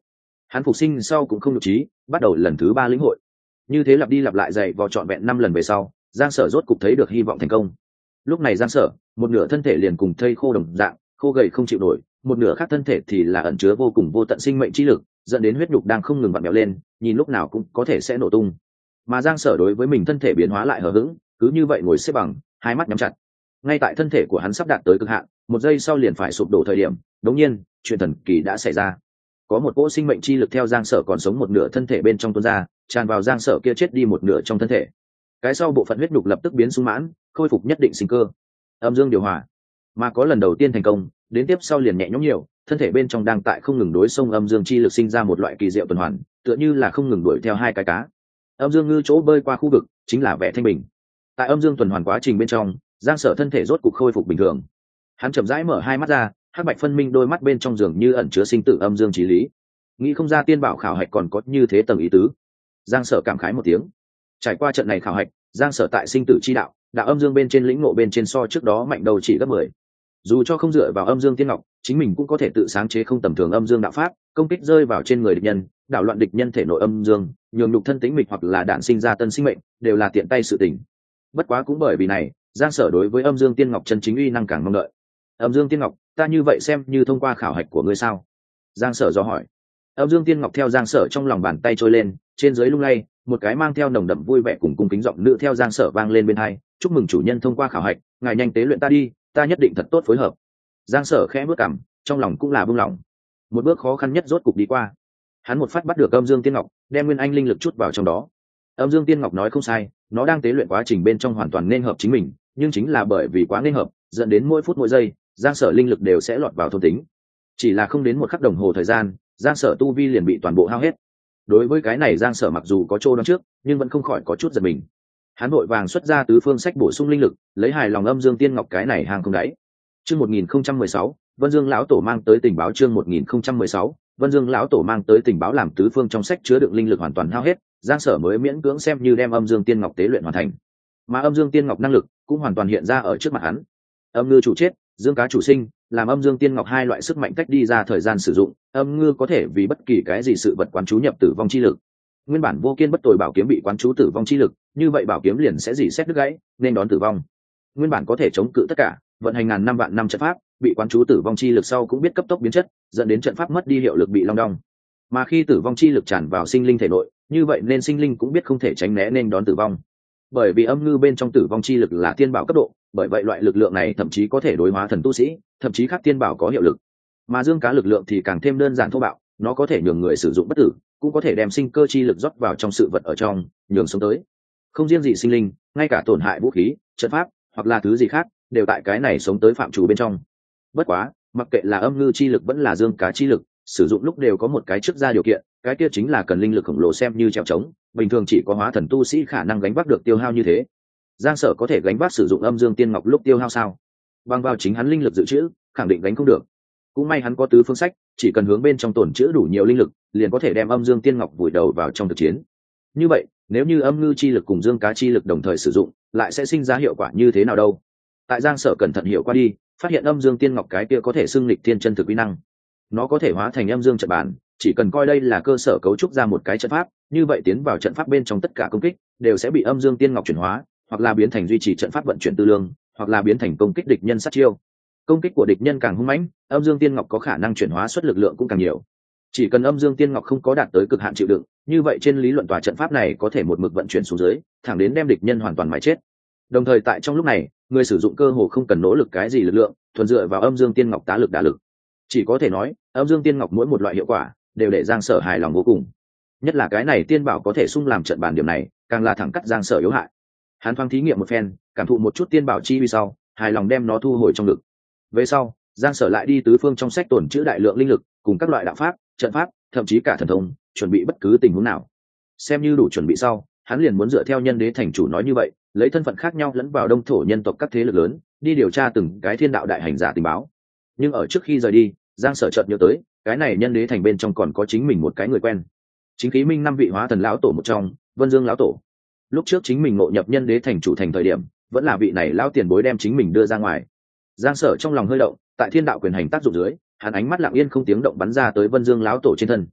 Hắn phục sinh sau cũng không nhục trí, bắt đầu lần thứ ba lĩnh hội. Như thế lặp đi lặp lại dày vò trọn vẹn năm lần về sau, Giang Sở rốt cục thấy được hy vọng thành công. Lúc này Giang Sở, một nửa thân thể liền cùng thây khô đồng dạng, khô gầy không chịu nổi, một nửa khác thân thể thì là ẩn chứa vô cùng vô tận sinh mệnh chi lực, dẫn đến huyết nhục đang không ngừng vặn vẹo lên, nhìn lúc nào cũng có thể sẽ nổ tung. Mà Giang Sở đối với mình thân thể biến hóa lại hờ hững, cứ như vậy ngồi xếp bằng, hai mắt nhắm chặt. Ngay tại thân thể của hắn sắp đạt tới cực hạn, một giây sau liền phải sụp đổ thời điểm, đột nhiên, chuyện thần kỳ đã xảy ra. Có một cỗ sinh mệnh chi lực theo Giang Sở còn sống một nửa thân thể bên trong tuôn ra, tràn vào Giang Sở kia chết đi một nửa trong thân thể. Cái sau bộ phận huyết nhục lập tức biến sung mãn, khôi phục nhất định sinh cơ. Âm dương điều hòa. Mà có lần đầu tiên thành công, đến tiếp sau liền nhẹ nhõm nhiều, thân thể bên trong đang tại không ngừng đối xông âm dương chi lực sinh ra một loại kỳ diệu tuần hoàn, tựa như là không ngừng đuổi theo hai cái cá. Âm dương ngư chỗ bơi qua khu vực chính là vẻ thanh bình. Tại âm dương tuần hoàn quá trình bên trong, Giang Sở thân thể rốt cục khôi phục bình thường. Hắn chậm rãi mở hai mắt ra, hắc bạch phân minh đôi mắt bên trong giường như ẩn chứa sinh tử âm dương trí lý. Nghĩ không ra tiên bảo khảo hạch còn có như thế tầng ý tứ. Giang Sở cảm khái một tiếng. Trải qua trận này khảo hạch, Giang Sở tại sinh tử chi đạo, đạo âm dương bên trên lĩnh ngộ bên trên so trước đó mạnh đầu chỉ gấp mười. Dù cho không dựa vào âm dương tiên ngọc, chính mình cũng có thể tự sáng chế không tầm thường âm dương đạo pháp, công kích rơi vào trên người địch nhân, đảo loạn địch nhân thể nội âm dương, nhường nhục thân tính mịch hoặc là đạn sinh ra tân sinh mệnh, đều là tiện tay sự tình. Bất quá cũng bởi vì này, Giang Sở đối với âm dương tiên ngọc chân chính uy năng càng mong đợi. Âm dương tiên ngọc, ta như vậy xem như thông qua khảo hạch của ngươi sao? Giang Sở do hỏi. Âm dương tiên ngọc theo Giang Sở trong lòng bàn tay trôi lên, trên dưới lung lay, một cái mang theo nồng đậm vui vẻ cùng cung kính giọng nữ theo Giang Sở vang lên bên hai, chúc mừng chủ nhân thông qua khảo hạch, ngài nhanh tế luyện ta đi, ta nhất định thật tốt phối hợp. Giang Sở khẽ bước cằm, trong lòng cũng là buông lòng. Một bước khó khăn nhất rốt cục đi qua. Hắn một phát bắt được âm dương tiên ngọc, đem nguyên anh linh lực chút vào trong đó. Âm dương tiên ngọc nói không sai, nó đang tế luyện quá trình bên trong hoàn toàn nên hợp chính mình, nhưng chính là bởi vì quá nên hợp, dẫn đến mỗi phút mỗi giây, Giang Sở linh lực đều sẽ lọt vào thôn tính. Chỉ là không đến một khắc đồng hồ thời gian, Giang Sở tu vi liền bị toàn bộ hao hết. Đối với cái này Giang Sở mặc dù có chỗ đoán trước, nhưng vẫn không khỏi có chút giật mình. Hắn vội vàng xuất ra tứ phương sách bổ sung linh lực, lấy hài lòng âm dương tiên ngọc cái này hàng không đáy. Chương một nghìn không trăm mười sáu, Vân Dương lão tổ mang tới tình báo. Chương một nghìn không trăm mười sáu, Vân Dương lão tổ mang tới tình báo làm tứ phương trong sách chứa đựng linh lực hoàn toàn hao hết, Giang Sở mới miễn cưỡng xem như đem âm dương tiên ngọc tế luyện hoàn thành. Mà âm dương tiên ngọc năng lực cũng hoàn toàn hiện ra ở trước mặt hắn. Âm ngư chủ chết, dương cá chủ sinh, làm âm dương tiên ngọc hai loại sức mạnh cách đi ra thời gian sử dụng, âm ngư có thể vì bất kỳ cái gì sự vật quán chú nhập tử vong chi lực. Nguyên bản vô kiên bất tồi bảo kiếm bị quán chú tử vong chi lực, như vậy bảo kiếm liền sẽ dỉ xét đứt gãy, nên đón tử vong. Nguyên bản có thể chống cự tất cả, vận hành ngàn năm vạn năm trận pháp, bị quán chú tử vong chi lực sau cũng biết cấp tốc biến chất, dẫn đến trận pháp mất đi hiệu lực bị long đong. Mà khi tử vong chi lực tràn vào sinh linh thể nội, như vậy nên sinh linh cũng biết không thể tránh né nên đón tử vong. Bởi vì âm ngư bên trong tử vong chi lực là tiên bảo cấp độ, bởi vậy loại lực lượng này thậm chí có thể đối hóa thần tu sĩ, thậm chí khác tiên bảo có hiệu lực. Mà dương cá lực lượng thì càng thêm đơn giản thô bạo, nó có thể nhường người sử dụng bất tử, cũng có thể đem sinh cơ chi lực rót vào trong sự vật ở trong, nhường sống tới. Không riêng gì sinh linh, ngay cả tổn hại vũ khí, trận pháp hoặc là thứ gì khác, đều tại cái này sống tới phạm chủ bên trong. Bất quá, mặc kệ là âm ngư chi lực vẫn là dương cá chi lực, sử dụng lúc đều có một cái trước ra điều kiện, cái kia chính là cần linh lực khổng lồ xem như trèo trống, bình thường chỉ có hóa thần tu sĩ khả năng gánh vác được tiêu hao như thế. Giang Sở có thể gánh vác sử dụng âm dương tiên ngọc lúc tiêu hao sao? Bằng vào chính hắn linh lực dự trữ, khẳng định gánh không được. Cũng may hắn có tứ phương sách, chỉ cần hướng bên trong tổn trữ đủ nhiều linh lực, liền có thể đem âm dương tiên ngọc vùi đầu vào trong thực chiến. Như vậy, nếu như âm ngư chi lực cùng dương cá chi lực đồng thời sử dụng, lại sẽ sinh ra hiệu quả như thế nào đâu? Tại Giang Sở cẩn thận hiểu qua đi, phát hiện âm dương tiên ngọc cái kia có thể xưng lịch thiên chân thực uy năng. Nó có thể hóa thành âm dương trận bản, chỉ cần coi đây là cơ sở cấu trúc ra một cái trận pháp, như vậy tiến vào trận pháp bên trong tất cả công kích đều sẽ bị âm dương tiên ngọc chuyển hóa, hoặc là biến thành duy trì trận pháp vận chuyển tư lương, hoặc là biến thành công kích địch nhân sát chiêu. Công kích của địch nhân càng hung mãnh, âm dương tiên ngọc có khả năng chuyển hóa xuất lực lượng cũng càng nhiều. Chỉ cần âm dương tiên ngọc không có đạt tới cực hạn chịu đựng, như vậy trên lý luận tòa trận pháp này có thể một mực vận chuyển xuống dưới, thẳng đến đem địch nhân hoàn toàn mài chết. Đồng thời tại trong lúc này, người sử dụng cơ hồ không cần nỗ lực cái gì lực lượng, thuần dựa vào âm dương tiên ngọc tá lực đả lực. Chỉ có thể nói, âm dương tiên ngọc mỗi một loại hiệu quả đều để Giang Sở hài lòng vô cùng. Nhất là cái này tiên bảo có thể xung làm trận bàn điểm này, càng là thẳng cắt Giang Sở yếu hại. Hắn thoáng thí nghiệm một phen, cảm thụ một chút tiên bảo chi uy sau, hài lòng đem nó thu hồi trong ngực. Về sau, Giang Sở lại đi tứ phương trong sách tổn trữ đại lượng linh lực, cùng các loại đạo pháp, trận pháp, thậm chí cả thần thông, chuẩn bị bất cứ tình huống nào. Xem như đủ chuẩn bị sau, hắn liền muốn dựa theo nhân đế thành chủ nói như vậy, lấy thân phận khác nhau lẫn vào đông thổ nhân tộc các thế lực lớn, đi điều tra từng cái thiên đạo đại hành giả tình báo. Nhưng ở trước khi rời đi, Giang Sở chợt nhớ tới, cái này nhân đế thành bên trong còn có chính mình một cái người quen. Chính khí minh năm vị hóa thần lão tổ một trong, Vân Dương lão tổ. Lúc trước chính mình ngộ nhập nhân đế thành chủ thành thời điểm, vẫn là vị này lão tiền bối đem chính mình đưa ra ngoài. Giang Sở trong lòng hơi động, tại thiên đạo quyền hành tác dụng dưới, hắn ánh mắt lặng yên không tiếng động bắn ra tới Vân Dương lão tổ trên thân.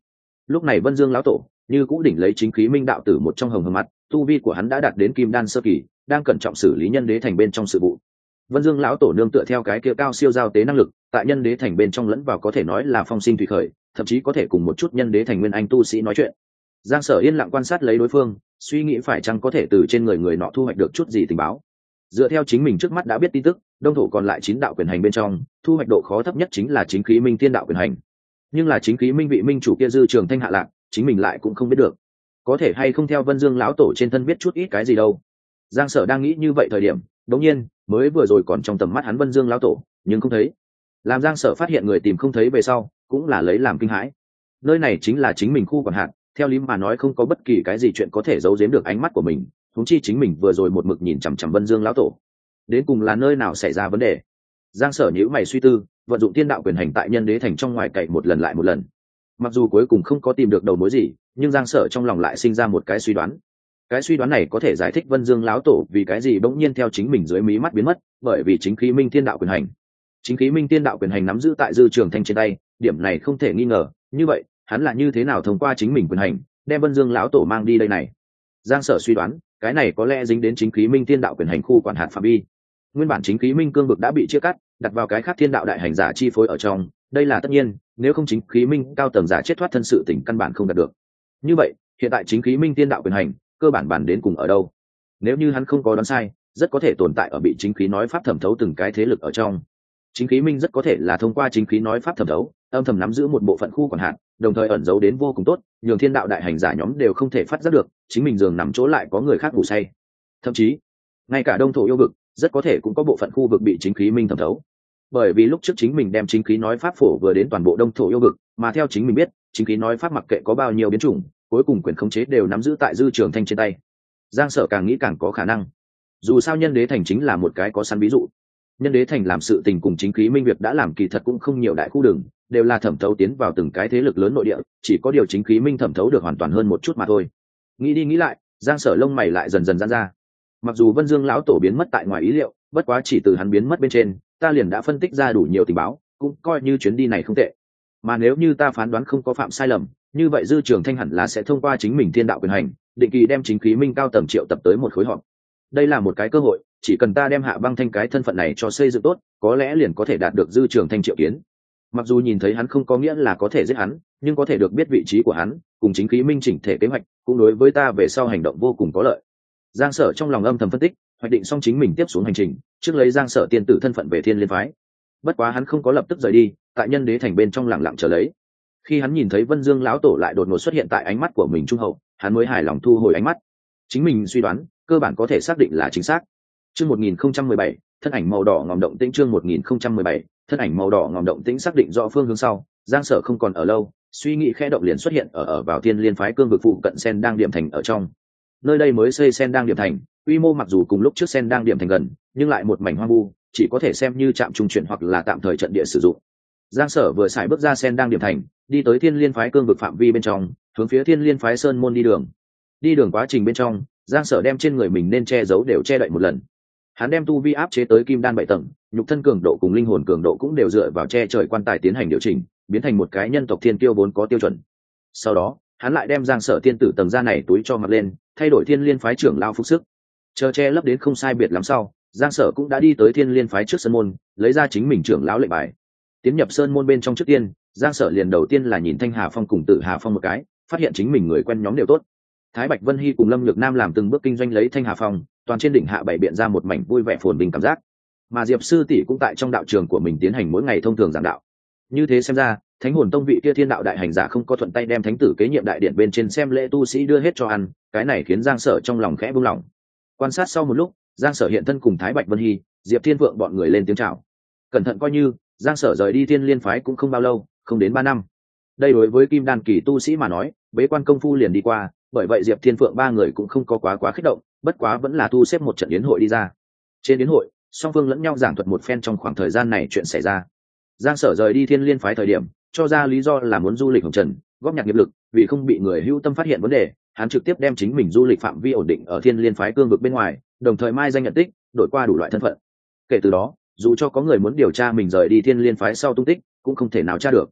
Lúc này Vân Dương lão tổ như cũ đỉnh lấy chính khí minh đạo tử một trong hồng hầm mặt, tu vi của hắn đã đạt đến kim đan sơ kỳ, đang cẩn trọng xử lý nhân đế thành bên trong sự vụ. Vân Dương lão tổ nương tựa theo cái kia cao siêu giao tế năng lực, tại nhân đế thành bên trong lẫn vào có thể nói là phong sinh thủy khởi, thậm chí có thể cùng một chút nhân đế thành nguyên anh tu sĩ nói chuyện. Giang Sở yên lặng quan sát lấy đối phương, suy nghĩ phải chăng có thể từ trên người người nọ thu hoạch được chút gì tình báo. Dựa theo chính mình trước mắt đã biết tin tức, đông thổ còn lại chín đạo quyền hành bên trong, thu hoạch độ khó thấp nhất chính là chính khí minh thiên đạo quyền hành. Nhưng là chính khí minh vị minh chủ kia Dư Trường Thanh hạ lạc, chính mình lại cũng không biết được. Có thể hay không theo Vân Dương lão tổ trên thân biết chút ít cái gì đâu. Giang Sở đang nghĩ như vậy thời điểm, đống nhiên, mới vừa rồi còn trong tầm mắt hắn Vân Dương lão tổ, nhưng không thấy. Làm Giang Sở phát hiện người tìm không thấy về sau, cũng là lấy làm kinh hãi. Nơi này chính là chính mình khu quản hạt, theo lý mà nói không có bất kỳ cái gì chuyện có thể giấu giếm được ánh mắt của mình, huống chi chính mình vừa rồi một mực nhìn chằm chằm Vân Dương lão tổ. Đến cùng là nơi nào xảy ra vấn đề? Giang Sở nhíu mày suy tư, vận dụng thiên đạo quyền hành tại nhân đế thành trong ngoài cậy một lần lại một lần. Mặc dù cuối cùng không có tìm được đầu mối gì, nhưng Giang Sở trong lòng lại sinh ra một cái suy đoán. Cái suy đoán này có thể giải thích Vân Dương lão tổ vì cái gì bỗng nhiên theo chính mình dưới mí mắt biến mất, bởi vì chính khí minh thiên đạo quyền hành. Chính khí minh thiên đạo quyền hành nắm giữ tại Dư Trường Thanh trên tay, điểm này không thể nghi ngờ, như vậy, hắn là như thế nào thông qua chính mình quyền hành, đem Vân Dương lão tổ mang đi đây này? Giang Sở suy đoán, cái này có lẽ dính đến chính khí minh thiên đạo quyền hành khu quản hạt phạm vi. Nguyên bản chính khí minh cương vực đã bị chia cắt, đặt vào cái khác thiên đạo đại hành giả chi phối ở trong, đây là tất nhiên, nếu không chính khí minh cao tầng giả chết thoát thân sự tình căn bản không đạt được. Như vậy, hiện tại chính khí minh thiên đạo quyền hành, cơ bản bản đến cùng ở đâu? Nếu như hắn không có đoán sai, rất có thể tồn tại ở bị chính khí nói pháp thẩm thấu từng cái thế lực ở trong. Chính khí minh rất có thể là thông qua chính khí nói pháp thẩm thấu, âm thầm nắm giữ một bộ phận khu quản hạt, đồng thời ẩn giấu đến vô cùng tốt, nhường thiên đạo đại hành giả nhóm đều không thể phát giác được, chính mình giường nằm chỗ lại có người khác ngủ say. Thậm chí, ngay cả đông thổ yêu vực, rất có thể cũng có bộ phận khu vực bị chính khí minh thẩm thấu. Bởi vì lúc trước chính mình đem chính khí nói pháp phổ vừa đến toàn bộ đông thổ yêu vực, mà theo chính mình biết, chính khí nói pháp mặc kệ có bao nhiêu biến chủng, cuối cùng quyền khống chế đều nắm giữ tại Dư Trường Thanh trên tay. Giang Sở càng nghĩ càng có khả năng. Dù sao nhân đế thành chính là một cái có sẵn ví dụ. Nhân đế thành làm sự tình cùng chính khí minh việc đã làm kỳ thật cũng không nhiều đại khu đường, đều là thẩm thấu tiến vào từng cái thế lực lớn nội địa, chỉ có điều chính khí minh thẩm thấu được hoàn toàn hơn một chút mà thôi. Nghĩ đi nghĩ lại, Giang Sở lông mày lại dần dần giãn ra. Mặc dù Vân Dương lão tổ biến mất tại ngoài ý liệu, bất quá chỉ từ hắn biến mất bên trên, ta liền đã phân tích ra đủ nhiều tình báo, cũng coi như chuyến đi này không tệ. Mà nếu như ta phán đoán không có phạm sai lầm, như vậy Dư Trường Thanh hẳn là sẽ thông qua chính mình thiên đạo quyền hành, định kỳ đem chính khí minh cao tầng triệu tập tới một khối họp. Đây là một cái cơ hội, chỉ cần ta đem Hạ Băng Thanh cái thân phận này cho xây dựng tốt, có lẽ liền có thể đạt được Dư Trường Thanh triệu kiến. Mặc dù nhìn thấy hắn không có nghĩa là có thể giết hắn, nhưng có thể được biết vị trí của hắn, cùng chính khí minh chỉnh thể kế hoạch, cũng đối với ta về sau hành động vô cùng có lợi. Giang Sở trong lòng âm thầm phân tích, hoạch định xong chính mình tiếp xuống hành trình, trước lấy Giang Sở tiên tử thân phận về Thiên Liên phái. Bất quá hắn không có lập tức rời đi, tại nhân đế thành bên trong lặng lặng chờ lấy. Khi hắn nhìn thấy Vân Dương lão tổ lại đột ngột xuất hiện tại ánh mắt của mình trung hậu, hắn mới hài lòng thu hồi ánh mắt. Chính mình suy đoán, cơ bản có thể xác định là chính xác. Chương một nghìn không trăm mười bảy, thân ảnh màu đỏ ngòm động tĩnh chương một nghìn không trăm mười bảy, thân ảnh màu đỏ ngòm động tĩnh xác định rõ phương hướng sau, Giang Sở không còn ở lâu, suy nghĩ khẽ động liền xuất hiện ở ở vào Thiên Liên phái cương vực phụ cận Sen đang điểm thành ở trong. Nơi đây mới xây Sen đang điểm thành, quy mô mặc dù cùng lúc trước Sen đang điểm thành gần, nhưng lại một mảnh hoang vu, chỉ có thể xem như trạm trung chuyển hoặc là tạm thời trận địa sử dụng. Giang Sở vừa xài bước ra Sen đang điểm thành, đi tới Thiên Liên phái cương vực phạm vi bên trong, hướng phía Thiên Liên phái sơn môn đi đường. Đi đường quá trình bên trong, Giang Sở đem trên người mình nên che giấu đều che đậy một lần. Hắn đem tu vi áp chế tới kim đan bảy tầng, nhục thân cường độ cùng linh hồn cường độ cũng đều dựa vào che trời quan tài tiến hành điều chỉnh, biến thành một cái nhân tộc thiên kiêu vốn có tiêu chuẩn. Sau đó, hắn lại đem Giang Sở tiên tử tầng da này túi cho mặc lên, thay đổi Thiên Liên phái trưởng lao phục sức. Chờ che lấp đến không sai biệt lắm sau, Giang Sở cũng đã đi tới Thiên Liên phái trước sơn môn, lấy ra chính mình trưởng lão lệnh bài. Tiến nhập sơn môn bên trong trước tiên, Giang Sở liền đầu tiên là nhìn Thanh Hà Phong cùng Tử Hà Phong một cái, phát hiện chính mình người quen nhóm đều tốt. Thái Bạch Vân Hy cùng Lâm Nhược Nam làm từng bước kinh doanh lấy Thanh Hà Phong, toàn trên đỉnh hạ bảy biện ra một mảnh vui vẻ phồn vinh cảm giác. Mà Diệp sư tỷ cũng tại trong đạo trường của mình tiến hành mỗi ngày thông thường giảng đạo. Như thế xem ra, Thánh Hồn Tông vị kia thiên đạo đại hành giả không có thuận tay đem thánh tử kế nhiệm đại điện bên trên xem lễ tu sĩ đưa hết cho ăn, cái này khiến Giang Sở trong lòng khẽ buông lỏng. Quan sát sau một lúc, Giang Sở hiện thân cùng Thái Bạch Vân Hy, Diệp Thiên Vượng bọn người lên tiếng chào. Cẩn thận coi như, Giang Sở rời đi Thiên Liên phái cũng không bao lâu, không đến ba năm. Đây đối với kim đan kỳ tu sĩ mà nói, bế quan công phu liền đi qua, bởi vậy Diệp Thiên Phượng ba người cũng không có quá quá kích động, bất quá vẫn là thu xếp một trận yến hội đi ra. Trên yến hội, song phương lẫn nhau giảng thuật một phen trong khoảng thời gian này chuyện xảy ra. Giang Sở rời đi Thiên Liên phái thời điểm, cho ra lý do là muốn du lịch hồng trần, góp nhặt nghiệp lực, vì không bị người hữu tâm phát hiện vấn đề, hắn trực tiếp đem chính mình du lịch phạm vi ổn định ở Thiên Liên phái cương vực bên ngoài, đồng thời mai danh nhận tích, đổi qua đủ loại thân phận. Kể từ đó, dù cho có người muốn điều tra mình rời đi Thiên Liên phái sau tung tích, cũng không thể nào tra được.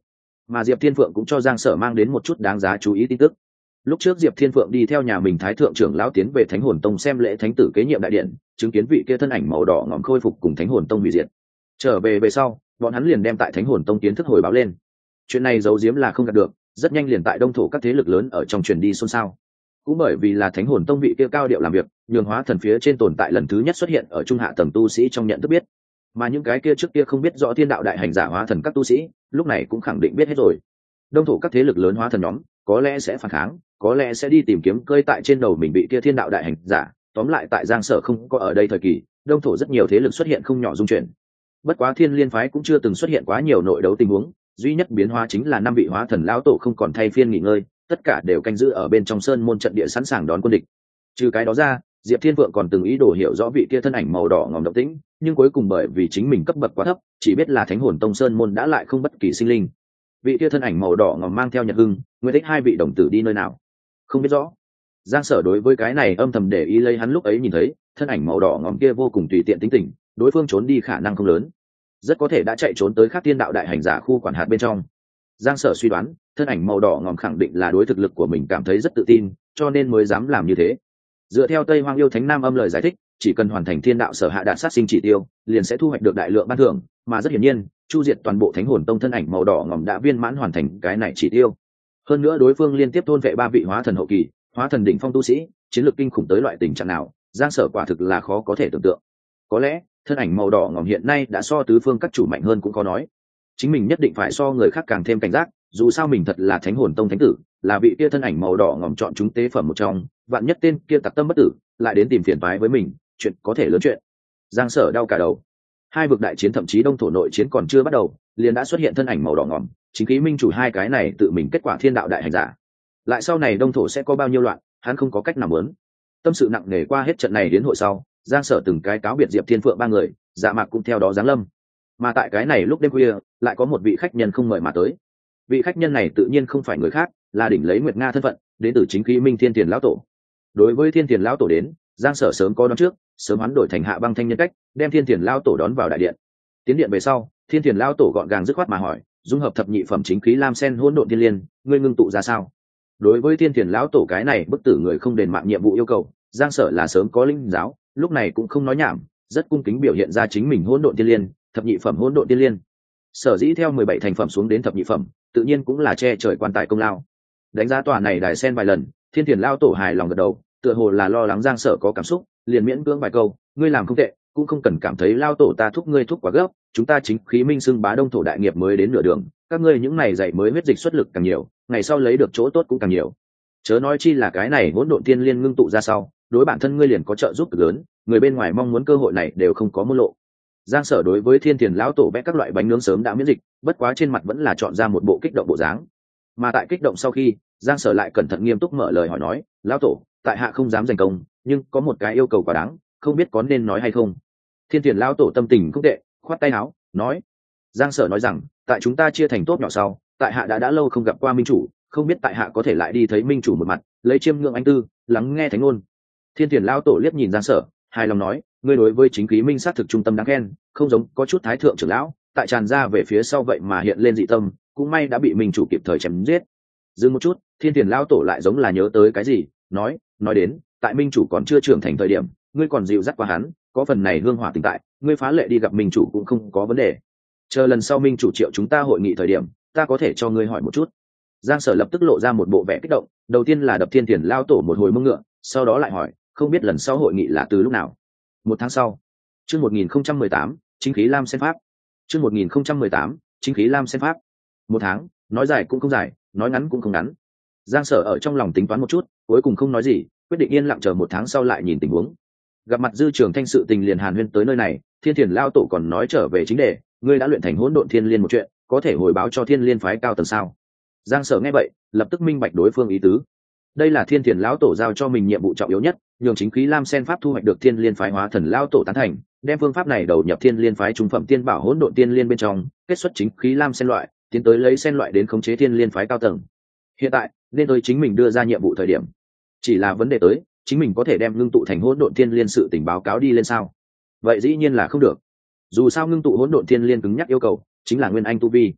Mà Diệp Thiên Phượng cũng cho Giang Sở mang đến một chút đáng giá chú ý tin tức. Lúc trước Diệp Thiên Phượng đi theo nhà mình Thái thượng trưởng lão tiến về Thánh Hồn Tông xem lễ thánh tử kế nhiệm đại điện, chứng kiến vị kia thân ảnh màu đỏ ngòm khôi phục cùng Thánh Hồn Tông hủy diệt. Trở về về sau, bọn hắn liền đem tại Thánh Hồn Tông kiến thức hồi báo lên. Chuyện này giấu giếm là không gạt được, rất nhanh liền tại đông thổ các thế lực lớn ở trong truyền đi xôn xao. Cũng bởi vì là Thánh Hồn Tông vị kia cao điệu làm việc, nhường hóa thần phía trên tồn tại lần thứ nhất xuất hiện ở trung hạ tầng tu sĩ trong nhận thức biết. Mà những cái kia trước kia không biết rõ thiên đạo đại hành giả hóa thần các tu sĩ, lúc này cũng khẳng định biết hết rồi. Đông thổ các thế lực lớn hóa thần nhóm, có lẽ sẽ phản kháng, có lẽ sẽ đi tìm kiếm cơi tại trên đầu mình bị kia thiên đạo đại hành giả. Tóm lại tại Giang Sở không có ở đây thời kỳ, đông thổ rất nhiều thế lực xuất hiện không nhỏ dung chuyển. Bất quá Thiên Liên phái cũng chưa từng xuất hiện quá nhiều nội đấu tình huống, duy nhất biến hóa chính là năm vị hóa thần lão tổ không còn thay phiên nghỉ ngơi, tất cả đều canh giữ ở bên trong sơn môn trận địa sẵn sàng đón quân địch. Trừ cái đó ra, Diệp Thiên Vượng còn từng ý đồ hiểu rõ vị kia thân ảnh màu đỏ ngòm động tĩnh, nhưng cuối cùng bởi vì chính mình cấp bậc quá thấp, chỉ biết là Thánh Hồn Tông sơn môn đã lại không bất kỳ sinh linh. Vị kia thân ảnh màu đỏ ngòm mang theo Nhật Hưng, Nguyên Tích hai vị đồng tử đi nơi nào, không biết rõ. Giang Sở đối với cái này âm thầm để ý lấy hắn lúc ấy nhìn thấy, thân ảnh màu đỏ ngòm kia vô cùng tùy tiện tính tình, đối phương trốn đi khả năng không lớn, rất có thể đã chạy trốn tới Khác Thiên đạo đại hành giả khu quản hạt bên trong. Giang Sở suy đoán, thân ảnh màu đỏ ngòm khẳng định là đối thực lực của mình cảm thấy rất tự tin, cho nên mới dám làm như thế. Dựa theo Tây Hoang yêu thánh nam âm lời giải thích, chỉ cần hoàn thành thiên đạo sở hạ đạt sát sinh chỉ tiêu, liền sẽ thu hoạch được đại lượng ban thưởng, mà rất hiển nhiên, chu diệt toàn bộ Thánh Hồn Tông thân ảnh màu đỏ ngòm đã viên mãn hoàn thành cái này chỉ tiêu. Hơn nữa đối phương liên tiếp thôn vệ ba vị hóa thần hậu kỳ, hóa thần đỉnh phong tu sĩ, chiến lược kinh khủng tới loại tình trạng nào, Giang Sở quả thực là khó có thể tưởng tượng. Có lẽ, thân ảnh màu đỏ ngòm hiện nay đã so tứ phương các chủ mạnh hơn cũng có nói. Chính mình nhất định phải so người khác càng thêm cảnh giác, dù sao mình thật là Thánh Hồn Tông thánh tử, là vị kia thân ảnh màu đỏ ngòm chọn chúng tế phẩm một trong, vạn nhất tên kia tặc tâm bất tử, lại đến tìm phiền toái với mình, chuyện có thể lớn chuyện. Giang Sở đau cả đầu. Hai vực đại chiến thậm chí đông thổ nội chiến còn chưa bắt đầu, liền đã xuất hiện thân ảnh màu đỏ ngòm, chính khí minh chủ hai cái này tự mình kết quả thiên đạo đại hành giả. Lại sau này đông thổ sẽ có bao nhiêu loạn, hắn không có cách nào muốn. Tâm sự nặng nề qua hết trận này đến hội sau, Giang Sở từng cái cáo biệt Diệp Thiên Phượng ba người, Dạ Mạc cũng theo đó giáng lâm. Mà tại cái này lúc đêm khuya, lại có một vị khách nhân không mời mà tới. Vị khách nhân này tự nhiên không phải người khác, là đỉnh lấy Nguyệt Nga thân phận, đến từ chính khí minh Thiên Tiền lão tổ. Đối với Thiên Tiền lão tổ đến, Giang Sở sớm có đón trước, sớm hoán đổi thành Hạ Băng thanh nhân cách, đem Thiên Tiền lão tổ đón vào đại điện. Tiến điện về sau, Thiên Tiền lão tổ gọn gàng dứt khoát mà hỏi, dung hợp thập nhị phẩm chính khí lam sen hỗn độn thiên liên, ngươi ngưng tụ ra sao? Đối với Thiên Tiền lão tổ cái này bức tử người không đền mạng nhiệm vụ yêu cầu, Giang Sở là sớm có linh giáo, lúc này cũng không nói nhảm, rất cung kính biểu hiện ra chính mình hỗn độn thiên liên, thập nhị phẩm hỗn độn thiên liên. Sở dĩ theo mười bảy thành phẩm xuống đến thập nhị phẩm, tự nhiên cũng là che trời quan tài công lao. Đánh giá tòa này đài sen vài lần, Thiên Tiền lão tổ hài lòng gật đầu, tựa hồ là lo lắng Giang Sở có cảm xúc, liền miễn cưỡng vài câu, ngươi làm không tệ, cũng không cần cảm thấy lao tổ ta thúc ngươi thúc quá gấp, chúng ta chính khí minh xưng bá đông thổ đại nghiệp mới đến nửa đường, các ngươi những này dạy mới huyết dịch xuất lực càng nhiều, ngày sau lấy được chỗ tốt cũng càng nhiều. Chớ nói chi là cái này hỗn độn thiên liên ngưng tụ ra sau, đối bản thân ngươi liền có trợ giúp cực lớn, người bên ngoài mong muốn cơ hội này đều không có môn lộ. Giang Sở đối với Thiên Tiền lão tổ vẽ các loại bánh nướng sớm đã miễn dịch, bất quá trên mặt vẫn là chọn ra một bộ kích động bộ dáng. Mà tại kích động sau khi, Giang Sở lại cẩn thận nghiêm túc mở lời hỏi nói, lão tổ, tại hạ không dám giành công, nhưng có một cái yêu cầu quá đáng, không biết có nên nói hay không. Thiên Tiền lão tổ tâm tình không tệ, khoát tay áo, nói. Giang Sở nói rằng, tại chúng ta chia thành tốt nhỏ sau, tại hạ đã đã lâu không gặp qua minh chủ, không biết tại hạ có thể lại đi thấy minh chủ một mặt, lấy chiêm ngưỡng anh tư, lắng nghe thánh ngôn. Thiên Tiền lão tổ liếc nhìn Giang Sở, hài lòng nói, ngươi đối với chính khí minh sát thực trung tâm đáng khen, không giống có chút thái thượng trưởng lão, tại tràn ra về phía sau vậy mà hiện lên dị tâm, cũng may đã bị minh chủ kịp thời chém giết. Dừng một chút, Thiên Tiền lão tổ lại giống là nhớ tới cái gì, nói, nói đến, tại minh chủ còn chưa trưởng thành thời điểm, ngươi còn dịu dắt qua hắn, có phần này hương hỏa tình tại, ngươi phá lệ đi gặp minh chủ cũng không có vấn đề. Chờ lần sau minh chủ triệu chúng ta hội nghị thời điểm, ta có thể cho ngươi hỏi một chút. Giang Sở lập tức lộ ra một bộ vẻ kích động, đầu tiên là đập Thiên Tiền lão tổ một hồi mông ngựa, sau đó lại hỏi, không biết lần sau hội nghị là từ lúc nào? Một tháng sau. Chương một nghìn không trăm mười tám, chính khí lam sen pháp. Chương một nghìn không trăm mười tám, chính khí lam sen pháp. Một tháng, nói dài cũng không dài, nói ngắn cũng không ngắn. Giang Sở ở trong lòng tính toán một chút, cuối cùng không nói gì, quyết định yên lặng chờ một tháng sau lại nhìn tình huống. Gặp mặt Dư Trường Thanh sự tình liền hàn huyên tới nơi này, Thiên Tiền lão tổ còn nói trở về chính đề, ngươi đã luyện thành hỗn độn thiên liên một chuyện, có thể hồi báo cho Thiên Liên phái cao tầng sao? Giang Sở nghe vậy, lập tức minh bạch đối phương ý tứ. Đây là Thiên Tiền lão tổ giao cho mình nhiệm vụ trọng yếu nhất, nhường chính khí lam sen pháp thu hoạch được Thiên Liên phái hóa thần lão tổ tán thành, đem phương pháp này đầu nhập Thiên Liên phái trung phẩm tiên bảo hỗn độn tiên liên bên trong, kết xuất chính khí lam sen loại, tiến tới lấy sen loại đến khống chế Thiên Liên phái cao tầng. Hiện tại, nên tôi chính mình đưa ra nhiệm vụ thời điểm. Chỉ là vấn đề tới, chính mình có thể đem ngưng tụ thành hỗn độn thiên liên sự tình báo cáo đi lên sao? Vậy dĩ nhiên là không được. Dù sao ngưng tụ hỗn độn thiên liên cứng nhắc yêu cầu chính là nguyên anh tu vi.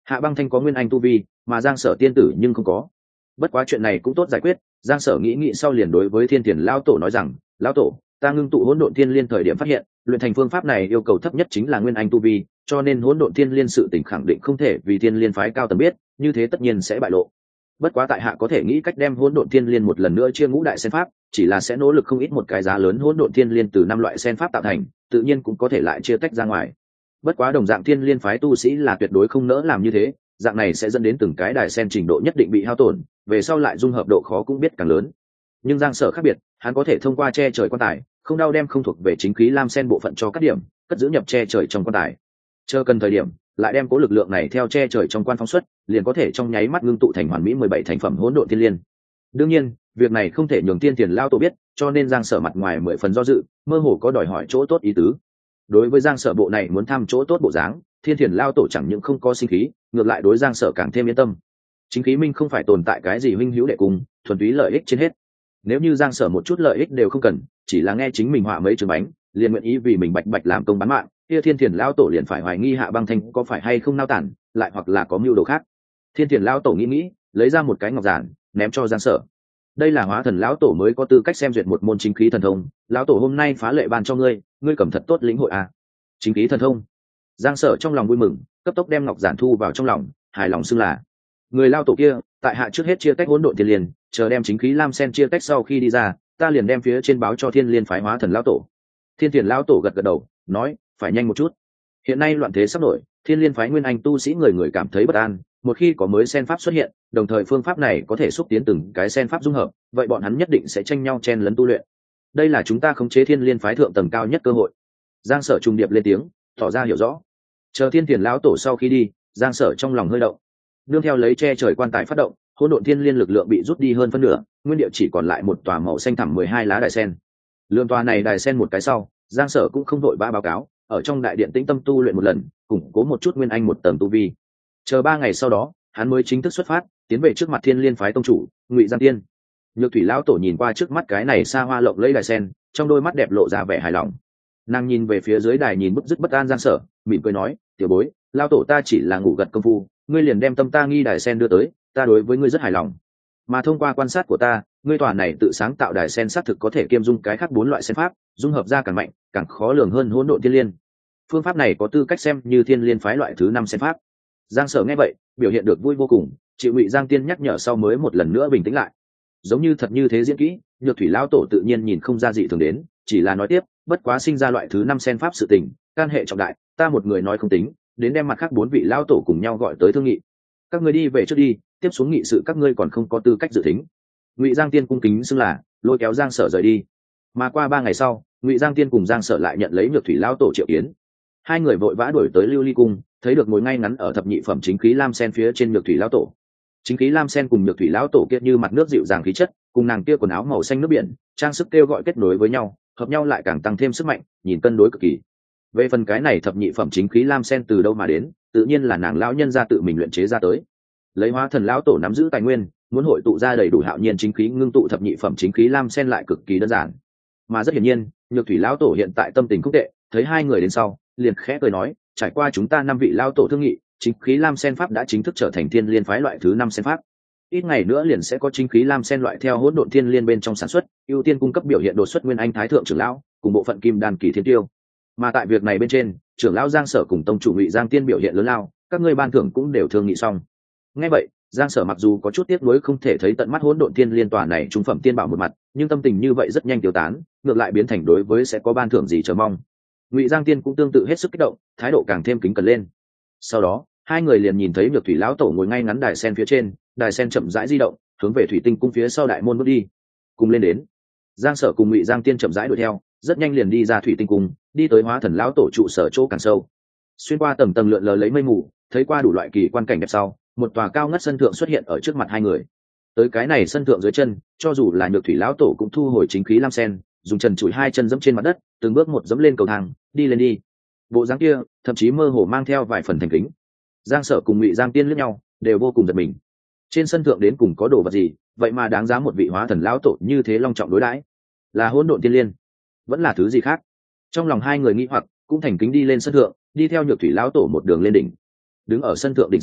Hạ Băng Thanh có nguyên anh tu vi, mà Giang Sở tiên tử nhưng không có. Bất quá chuyện này cũng tốt giải quyết, Giang Sở nghĩ nghĩ sau liền đối với Thiên Tiền lão tổ nói rằng, lão tổ, ta ngưng tụ hỗn độn thiên liên thời điểm phát hiện, luyện thành phương pháp này yêu cầu thấp nhất chính là nguyên anh tu vi, cho nên hỗn độn thiên liên sự tình khẳng định không thể vì thiên liên phái cao tầng biết, như thế tất nhiên sẽ bại lộ. Bất quá tại hạ có thể nghĩ cách đem hỗn độn thiên liên một lần nữa chia ngũ đại sen pháp, chỉ là sẽ nỗ lực không ít một cái giá lớn hỗn độn thiên liên từ năm loại sen pháp tạo thành, tự nhiên cũng có thể lại chia tách ra ngoài. Bất quá đồng dạng thiên liên phái tu sĩ là tuyệt đối không nỡ làm như thế, dạng này sẽ dẫn đến từng cái đài sen trình độ nhất định bị hao tổn, về sau lại dung hợp độ khó cũng biết càng lớn. Nhưng Giang Sở khác biệt, hắn có thể thông qua che trời quan tài, không đau đem không thuộc về chính khí lam sen bộ phận cho các điểm, cất giữ nhập che trời trong quan tài. Chờ cần thời điểm, lại đem cố lực lượng này theo che trời trong quan phóng xuất, liền có thể trong nháy mắt ngưng tụ thành hoàn mỹ mười bảy thành phẩm hỗn độn thiên liên. Đương nhiên, việc này không thể nhường Tiên Tiền lao tổ biết, cho nên Giang Sở mặt ngoài mười phần do dự, mơ hồ có đòi hỏi chỗ tốt ý tứ. Đối với Giang Sở bộ này muốn tham chỗ tốt bộ dáng, Thiên Tiền lao tổ chẳng những không có sinh khí, ngược lại đối Giang Sở càng thêm yên tâm. Chính khí minh không phải tồn tại cái gì huynh hữu đệ cùng, thuần túy lợi ích trên hết. Nếu như Giang Sở một chút lợi ích đều không cần, chỉ là nghe chính mình họa mấy trường bánh, liền nguyện ý vì mình bạch bạch làm công bán mạng, kia Thiên Tiền lao tổ liền phải hoài nghi Hạ Băng Thanh có phải hay không nao tản, lại hoặc là có mưu đồ khác. Thiên Tiền lao tổ nghĩ nghĩ, lấy ra một cái ngọc giản, ném cho Giang Sở. Đây là Hóa Thần lão tổ mới có tư cách xem duyệt một môn chính khí thần thông, lão tổ hôm nay phá lệ ban cho ngươi, ngươi cầm thật tốt lĩnh hội à. Chính khí thần thông. Giang Sở trong lòng vui mừng, cấp tốc đem ngọc giản thu vào trong lòng, hài lòng xưng là người lao tổ kia, tại hạ trước hết chia tách hỗn độn thiên liên, chờ đem chính khí lam sen chia tách sau khi đi ra, ta liền đem phía trên báo cho Thiên Liên phái Hóa Thần lão tổ. Thiên Tiền lão tổ gật gật đầu, nói, phải nhanh một chút. Hiện nay loạn thế sắp nổi, Thiên Liên phái nguyên anh tu sĩ người người cảm thấy bất an, một khi có mới sen pháp xuất hiện, đồng thời phương pháp này có thể xúc tiến từng cái sen pháp dung hợp, vậy bọn hắn nhất định sẽ tranh nhau chen lấn tu luyện. Đây là chúng ta khống chế Thiên Liên phái thượng tầng cao nhất cơ hội. Giang Sở trùng điệp lên tiếng, tỏ ra hiểu rõ. Chờ Thiên Tiền lão tổ sau khi đi, Giang Sở trong lòng hơi động. Nương theo lấy che trời quan tài phát động, hỗn độn thiên liên lực lượng bị rút đi hơn phân nửa, nguyên địa chỉ còn lại một tòa màu xanh thẳm mười hai lá đài sen. Lượn tòa này đài sen một cái sau, Giang Sở cũng không vội vã báo cáo, ở trong đại điện tĩnh tâm tu luyện một lần, củng cố một chút nguyên anh một tầng tu vi. Chờ ba ngày sau đó, hắn mới chính thức xuất phát, tiến về trước mặt Thiên Liên phái tông chủ Ngụy Giang Tiên. Nhược Thủy lão tổ nhìn qua trước mắt cái này xa hoa lộng lẫy đài sen, trong đôi mắt đẹp lộ ra vẻ hài lòng. Nàng nhìn về phía dưới đài nhìn bức dứt bất an Giang Sở, mỉm cười nói, tiểu bối, lão tổ ta chỉ là ngủ gật công phu, ngươi liền đem tâm ta nghi đài sen đưa tới, ta đối với ngươi rất hài lòng. Mà thông qua quan sát của ta, ngươi tòa này tự sáng tạo đài sen xác thực có thể kiêm dung cái khác bốn loại sen pháp, dung hợp ra càng mạnh, càng khó lường hơn hỗn độn thiên liên. Phương pháp này có tư cách xem như Thiên Liên phái loại thứ năm sen pháp. Giang Sở nghe vậy, biểu hiện được vui vô cùng, chịu Ngụy Giang Tiên nhắc nhở sau mới một lần nữa bình tĩnh lại. Giống như thật như thế diễn kỹ, Nhược Thủy lão tổ tự nhiên nhìn không ra dị thường đến, chỉ là nói tiếp, bất quá sinh ra loại thứ năm sen pháp sự tình, can hệ trọng đại, ta một người nói không tính, đến đem mặt khác bốn vị lão tổ cùng nhau gọi tới thương nghị. Các ngươi đi về trước đi, tiếp xuống nghị sự các ngươi còn không có tư cách dự tính. Ngụy Giang Tiên cung kính xưng là, lôi kéo Giang Sở rời đi. Mà qua ba ngày sau, Ngụy Giang Tiên cùng Giang Sở lại nhận lấy Nhược Thủy lão tổ triệu kiến. Hai người vội vã đuổi tới Lưu Ly cung, thấy được ngồi ngay ngắn ở thập nhị phẩm chính khí lam sen phía trên Nhược Thủy lão tổ. Chính khí lam sen cùng Nhược Thủy lão tổ kia như mặt nước dịu dàng khí chất, cùng nàng kia quần áo màu xanh nước biển, trang sức kêu gọi kết nối với nhau, hợp nhau lại càng tăng thêm sức mạnh, nhìn cân đối cực kỳ. Về phần cái này thập nhị phẩm chính khí lam sen từ đâu mà đến, tự nhiên là nàng lão nhân gia tự mình luyện chế ra tới. Lấy Hóa Thần lão tổ nắm giữ tài nguyên, muốn hội tụ ra đầy đủ hạo nhiên chính khí ngưng tụ thập nhị phẩm chính khí lam sen lại cực kỳ đơn giản. Mà rất hiển nhiên, Nhược Thủy lão tổ hiện tại tâm tình không tệ, thấy hai người đến sau, liền khẽ cười nói, trải qua chúng ta năm vị lão tổ thương nghị, chính khí lam sen pháp đã chính thức trở thành Thiên Liên phái loại thứ năm sen pháp. Ít ngày nữa liền sẽ có chính khí lam sen loại theo hỗn độn thiên liên bên trong sản xuất, ưu tiên cung cấp biểu hiện đột xuất nguyên anh thái thượng trưởng lão, cùng bộ phận kim đan kỳ thiên tiêu. Mà tại việc này bên trên, trưởng lão Giang Sở cùng tông chủ Ngụy Giang Tiên biểu hiện lớn lao, các ngươi ban thưởng cũng đều thương nghị xong. Nghe vậy, Giang Sở mặc dù có chút tiếc nuối không thể thấy tận mắt hỗn độn thiên liên tòa này trung phẩm tiên bảo một mặt, nhưng tâm tình như vậy rất nhanh tiêu tán, ngược lại biến thành đối với sẽ có ban thưởng gì chờ mong. Ngụy Giang Tiên cũng tương tự hết sức kích động, thái độ càng thêm kính cẩn lên. Sau đó, hai người liền nhìn thấy Nhược Thủy lão tổ ngồi ngay ngắn đài sen phía trên, đài sen chậm rãi di động, hướng về thủy tinh cung phía sau đại môn bước đi. Cùng lên đến, Giang Sở cùng Ngụy Giang Tiên chậm rãi đuổi theo, rất nhanh liền đi ra thủy tinh cung, đi tới Hóa Thần lão tổ trụ sở chỗ càng sâu. Xuyên qua tầng tầng lượn lờ lấy mây mù, thấy qua đủ loại kỳ quan cảnh đẹp sau, một tòa cao ngất sân thượng xuất hiện ở trước mặt hai người. Tới cái này sân thượng dưới chân, cho dù là Nhược Thủy lão tổ cũng thu hồi chính khí lam sen, dùng trần chùi hai chân dẫm trên mặt đất, từng bước một dẫm lên cầu thang, đi lên đi. Bộ dáng kia, thậm chí mơ hồ mang theo vài phần thành kính. Giang Sở cùng Ngụy Giang Tiên liếc nhau, đều vô cùng giật mình. Trên sân thượng đến cùng có đồ vật gì, vậy mà đáng giá một vị Hóa Thần lão tổ như thế long trọng đối đãi? Là hỗn độn tiên liên, vẫn là thứ gì khác? Trong lòng hai người nghi hoặc, cũng thành kính đi lên sân thượng, đi theo Nhược Thủy lão tổ một đường lên đỉnh. Đứng ở sân thượng đỉnh sau,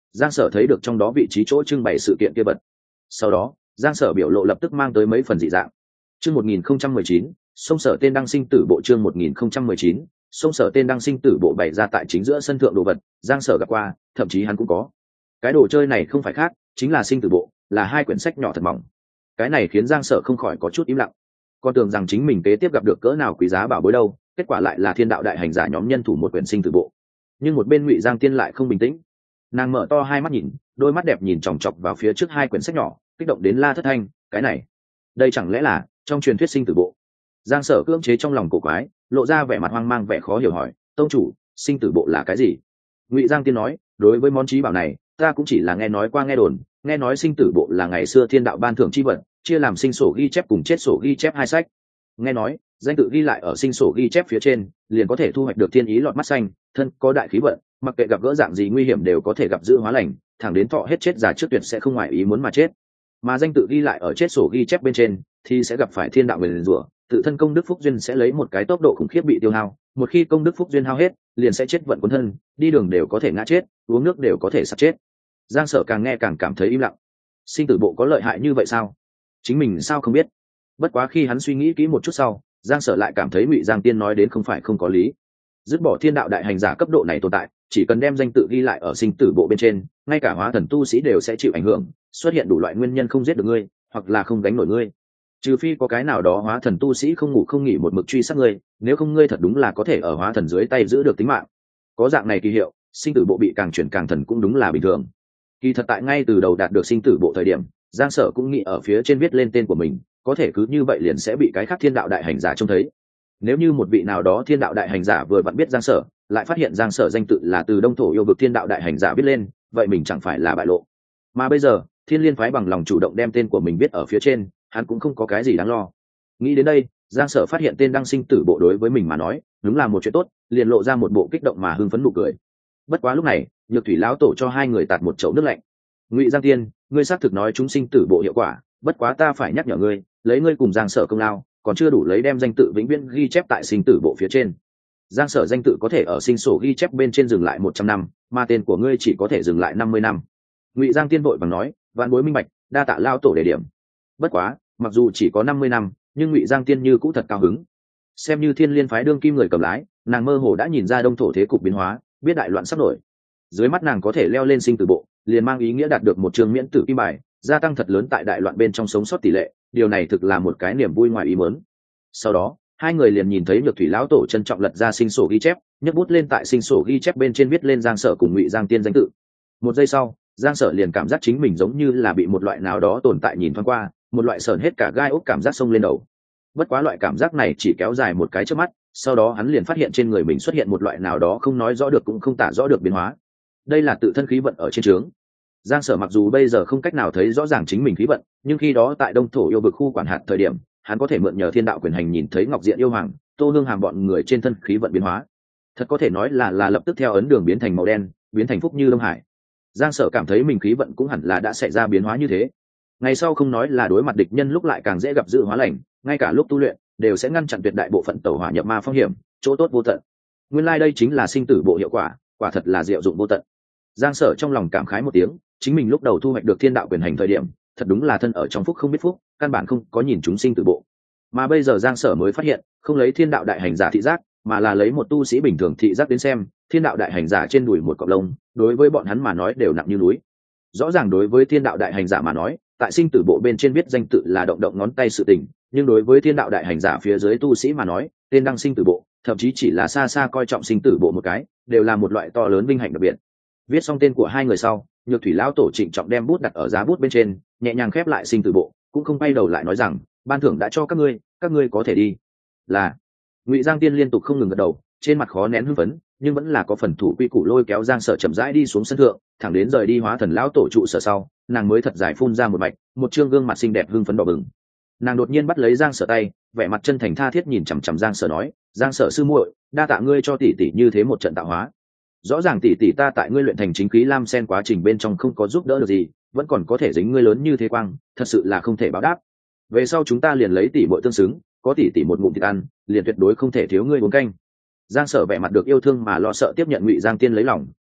Giang Sở thấy được trong đó vị trí chỗ trưng bày sự kiện kia bật. Sau đó, Giang Sở biểu lộ lập tức mang tới mấy phần dị dạng. Chương một nghìn không trăm mười chín, sông Sở tên đăng sinh tử bộ chương một nghìn không trăm mười chín, sông Sở tên đăng sinh tử bộ bày ra tại chính giữa sân thượng đồ vật, Giang Sở gặp qua, thậm chí hắn cũng có. Cái đồ chơi này không phải khác, chính là sinh tử bộ, là hai quyển sách nhỏ thật mỏng. Cái này khiến Giang Sở không khỏi có chút im lặng. Con tưởng rằng chính mình kế tiếp gặp được cỡ nào quý giá bảo bối đâu, kết quả lại là Thiên đạo đại hành giả nhóm nhân thủ một quyển sinh tử bộ. Nhưng một bên Ngụy Giang Tiên lại không bình tĩnh. Nàng mở to hai mắt nhìn, đôi mắt đẹp nhìn chòng chọc vào phía trước hai quyển sách nhỏ, kích động đến la thất thanh, cái này, đây chẳng lẽ là trong truyền thuyết sinh tử bộ? Giang Sở cưỡng chế trong lòng cổ quái, lộ ra vẻ mặt hoang mang vẻ khó hiểu hỏi, tông chủ, sinh tử bộ là cái gì? Ngụy Giang Tiên nói, đối với món trí bảo này, ta cũng chỉ là nghe nói qua nghe đồn, nghe nói sinh tử bộ là ngày xưa thiên đạo ban thưởng chi vật, chia làm sinh sổ ghi chép cùng chết sổ ghi chép hai sách. Nghe nói, danh tự ghi lại ở sinh sổ ghi chép phía trên, liền có thể thu hoạch được thiên ý lọt mắt xanh, thân có đại khí vận, mặc kệ gặp gỡ dạng gì nguy hiểm đều có thể gặp dự hóa lành, thẳng đến thọ hết chết già trước tuyệt sẽ không ngoài ý muốn mà chết. Mà danh tự ghi lại ở chết sổ ghi chép bên trên, thì sẽ gặp phải thiên đạo nguyền rủa, tự thân công đức phúc duyên sẽ lấy một cái tốc độ khủng khiếp bị tiêu hao, một khi công đức phúc duyên hao hết, liền sẽ chết vận cuốn thân, đi đường đều có thể ngã chết, uống nước đều có thể sặc chết. Giang Sở càng nghe càng cảm thấy im lặng. Sinh tử bộ có lợi hại như vậy sao? Chính mình sao không biết? Bất quá khi hắn suy nghĩ kỹ một chút sau, Giang Sở lại cảm thấy Ngụy Giang Tiên nói đến không phải không có lý. Dứt bỏ thiên đạo đại hành giả cấp độ này tồn tại, chỉ cần đem danh tự ghi lại ở sinh tử bộ bên trên, ngay cả hóa thần tu sĩ đều sẽ chịu ảnh hưởng, xuất hiện đủ loại nguyên nhân không giết được ngươi, hoặc là không đánh nổi ngươi. Trừ phi có cái nào đó hóa thần tu sĩ không ngủ không nghỉ một mực truy sát ngươi, nếu không ngươi thật đúng là có thể ở hóa thần dưới tay giữ được tính mạng. Có dạng này kỳ hiệu, sinh tử bộ bị càng chuyển càng thần cũng đúng là bình thường. Kỳ thật tại ngay từ đầu đạt được sinh tử bộ thời điểm, Giang Sở cũng nghĩ ở phía trên viết lên tên của mình, có thể cứ như vậy liền sẽ bị cái khác thiên đạo đại hành giả trông thấy. Nếu như một vị nào đó thiên đạo đại hành giả vừa vặn biết Giang Sở, lại phát hiện Giang Sở danh tự là từ Đông Thổ yêu vực thiên đạo đại hành giả viết lên, vậy mình chẳng phải là bại lộ. Mà bây giờ, Thiên Liên phái bằng lòng chủ động đem tên của mình viết ở phía trên, hắn cũng không có cái gì đáng lo. Nghĩ đến đây, Giang Sở phát hiện tên đăng sinh tử bộ đối với mình mà nói, đúng là một chuyện tốt, liền lộ ra một bộ kích động mà hưng phấn nụ cười. Bất quá lúc này, Nhược Thủy lão tổ cho hai người tạt một chậu nước lạnh. Ngụy Giang Tiên, ngươi xác thực nói chúng sinh tử bộ hiệu quả, bất quá ta phải nhắc nhở ngươi, lấy ngươi cùng Giang Sở công lao, còn chưa đủ lấy đem danh tự vĩnh viễn ghi chép tại sinh tử bộ phía trên. Giang Sở danh tự có thể ở sinh sổ ghi chép bên trên dừng lại một trăm năm, mà tên của ngươi chỉ có thể dừng lại năm mươi năm. Ngụy Giang Tiên vội vàng nói, vạn bối minh bạch, đa tạ lao tổ đề điểm. Bất quá, mặc dù chỉ có năm mươi năm, nhưng Ngụy Giang Tiên như cũng thật cao hứng. Xem như Thiên Liên phái đương kim người cầm lái, nàng mơ hồ đã nhìn ra Đông Thổ thế cục biến hóa, biết đại loạn sắp nổi. Dưới mắt nàng có thể leo lên sinh tử bộ, liền mang ý nghĩa đạt được một trường miễn tử kim bài, gia tăng thật lớn tại đại loạn bên trong sống sót tỷ lệ, điều này thực là một cái niềm vui ngoài ý muốn. Sau đó, hai người liền nhìn thấy Nhược Thủy lão tổ trân trọng lật ra sinh sổ ghi chép, nhấc bút lên tại sinh sổ ghi chép bên trên viết lên Giang Sở cùng Ngụy Giang Tiên danh tự. Một giây sau, Giang Sở liền cảm giác chính mình giống như là bị một loại nào đó tồn tại nhìn thoáng qua, một loại sờn hết cả gai ốc cảm giác xông lên đầu. Bất quá loại cảm giác này chỉ kéo dài một cái trước mắt, sau đó hắn liền phát hiện trên người mình xuất hiện một loại nào đó không nói rõ được cũng không tả rõ được biến hóa. Đây là tự thân khí vận ở trên trướng. Giang Sở mặc dù bây giờ không cách nào thấy rõ ràng chính mình khí vận, nhưng khi đó tại Đông Thổ yêu vực khu quản hạt thời điểm, hắn có thể mượn nhờ thiên đạo quyền hành nhìn thấy Ngọc Diện yêu hoàng, Tô Hương Hàm bọn người trên thân khí vận biến hóa. Thật có thể nói là là lập tức theo ấn đường biến thành màu đen, biến thành phúc như Đông Hải. Giang Sở cảm thấy mình khí vận cũng hẳn là đã xảy ra biến hóa như thế. Ngày sau không nói là đối mặt địch nhân lúc lại càng dễ gặp dự hóa lành, ngay cả lúc tu luyện đều sẽ ngăn chặn tuyệt đại bộ phận tẩu hỏa nhập ma phong hiểm, chỗ tốt vô tận. Nguyên lai like đây chính là sinh tử bộ hiệu quả, quả thật là diệu dụng vô tận. Giang Sở trong lòng cảm khái một tiếng, chính mình lúc đầu thu hoạch được thiên đạo quyền hành thời điểm, thật đúng là thân ở trong phúc không biết phúc, căn bản không có nhìn chúng sinh tử bộ. Mà bây giờ Giang Sở mới phát hiện, không lấy thiên đạo đại hành giả thị giác, mà là lấy một tu sĩ bình thường thị giác đến xem, thiên đạo đại hành giả trên đùi một cọng lông, đối với bọn hắn mà nói đều nặng như núi. Rõ ràng đối với thiên đạo đại hành giả mà nói, tại sinh tử bộ bên trên viết danh tự là động động ngón tay sự tình, nhưng đối với thiên đạo đại hành giả phía dưới tu sĩ mà nói, tên đăng sinh tử bộ, thậm chí chỉ là xa xa coi trọng sinh tử bộ một cái, đều là một loại to lớn vinh hạnh đặc biệt. Viết xong tên của hai người sau, Nhược Thủy lão tổ trịnh trọng đem bút đặt ở giá bút bên trên, nhẹ nhàng khép lại sinh tử bộ, cũng không quay đầu lại nói rằng, ban thưởng đã cho các ngươi, các ngươi có thể đi. Là. Ngụy Giang Tiên liên tục không ngừng gật đầu, trên mặt khó nén hưng phấn, nhưng vẫn là có phần thủ quy củ lôi kéo Giang Sở chậm rãi đi xuống sân thượng, thẳng đến rời đi hóa thần lão tổ trụ sở sau, nàng mới thật dài phun ra một mạch, một trương gương mặt xinh đẹp hưng phấn đỏ bừng. Nàng đột nhiên bắt lấy Giang Sở tay, vẻ mặt chân thành tha thiết nhìn chằm chằm Giang Sở nói, Giang Sở sư muội, đa tạ ngươi cho tỷ tỷ như thế một trận tạo hóa. Rõ ràng tỷ tỷ ta tại ngươi luyện thành chính khí lam sen quá trình bên trong không có giúp đỡ được gì, vẫn còn có thể dính ngươi lớn như thế quang, thật sự là không thể báo đáp. Về sau chúng ta liền lấy tỷ muội tương xứng, có tỷ tỷ một ngụm thịt ăn, liền tuyệt đối không thể thiếu ngươi uống canh. Giang Sở vẻ mặt được yêu thương mà lo sợ tiếp nhận Ngụy Giang Tiên lấy lòng,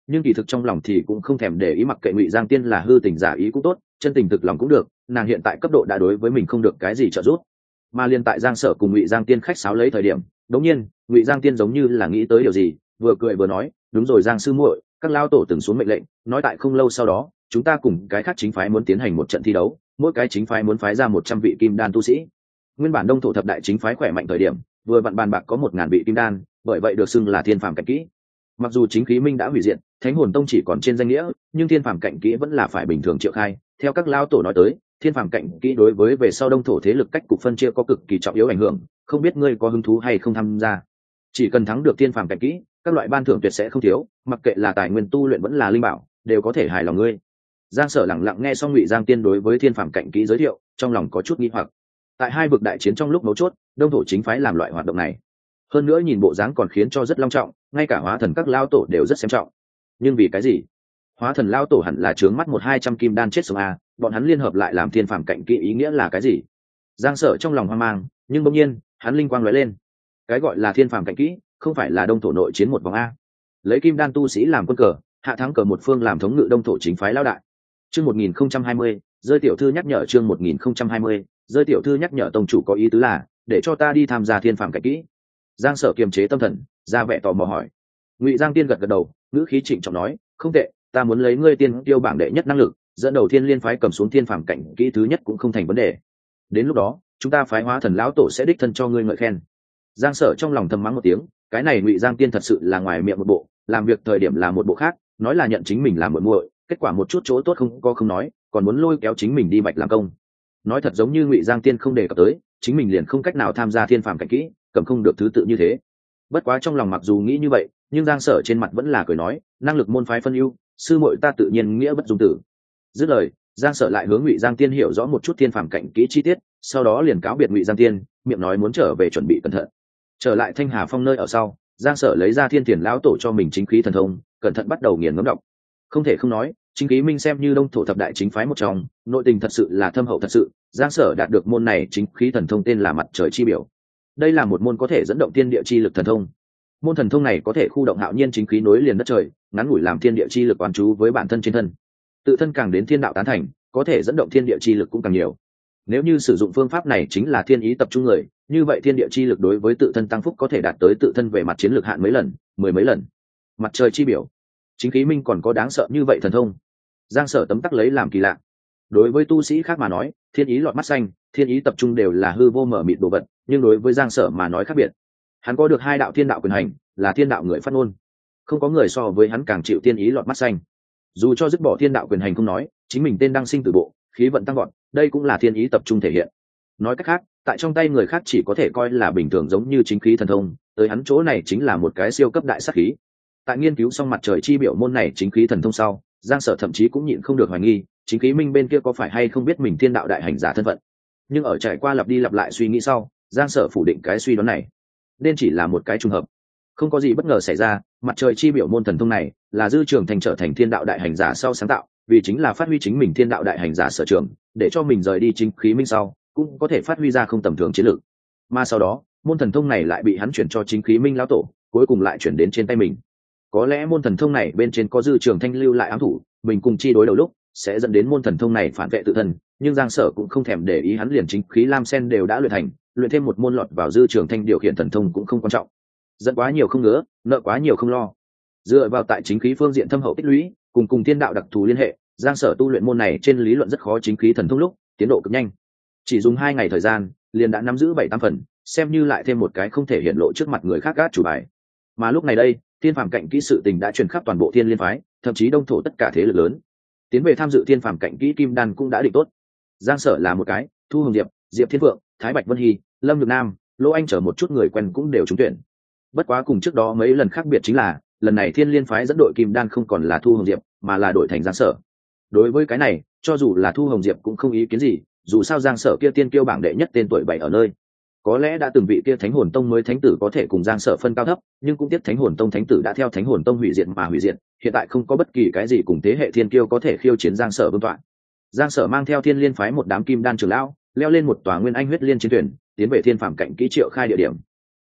nhưng kỳ thực trong lòng thì cũng không thèm để ý, mặc kệ Ngụy Giang Tiên là hư tình giả ý cũng tốt, chân tình thực lòng cũng được, nàng hiện tại cấp độ đã đối với mình không được cái gì trợ giúp. Mà liên tại Giang Sở cùng Ngụy Giang Tiên khách sáo lấy thời điểm, đột nhiên Ngụy Giang Tiên giống như là nghĩ tới điều gì, vừa cười vừa nói, đúng rồi Giang sư muội, các lao tổ từng xuống mệnh lệnh, nói tại không lâu sau đó chúng ta cùng cái khác chính phái muốn tiến hành một trận thi đấu, mỗi cái chính phái muốn phái ra một trăm vị kim đan tu sĩ. Nguyên bản đông thổ thập đại chính phái khỏe mạnh thời điểm vừa vặn bàn bạc có một ngàn vị kim đan, bởi vậy được xưng là thiên phàm cảnh kỹ. Mặc dù chính khí minh đã hủy diệt, thánh hồn tông chỉ còn trên danh nghĩa, nhưng thiên phàm cảnh kỹ vẫn là phải bình thường triệu khai. Theo các lao tổ nói tới, thiên phàm cảnh kỹ đối với về sau đông thổ thế lực cách cục phân chia có cực kỳ trọng yếu ảnh hưởng, không biết ngươi có hứng thú hay không tham gia. Chỉ cần thắng được thiên phàm cảnh kỹ, các loại ban thưởng tuyệt sẽ không thiếu, mặc kệ là tài nguyên tu luyện vẫn là linh bảo, đều có thể hài lòng ngươi. Giang Sở lẳng lặng nghe xong Ngụy Giang Tiên đối với thiên phàm cảnh kỹ giới thiệu, trong lòng có chút nghi hoặc. Tại hai vực đại chiến trong lúc mấu chốt, đông thổ chính phái làm loại hoạt động này, hơn nữa nhìn bộ dáng còn khiến cho rất long trọng, ngay cả hóa thần các lao tổ đều rất xem trọng. Nhưng vì cái gì? Hóa thần lao tổ hẳn là trướng mắt một hai trăm kim đan chết sống a, bọn hắn liên hợp lại làm thiên phàm cảnh kỹ ý nghĩa là cái gì? Giang Sở trong lòng hoang mang, nhưng bỗng nhiên hắn linh quang lóe lên. Cái gọi là thiên phàm cảnh kỹ không phải là đông thổ nội chiến một vòng a, lấy kim đan tu sĩ làm quân cờ, hạ thắng cờ một phương làm thống ngự đông thổ chính phái lao đại. Chương một nghìn không trăm hai mươi, rơi tiểu thư nhắc nhở chương một nghìn không trăm hai mươi, rơi tiểu thư nhắc nhở tông chủ có ý tứ là để cho ta đi tham gia thiên phàm cảnh kỹ. Giang Sở kiềm chế tâm thần, ra vẻ tò mò hỏi. Ngụy Giang Tiên gật gật đầu, ngữ khí trịnh trọng nói, không tệ, ta muốn lấy ngươi tiên tiêu bảng đệ nhất năng lực, dẫn đầu thiên liên phái cầm xuống thiên phàm cảnh kỹ thứ nhất cũng không thành vấn đề. Đến lúc đó, chúng ta phái hóa thần lão tổ sẽ đích thân cho ngươi ngợi khen. Giang Sở trong lòng thầm mắng một tiếng, cái này Ngụy Giang Tiên thật sự là ngoài miệng một bộ, làm việc thời điểm là một bộ khác, nói là nhận chính mình làm muội muội, kết quả một chút chỗ tốt không có không nói, còn muốn lôi kéo chính mình đi bạch làm công. Nói thật giống như Ngụy Giang Tiên không đề cập tới, chính mình liền không cách nào tham gia thiên phàm cảnh kỹ, cầm không được thứ tự như thế. Bất quá trong lòng mặc dù nghĩ như vậy, nhưng Giang Sở trên mặt vẫn là cười nói, năng lực môn phái phân ưu, sư muội ta tự nhiên nghĩa bất dung tử. Dứt lời, Giang Sở lại hướng Ngụy Giang Tiên hiểu rõ một chút thiên phàm cảnh kỹ chi tiết, sau đó liền cáo biệt Ngụy Giang Tiên, miệng nói muốn trở về chuẩn bị cẩn thận. Trở lại Thanh Hà Phong nơi ở sau, Giang Sở lấy ra thiên tiền lão tổ cho mình chính khí thần thông, cẩn thận bắt đầu nghiền ngẫm đọc. Không thể không nói, chính khí minh xem như đông thổ thập đại chính phái một trong, nội tình thật sự là thâm hậu thật sự. Giang Sở đạt được môn này chính khí thần thông tên là mặt trời chi biểu. Đây là một môn có thể dẫn động thiên địa chi lực thần thông. Môn thần thông này có thể khu động hạo nhiên chính khí nối liền đất trời, ngắn ngủi làm thiên địa chi lực quán chú với bản thân trên thân. Tự thân càng đến thiên đạo tán thành, có thể dẫn động thiên địa chi lực cũng càng nhiều. Nếu như sử dụng phương pháp này chính là thiên ý tập trung người, như vậy thiên địa chi lực đối với tự thân tăng phúc có thể đạt tới tự thân về mặt chiến lược hạn mấy lần, mười mấy lần. Mặt trời chi biểu, chính khí minh còn có đáng sợ như vậy thần thông. Giang Sở tấm tắc lấy làm kỳ lạ. Đối với tu sĩ khác mà nói, thiên ý lọt mắt xanh, thiên ý tập trung đều là hư vô mở mịt đồ vật, nhưng đối với Giang Sở mà nói khác biệt. Hắn có được hai đạo thiên đạo quyền hành, là thiên đạo người phát ngôn, không có người so với hắn càng chịu thiên ý lọt mắt xanh. Dù cho dứt bỏ thiên đạo quyền hành không nói, chính mình tên đăng sinh từ bộ, khí vận tăng vọt, đây cũng là thiên ý tập trung thể hiện. Nói cách khác, tại trong tay người khác chỉ có thể coi là bình thường giống như chính khí thần thông, tới hắn chỗ này chính là một cái siêu cấp đại sát khí. Tại nghiên cứu xong mặt trời chi biểu môn này chính khí thần thông sau, Giang Sở thậm chí cũng nhịn không được hoài nghi, chính khí minh bên kia có phải hay không biết mình thiên đạo đại hành giả thân phận. Nhưng ở trải qua lặp đi lặp lại suy nghĩ sau, Giang Sở phủ định cái suy đoán này, nên chỉ là một cái trùng hợp. Không có gì bất ngờ xảy ra, mặt trời chi biểu môn thần thông này là Dư Trường Thành trở thành thiên đạo đại hành giả sau sáng tạo, vì chính là phát huy chính mình thiên đạo đại hành giả sở trường, để cho mình rời đi chính khí minh sau cũng có thể phát huy ra không tầm thường chiến lược. Mà sau đó, môn thần thông này lại bị hắn chuyển cho chính khí minh lão tổ, cuối cùng lại chuyển đến trên tay mình. Có lẽ môn thần thông này bên trên có Dư Trường Thanh lưu lại ám thủ, mình cùng chi đối đầu lúc sẽ dẫn đến môn thần thông này phản vệ tự thân, nhưng Giang Sở cũng không thèm để ý, hắn liền chính khí lam sen đều đã luyện thành, luyện thêm một môn lọt vào Dư Trường Thanh điều khiển thần thông cũng không quan trọng. Dẫn quá nhiều không ngứa, nợ quá nhiều không lo. Dựa vào tại chính khí phương diện thâm hậu tích lũy, cùng cùng thiên đạo đặc thù liên hệ, Giang Sở tu luyện môn này trên lý luận rất khó chính khí thần thông lúc tiến độ cực nhanh, chỉ dùng hai ngày thời gian liền đã nắm giữ bảy tám phần, xem như lại thêm một cái không thể hiện lộ trước mặt người khác gác chủ bài. Mà lúc này đây, thiên phàm cảnh kỹ sự tình đã truyền khắp toàn bộ thiên liên phái, thậm chí đông thổ tất cả thế lực lớn tiến về tham dự thiên phàm cảnh kỹ kim đan cũng đã định tốt. Giang Sở là một cái, Thu Hồng Diệp, Diệp Thiên Phượng, Thái Bạch Vân Hy, Lâm Nhược Nam, Lỗ Anh chở một chút người quen cũng đều trúng tuyển. Bất quá cùng trước đó mấy lần khác biệt chính là, lần này thiên liên phái dẫn đội kim đan không còn là Thu Hồng Diệp, mà là đổi thành Giang Sở. Đối với cái này, cho dù là Thu Hồng Diệp cũng không ý kiến gì, dù sao Giang Sở kia tiên kiêu bảng đệ nhất tên tuổi bảy ở nơi. Có lẽ đã từng vị kia Thánh Hồn Tông mới thánh tử có thể cùng Giang Sở phân cao thấp, nhưng cũng tiếc Thánh Hồn Tông thánh tử đã theo Thánh Hồn Tông hủy diệt mà hủy diệt, hiện tại không có bất kỳ cái gì cùng thế hệ thiên kiêu có thể khiêu chiến Giang Sở vương tọa. Giang Sở mang theo thiên liên phái một đám kim đan trưởng lão, leo lên một tòa nguyên anh huyết liên chiến thuyền, tiến về thiên phàm cảnh kỹ triệu khai địa điểm.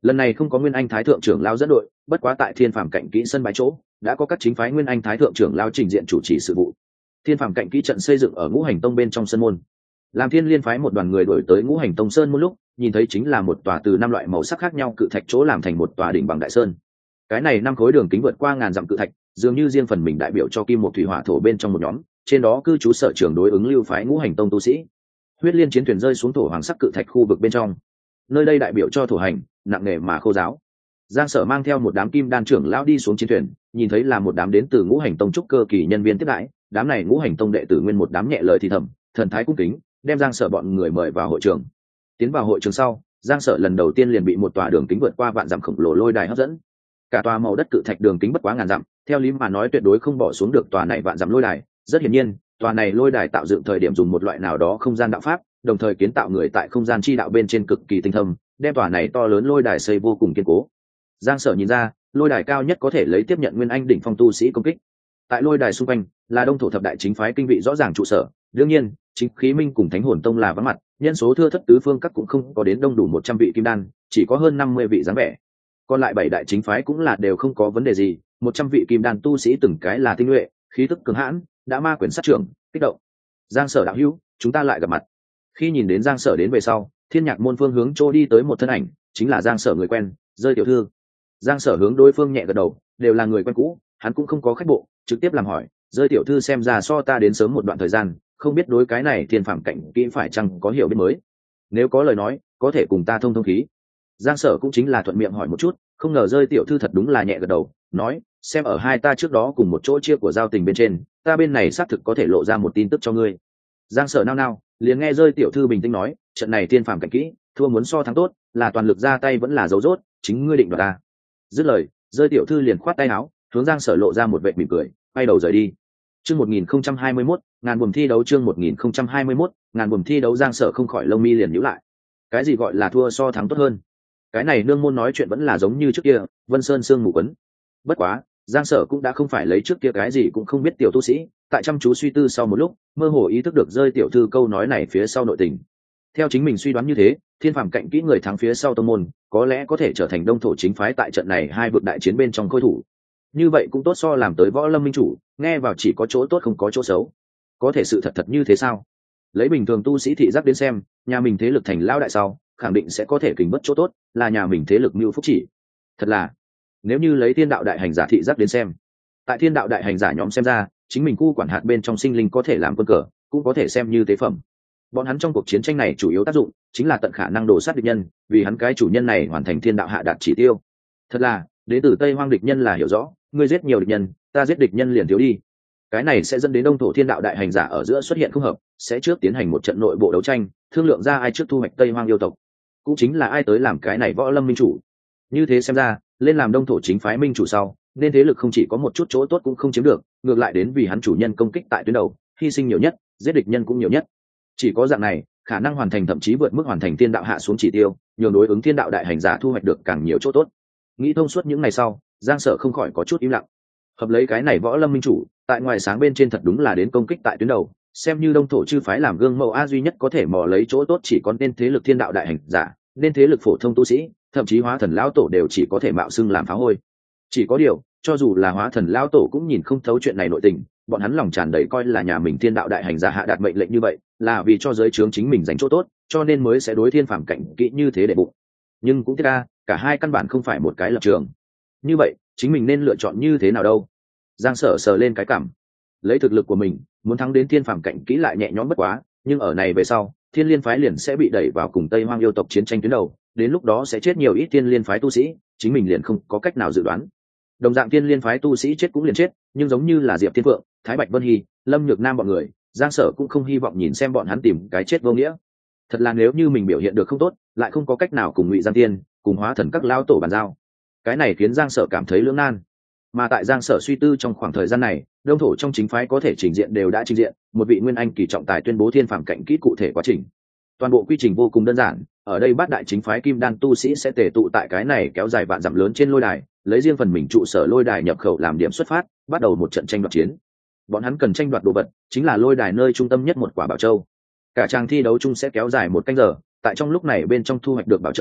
lần này không có nguyên anh thái thượng trưởng lao dẫn đội, bất quá tại thiên phàm cạnh kỹ sân bãi chỗ đã có các chính phái nguyên anh thái thượng trưởng lao trình diện chủ trì sự vụ. Thiên phàm cạnh kỹ trận xây dựng ở ngũ hành tông bên trong sân môn. Làm thiên liên phái một đoàn người đổi tới ngũ hành tông sơn một lúc, nhìn thấy chính là một tòa từ năm loại màu sắc khác nhau cự thạch chỗ làm thành một tòa đỉnh bằng đại sơn. Cái này năm khối đường kính vượt qua ngàn dặm cự thạch, dường như riêng phần mình đại biểu cho kim một thủy hỏa thổ bên trong một nhóm, trên đó cư trú sở trường đối ứng lưu phái ngũ hành tông tu sĩ. Huyết liên chiến thuyền rơi xuống thổ hoàng sắc cự thạch khu vực bên trong, nơi đây đại biểu cho thổ hành, nặng nề mà khô giáo. Giang Sở mang theo một đám kim đan trưởng lão đi xuống chiến thuyền, nhìn thấy là một đám đến từ ngũ hành tông trúc cơ kỳ nhân viên tiếp đãi, đám này ngũ hành tông đệ tử nguyên một đám nhẹ lời thì thầm, thần thái cung kính, đem Giang Sở bọn người mời vào hội trường. Tiến vào hội trường sau, Giang Sở lần đầu tiên liền bị một tòa đường kính vượt qua vạn dặm khổng lồ lôi đài hấp dẫn. Cả tòa màu đất cự thạch đường kính bất quá ngàn dặm, theo lý mà nói tuyệt đối không bỏ xuống được tòa này vạn dặm lôi đài. Rất hiển nhiên, tòa này lôi đài tạo dựng thời điểm dùng một loại nào đó không gian đạo pháp, đồng thời kiến tạo người tại không gian chi đạo bên trên cực kỳ tinh thâm, đem tòa này to lớn lôi đài xây vô cùng kiên cố. Giang Sở nhìn ra, lôi đài cao nhất có thể lấy tiếp nhận nguyên anh đỉnh phong tu sĩ công kích. Tại lôi đài xung quanh là đông thổ thập đại chính phái kinh vị rõ ràng trụ sở, đương nhiên, chính khí minh cùng thánh hồn tông là vắng mặt, nhân số thưa thất tứ phương các cũng không có đến đông đủ một trăm vị kim đan, chỉ có hơn năm mươi vị dáng vẻ. Còn lại bảy đại chính phái cũng là đều không có vấn đề gì, một trăm vị kim đan tu sĩ từng cái là tinh nhuệ, khí tức cường hãn, đã ma quyền sát trưởng, kích động. Giang Sở đạo hữu, chúng ta lại gặp mặt. Khi nhìn đến Giang Sở đến về sau, thiên nhạc môn phương hướng trô đi tới một thân ảnh, chính là Giang Sở người quen, Rơi tiểu thư. Giang Sở hướng đối phương nhẹ gật đầu, đều là người quen cũ, hắn cũng không có khách bộ, trực tiếp làm hỏi, Rơi tiểu thư xem ra so ta đến sớm một đoạn thời gian, không biết đối cái này thiên phạm cảnh kỹ phải chăng có hiểu biết mới. Nếu có lời nói, có thể cùng ta thông thông khí. Giang Sở cũng chính là thuận miệng hỏi một chút, không ngờ Rơi tiểu thư thật đúng là nhẹ gật đầu, nói, xem ở hai ta trước đó cùng một chỗ chia của giao tình bên trên, ta bên này xác thực có thể lộ ra một tin tức cho ngươi. Giang Sở nao nao, liền nghe Rơi tiểu thư bình tĩnh nói, trận này thiên phạm cảnh kỹ, thua muốn so thắng tốt, là toàn lực ra tay vẫn là dấu rốt, chính ngươi định đoạt ta. Dứt lời, Rơi tiểu thư liền khoát tay áo, hướng Giang Sở lộ ra một vệt mỉm cười, quay đầu rời đi. Chương một nghìn không trăm hai mươi mốt, ngàn buồm thi đấu chương một nghìn không trăm hai mươi mốt, ngàn buồm thi đấu Giang Sở không khỏi lông mi liền nhíu lại. Cái gì gọi là thua so thắng tốt hơn? Cái này nương môn nói chuyện vẫn là giống như trước kia, Vân Sơn sương mù quấn. Bất quá, Giang Sở cũng đã không phải lấy trước kia cái gì cũng không biết tiểu tu sĩ, tại chăm chú suy tư sau một lúc, mơ hồ ý thức được Rơi tiểu thư câu nói này phía sau nội tình. Theo chính mình suy đoán như thế, thiên phàm cạnh kỹ người thắng phía sau tông môn, có lẽ có thể trở thành đông thổ chính phái tại trận này hai vực đại chiến bên trong khôi thủ. Như vậy cũng tốt so làm tới võ lâm minh chủ, nghe vào chỉ có chỗ tốt không có chỗ xấu. Có thể sự thật thật như thế sao? Lấy bình thường tu sĩ thị giác đến xem, nhà mình thế lực thành lao đại sau, khẳng định sẽ có thể kình bất chỗ tốt, là nhà mình thế lực mưu phúc chỉ. Thật là, nếu như lấy thiên đạo đại hành giả thị giác đến xem, tại thiên đạo đại hành giả nhóm xem ra, chính mình khu quản hạt bên trong sinh linh có thể làm quân cờ, cũng có thể xem như tế phẩm. Bọn hắn trong cuộc chiến tranh này chủ yếu tác dụng chính là tận khả năng đổ sát địch nhân, vì hắn cái chủ nhân này hoàn thành thiên đạo hạ đạt chỉ tiêu. Thật là, đến từ Tây Hoang địch nhân là hiểu rõ, ngươi giết nhiều địch nhân, ta giết địch nhân liền thiếu đi. Cái này sẽ dẫn đến đông thổ thiên đạo đại hành giả ở giữa xuất hiện không hợp, sẽ trước tiến hành một trận nội bộ đấu tranh, thương lượng ra ai trước thu hoạch Tây Hoang yêu tộc, cũng chính là ai tới làm cái này võ lâm minh chủ. Như thế xem ra, lên làm đông thổ chính phái minh chủ sau, nên thế lực không chỉ có một chút chỗ tốt cũng không chiếm được, ngược lại đến vì hắn chủ nhân công kích tại tuyến đầu, hy sinh nhiều nhất, giết địch nhân cũng nhiều nhất. Chỉ có dạng này, khả năng hoàn thành thậm chí vượt mức hoàn thành thiên đạo hạ xuống chỉ tiêu, nhường đối ứng thiên đạo đại hành giả thu hoạch được càng nhiều chỗ tốt. Nghĩ thông suốt những ngày sau, Giang Sở không khỏi có chút im lặng. Hợp lấy cái này võ lâm minh chủ, tại ngoài sáng bên trên thật đúng là đến công kích tại tuyến đầu, xem như đông thổ chư phái làm gương mẫu a duy nhất có thể mò lấy chỗ tốt chỉ có nên thế lực thiên đạo đại hành giả, nên thế lực phổ thông tu sĩ, thậm chí hóa thần lão tổ đều chỉ có thể mạo xưng làm phá hôi. Chỉ có điều, cho dù là hóa thần lão tổ cũng nhìn không thấu chuyện này nội tình, bọn hắn lòng tràn đầy coi là nhà mình thiên đạo đại hành giả hạ đạt mệnh lệnh như vậy, là vì cho giới trướng chính mình giành chỗ tốt, cho nên mới sẽ đối thiên phàm cảnh kỹ như thế để bụng. Nhưng cũng tiếc ra, cả hai căn bản không phải một cái lập trường. Như vậy, chính mình nên lựa chọn như thế nào đâu? Giang Sở sờ lên cái cảm, lấy thực lực của mình, muốn thắng đến thiên phàm cảnh kỹ lại nhẹ nhõm bất quá, nhưng ở này về sau, Thiên Liên phái liền sẽ bị đẩy vào cùng Tây Hoang yêu tộc chiến tranh tuyến đầu, đến lúc đó sẽ chết nhiều ít Thiên Liên phái tu sĩ, chính mình liền không có cách nào dự đoán. Đồng dạng Thiên Liên phái tu sĩ chết cũng liền chết, nhưng giống như là Diệp Thiên Phượng, Thái Bạch Vân Hy, Lâm Nhược Nam bọn người, Giang Sở cũng không hy vọng nhìn xem bọn hắn tìm cái chết vô nghĩa. Thật là nếu như mình biểu hiện được không tốt, lại không có cách nào cùng Ngụy Giang Tiên, cùng hóa thần các lão tổ bàn giao. Cái này khiến Giang Sở cảm thấy lưỡng nan. Mà tại Giang Sở suy tư trong khoảng thời gian này, đông thổ trong chính phái có thể trình diện đều đã trình diện, một vị nguyên anh kỳ trọng tài tuyên bố thiên phàm cảnh kỹ cụ thể quá trình. Toàn bộ quy trình vô cùng đơn giản, ở đây bát đại chính phái kim đan tu sĩ sẽ tề tụ tại cái này kéo dài vạn dặm lớn trên lôi đài, lấy riêng phần mình trụ sở lôi đài nhập khẩu làm điểm xuất phát, bắt đầu một trận tranh đoạt chiến. Bọn hắn cần tranh đoạt đồ vật, chính là lôi đài nơi trung tâm nhất một quả bảo châu. Cả trang thi đấu chung sẽ kéo dài một canh giờ, tại trong lúc này bên trong thu hoạch được bảo châu,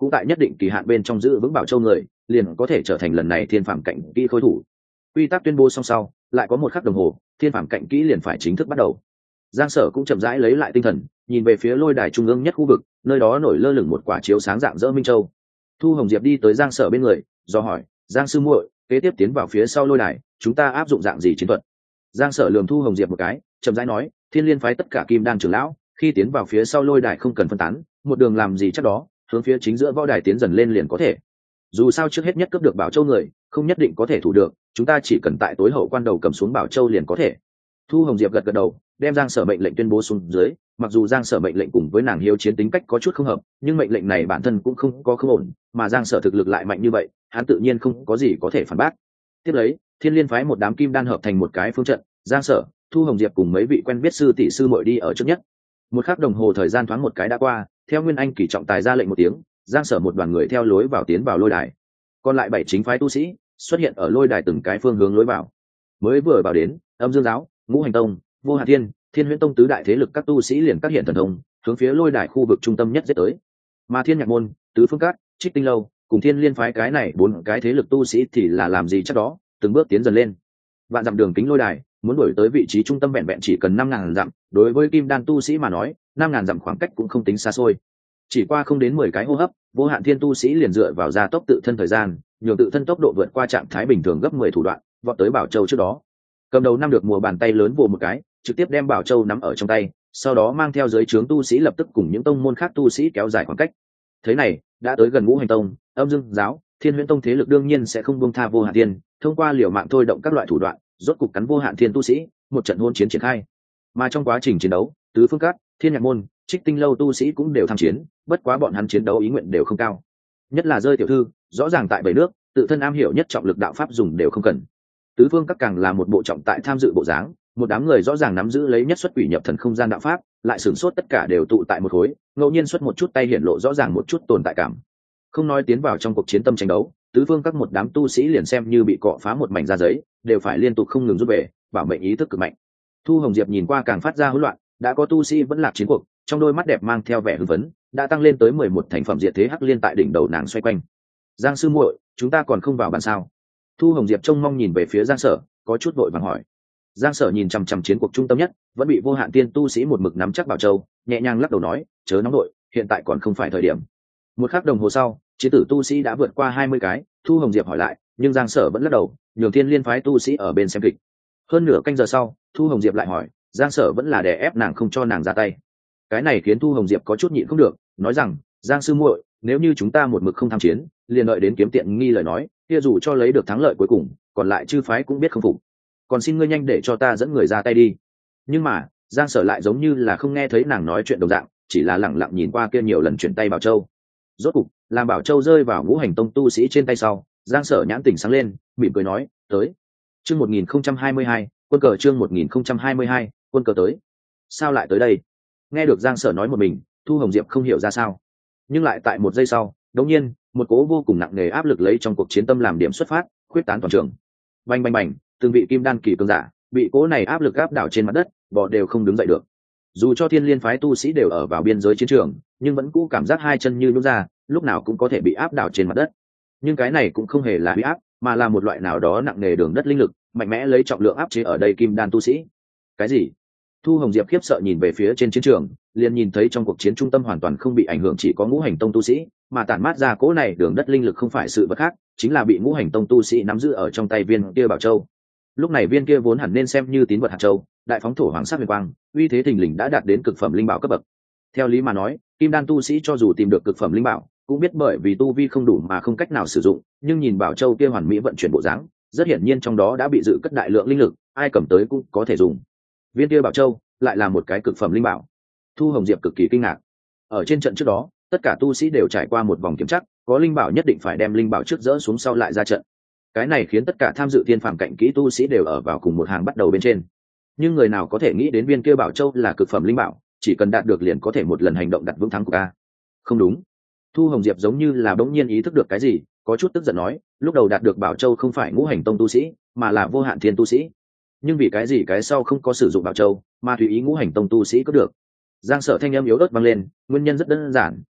cũng tại nhất định kỳ hạn bên trong giữ vững bảo châu người liền có thể trở thành lần này thiên phạm cạnh kỹ khối thủ. Quy tắc tuyên bố xong sau lại có một khắc đồng hồ thiên phạm cạnh kỹ liền phải chính thức bắt đầu. Giang Sở cũng chậm rãi lấy lại tinh thần, nhìn về phía lôi đài trung ương nhất khu vực, nơi đó nổi lơ lửng một quả chiếu sáng dạng dỡ minh châu. Thu Hồng Diệp đi tới Giang Sở bên người, do hỏi: "Giang sư muội, kế tiếp tiến vào phía sau lôi đài, chúng ta áp dụng dạng gì chiến thuật?" Giang Sở lườm Thu Hồng Diệp một cái, chậm rãi nói: "Thiên Liên phái tất cả kim đan trưởng lão, khi tiến vào phía sau lôi đài không cần phân tán, một đường làm gì chắc đó, hướng phía chính giữa võ đài tiến dần lên liền có thể. Dù sao trước hết nhất cướp được Bảo Châu người, không nhất định có thể thủ được, chúng ta chỉ cần tại tối hậu quan đầu cầm xuống Bảo Châu liền có thể." Thu Hồng Diệp gật gật đầu, đem Giang Sở mệnh lệnh tuyên bố xuống dưới. Mặc dù Giang Sở mệnh lệnh cùng với nàng hiếu chiến tính cách có chút không hợp, nhưng mệnh lệnh này bản thân cũng không có không ổn, mà Giang Sở thực lực lại mạnh như vậy, hắn tự nhiên không có gì có thể phản bác. Tiếp lấy, Thiên Liên phái một đám kim đan hợp thành một cái phương trận, Giang Sở, Thu Hồng Diệp cùng mấy vị quen biết sư tỷ sư muội đi ở trước nhất. Một khắc đồng hồ thời gian thoáng một cái đã qua, theo Nguyên Anh kỳ trọng tài ra lệnh một tiếng, Giang Sở một đoàn người theo lối vào tiến vào lôi đài. Còn lại bảy chính phái tu sĩ xuất hiện ở lôi đài từng cái phương hướng lối vào. Mới vừa vào đến, Âm Dương giáo, Ngũ Hành tông, Vô Hạn Thiên, Thiên Huyễn tông tứ đại thế lực các tu sĩ liền các hiện thần thông, hướng phía lôi đài khu vực trung tâm nhất giết tới. Mà Thiên Nhạc môn, Tứ Phương Các, Trích Tinh lâu, cùng Thiên Liên phái cái này bốn cái thế lực tu sĩ thì là làm gì chắc đó, từng bước tiến dần lên. Vạn dặm đường kính lôi đài, muốn đuổi tới vị trí trung tâm vẹn vẹn chỉ cần năm ngàn dặm, đối với kim đan tu sĩ mà nói, năm ngàn dặm khoảng cách cũng không tính xa xôi. Chỉ qua không đến mười cái hô hấp, Vô Hạn Thiên tu sĩ liền dựa vào gia tốc tự thân thời gian, nhường tự thân tốc độ vượt qua trạng thái bình thường gấp mười thủ đoạn, vọt tới Bảo Châu trước đó. Cầm đầu năm được mùa bàn tay lớn vồ một cái, trực tiếp đem Bảo Châu nắm ở trong tay, sau đó mang theo dưới trướng tu sĩ lập tức cùng những tông môn khác tu sĩ kéo dài khoảng cách. Thế này, đã tới gần Ngũ Hành tông, Âm Dương giáo, Thiên Huyễn tông thế lực đương nhiên sẽ không buông tha Vô Hạn Thiên, thông qua liều mạng thôi động các loại thủ đoạn, rốt cục cắn Vô Hạn Thiên tu sĩ, một trận hôn chiến triển khai. Mà trong quá trình chiến đấu, Tứ Phương Các, Thiên Nhạc môn, Trích Tinh lâu tu sĩ cũng đều tham chiến, bất quá bọn hắn chiến đấu ý nguyện đều không cao. Nhất là Rơi tiểu thư, rõ ràng tại bảy nước, tự thân am hiểu nhất trọng lực đạo pháp dùng đều không cần. Tứ Phương Các càng là một bộ trọng tại tham dự bộ dáng, một đám người rõ ràng nắm giữ lấy nhất xuất quỷ nhập thần không gian đạo pháp, lại sửng sốt tất cả đều tụ tại một khối, ngẫu nhiên xuất một chút tay hiển lộ rõ ràng một chút tồn tại cảm. Không nói tiến vào trong cuộc chiến tâm tranh đấu, Tứ Phương Các một đám tu sĩ liền xem như bị cọ phá một mảnh da giấy, đều phải liên tục không ngừng rút về, bảo mệnh ý thức cực mạnh. Thu Hồng Diệp nhìn qua càng phát ra hỗn loạn, đã có tu sĩ vẫn lạc chiến cuộc, trong đôi mắt đẹp mang theo vẻ hưng phấn, đã tăng lên tới mười một thành phẩm diệt thế hắc liên tại đỉnh đầu nàng xoay quanh. Giang sư muội, chúng ta còn không vào bàn sao? Thu Hồng Diệp trông mong nhìn về phía Giang Sở, có chút vội vàng hỏi. Giang Sở nhìn chằm chằm chiến cuộc trung tâm nhất, vẫn bị Vô Hạn Tiên tu sĩ một mực nắm chắc Bảo Châu, nhẹ nhàng lắc đầu nói, chớ nóng đội, hiện tại còn không phải thời điểm. Một khắc đồng hồ sau, chiến tử tu sĩ đã vượt qua hai mươi cái. Thu Hồng Diệp hỏi lại, nhưng Giang Sở vẫn lắc đầu, nhường Thiên Liên phái tu sĩ ở bên xem kịch. Hơn nửa canh giờ sau, Thu Hồng Diệp lại hỏi, Giang Sở vẫn là đè ép nàng không cho nàng ra tay. Cái này khiến Thu Hồng Diệp có chút nhịn không được, nói rằng, Giang sư muội, nếu như chúng ta một mực không tham chiến, liền đợi đến kiếm tiện nghi lời nói, kia dù cho lấy được thắng lợi cuối cùng, còn lại chư phái cũng biết không phục. Còn xin ngươi nhanh để cho ta dẫn người ra tay đi. Nhưng mà Giang Sở lại giống như là không nghe thấy nàng nói chuyện đồng dạng, chỉ là lẳng lặng nhìn qua kia nhiều lần chuyển tay Bảo Châu. Rốt cục làm Bảo Châu rơi vào Ngũ Hành tông tu sĩ trên tay sau, Giang Sở nhãn tỉnh sáng lên, mỉm cười nói, tới. Chương một nghìn không trăm hai mươi hai, quân cờ chương một nghìn không trăm hai mươi hai, quân cờ tới. Sao lại tới đây? Nghe được Giang Sở nói một mình, Thu Hồng Diệp không hiểu ra sao. Nhưng lại tại một giây sau, đột nhiên, một cố vô cùng nặng nề áp lực lấy trong cuộc chiến tâm làm điểm xuất phát, khuyết tán toàn trường. Bành bành bành, từng vị kim đan kỳ cường giả bị cố này áp lực áp đảo trên mặt đất, bò đều không đứng dậy được. Dù cho Thiên Liên phái tu sĩ đều ở vào biên giới chiến trường, nhưng vẫn cũ cảm giác hai chân như nhũn ra, lúc nào cũng có thể bị áp đảo trên mặt đất. Nhưng cái này cũng không hề là uy áp, mà là một loại nào đó nặng nề đường đất linh lực, mạnh mẽ lấy trọng lượng áp chế ở đây kim đan tu sĩ. Cái gì? Thu Hồng Diệp khiếp sợ nhìn về phía trên chiến trường, liền nhìn thấy trong cuộc chiến trung tâm hoàn toàn không bị ảnh hưởng chỉ có Ngũ Hành tông tu sĩ, mà tản mát ra cỗ này đường đất linh lực không phải sự vật khác, chính là bị Ngũ Hành tông tu sĩ nắm giữ ở trong tay viên kia Bảo Châu. Lúc này viên kia vốn hẳn nên xem như tín vật hạt châu, đại phóng thổ hoàng sắc huyền quang, uy thế thình lình đã đạt đến cực phẩm linh bảo cấp bậc. Theo lý mà nói, kim đan tu sĩ cho dù tìm được cực phẩm linh bảo, cũng biết bởi vì tu vi không đủ mà không cách nào sử dụng, nhưng nhìn Bảo Châu kia hoàn mỹ vận chuyển bộ dáng, rất hiển nhiên trong đó đã bị dự cất đại lượng linh lực, ai cầm tới cũng có thể dùng. Viên kia Bảo Châu lại là một cái cực phẩm linh bảo. Thu Hồng Diệp cực kỳ kinh ngạc. Ở trên trận trước đó, tất cả tu sĩ đều trải qua một vòng kiểm chắc, có linh bảo nhất định phải đem linh bảo trước dỡ xuống sau lại ra trận. Cái này khiến tất cả tham dự thiên phàm cạnh kỹ tu sĩ đều ở vào cùng một hàng bắt đầu bên trên. Nhưng người nào có thể nghĩ đến viên kia Bảo Châu là cực phẩm linh bảo, chỉ cần đạt được liền có thể một lần hành động đặt vững thắng của ta. Không đúng. Thu Hồng Diệp giống như là bỗng nhiên ý thức được cái gì, có chút tức giận nói, lúc đầu đạt được Bảo Châu không phải Ngũ Hành tông tu sĩ, mà là Vô Hạn Thiên tu sĩ. Nhưng vì cái gì cái sau không có sử dụng Bảo Châu, mà tùy ý Ngũ Hành tông tu sĩ có được? Giang Sở thanh âm yếu ớt vang lên, nguyên nhân rất đơn giản,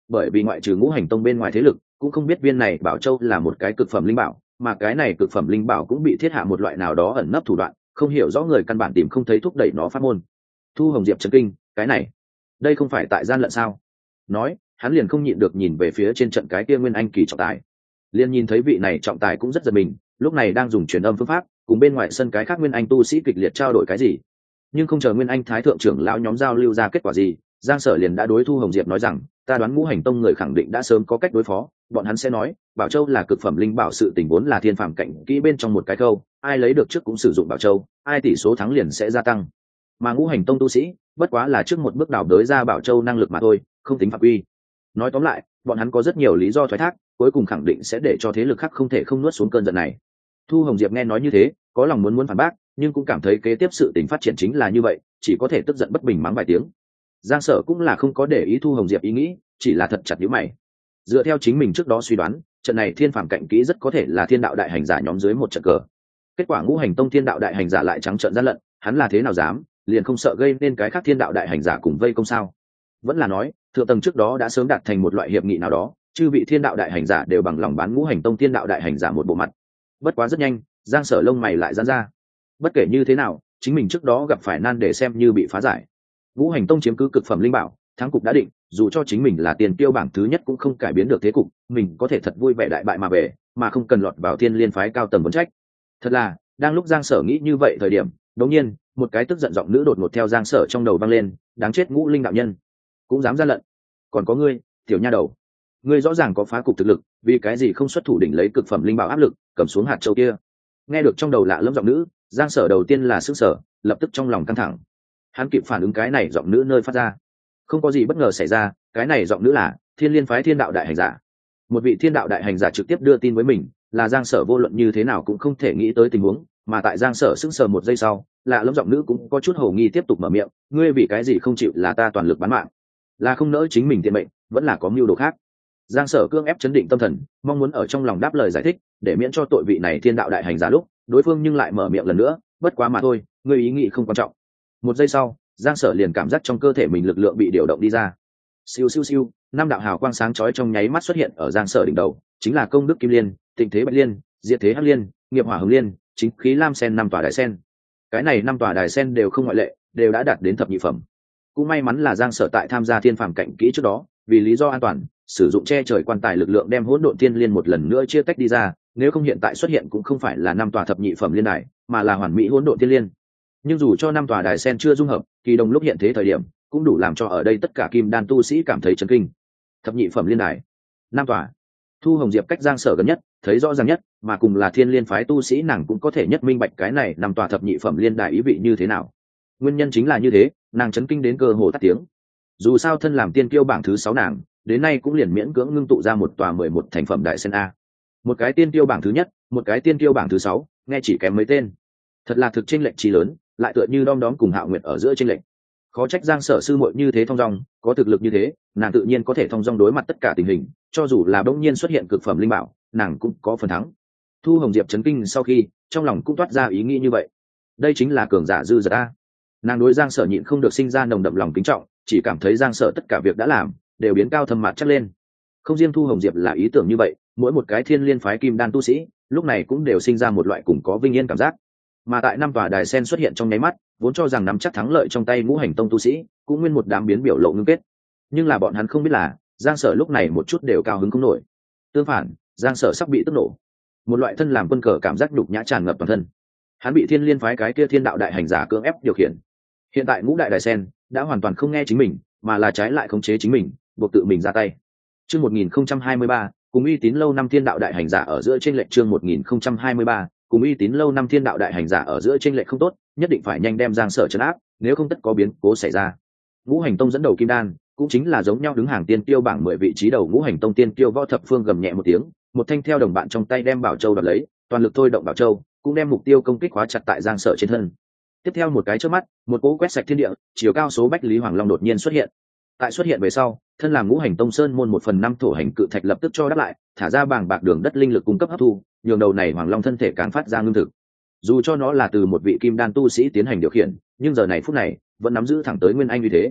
bởi vì ngoại trừ ngũ hành tông bên ngoài thế lực cũng không biết viên này bảo châu là một cái cực phẩm linh bảo, mà cái này cực phẩm linh bảo cũng bị thiết hạ một loại nào đó ẩn nấp thủ đoạn, không hiểu rõ người căn bản tìm không thấy thúc đẩy nó phát môn. Thu Hồng Diệp chấn kinh, cái này đây không phải tại gian lận sao? Nói hắn liền không nhịn được nhìn về phía trên trận cái kia nguyên anh kỳ trọng tài, liền nhìn thấy vị này trọng tài cũng rất giật mình, lúc này đang dùng truyền âm phương pháp cùng bên ngoài sân cái khác nguyên anh tu sĩ kịch liệt trao đổi cái gì, nhưng không chờ nguyên anh thái thượng trưởng lão nhóm giao lưu ra kết quả gì, Giang Sở liền đã đối Thu Hồng Diệp nói rằng, ta đoán ngũ hành tông người khẳng định đã sớm có cách đối phó, bọn hắn sẽ nói bảo châu là cực phẩm linh bảo, sự tình vốn là thiên phàm cảnh kỹ bên trong một cái câu, ai lấy được trước cũng sử dụng bảo châu, ai tỷ số thắng liền sẽ gia tăng, mà ngũ hành tông tu sĩ bất quá là trước một bước đào đới ra bảo châu năng lực mà thôi, không tính phạm quy. Nói tóm lại, bọn hắn có rất nhiều lý do thoái thác, cuối cùng khẳng định sẽ để cho thế lực khác không thể không nuốt xuống cơn giận này. Thu Hồng Diệp nghe nói như thế, có lòng muốn muốn phản bác, nhưng cũng cảm thấy kế tiếp sự tình phát triển chính là như vậy, chỉ có thể tức giận bất bình mắng vài tiếng. Giang Sở cũng là không có để ý Thu Hồng Diệp ý nghĩ, chỉ là thật chặt nhíu mày. Dựa theo chính mình trước đó suy đoán, trận này thiên phàm cạnh kỹ rất có thể là thiên đạo đại hành giả nhóm dưới một trận cờ. Kết quả ngũ hành tông thiên đạo đại hành giả lại trắng trợn gian lận, hắn là thế nào dám, liền không sợ gây nên cái khác thiên đạo đại hành giả cùng vây công sao? Vẫn là nói, thượng tầng trước đó đã sớm đạt thành một loại hiệp nghị nào đó, chư vị thiên đạo đại hành giả đều bằng lòng bán ngũ hành tông thiên đạo đại hành giả một bộ mặt. Bất quá rất nhanh, Giang Sở lông mày lại giãn ra. Bất kể như thế nào, chính mình trước đó gặp phải nan để xem như bị phá giải. Ngũ hành tông chiếm cứ cực phẩm linh bảo, thắng cục đã định, dù cho chính mình là tiền tiêu bảng thứ nhất cũng không cải biến được thế cục, mình có thể thật vui vẻ đại bại mà về, mà không cần lọt vào thiên liên phái cao tầng vấn trách. Thật là, đang lúc Giang Sở nghĩ như vậy thời điểm, đột nhiên, một cái tức giận giọng nữ đột ngột theo Giang Sở trong đầu vang lên, đáng chết ngũ linh đạo nhân, cũng dám ra lận. Còn có ngươi, tiểu nha đầu, ngươi rõ ràng có phá cục thực lực, vì cái gì không xuất thủ đỉnh lấy cực phẩm linh bảo áp lực, cầm xuống hạt châu kia? Nghe được trong đầu lạ lẫm giọng nữ, Giang Sở đầu tiên là sững sờ, lập tức trong lòng căng thẳng. Hắn kịp phản ứng cái này giọng nữ nơi phát ra, không có gì bất ngờ xảy ra, cái này giọng nữ là Thiên Liên phái Thiên đạo đại hành giả. Một vị Thiên đạo đại hành giả trực tiếp đưa tin với mình, là Giang Sở vô luận như thế nào cũng không thể nghĩ tới tình huống, mà tại Giang Sở sững sờ một giây sau, lạ lẫm giọng nữ cũng có chút hồ nghi tiếp tục mở miệng, ngươi vì cái gì không chịu là ta toàn lực bán mạng? Là không nỡ chính mình tiện mệnh, vẫn là có mưu đồ khác? Giang Sở cương ép chấn định tâm thần, mong muốn ở trong lòng đáp lời giải thích, để miễn cho tội vị này thiên đạo đại hành giả lúc, đối phương nhưng lại mở miệng lần nữa, bất quá mà thôi, ngươi ý nghĩ không quan trọng. Một giây sau, Giang Sở liền cảm giác trong cơ thể mình lực lượng bị điều động đi ra. Siêu siêu siêu, năm đạo hào quang sáng chói trong nháy mắt xuất hiện ở Giang Sở đỉnh đầu, chính là công đức kim liên, tịnh thế bạch liên, diệt thế hắc liên, nghiệp hỏa hồng liên, chính khí lam sen năm tòa đại sen. Cái này năm tòa đài sen đều không ngoại lệ, đều đã đạt đến thập nhị phẩm. Cũng may mắn là Giang Sở tại tham gia thiên phàm cảnh kỹ trước đó, vì lý do an toàn, sử dụng che trời quan tài lực lượng đem hỗn độn thiên liên một lần nữa chia tách đi ra, nếu không hiện tại xuất hiện cũng không phải là năm tòa thập nhị phẩm liên đài, mà là hoàn mỹ hỗn độn thiên liên. Nhưng dù cho năm tòa đài sen chưa dung hợp, kỳ đồng lúc hiện thế thời điểm, cũng đủ làm cho ở đây tất cả kim đan tu sĩ cảm thấy chấn kinh. Thập nhị phẩm liên đài, năm tòa. Thu Hồng Diệp cách Giang Sở gần nhất, thấy rõ ràng nhất, mà cùng là thiên liên phái tu sĩ nàng cũng có thể nhất minh bạch cái này năm tòa thập nhị phẩm liên đài ý vị như thế nào. Nguyên nhân chính là như thế, nàng chấn kinh đến cơ hồ tắt tiếng. Dù sao thân làm tiên kiêu bảng thứ sáu nàng, đến nay cũng liền miễn cưỡng ngưng tụ ra một tòa mười một thành phẩm đại sen a. Một cái tiên kiêu bảng thứ nhất, một cái tiên kiêu bảng thứ sáu, nghe chỉ kém mấy tên. Thật là thực chênh lệch chi lớn, lại tựa như đom đóm cùng Hạo Nguyệt ở giữa chênh lệch. Khó trách Giang Sở sư muội như thế thong dong, có thực lực như thế, nàng tự nhiên có thể thong dong đối mặt tất cả tình hình, cho dù là bỗng nhiên xuất hiện cực phẩm linh bảo, nàng cũng có phần thắng. Thu Hồng Diệp chấn kinh sau khi, trong lòng cũng toát ra ý nghĩ như vậy. Đây chính là cường giả dư dật a. Nàng đối Giang Sở nhịn không được sinh ra nồng đậm lòng kính trọng, chỉ cảm thấy Giang Sở tất cả việc đã làm đều biến cao thâm mặt chắc lên. Không riêng Thu Hồng Diệp là ý tưởng như vậy, mỗi một cái thiên liên phái kim đan tu sĩ lúc này cũng đều sinh ra một loại cùng có vinh yên cảm giác. Mà tại năm tòa đài sen xuất hiện trong nháy mắt, vốn cho rằng nắm chắc thắng lợi trong tay ngũ hành tông tu sĩ cũng nguyên một đám biến biểu lộ ngưng kết. Nhưng là bọn hắn không biết là Giang Sở lúc này một chút đều cao hứng không nổi. Tương phản, Giang Sở sắp bị tức nổ, một loại thân làm quân cờ cảm giác nhục nhã tràn ngập toàn thân. Hắn bị thiên liên phái cái kia thiên đạo đại hành giả cưỡng ép điều khiển. Hiện tại ngũ đại đài sen đã hoàn toàn không nghe chính mình, mà là trái lại khống chế chính mình, buộc tự mình ra tay. Chương một nghìn không trăm hai mươi ba, cùng uy tín lâu năm thiên đạo đại hành giả ở giữa trên lệnh chương một nghìn không trăm hai mươi ba, cùng uy tín lâu năm thiên đạo đại hành giả ở giữa trên lệnh không tốt, nhất định phải nhanh đem Giang Sở trấn áp, nếu không tất có biến cố xảy ra. Ngũ hành tông dẫn đầu kim đan, cũng chính là giống nhau đứng hàng tiên tiêu bảng mười vị trí đầu ngũ hành tông tiên tiêu Võ Thập Phương gầm nhẹ một tiếng, một thanh theo đồng bạn trong tay đem Bảo Châu đoạt lấy, toàn lực thôi động Bảo Châu, cũng đem mục tiêu công kích khóa chặt tại Giang Sở trên thân. Tiếp theo một cái chớp mắt, một cỗ quét sạch thiên địa, chiều cao số bách lý hoàng long đột nhiên xuất hiện. Tại xuất hiện về sau, thân làm ngũ hành tông sơn môn một phần năm thổ hành cự thạch lập tức cho đáp lại, thả ra bàng bạc đường đất linh lực cung cấp hấp thu, nhường đầu này hoàng long thân thể càng phát ra ngưng thực. Dù cho nó là từ một vị kim đan tu sĩ tiến hành điều khiển, nhưng giờ này phút này vẫn nắm giữ thẳng tới nguyên anh như thế.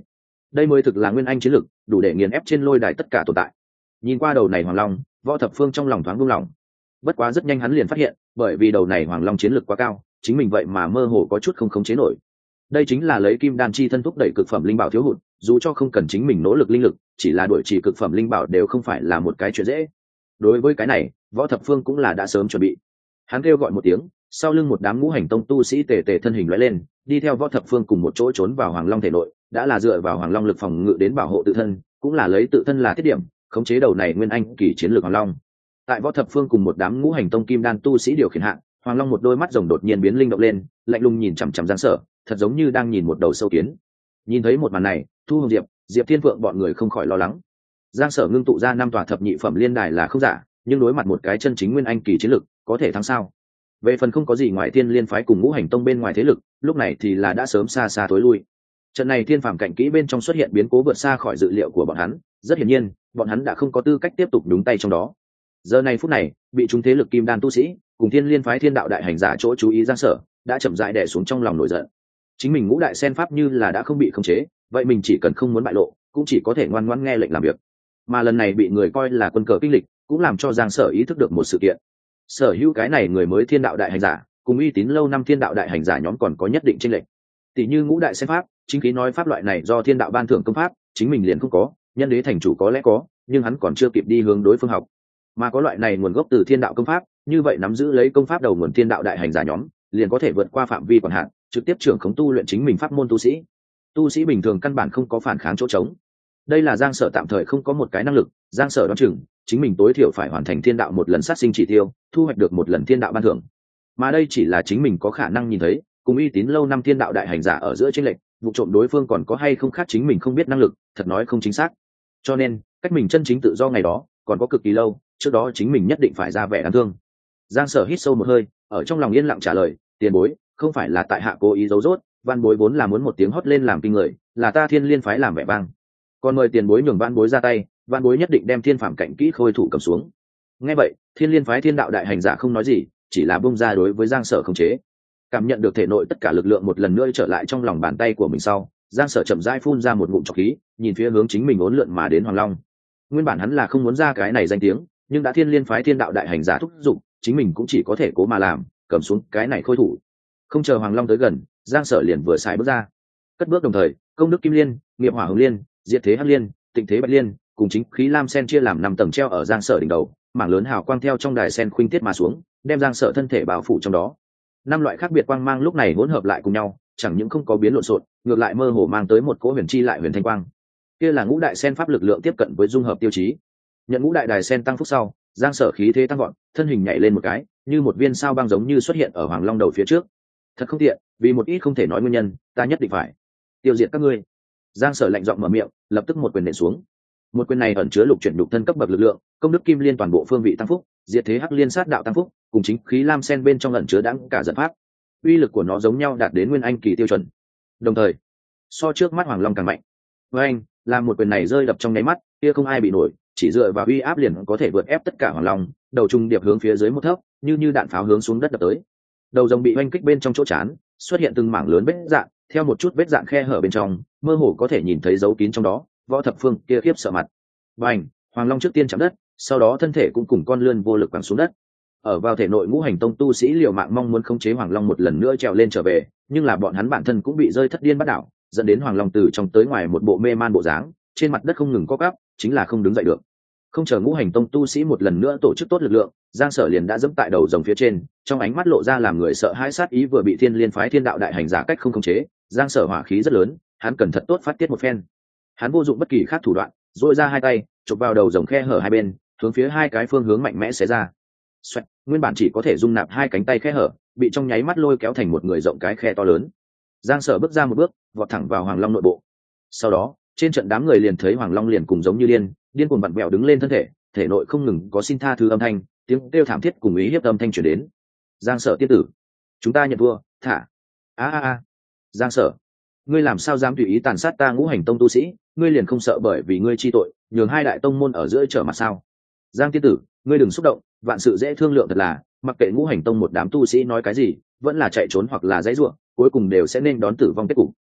đây mới thực là nguyên anh chiến lực, đủ để nghiền ép trên lôi đài tất cả tồn tại. Nhìn qua đầu này hoàng long, Võ Thập Phương trong lòng thoáng buông lỏng. Bất quá rất nhanh hắn liền phát hiện, bởi vì đầu này hoàng long chiến lực quá cao, chính mình vậy mà mơ hồ có chút không khống chế nổi. Đây chính là lấy kim đan chi thân thúc đẩy cực phẩm linh bảo thiếu hụt, dù cho không cần chính mình nỗ lực linh lực, chỉ là đuổi trì cực phẩm linh bảo đều không phải là một cái chuyện dễ. Đối với cái này, Võ Thập Phương cũng là đã sớm chuẩn bị. Hắn kêu gọi một tiếng, sau lưng một đám ngũ hành tông tu sĩ tề tề thân hình lóe lên, đi theo Võ Thập Phương cùng một chỗ trốn vào hoàng long thể nội, đã là dựa vào hoàng long lực phòng ngự đến bảo hộ tự thân, cũng là lấy tự thân là thiết điểm, khống chế đầu này nguyên anh kỳ chiến lược hoàng long. Tại Võ Thập Phương cùng một đám ngũ hành tông kim đan tu sĩ điều khiển hạn, hoàng long một đôi mắt rồng đột nhiên biến linh động lên, lạnh lùng nhìn chằm chằm Giang Sở, thật giống như đang nhìn một đầu sâu kiến. Nhìn thấy một màn này, Thu Hồng Diệp, Diệp Thiên Phượng bọn người không khỏi lo lắng. Giang Sở ngưng tụ ra năm tòa thập nhị phẩm liên đài là không giả, nhưng đối mặt một cái chân chính nguyên anh kỳ chiến lực, có thể thắng sao? Về phần không có gì ngoài Thiên Liên phái cùng ngũ hành tông bên ngoài thế lực, lúc này thì là đã sớm xa xa tối lui. Trận này thiên phàm cảnh kỹ bên trong xuất hiện biến cố vượt xa khỏi dự liệu của bọn hắn, rất hiển nhiên, bọn hắn đã không có tư cách tiếp tục đúng tay trong đó. Giờ này phút này, bị chúng thế lực kim đan tu sĩ cùng Thiên Liên phái Thiên đạo đại hành giả chỗ chú ý Giang Sở, đã chậm rãi đè xuống trong lòng nổi giận. Chính mình ngũ đại sen pháp như là đã không bị khống chế, vậy mình chỉ cần không muốn bại lộ, cũng chỉ có thể ngoan ngoãn nghe lệnh làm việc. Mà lần này bị người coi là quân cờ kinh lịch, cũng làm cho Giang Sở ý thức được một sự kiện. Sở hữu cái này người mới Thiên đạo đại hành giả, cùng uy tín lâu năm Thiên đạo đại hành giả nhóm còn có nhất định chênh lệch. Tỷ như ngũ đại sen pháp, chính khí nói pháp loại này do Thiên đạo ban thưởng công pháp, chính mình liền không có, nhân đế thành chủ có lẽ có, nhưng hắn còn chưa kịp đi hướng đối phương học. Mà có loại này nguồn gốc từ Thiên đạo công pháp, như vậy nắm giữ lấy công pháp đầu nguồn Thiên đạo đại hành giả nhóm, liền có thể vượt qua phạm vi quản hạn, trực tiếp trưởng khống tu luyện chính mình pháp môn tu sĩ. Tu sĩ bình thường căn bản không có phản kháng chỗ trống. Đây là Giang Sở tạm thời không có một cái năng lực, Giang Sở đoán chừng, chính mình tối thiểu phải hoàn thành thiên đạo một lần sát sinh chỉ tiêu, thu hoạch được một lần thiên đạo ban thưởng. Mà đây chỉ là chính mình có khả năng nhìn thấy, cùng uy tín lâu năm thiên đạo đại hành giả ở giữa chênh lệch, vụ trộm đối phương còn có hay không khác chính mình không biết năng lực, thật nói không chính xác. Cho nên, cách mình chân chính tự do ngày đó, còn có cực kỳ lâu, trước đó chính mình nhất định phải ra vẻ đáng thương. Giang Sở hít sâu một hơi, ở trong lòng yên lặng trả lời, tiền bối, không phải là tại hạ cố ý giấu dốt, văn bối vốn là muốn một tiếng hót lên làm kinh người, là ta Thiên Liên phái làm vẻ vang. Còn mời tiền bối nhường văn bối ra tay, văn bối nhất định đem thiên phạm cảnh kỹ khôi thủ cầm xuống. Nghe vậy, Thiên Liên phái Thiên đạo đại hành giả không nói gì, chỉ là bung ra đối với Giang Sở khống chế. Cảm nhận được thể nội tất cả lực lượng một lần nữa trở lại trong lòng bàn tay của mình sau, Giang Sở chậm rãi phun ra một ngụm trọc khí, nhìn phía hướng chính mình uốn lượn mà đến Hoàng Long. Nguyên bản hắn là không muốn ra cái này danh tiếng, nhưng đã Thiên Liên phái Thiên đạo đại hành giả thúc giục, chính mình cũng chỉ có thể cố mà làm, cầm xuống cái này khôi thủ. Không chờ Hoàng Long tới gần, Giang Sở liền vừa xài bước ra. Cất bước đồng thời, công đức kim liên, nghiệp hỏa hồng liên, diệt thế hắc liên, tịnh thế bạch liên, cùng chính khí lam sen chia làm năm tầng treo ở Giang Sở đỉnh đầu, mảng lớn hào quang theo trong đài sen khuynh tiết mà xuống, đem Giang Sở thân thể bao phủ trong đó. Năm loại khác biệt quang mang lúc này hỗn hợp lại cùng nhau, chẳng những không có biến lộn xộn, ngược lại mơ hồ mang tới một cỗ huyền chi lại huyền thanh quang. Kia là ngũ đại sen pháp lực lượng tiếp cận với dung hợp tiêu chí. Nhận ngũ đại đài sen tăng phúc sau, Giang Sở khí thế tăng vọt, thân hình nhảy lên một cái, như một viên sao băng giống như xuất hiện ở Hoàng Long đầu phía trước. Thật không tiện, vì một ít không thể nói nguyên nhân, ta nhất định phải tiêu diệt các ngươi. Giang Sở lạnh giọng mở miệng, lập tức một quyền nện xuống. Một quyền này ẩn chứa lục chuyển đục thân cấp bậc lực lượng, công đức kim liên toàn bộ phương vị tăng phúc, diệt thế hắc liên sát đạo tăng phúc, cùng chính khí lam sen bên trong ẩn chứa đãng cả giận pháp. Uy lực của nó giống nhau đạt đến nguyên anh kỳ tiêu chuẩn. Đồng thời, so trước mắt Hoàng Long càng mạnh. Với anh, làm một quyền này rơi đập trong nháy mắt, kia không ai bị nổi, chỉ dựa vào uy áp liền có thể vượt ép tất cả Hoàng Long, đầu trung điệp hướng phía dưới một thấp, như như đạn pháo hướng xuống đất đập tới. Đầu rồng bị oanh kích bên trong chỗ chán, xuất hiện từng mảng lớn vết dạn, theo một chút vết dạn khe hở bên trong, mơ hồ có thể nhìn thấy dấu kín trong đó. Võ Thập Phương kia khiếp sợ mặt. Bành, Hoàng Long trước tiên chạm đất, sau đó thân thể cũng cùng con lươn vô lực quẳng xuống đất. Ở vào thể nội ngũ hành tông tu sĩ liều mạng mong muốn khống chế Hoàng Long một lần nữa trèo lên trở về, nhưng là bọn hắn bản thân cũng bị rơi thất điên bắt đảo, dẫn đến Hoàng Long từ trong tới ngoài một bộ mê man bộ dáng, trên mặt đất không ngừng co quắp, chính là không đứng dậy được. Không chờ ngũ hành tông tu sĩ một lần nữa tổ chức tốt lực lượng, Giang Sở liền đã dẫm tại đầu rồng phía trên, trong ánh mắt lộ ra làm người sợ hãi sát ý vừa bị Thiên Liên phái Thiên đạo đại hành giả cách không khống chế, Giang Sở hỏa khí rất lớn, hắn cần thật tốt phát tiết một phen. Hắn vô dụng bất kỳ khác thủ đoạn, duỗi ra hai tay, chụp vào đầu rồng khe hở hai bên, hướng phía hai cái phương hướng mạnh mẽ xé ra. Xoẹt, nguyên bản chỉ có thể dung nạp hai cánh tay khe hở, bị trong nháy mắt lôi kéo thành một người rộng cái khe to lớn. Giang Sở bước ra một bước, vọt thẳng vào Hoàng Long nội bộ. Sau đó, trên trận đám người liền thấy Hoàng Long liền cùng giống như điên, điên cuồng vặn vẹo đứng lên thân thể, thể nội không ngừng có xin tha thứ âm thanh, tiếng kêu thảm thiết cùng ý hiếp âm thanh truyền đến. Giang Sở tiên tử, chúng ta nhận thua, thả. A a a. Giang Sở, ngươi làm sao dám tùy ý tàn sát ta ngũ hành tông tu sĩ, ngươi liền không sợ bởi vì ngươi chi tội nhường hai đại tông môn ở giữa trở mặt sao? Giang tiên tử, ngươi đừng xúc động, vạn sự dễ thương lượng thật là, mặc kệ ngũ hành tông một đám tu sĩ nói cái gì, vẫn là chạy trốn hoặc là dãy ruộng, cuối cùng đều sẽ nên đón tử vong kết cục.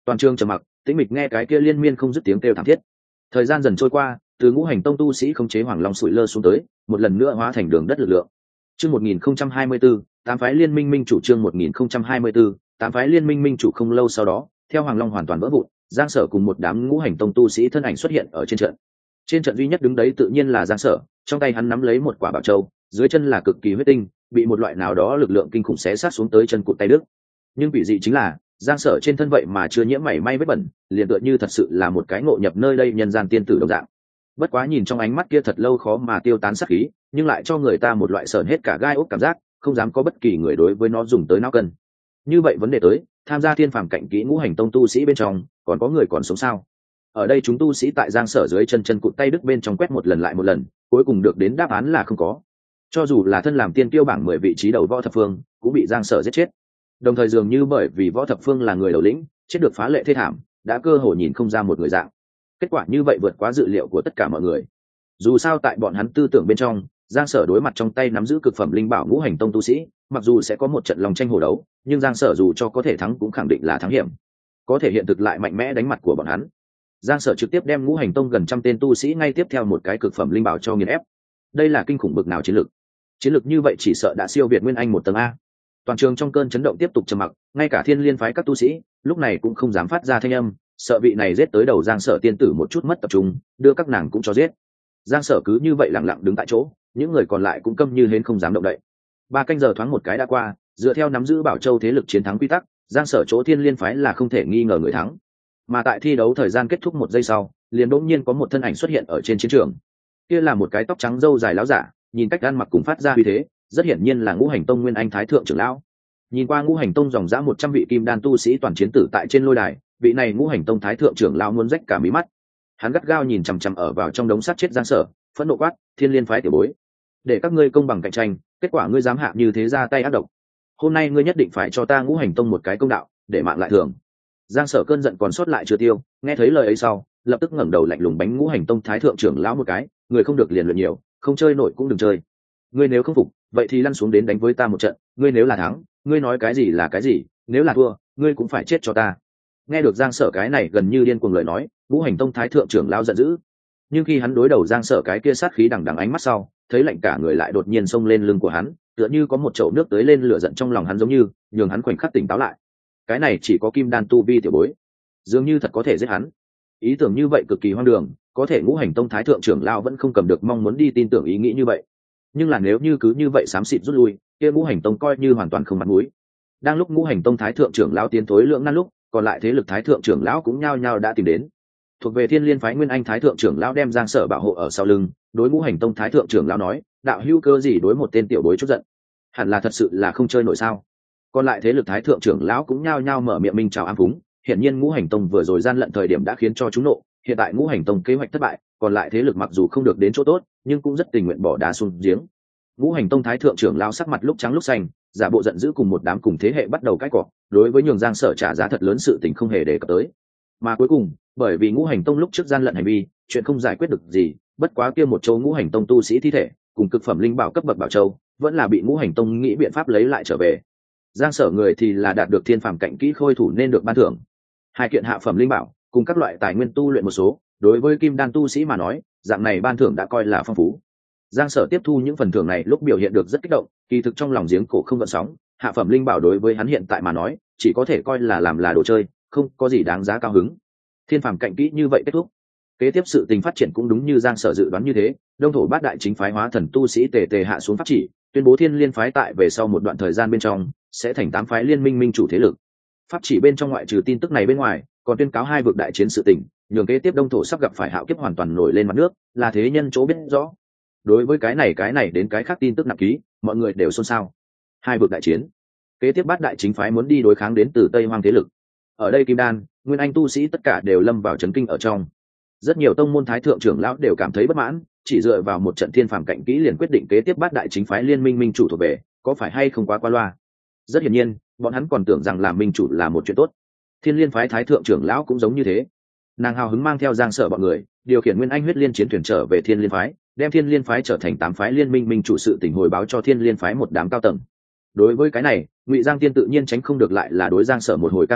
Toàn trường trầm mặc, tĩnh mịch nghe cái kia liên miên không dứt tiếng kêu thảm thiết. Thời gian dần trôi qua, từ ngũ hành tông tu sĩ khống chế hoàng long sủi lơ xuống tới, một lần nữa hóa thành đường đất lực lượng. Chương một nghìn không trăm hai mươi tư, tám phái liên minh minh chủ. Chương một nghìn không trăm hai mươi tư, tám phái liên minh minh chủ. Không lâu sau đó, theo hoàng long hoàn toàn vỡ vụn, Giang Sở cùng một đám ngũ hành tông tu sĩ thân ảnh xuất hiện ở trên trận. Trên trận duy nhất đứng đấy tự nhiên là Giang Sở, trong tay hắn nắm lấy một quả bảo châu, dưới chân là cực kỳ huyết tinh, bị một loại nào đó lực lượng kinh khủng xé sát xuống tới chân cụt tay đứt. Nhưng vị dị chính là, Giang Sở trên thân vậy mà chưa nhiễm mảy may vết bẩn, liền tựa như thật sự là một cái ngộ nhập nơi đây nhân gian tiên tử đồng dạng. Bất quá nhìn trong ánh mắt kia thật lâu khó mà tiêu tán sát khí, nhưng lại cho người ta một loại sởn hết cả gai ốc cảm giác, không dám có bất kỳ người đối với nó dùng tới não cân. Như vậy vấn đề tới, tham gia thiên phàm cạnh kỹ ngũ hành tông tu sĩ bên trong, còn có người còn sống sao? Ở đây chúng tu sĩ tại Giang Sở dưới chân chân cụt tay đứt bên trong quét một lần lại một lần, cuối cùng được đến đáp án là không có. Cho dù là thân làm tiên tiêu bảng mười vị trí đầu Võ Thập Phương, cũng bị Giang Sở giết chết. Đồng thời dường như bởi vì Võ Thập Phương là người đầu lĩnh, chết được phá lệ thê thảm, đã cơ hội nhìn không ra một người dạng. Kết quả như vậy vượt quá dự liệu của tất cả mọi người. Dù sao tại bọn hắn tư tưởng bên trong, Giang Sở đối mặt trong tay nắm giữ cực phẩm linh bảo ngũ hành tông tu sĩ, mặc dù sẽ có một trận lòng tranh hổ đấu, nhưng Giang Sở dù cho có thể thắng cũng khẳng định là thắng hiểm. Có thể hiện thực lại mạnh mẽ đánh mặt của bọn hắn. Giang Sở trực tiếp đem ngũ hành tông gần trăm tên tu sĩ ngay tiếp theo một cái cực phẩm linh bảo cho nghiền ép. Đây là kinh khủng bực nào chiến lực. Chiến lực như vậy chỉ sợ đã siêu việt Nguyên Anh một tầng a. Toàn trường trong cơn chấn động tiếp tục trầm mặc, ngay cả Thiên Liên phái các tu sĩ lúc này cũng không dám phát ra thanh âm, sợ vị này giết tới đầu Giang Sở tiên tử một chút mất tập trung, đưa các nàng cũng cho giết. Giang Sở cứ như vậy lặng lặng đứng tại chỗ, những người còn lại cũng câm như hến không dám động đậy. Ba canh giờ thoáng một cái đã qua, dựa theo nắm giữ Bảo Châu thế lực chiến thắng quy tắc, Giang Sở chỗ Thiên Liên phái là không thể nghi ngờ người thắng. Mà tại thi đấu thời gian kết thúc một giây sau, liền đột nhiên có một thân ảnh xuất hiện ở trên chiến trường. Kia là một cái tóc trắng râu dài láo giả, nhìn cách ăn mặc cùng phát ra uy thế, rất hiển nhiên là ngũ hành tông Nguyên Anh thái thượng trưởng lão. Nhìn qua ngũ hành tông dòng dã một trăm vị kim đan tu sĩ toàn chiến tử tại trên lôi đài, vị này ngũ hành tông thái thượng trưởng lão muốn rách cả mí mắt. Hắn gắt gao nhìn chằm chằm ở vào trong đống sát chết Giang Sở, phẫn nộ quát: Thiên Liên phái tiểu bối, để các ngươi công bằng cạnh tranh, kết quả ngươi dám hạ như thế ra tay ác độc. Hôm nay ngươi nhất định phải cho ta ngũ hành tông một cái công đạo, để mạng lại thường. Giang Sở cơn giận còn sót lại chưa tiêu, nghe thấy lời ấy sau, lập tức ngẩng đầu lạnh lùng bánh ngũ hành tông thái thượng trưởng lão một cái, người không được liền luyện nhiều, không chơi nổi cũng đừng chơi. Ngươi nếu không phục, vậy thì lăn xuống đến đánh với ta một trận, ngươi nếu là thắng, ngươi nói cái gì là cái gì, nếu là thua, ngươi cũng phải chết cho ta. Nghe được Giang Sở cái này gần như điên cuồng lời nói, ngũ hành tông thái thượng trưởng lão giận dữ. Nhưng khi hắn đối đầu Giang Sở cái kia sát khí đằng đằng ánh mắt sau, thấy lạnh cả người lại đột nhiên xông lên lưng của hắn, tựa như có một chậu nước tới lên lửa giận trong lòng hắn, giống như nhường hắn khoảnh khắc tỉnh táo lại. Cái này chỉ có kim đan tu vi tiểu bối, dường như thật có thể giết hắn. Ý tưởng như vậy cực kỳ hoang đường, có thể ngũ hành tông thái thượng trưởng lão vẫn không cầm được mong muốn đi tin tưởng ý nghĩ như vậy. Nhưng là nếu như cứ như vậy xám xịt rút lui, kia ngũ hành tông coi như hoàn toàn không mặt mũi. Đang lúc ngũ hành tông thái thượng trưởng lão tiến thối lưỡng nan lúc, còn lại thế lực thái thượng trưởng lão cũng nhao nhao đã tìm đến. Thuộc về Thiên Liên phái Nguyên Anh thái thượng trưởng lão đem Giang Sở bảo hộ ở sau lưng, đối ngũ hành tông thái thượng trưởng lão nói: đạo hữu cơ gì đối một tên tiểu bối chút giận, hẳn là thật sự là không chơi nổi sao? Còn lại thế lực thái thượng trưởng lão cũng nhao nhao mở miệng minh chào ám phúng. Hiển nhiên ngũ hành tông vừa rồi gian lận thời điểm đã khiến cho chúng nộ, hiện tại ngũ hành tông kế hoạch thất bại, còn lại thế lực mặc dù không được đến chỗ tốt, nhưng cũng rất tình nguyện bỏ đá xuống giếng. Ngũ hành tông thái thượng trưởng lão sắc mặt lúc trắng lúc xanh, giả bộ giận dữ cùng một đám cùng thế hệ bắt đầu cãi cọ, đối với nhường Giang Sở trả giá thật lớn sự tình không hề đề cập tới. Mà cuối cùng, bởi vì ngũ hành tông lúc trước gian lận hành vi, chuyện không giải quyết được gì, bất quá kia một châu ngũ hành tông tu sĩ thi thể cùng cực phẩm linh bảo cấp bậc bảo châu, vẫn là bị ngũ hành tông nghĩ biện pháp lấy lại trở về. Giang Sở người thì là đạt được thiên phàm cạnh kỹ khôi thủ nên được ban thưởng hai kiện hạ phẩm linh bảo cùng các loại tài nguyên tu luyện một số. Đối với kim đan tu sĩ mà nói, dạng này ban thưởng đã coi là phong phú. Giang Sở tiếp thu những phần thưởng này lúc biểu hiện được rất kích động, kỳ thực trong lòng giếng cổ không gợn sóng. Hạ phẩm linh bảo đối với hắn hiện tại mà nói, chỉ có thể coi là làm là đồ chơi, không có gì đáng giá cao hứng. Thiên phàm cạnh kỹ như vậy kết thúc, kế tiếp sự tình phát triển cũng đúng như Giang Sở dự đoán như thế. Đông thổ bát đại chính phái hóa thần tu sĩ tề tề hạ xuống pháp chỉ, tuyên bố Thiên Liên phái tại về sau một đoạn thời gian bên trong sẽ thành tám phái liên minh minh chủ thế lực. Pháp chỉ bên trong ngoại trừ tin tức này bên ngoài, còn tuyên cáo hai vực đại chiến sự tình, nhường kế tiếp đông thổ sắp gặp phải hạo kiếp hoàn toàn nổi lên mặt nước, là thế nhân chỗ biết rõ. Đối với cái này cái này đến cái khác tin tức nặng ký, mọi người đều xôn xao. Hai vực đại chiến, kế tiếp bát đại chính phái muốn đi đối kháng đến từ Tây Hoang thế lực. Ở đây kim đan, nguyên anh tu sĩ tất cả đều lâm vào chấn kinh ở trong. Rất nhiều tông môn thái thượng trưởng lão đều cảm thấy bất mãn, chỉ dựa vào một trận thiên phàm cạnh kỹ liền quyết định kế tiếp bát đại chính phái liên minh minh chủ thuộc về, có phải hay không quá qua loa? Rất hiển nhiên, bọn hắn còn tưởng rằng làm minh chủ là một chuyện tốt. Thiên Liên phái thái thượng trưởng lão cũng giống như thế. Nàng hào hứng mang theo Giang Sở bọn người, điều khiển Nguyên Anh huyết liên chiến thuyền trở về Thiên Liên phái, đem Thiên Liên phái trở thành tám phái liên minh minh chủ sự tình hồi báo cho Thiên Liên phái một đám cao tầng. Đối với cái này, Ngụy Giang Tiên tự nhiên tránh không được lại là đối Giang Sở một hồi ca ngợi,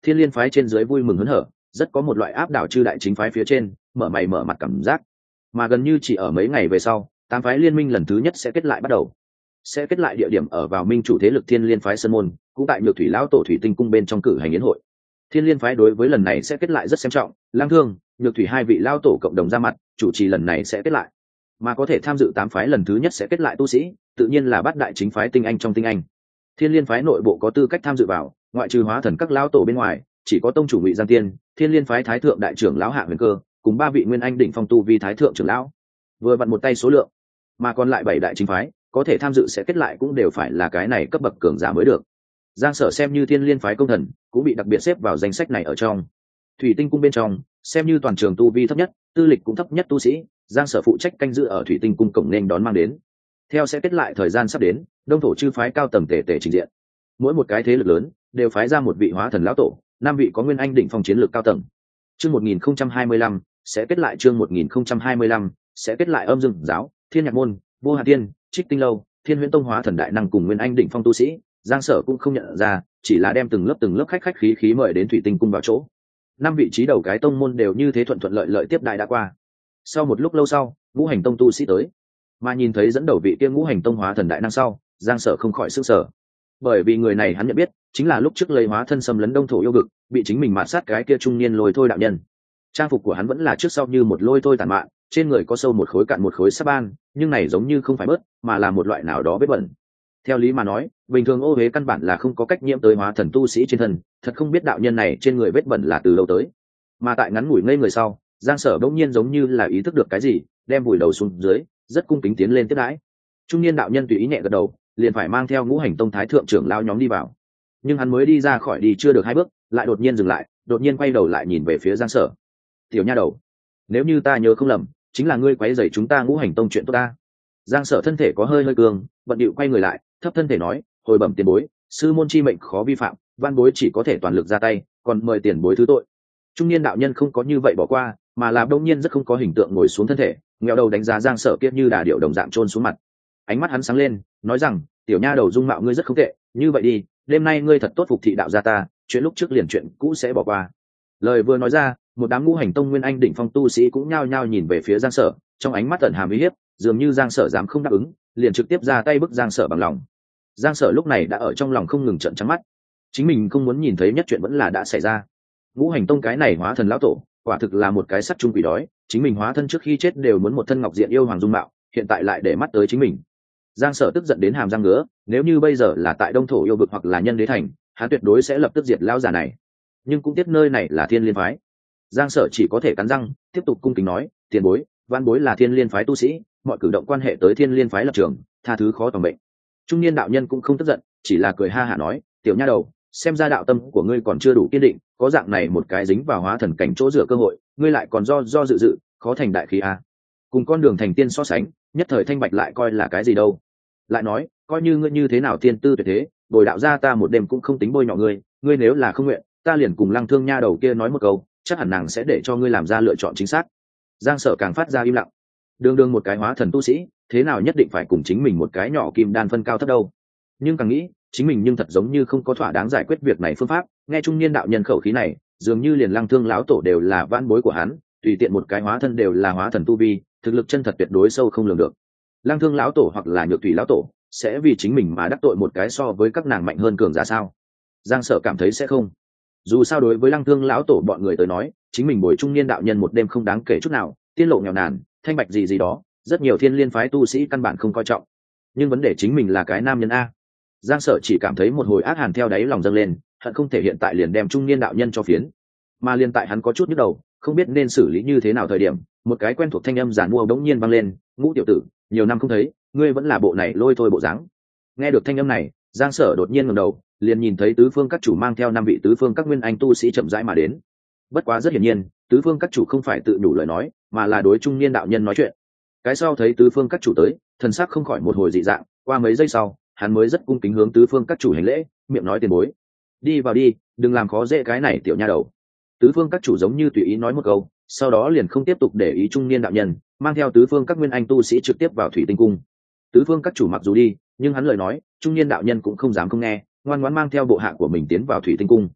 Thiên Liên phái trên dưới vui mừng hớn hở, rất có một loại áp đảo chư đại chính phái phía trên mở mày mở mặt cảm giác. Mà gần như chỉ ở mấy ngày về sau, tám phái liên minh lần thứ nhất sẽ kết lại bắt đầu. Sẽ kết lại địa điểm ở vào minh chủ thế lực Thiên Liên phái sơn môn, cũng tại Nhược Thủy lão tổ thủy tinh cung bên trong cử hành yến hội. Thiên Liên phái đối với lần này sẽ kết lại rất xem trọng, Lang Thương, Nhược Thủy hai vị lão tổ cộng đồng ra mặt, chủ trì lần này sẽ kết lại. Mà có thể tham dự tám phái lần thứ nhất sẽ kết lại tu sĩ, tự nhiên là bát đại chính phái tinh anh trong tinh anh. Thiên Liên phái nội bộ có tư cách tham dự vào, ngoại trừ hóa thần các lão tổ bên ngoài, chỉ có tông chủ Ngụy Giang Tiên, Thiên Liên phái thái thượng đại trưởng lão Hạ Huyền Cơ, cùng ba vị nguyên anh đỉnh phong tu vi thái thượng trưởng lão. Vừa vặn một tay số lượng, mà còn lại bảy đại chính phái có thể tham dự sẽ kết lại cũng đều phải là cái này cấp bậc cường giả mới được. Giang Sở xem như Thiên Liên phái công thần, cũng bị đặc biệt xếp vào danh sách này ở trong. Thủy Tinh cung bên trong, xem như toàn trường tu vi thấp nhất, tư lịch cũng thấp nhất tu sĩ, Giang Sở phụ trách canh giữ ở Thủy Tinh cung cổng nên đón mang đến. Theo sẽ kết lại thời gian sắp đến, đông thổ chư phái cao tầng tề tề trình diện. Mỗi một cái thế lực lớn đều phái ra một vị hóa thần lão tổ, năm vị có nguyên anh đỉnh phong chiến lược cao tầng. Chương một nghìn không trăm hai mươi lăm sẽ kết lại chương một nghìn không trăm hai mươi lăm sẽ kết lại Âm Dương giáo, Thiên Nhạc môn, Vô Hà tiên, Trích Tinh lâu, Thiên Huyễn tông hóa thần đại năng cùng nguyên anh đỉnh phong tu sĩ, Giang Sở cũng không nhận ra, chỉ là đem từng lớp từng lớp khách khách khí khí mời đến Thủy Tinh cung vào chỗ. Năm vị trí đầu cái tông môn đều như thế thuận thuận lợi lợi tiếp đại đã qua. Sau một lúc lâu sau, Ngũ Hành tông tu sĩ tới, mà nhìn thấy dẫn đầu vị kia Ngũ Hành tông hóa thần đại năng sau, Giang Sở không khỏi sửng sở. Bởi vì người này hắn nhận biết, chính là lúc trước lấy hóa thân xâm lấn đông thổ yêu vực, bị chính mình mạt sát cái kia trung niên lôi thôi đạo nhân. Trang phục của hắn vẫn là trước sau như một lôi thôi tàn mạn, trên người có sâu một khối cạn một khối sáp ban, nhưng này giống như không phải bớt, mà là một loại nào đó vết bẩn. Theo lý mà nói, bình thường ô huế căn bản là không có cách nhiễm tới hóa thần tu sĩ trên thân, thật không biết đạo nhân này trên người vết bẩn là từ lâu tới. Mà tại ngắn ngủi ngây người sau, Giang Sở bỗng nhiên giống như là ý thức được cái gì, đem vùi đầu xuống dưới, rất cung kính tiến lên tiếp đãi. Trung niên đạo nhân tùy ý nhẹ gật đầu, liền phải mang theo Ngũ Hành tông thái thượng trưởng lao nhóm đi vào. Nhưng hắn mới đi ra khỏi đi chưa được hai bước, lại đột nhiên dừng lại, đột nhiên quay đầu lại nhìn về phía Giang Sở. Tiểu nha đầu, nếu như ta nhớ không lầm, chính là ngươi quấy rầy chúng ta Ngũ Hành tông chuyện tốt ta. Giang Sở thân thể có hơi hơi cường, bận điệu quay người lại, thấp thân thể nói, hồi bẩm tiền bối, sư môn chi mệnh khó vi phạm, văn bối chỉ có thể toàn lực ra tay, còn mời tiền bối thứ tội. Trung niên đạo nhân không có như vậy bỏ qua, mà là đông nhiên rất không có hình tượng ngồi xuống thân thể, nghèo đầu đánh giá Giang Sở kia như đà điệu đồng dạng trôn xuống mặt. Ánh mắt hắn sáng lên, nói rằng, tiểu nha đầu dung mạo ngươi rất không tệ, như vậy đi, đêm nay ngươi thật tốt phục thị đạo gia ta, chuyện lúc trước liền chuyện cũ sẽ bỏ qua. Lời vừa nói ra, một đám Ngũ Hành tông nguyên anh đỉnh phong tu sĩ cũng nhao nhao nhìn về phía Giang Sở, trong ánh mắt tận hàm uy hiếp, dường như Giang Sở dám không đáp ứng, liền trực tiếp ra tay bức Giang Sở bằng lòng. Giang Sở lúc này đã ở trong lòng không ngừng trợn trắng mắt, chính mình không muốn nhìn thấy nhất chuyện vẫn là đã xảy ra. Ngũ Hành tông cái này hóa thần lão tổ, quả thực là một cái sắt chung quỷ đói, chính mình hóa thân trước khi chết đều muốn một thân ngọc diện yêu hoàng dung mạo, hiện tại lại để mắt tới chính mình. Giang Sở tức giận đến hàm răng ngứa, nếu như bây giờ là tại Đông thổ yêu vực hoặc là Nhân Đế thành, hắn tuyệt đối sẽ lập tức diệt lão già này. Nhưng cũng tiếc nơi này là Thiên Liên phái. Giang Sở chỉ có thể cắn răng, tiếp tục cung kính nói, tiền bối, văn bối là Thiên Liên phái tu sĩ, mọi cử động quan hệ tới Thiên Liên phái lập trường, tha thứ khó toàn mệnh. Trung niên đạo nhân cũng không tức giận, chỉ là cười ha hả nói, tiểu nha đầu, xem ra đạo tâm của ngươi còn chưa đủ kiên định, có dạng này một cái dính vào hóa thần cảnh chỗ dựa cơ hội, ngươi lại còn do do dự dự, khó thành đại khí a. Cùng con đường thành tiên so sánh, nhất thời thanh bạch lại coi là cái gì đâu. Lại nói, coi như ngươi như thế nào tiên tư tuyệt thế, bồi đạo gia ta một đêm cũng không tính bôi nhọ ngươi, ngươi nếu là không nguyện, ta liền cùng Lăng Thương nha đầu kia nói một câu, chắc hẳn nàng sẽ để cho ngươi làm ra lựa chọn chính xác. Giang Sở càng phát ra im lặng. Đường đường một cái hóa thần tu sĩ, thế nào nhất định phải cùng chính mình một cái nhỏ kim đan phân cao thấp đâu. Nhưng càng nghĩ, chính mình nhưng thật giống như không có thỏa đáng giải quyết việc này phương pháp. Nghe trung niên đạo nhân khẩu khí này, dường như liền Lăng Thương lão tổ đều là vãn bối của hắn, tùy tiện một cái hóa thân đều là hóa thần tu vi, thực lực chân thật tuyệt đối sâu không lường được. Lăng Thương lão tổ hoặc là Nhược Thủy lão tổ sẽ vì chính mình mà đắc tội một cái so với các nàng mạnh hơn cường giả sao? Giang Sở cảm thấy sẽ không. Dù sao đối với Lăng Thương lão tổ bọn người tới nói, chính mình bồi trung niên đạo nhân một đêm không đáng kể chút nào, tiên lộ nghèo nàn, thanh bạch gì gì đó, rất nhiều Thiên Liên phái tu sĩ căn bản không coi trọng. Nhưng vấn đề chính mình là cái nam nhân a. Giang Sở chỉ cảm thấy một hồi ác hàn theo đáy lòng dâng lên, hận không thể hiện tại liền đem trung niên đạo nhân cho phiến. Mà liên tại hắn có chút nhức đầu, không biết nên xử lý như thế nào thời điểm, một cái quen thuộc thanh âm giản mua bỗng nhiên vang lên, "Ngũ tiểu tử, nhiều năm không thấy, ngươi vẫn là bộ này lôi thôi bộ dáng." Nghe được thanh âm này, Giang Sở đột nhiên ngẩng đầu, liền nhìn thấy tứ phương các chủ mang theo năm vị tứ phương các nguyên anh tu sĩ chậm rãi mà đến. Bất quá rất hiển nhiên, tứ phương các chủ không phải tự nhủ lời nói, mà là đối trung niên đạo nhân nói chuyện. Cái sau thấy tứ phương các chủ tới, thần sắc không khỏi một hồi dị dạng, qua mấy giây sau, hắn mới rất cung kính hướng tứ phương các chủ hành lễ, miệng nói tiền bối, "Đi vào đi, đừng làm khó dễ cái này tiểu nha đầu." Tứ phương các chủ giống như tùy ý nói một câu, sau đó liền không tiếp tục để ý trung niên đạo nhân, mang theo tứ phương các nguyên anh tu sĩ trực tiếp vào Thủy Tinh cung. Tứ phương các chủ mặc dù đi, nhưng hắn lời nói, trung niên đạo nhân cũng không dám không nghe, ngoan ngoãn mang theo bộ hạ của mình tiến vào Thủy Tinh cung.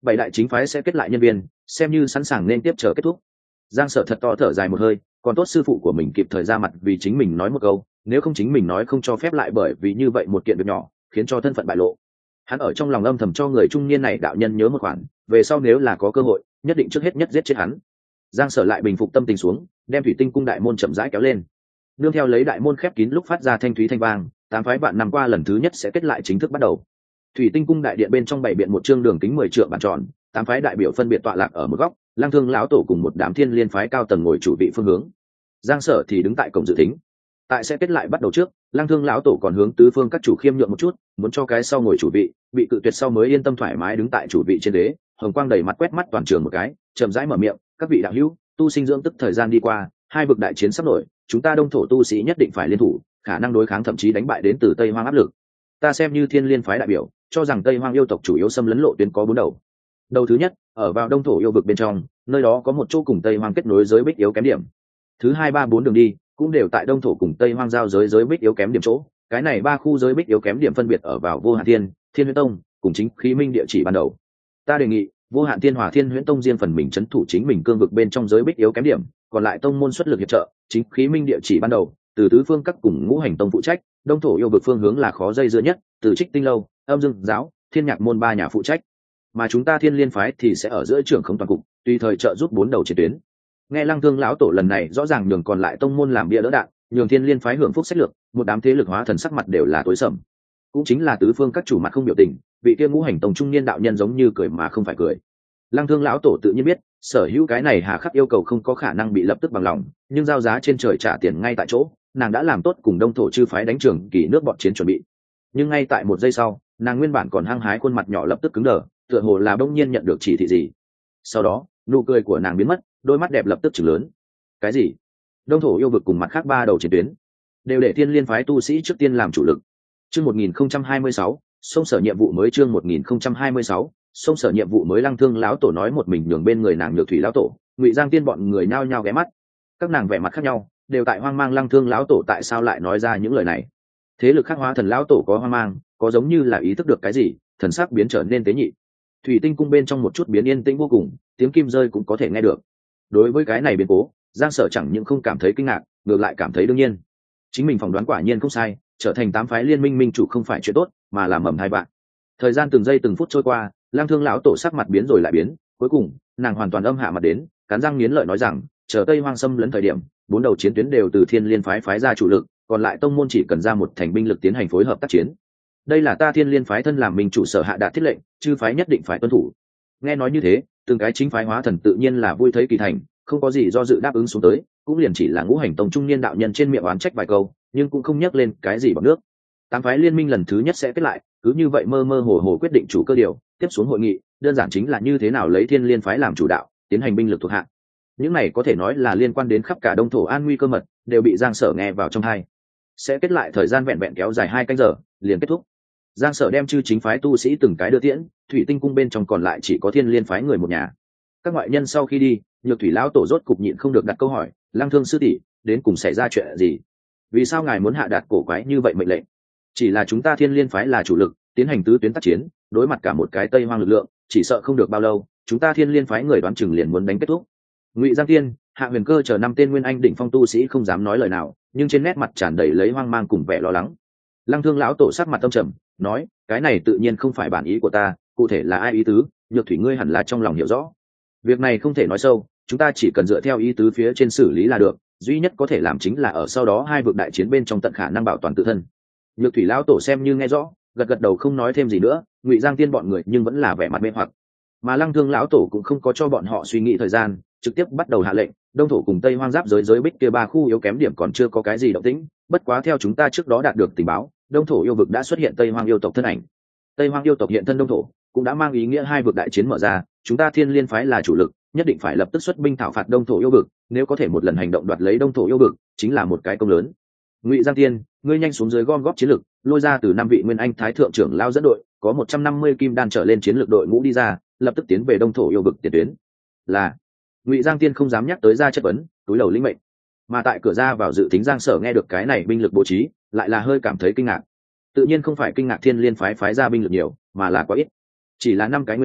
bảy đại chính phái sẽ kết lại nhân viên, xem như sẵn sàng nên tiếp chờ kết thúc. Giang Sở thật to thở dài một hơi, còn tốt sư phụ của mình kịp thời ra mặt vì chính mình nói một câu, nếu không chính mình nói không cho phép lại bởi vì như vậy một kiện việc nhỏ khiến cho thân phận bại lộ. Hắn ở trong lòng âm thầm cho người trung niên này đạo nhân nhớ một khoản, về sau nếu là có cơ hội nhất định trước hết nhất giết chết hắn. Giang Sở lại bình phục tâm tình xuống, đem thủy tinh cung đại môn chậm rãi kéo lên, nương theo lấy đại môn khép kín lúc phát ra thanh thúy thanh vang, tám phái vạn năm qua lần thứ nhất sẽ kết lại chính thức bắt đầu. Thủy tinh cung đại điện bên trong bảy biện một chương đường kính mười trượng bàn tròn, tám phái đại biểu phân biệt tọa lạc ở một góc, Lang Thương lão tổ cùng một đám thiên liên phái cao tầng ngồi chủ vị phương hướng. Giang Sở thì đứng tại cổng dự tính. Tại sẽ kết lại bắt đầu trước, Lang Thương lão tổ còn hướng tứ phương các chủ khiêm nhượng một chút, muốn cho cái sau ngồi chủ vị, bị cự tuyệt sau mới yên tâm thoải mái đứng tại chủ vị trên đế. Hồng quang đầy mặt quét mắt toàn trường một cái, chậm rãi mở miệng, các vị đạo hữu, tu sinh dưỡng tức thời gian đi qua, hai vực đại chiến sắp nổi, chúng ta đông thổ tu sĩ nhất định phải liên thủ, khả năng đối kháng thậm chí đánh bại đến từ Tây Hoang áp lực. Ta xem như thiên liên phái đại biểu, cho rằng Tây Hoang yêu tộc chủ yếu xâm lấn lộ tuyến có bốn đầu. Đầu thứ nhất, ở vào đông thổ yêu vực bên trong, nơi đó có một chỗ cùng Tây Hoang kết nối giới bích yếu kém điểm. Thứ hai ba bốn đường đi cũng đều tại đông thổ cùng Tây Hoang giao giới giới bích yếu kém điểm chỗ. Cái này ba khu giới bích yếu kém điểm phân biệt ở vào Vô Hạn Thiên, Thiên Huyễn Tông cùng chính khí minh địa chỉ ban đầu. Ta đề nghị Vô Hạn Thiên Hòa Thiên Huyễn Tông riêng phần mình trấn thủ chính mình cương vực bên trong giới bích yếu kém điểm, còn lại tông môn xuất lực hiệp trợ, chính khí minh địa chỉ ban đầu, từ tứ phương các cùng ngũ hành tông phụ trách, đông thổ yêu vực phương hướng là khó dây dưa nhất, từ Trích Tinh lâu, Âm Dương giáo, Thiên Nhạc môn ba nhà phụ trách, mà chúng ta Thiên Liên phái thì sẽ ở giữa trưởng không toàn cục, tùy thời trợ giúp bốn đầu chiến tuyến. Nghe Lăng Thương lão tổ lần này rõ ràng nhường còn lại tông môn làm bia đỡ đạn, nhường Thiên Liên phái hưởng phúc sách lược, một đám thế lực hóa thần sắc mặt đều là tối sầm. Cũng chính là tứ phương các chủ mặt không biểu tình, vị kia ngũ hành tông trung niên đạo nhân giống như cười mà không phải cười. Lăng Thương lão tổ tự nhiên biết, sở hữu cái này hà khắc yêu cầu không có khả năng bị lập tức bằng lòng, nhưng giao giá trên trời trả tiền ngay tại chỗ, nàng đã làm tốt cùng đông thổ chư phái đánh trường kỳ nước bọn chiến chuẩn bị. Nhưng ngay tại một giây sau, nàng nguyên bản còn hăng hái khuôn mặt nhỏ lập tức cứng đờ, tựa hồ là bỗng nhiên nhận được chỉ thị gì. Sau đó, nụ cười của nàng biến mất, đôi mắt đẹp lập tức chừng lớn. Cái gì? Đông thổ yêu vực cùng mặt khác ba đầu chiến tuyến đều để Thiên Liên phái tu sĩ trước tiên làm chủ lực. Chương một nghìn không trăm hai mươi sáu, xông sở nhiệm vụ mới chương một nghìn không trăm hai mươi sáu, xông sở nhiệm vụ mới. Lăng Thương lão tổ nói một mình nhường bên người nàng Nhược Thủy lão tổ, Ngụy Giang Tiên bọn người nhao nhao ghé mắt. Các nàng vẻ mặt khác nhau, đều tại hoang mang Lăng Thương lão tổ tại sao lại nói ra những lời này. Thế lực khác hóa thần lão tổ có hoang mang, có giống như là ý thức được cái gì, thần sắc biến trở nên tế nhị. Thủy tinh cung bên trong một chút biến yên tĩnh vô cùng, tiếng kim rơi cũng có thể nghe được. Đối với cái này biến cố, Giang Sở chẳng những không cảm thấy kinh ngạc, ngược lại cảm thấy đương nhiên. Chính mình phỏng đoán quả nhiên không sai, trở thành tám phái liên minh minh chủ không phải chuyện tốt, mà là mầm hai bạn. Thời gian từng giây từng phút trôi qua, Lăng Thương lão tổ sắc mặt biến rồi lại biến, cuối cùng, nàng hoàn toàn âm hạ mặt đến, cắn răng nghiến lợi nói rằng, chờ Tây Hoang xâm lấn thời điểm, bốn đầu chiến tuyến đều từ Thiên Liên phái phái ra chủ lực, còn lại tông môn chỉ cần ra một thành binh lực tiến hành phối hợp tác chiến. Đây là ta Thiên Liên phái thân làm minh chủ sở hạ đạt thiết lệnh, chư phái nhất định phải tuân thủ. Nghe nói như thế, từng cái chính phái hóa thần tự nhiên là vui thấy kỳ thành, không có gì do dự đáp ứng xuống tới, cũng liền chỉ là ngũ hành tông trung niên đạo nhân trên miệng oán trách vài câu, nhưng cũng không nhắc lên cái gì bằng nước. Tám phái liên minh lần thứ nhất sẽ kết lại, cứ như vậy mơ mơ hồ hồ quyết định chủ cơ điều, tiếp xuống hội nghị, đơn giản chính là như thế nào lấy Thiên Liên phái làm chủ đạo, tiến hành binh lực thuộc hạ. Những này có thể nói là liên quan đến khắp cả đông thổ an nguy cơ mật, đều bị Giang Sở nghe vào trong tai. Sẽ kết lại thời gian vẹn vẹn kéo dài hai canh giờ, liền kết thúc. Giang Sở đem chư chính phái tu sĩ từng cái đưa tiễn, Thủy Tinh cung bên trong còn lại chỉ có Thiên Liên phái người một nhà. Các ngoại nhân sau khi đi, Nhược Thủy lão tổ rốt cục nhịn không được đặt câu hỏi, Lăng Thương sư tỷ, đến cùng xảy ra chuyện gì? Vì sao ngài muốn hạ đạt cổ quái như vậy mệnh lệnh? Chỉ là chúng ta Thiên Liên phái là chủ lực, tiến hành tứ tuyến tác chiến, đối mặt cả một cái Tây Hoang lực lượng, chỉ sợ không được bao lâu, chúng ta Thiên Liên phái người đoán chừng liền muốn đánh kết thúc. Ngụy Giang Tiên, Hạ Huyền Cơ chờ năm tên nguyên anh đỉnh phong tu sĩ không dám nói lời nào, nhưng trên nét mặt tràn đầy lấy hoang mang cùng vẻ lo lắng. Lăng Thương lão tổ sắc mặt tâm trầm, nói, cái này tự nhiên không phải bản ý của ta, cụ thể là ai ý tứ, Nhược Thủy ngươi hẳn là trong lòng hiểu rõ. Việc này không thể nói sâu, chúng ta chỉ cần dựa theo ý tứ phía trên xử lý là được, duy nhất có thể làm chính là ở sau đó hai vực đại chiến bên trong tận khả năng bảo toàn tự thân. Nhược Thủy lão tổ xem như nghe rõ, gật gật đầu không nói thêm gì nữa. Ngụy Giang Tiên bọn người nhưng vẫn là vẻ mặt mê hoặc, mà Lăng Thương lão tổ cũng không có cho bọn họ suy nghĩ thời gian, trực tiếp bắt đầu hạ lệnh. Đông thổ cùng Tây Hoang giáp giới giới bích kia ba khu yếu kém điểm còn chưa có cái gì động tĩnh, bất quá theo chúng ta trước đó đạt được tình báo, đông thổ yêu vực đã xuất hiện Tây Hoang yêu tộc thân ảnh. Tây Hoang yêu tộc hiện thân đông thổ, cũng đã mang ý nghĩa hai vực đại chiến mở ra, chúng ta Thiên Liên phái là chủ lực, nhất định phải lập tức xuất binh thảo phạt đông thổ yêu vực, nếu có thể một lần hành động đoạt lấy đông thổ yêu vực, chính là một cái công lớn. Ngụy Giang Tiên, ngươi nhanh xuống dưới gom góp chiến lực, lôi ra từ năm vị nguyên anh thái thượng trưởng lao dẫn đội, có một trăm năm mươi kim đan trở lên chiến lược đội ngũ đi ra, lập tức tiến về đông thổ yêu vực tiền tuyến. Là Ngụy Giang Tiên không dám nhắc tới ra chất vấn, túi đầu lĩnh mệnh. Mà tại cửa ra vào dự tính Giang Sở nghe được cái này binh lực bố trí, lại là hơi cảm thấy kinh ngạc. Tự nhiên không phải kinh ngạc Thiên Liên phái phái ra binh lực nhiều, mà là quá ít. Chỉ là năm cái nguyên anh,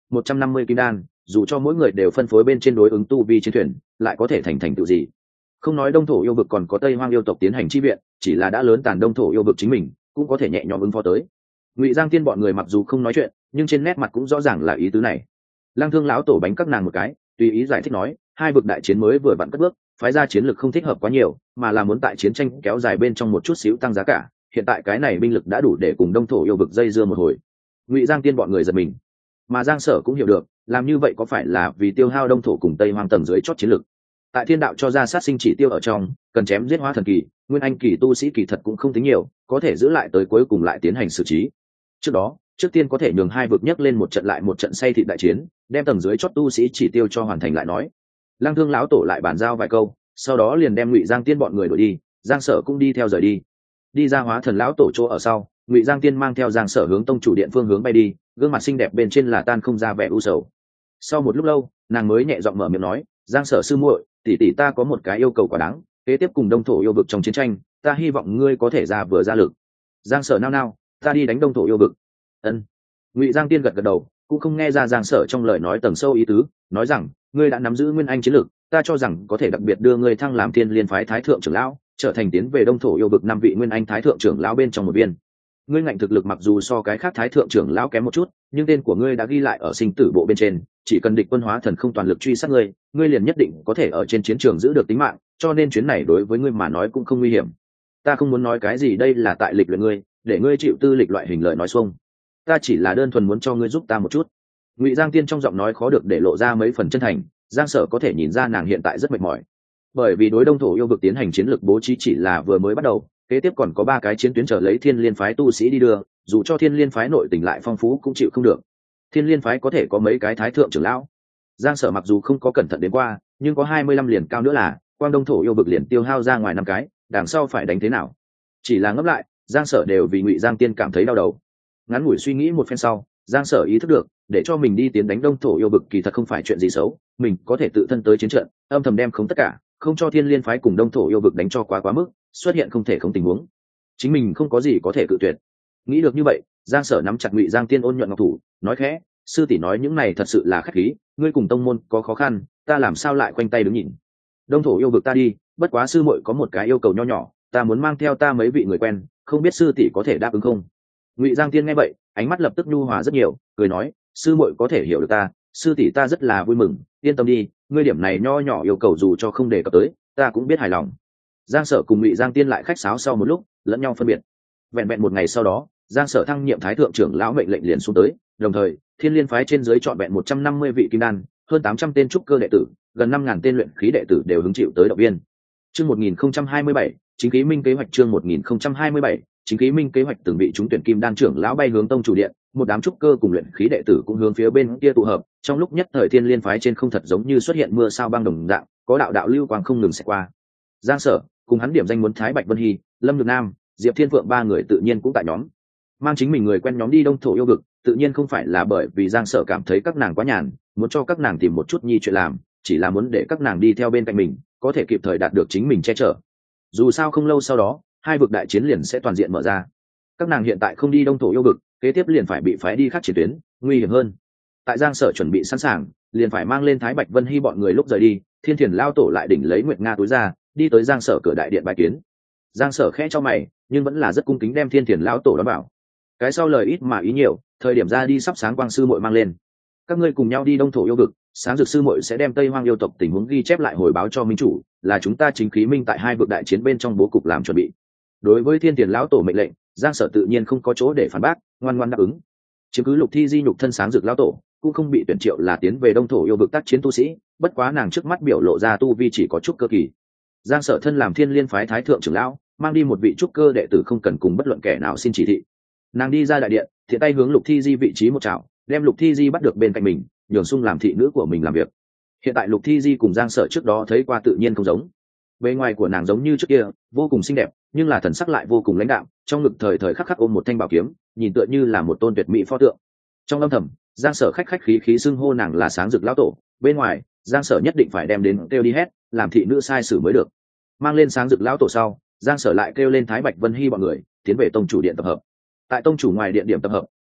một trăm năm mươi kim đan, dù cho mỗi người đều phân phối bên trên đối ứng tu vi trên thuyền, lại có thể thành thành tựu gì? Không nói đông thổ yêu vực, còn có tây hoang yêu tộc tiến hành chi viện, chỉ là đã lớn tàn đông thổ yêu vực chính mình cũng có thể nhẹ nhõm ứng phó tới. Ngụy Giang Tiên bọn người mặc dù không nói chuyện, nhưng trên nét mặt cũng rõ ràng là ý tứ này. Lang Thương lão tổ bánh các nàng một cái, tùy ý giải thích nói, hai vực đại chiến mới vừa vặn cất bước, phái ra chiến lực không thích hợp quá nhiều, mà là muốn tại chiến tranh kéo dài bên trong một chút xíu tăng giá cả. Hiện tại cái này binh lực đã đủ để cùng đông thổ yêu vực dây dưa một hồi. Ngụy Giang Tiên bọn người giật mình, mà Giang Sở cũng hiểu được, làm như vậy có phải là vì tiêu hao đông thổ cùng tây hoang tầng dưới chót chiến lực. Tại thiên đạo cho ra sát sinh chỉ tiêu ở trong, cần chém giết hóa thần kỳ, nguyên anh kỳ tu sĩ kỳ thật cũng không tính nhiều, có thể giữ lại tới cuối cùng lại tiến hành xử trí. Trước đó, trước tiên có thể nhường hai vực nhấc lên một trận lại một trận say thịt đại chiến, đem tầng dưới chót tu sĩ chỉ tiêu cho hoàn thành lại nói. Lăng Thương lão tổ lại bàn giao vài câu, sau đó liền đem Ngụy Giang Tiên bọn người đuổi đi, Giang Sở cũng đi theo rời đi. Đi ra hóa thần lão tổ chỗ ở sau, Ngụy Giang Tiên mang theo Giang Sở hướng tông chủ điện phương hướng bay đi, gương mặt xinh đẹp bên trên là tan không ra vẻ u sầu. Sau một lúc lâu, nàng mới nhẹ giọng mở miệng nói, Giang Sở sư muội, tỷ tỷ ta có một cái yêu cầu quá đáng, kế tiếp cùng đông thổ yêu vực trong chiến tranh, ta hy vọng ngươi có thể ra vừa ra lực. Giang Sở nao nao, ta đi đánh đông thổ yêu vực. Ân. Ngụy Giang Tiên gật gật đầu, cũng không nghe ra Giang Sở trong lời nói tầng sâu ý tứ, nói rằng, ngươi đã nắm giữ nguyên anh chiến lực, ta cho rằng có thể đặc biệt đưa ngươi thăng làm thiên liên phái thái thượng trưởng lão, trở thành tiến về đông thổ yêu vực năm vị nguyên anh thái thượng trưởng lão bên trong một viên. Ngươi ngạnh thực lực mặc dù so cái khác thái thượng trưởng lão kém một chút, nhưng tên của ngươi đã ghi lại ở sinh tử bộ bên trên, chỉ cần địch quân hóa thần không toàn lực truy sát ngươi, ngươi liền nhất định có thể ở trên chiến trường giữ được tính mạng, cho nên chuyến này đối với ngươi mà nói cũng không nguy hiểm. Ta không muốn nói cái gì, đây là tại lịch luyện ngươi, để ngươi chịu tư lịch loại hình lời nói xuông. Ta chỉ là đơn thuần muốn cho ngươi giúp ta một chút. Ngụy Giang Tiên trong giọng nói khó được để lộ ra mấy phần chân thành, Giang Sở có thể nhìn ra nàng hiện tại rất mệt mỏi, bởi vì đối đông thổ yêu vực tiến hành chiến lược bố trí chỉ là vừa mới bắt đầu, kế tiếp còn có ba cái chiến tuyến chờ lấy thiên liên phái tu sĩ đi đưa, dù cho thiên liên phái nội tình lại phong phú cũng chịu không được. Thiên liên phái có thể có mấy cái thái thượng trưởng lão? Giang Sở mặc dù không có cẩn thận đến qua, nhưng có hai mươi lăm liền cao nữa là, quang đông thổ yêu vực liền tiêu hao ra ngoài năm cái, đằng sau phải đánh thế nào? Chỉ là ngấp lại, Giang Sở đều vì Ngụy Giang Tiên cảm thấy đau đầu. Ngắn ngủi suy nghĩ một phen sau, Giang Sở ý thức được, để cho mình đi tiến đánh đông thổ yêu vực kỳ thật không phải chuyện gì xấu, mình có thể tự thân tới chiến trận, âm thầm đem khống tất cả, không cho thiên liên phái cùng đông thổ yêu vực đánh cho quá quá mức, xuất hiện không thể không tình huống, chính mình không có gì có thể cự tuyệt. Nghĩ được như vậy, Giang Sở nắm chặt Ngụy Giang Tiên ôn nhuận ngọc thủ, nói khẽ, sư tỷ nói những này thật sự là khách khí, ngươi cùng tông môn có khó khăn, ta làm sao lại khoanh tay đứng nhìn. Đông thổ yêu vực ta đi, bất quá sư muội có một cái yêu cầu nho nhỏ, ta muốn mang theo ta mấy vị người quen, không biết sư tỷ có thể đáp ứng không? Ngụy Giang Tiên nghe vậy, ánh mắt lập tức nhu hòa rất nhiều, cười nói, sư muội có thể hiểu được ta, sư tỷ ta rất là vui mừng, yên tâm đi, ngươi điểm này nho nhỏ yêu cầu dù cho không đề cập tới, ta cũng biết hài lòng. Giang Sở cùng Ngụy Giang Tiên lại khách sáo sau một lúc, lẫn nhau phân biệt. Vẹn vẹn một ngày sau đó, Giang Sở thăng nhiệm thái thượng trưởng lão mệnh lệnh liền xuống tới, đồng thời, thiên liên phái trên dưới chọn vẹn một trăm năm mươi vị kim đan, hơn tám trăm tên trúc cơ đệ tử, gần năm ngàn tên luyện khí đệ tử đều hứng chịu tới động viên. Chương một nghìn không trăm hai mươi bảy, chính khí minh kế hoạch chương một nghìn không trăm hai mươi bảy, chính khí minh kế hoạch từng vị trúng tuyển kim đan trưởng lão bay hướng tông chủ điện, một đám trúc cơ cùng luyện khí đệ tử cũng hướng phía bên kia tụ hợp, trong lúc nhất thời thiên liên phái trên không thật giống như xuất hiện mưa sao băng đồng dạng, có đạo đạo lưu quang không ngừng xẹt qua. Giang Sở cùng hắn điểm danh muốn Thái Bạch Vân Hy, Lâm Nhược Nam, Diệp Thiên Phượng ba người tự nhiên cũng tại nhóm. Mang chính mình người quen nhóm đi đông thổ yêu vực, tự nhiên không phải là bởi vì Giang Sở cảm thấy các nàng quá nhàn, muốn cho các nàng tìm một chút nhi chuyện làm, chỉ là muốn để các nàng đi theo bên cạnh mình, có thể kịp thời đạt được chính mình che chở. Dù sao không lâu sau đó, hai vực đại chiến liền sẽ toàn diện mở ra. Các nàng hiện tại không đi đông thổ yêu vực, kế tiếp liền phải bị phái đi khác chiến tuyến, nguy hiểm hơn. Tại Giang Sở chuẩn bị sẵn sàng, liền phải mang lên Thái Bạch Vân Hy bọn người lúc rời đi, Thiên Thiền lao tổ lại đỉnh lấy Nguyệt Nga túi ra, đi tới Giang Sở cửa đại điện bài kiến. Giang Sở khẽ cho mày, nhưng vẫn là rất cung kính đem Thiên Thiền lão tổ đón bảo. Cái sau lời ít mà ý nhiều, thời điểm ra đi sắp sáng quang sư muội mang lên. Các ngươi cùng nhau đi đông thổ yêu vực, sáng dược sư muội sẽ đem Tây Hoang yêu tộc tình huống ghi chép lại hồi báo cho minh chủ, là chúng ta chính khí minh tại hai vực đại chiến bên trong bố cục làm chuẩn bị. Đối với Thiên Thiền lão tổ mệnh lệnh, Giang Sở tự nhiên không có chỗ để phản bác, ngoan ngoãn đáp ứng. Chứ cứ Lục Thi Di nhục thân sáng dược lão tổ, cũng không bị tuyển triệu là tiến về đông thổ yêu vực tác chiến tu sĩ, bất quá nàng trước mắt biểu lộ ra tu vi chỉ có chút cơ kỳ. Giang Sở thân làm Thiên Liên phái thái thượng trưởng lão, mang đi một vị trúc cơ đệ tử không cần cùng bất luận kẻ nào xin chỉ thị. Nàng đi ra đại điện, thiện tay hướng Lục Thi Di vị trí một chảo, đem Lục Thi Di bắt được bên cạnh mình, nhường sung làm thị nữ của mình làm việc. Hiện tại Lục Thi Di cùng Giang Sở trước đó thấy qua tự nhiên không giống. Bề ngoài của nàng giống như trước kia, vô cùng xinh đẹp, nhưng là thần sắc lại vô cùng lãnh đạm, trong ngực thời thời khắc khắc ôm một thanh bảo kiếm, nhìn tựa như là một tôn tuyệt mỹ pho tượng. Trong âm thầm, Giang Sở khách khách khí khí xưng hô nàng là sáng dực lão tổ, bên ngoài, Giang Sở nhất định phải đem đến kêu đi hét, làm thị nữ sai sử mới được. Mang lên sáng dực lão tổ sau, Giang Sở lại kêu lên Thái Bạch Vân Hy bọn người, tiến về tông chủ điện tập hợp. Tại tông chủ ngoài điện điểm tập hợp,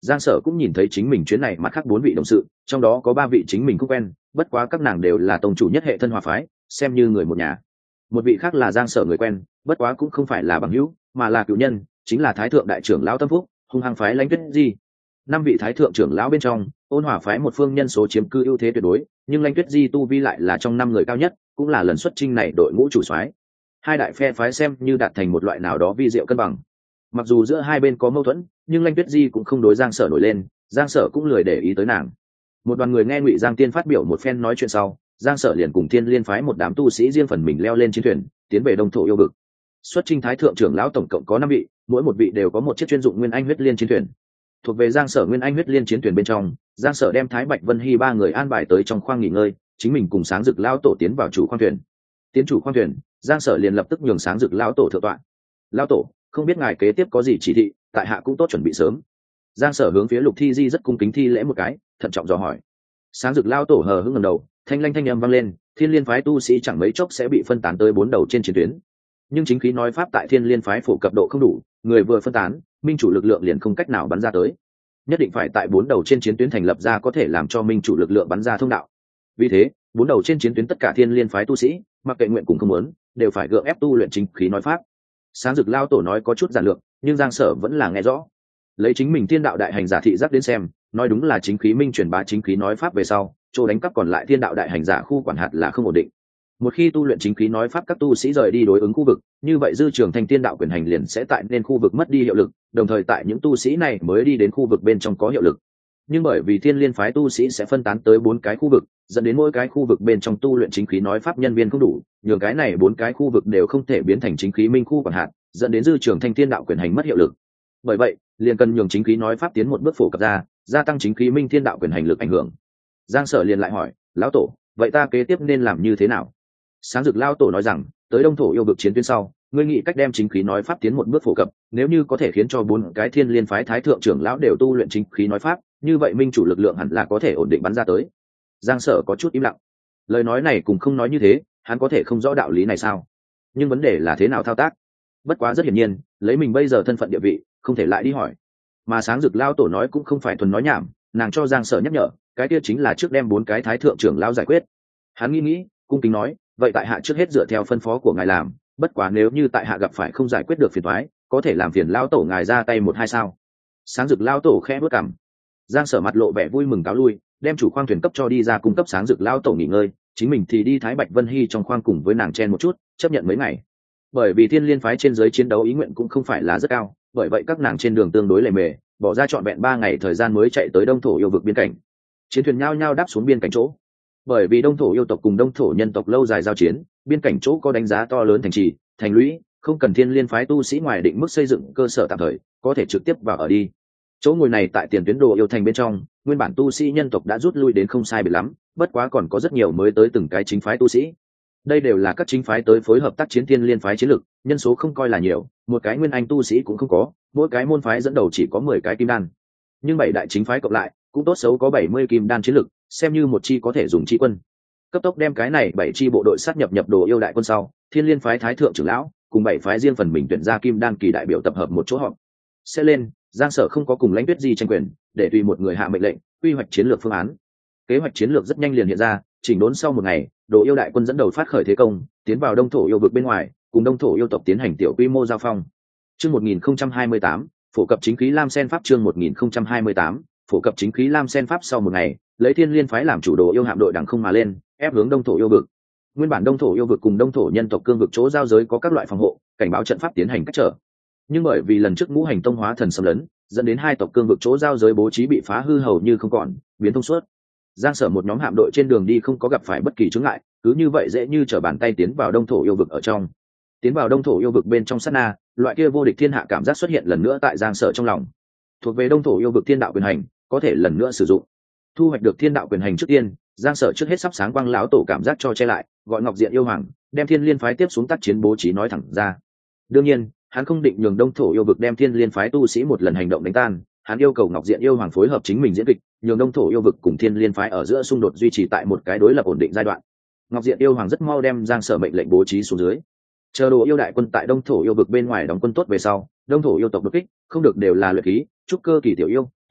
Giang Sở cũng nhìn thấy chính mình chuyến này mặt khác bốn vị đồng sự, trong đó có ba vị chính mình không quen, bất quá các nàng đều là tông chủ nhất hệ thân hòa phái, xem như người một nhà. Một vị khác là Giang Sở người quen, bất quá cũng không phải là bằng hữu, mà là cựu nhân, chính là Thái thượng đại trưởng lão Tâm Phúc, hung hăng phái Lãnh Tuyết Di. Năm vị Thái thượng trưởng lão bên trong, Ôn Hòa phái một phương nhân số chiếm cư ưu thế tuyệt đối, nhưng Lãnh Tuyết Di tu vi lại là trong năm người cao nhất, cũng là lần xuất chinh này đội ngũ chủ soái. Hai đại phe phái xem như đạt thành một loại nào đó vi diệu cân bằng. Mặc dù giữa hai bên có mâu thuẫn, nhưng Lãnh Tuyết Di cũng không đối Giang Sở nổi lên, Giang Sở cũng lười để ý tới nàng. Một đoàn người nghe Ngụy Giang Tiên phát biểu một phen nói chuyện sau, Giang Sở liền cùng Thiên Liên phái một đám tu sĩ riêng phần mình leo lên chiến thuyền, tiến về Đông Thổ yêu vực. Xuất chinh Thái thượng trưởng lão tổng cộng có năm vị, mỗi một vị đều có một chiếc chuyên dụng Nguyên Anh huyết liên chiến thuyền. Thuộc về Giang Sở Nguyên Anh huyết liên chiến thuyền bên trong, Giang Sở đem Thái Bạch Vân Hy ba người an bài tới trong khoang nghỉ ngơi, chính mình cùng Sáng Dực lão tổ tiến vào chủ khoang thuyền. Tiến chủ khoang thuyền, Giang Sở liền lập tức nhường Sáng Dực lão tổ thượng tọa. Lão tổ, không biết ngài kế tiếp có gì chỉ thị, tại hạ cũng tốt chuẩn bị sớm. Giang Sở hướng phía Lục Thi Di rất cung kính thi lễ một cái, thận trọng dò hỏi. Sáng Dực lão tổ hờ hững ngẩng đầu, thanh lanh thanh âm vang lên, Thiên Liên phái tu sĩ chẳng mấy chốc sẽ bị phân tán tới bốn đầu trên chiến tuyến. Nhưng chính khí nói pháp tại Thiên Liên phái phổ cập độ không đủ, người vừa phân tán, minh chủ lực lượng liền không cách nào bắn ra tới. Nhất định phải tại bốn đầu trên chiến tuyến thành lập ra có thể làm cho minh chủ lực lượng bắn ra thông đạo. Vì thế, bốn đầu trên chiến tuyến tất cả Thiên Liên phái tu sĩ, mặc kệ nguyện cùng không muốn, đều phải gượng ép tu luyện chính khí nói pháp. Sáng Dực lao tổ nói có chút giản lược, nhưng Giang Sở vẫn là nghe rõ. Lấy chính mình Thiên đạo đại hành giả thị giác đến xem, nói đúng là chính khí minh truyền bá chính khí nói pháp về sau, chỗ đánh cắp còn lại Thiên đạo đại hành giả khu quản hạt là không ổn định. Một khi tu luyện chính khí nói pháp các tu sĩ rời đi đối ứng khu vực, như vậy dư trường thanh Thiên đạo quyền hành liền sẽ tại nên khu vực mất đi hiệu lực, đồng thời tại những tu sĩ này mới đi đến khu vực bên trong có hiệu lực. Nhưng bởi vì Thiên Liên phái tu sĩ sẽ phân tán tới bốn cái khu vực, dẫn đến mỗi cái khu vực bên trong tu luyện chính khí nói pháp nhân viên không đủ, nhường cái này bốn cái khu vực đều không thể biến thành chính khí minh khu quản hạt, dẫn đến dư trường thanh Thiên đạo quyền hành mất hiệu lực. Bởi vậy, liền cần nhường chính khí nói pháp tiến một bước phổ cập ra, gia tăng chính khí minh Thiên đạo quyền hành lực ảnh hưởng. Giang Sở liền lại hỏi, lão tổ, vậy ta kế tiếp nên làm như thế nào? Sáng Dực lao tổ nói rằng, tới Đông Thổ yêu vực chiến tuyến sau, ngươi nghĩ cách đem chính khí nói pháp tiến một bước phổ cập, nếu như có thể khiến cho bốn cái Thiên Liên phái thái thượng trưởng lão đều tu luyện chính khí nói pháp, như vậy minh chủ lực lượng hẳn là có thể ổn định bắn ra tới. Giang Sở có chút im lặng. Lời nói này cũng không nói như thế, hắn có thể không rõ đạo lý này sao? Nhưng vấn đề là thế nào thao tác? Bất quá rất hiển nhiên, lấy mình bây giờ thân phận địa vị, không thể lại đi hỏi. Mà Sáng Dực lao tổ nói cũng không phải thuần nói nhảm, nàng cho Giang Sở nhắc nhở, cái kia chính là trước đem bốn cái thái thượng trưởng lão giải quyết. Hắn nghĩ nghĩ, cung kính nói, vậy tại hạ trước hết dựa theo phân phó của ngài làm, bất quá nếu như tại hạ gặp phải không giải quyết được phiền toái, có thể làm phiền lão tổ ngài ra tay một hai sao? Sáng Dực lão tổ khẽ bước cằm. Giang Sở mặt lộ vẻ vui mừng cáo lui, đem chủ khoang thuyền cấp cho đi ra cung cấp Sáng Dực lão tổ nghỉ ngơi, chính mình thì đi Thái Bạch Vân Hy trong khoang cùng với nàng chen một chút, chấp nhận mấy ngày. Bởi vì Thiên Liên phái trên dưới chiến đấu ý nguyện cũng không phải là rất cao, bởi vậy các nàng trên đường tương đối lề mề, bỏ ra trọn vẹn ba ngày thời gian mới chạy tới Đông Thổ yêu vực biên cảnh. Chiến thuyền nhao nhao đáp xuống biên cảnh chỗ. Bởi vì Đông Thổ yêu tộc cùng Đông Thổ nhân tộc lâu dài giao chiến, biên cảnh chỗ có đánh giá to lớn thành trì, thành lũy, không cần Thiên Liên phái tu sĩ ngoài định mức xây dựng cơ sở tạm thời, có thể trực tiếp vào ở đi. Chỗ ngồi này tại tiền tuyến đồ yêu thành bên trong, nguyên bản tu sĩ nhân tộc đã rút lui đến không sai biệt lắm, bất quá còn có rất nhiều mới tới từng cái chính phái tu sĩ. Đây đều là các chính phái tới phối hợp tác chiến Thiên Liên phái chiến lực, nhân số không coi là nhiều, một cái nguyên anh tu sĩ cũng không có, mỗi cái môn phái dẫn đầu chỉ có mười cái kim đan. Nhưng bảy đại chính phái cộng lại, cũng tốt xấu có bảy mươi kim đan chiến lực, xem như một chi có thể dùng chi quân. Cấp tốc đem cái này bảy chi bộ đội sát nhập nhập đồ yêu đại quân sau, Thiên Liên phái thái thượng trưởng lão cùng bảy phái riêng phần mình tuyển ra kim đan kỳ đại biểu tập hợp một chỗ họp. Sẽ lên, Giang Sở không có cùng Lãnh Tuyết Di tranh quyền, để tùy một người hạ mệnh lệnh, quy hoạch chiến lược phương án. Kế hoạch chiến lược rất nhanh liền hiện ra, chỉnh đốn sau một ngày, đồ yêu đại quân dẫn đầu phát khởi thế công, tiến vào Đông Thổ yêu vực bên ngoài, cùng Đông Thổ yêu tộc tiến hành tiểu quy mô giao phong. Chương một nghìn không trăm hai mươi tám, phổ cập chính khí Lam Sen pháp chương một nghìn không trăm hai mươi tám, phổ cập chính khí Lam Sen pháp sau một ngày, lấy Thiên Liên phái làm chủ đồ yêu hạm đội đằng không mà lên, ép hướng Đông Thổ yêu vực. Nguyên bản Đông Thổ yêu vực cùng Đông Thổ nhân tộc cương vực chỗ giao giới có các loại phòng hộ, cảnh báo trận pháp tiến hành cách trở. Nhưng bởi vì lần trước ngũ hành tông hóa thần xâm lấn, dẫn đến hai tộc cương vực chỗ giao giới bố trí bị phá hư hầu như không còn, biến thông suốt. Giang Sở một nhóm hạm đội trên đường đi không có gặp phải bất kỳ chướng ngại, cứ như vậy dễ như trở bàn tay tiến vào Đông Thổ yêu vực ở trong. Tiến vào Đông Thổ yêu vực bên trong sát na, loại kia vô địch thiên hạ cảm giác xuất hiện lần nữa tại Giang Sở trong lòng. Thuộc về Đông Thổ yêu vực thiên đạo quyền hành, có thể lần nữa sử dụng. Thu hoạch được thiên đạo quyền hành trước tiên, Giang Sở trước hết sắp sáng quang lão tổ cảm giác cho che lại, gọi Ngọc Diện yêu hoàng, đem Thiên Liên phái tiếp xuống tác chiến bố trí nói thẳng ra. Đương nhiên, hắn không định nhường Đông Thổ yêu vực đem Thiên Liên phái tu sĩ một lần hành động đánh tan, hắn yêu cầu Ngọc Diện yêu hoàng phối hợp chính mình diễn kịch, nhường Đông Thổ yêu vực cùng Thiên Liên phái ở giữa xung đột duy trì tại một cái đối lập ổn định giai đoạn. Ngọc Diện yêu hoàng rất mau đem Giang Sở mệnh lệnh bố trí xuống dưới. Chờ đồ yêu đại quân tại Đông Thổ yêu vực bên ngoài đóng quân tốt về sau, Đông Thổ yêu tộc đột kích, không được đều là luyện khí, trúc cơ kỳ tiểu yêu,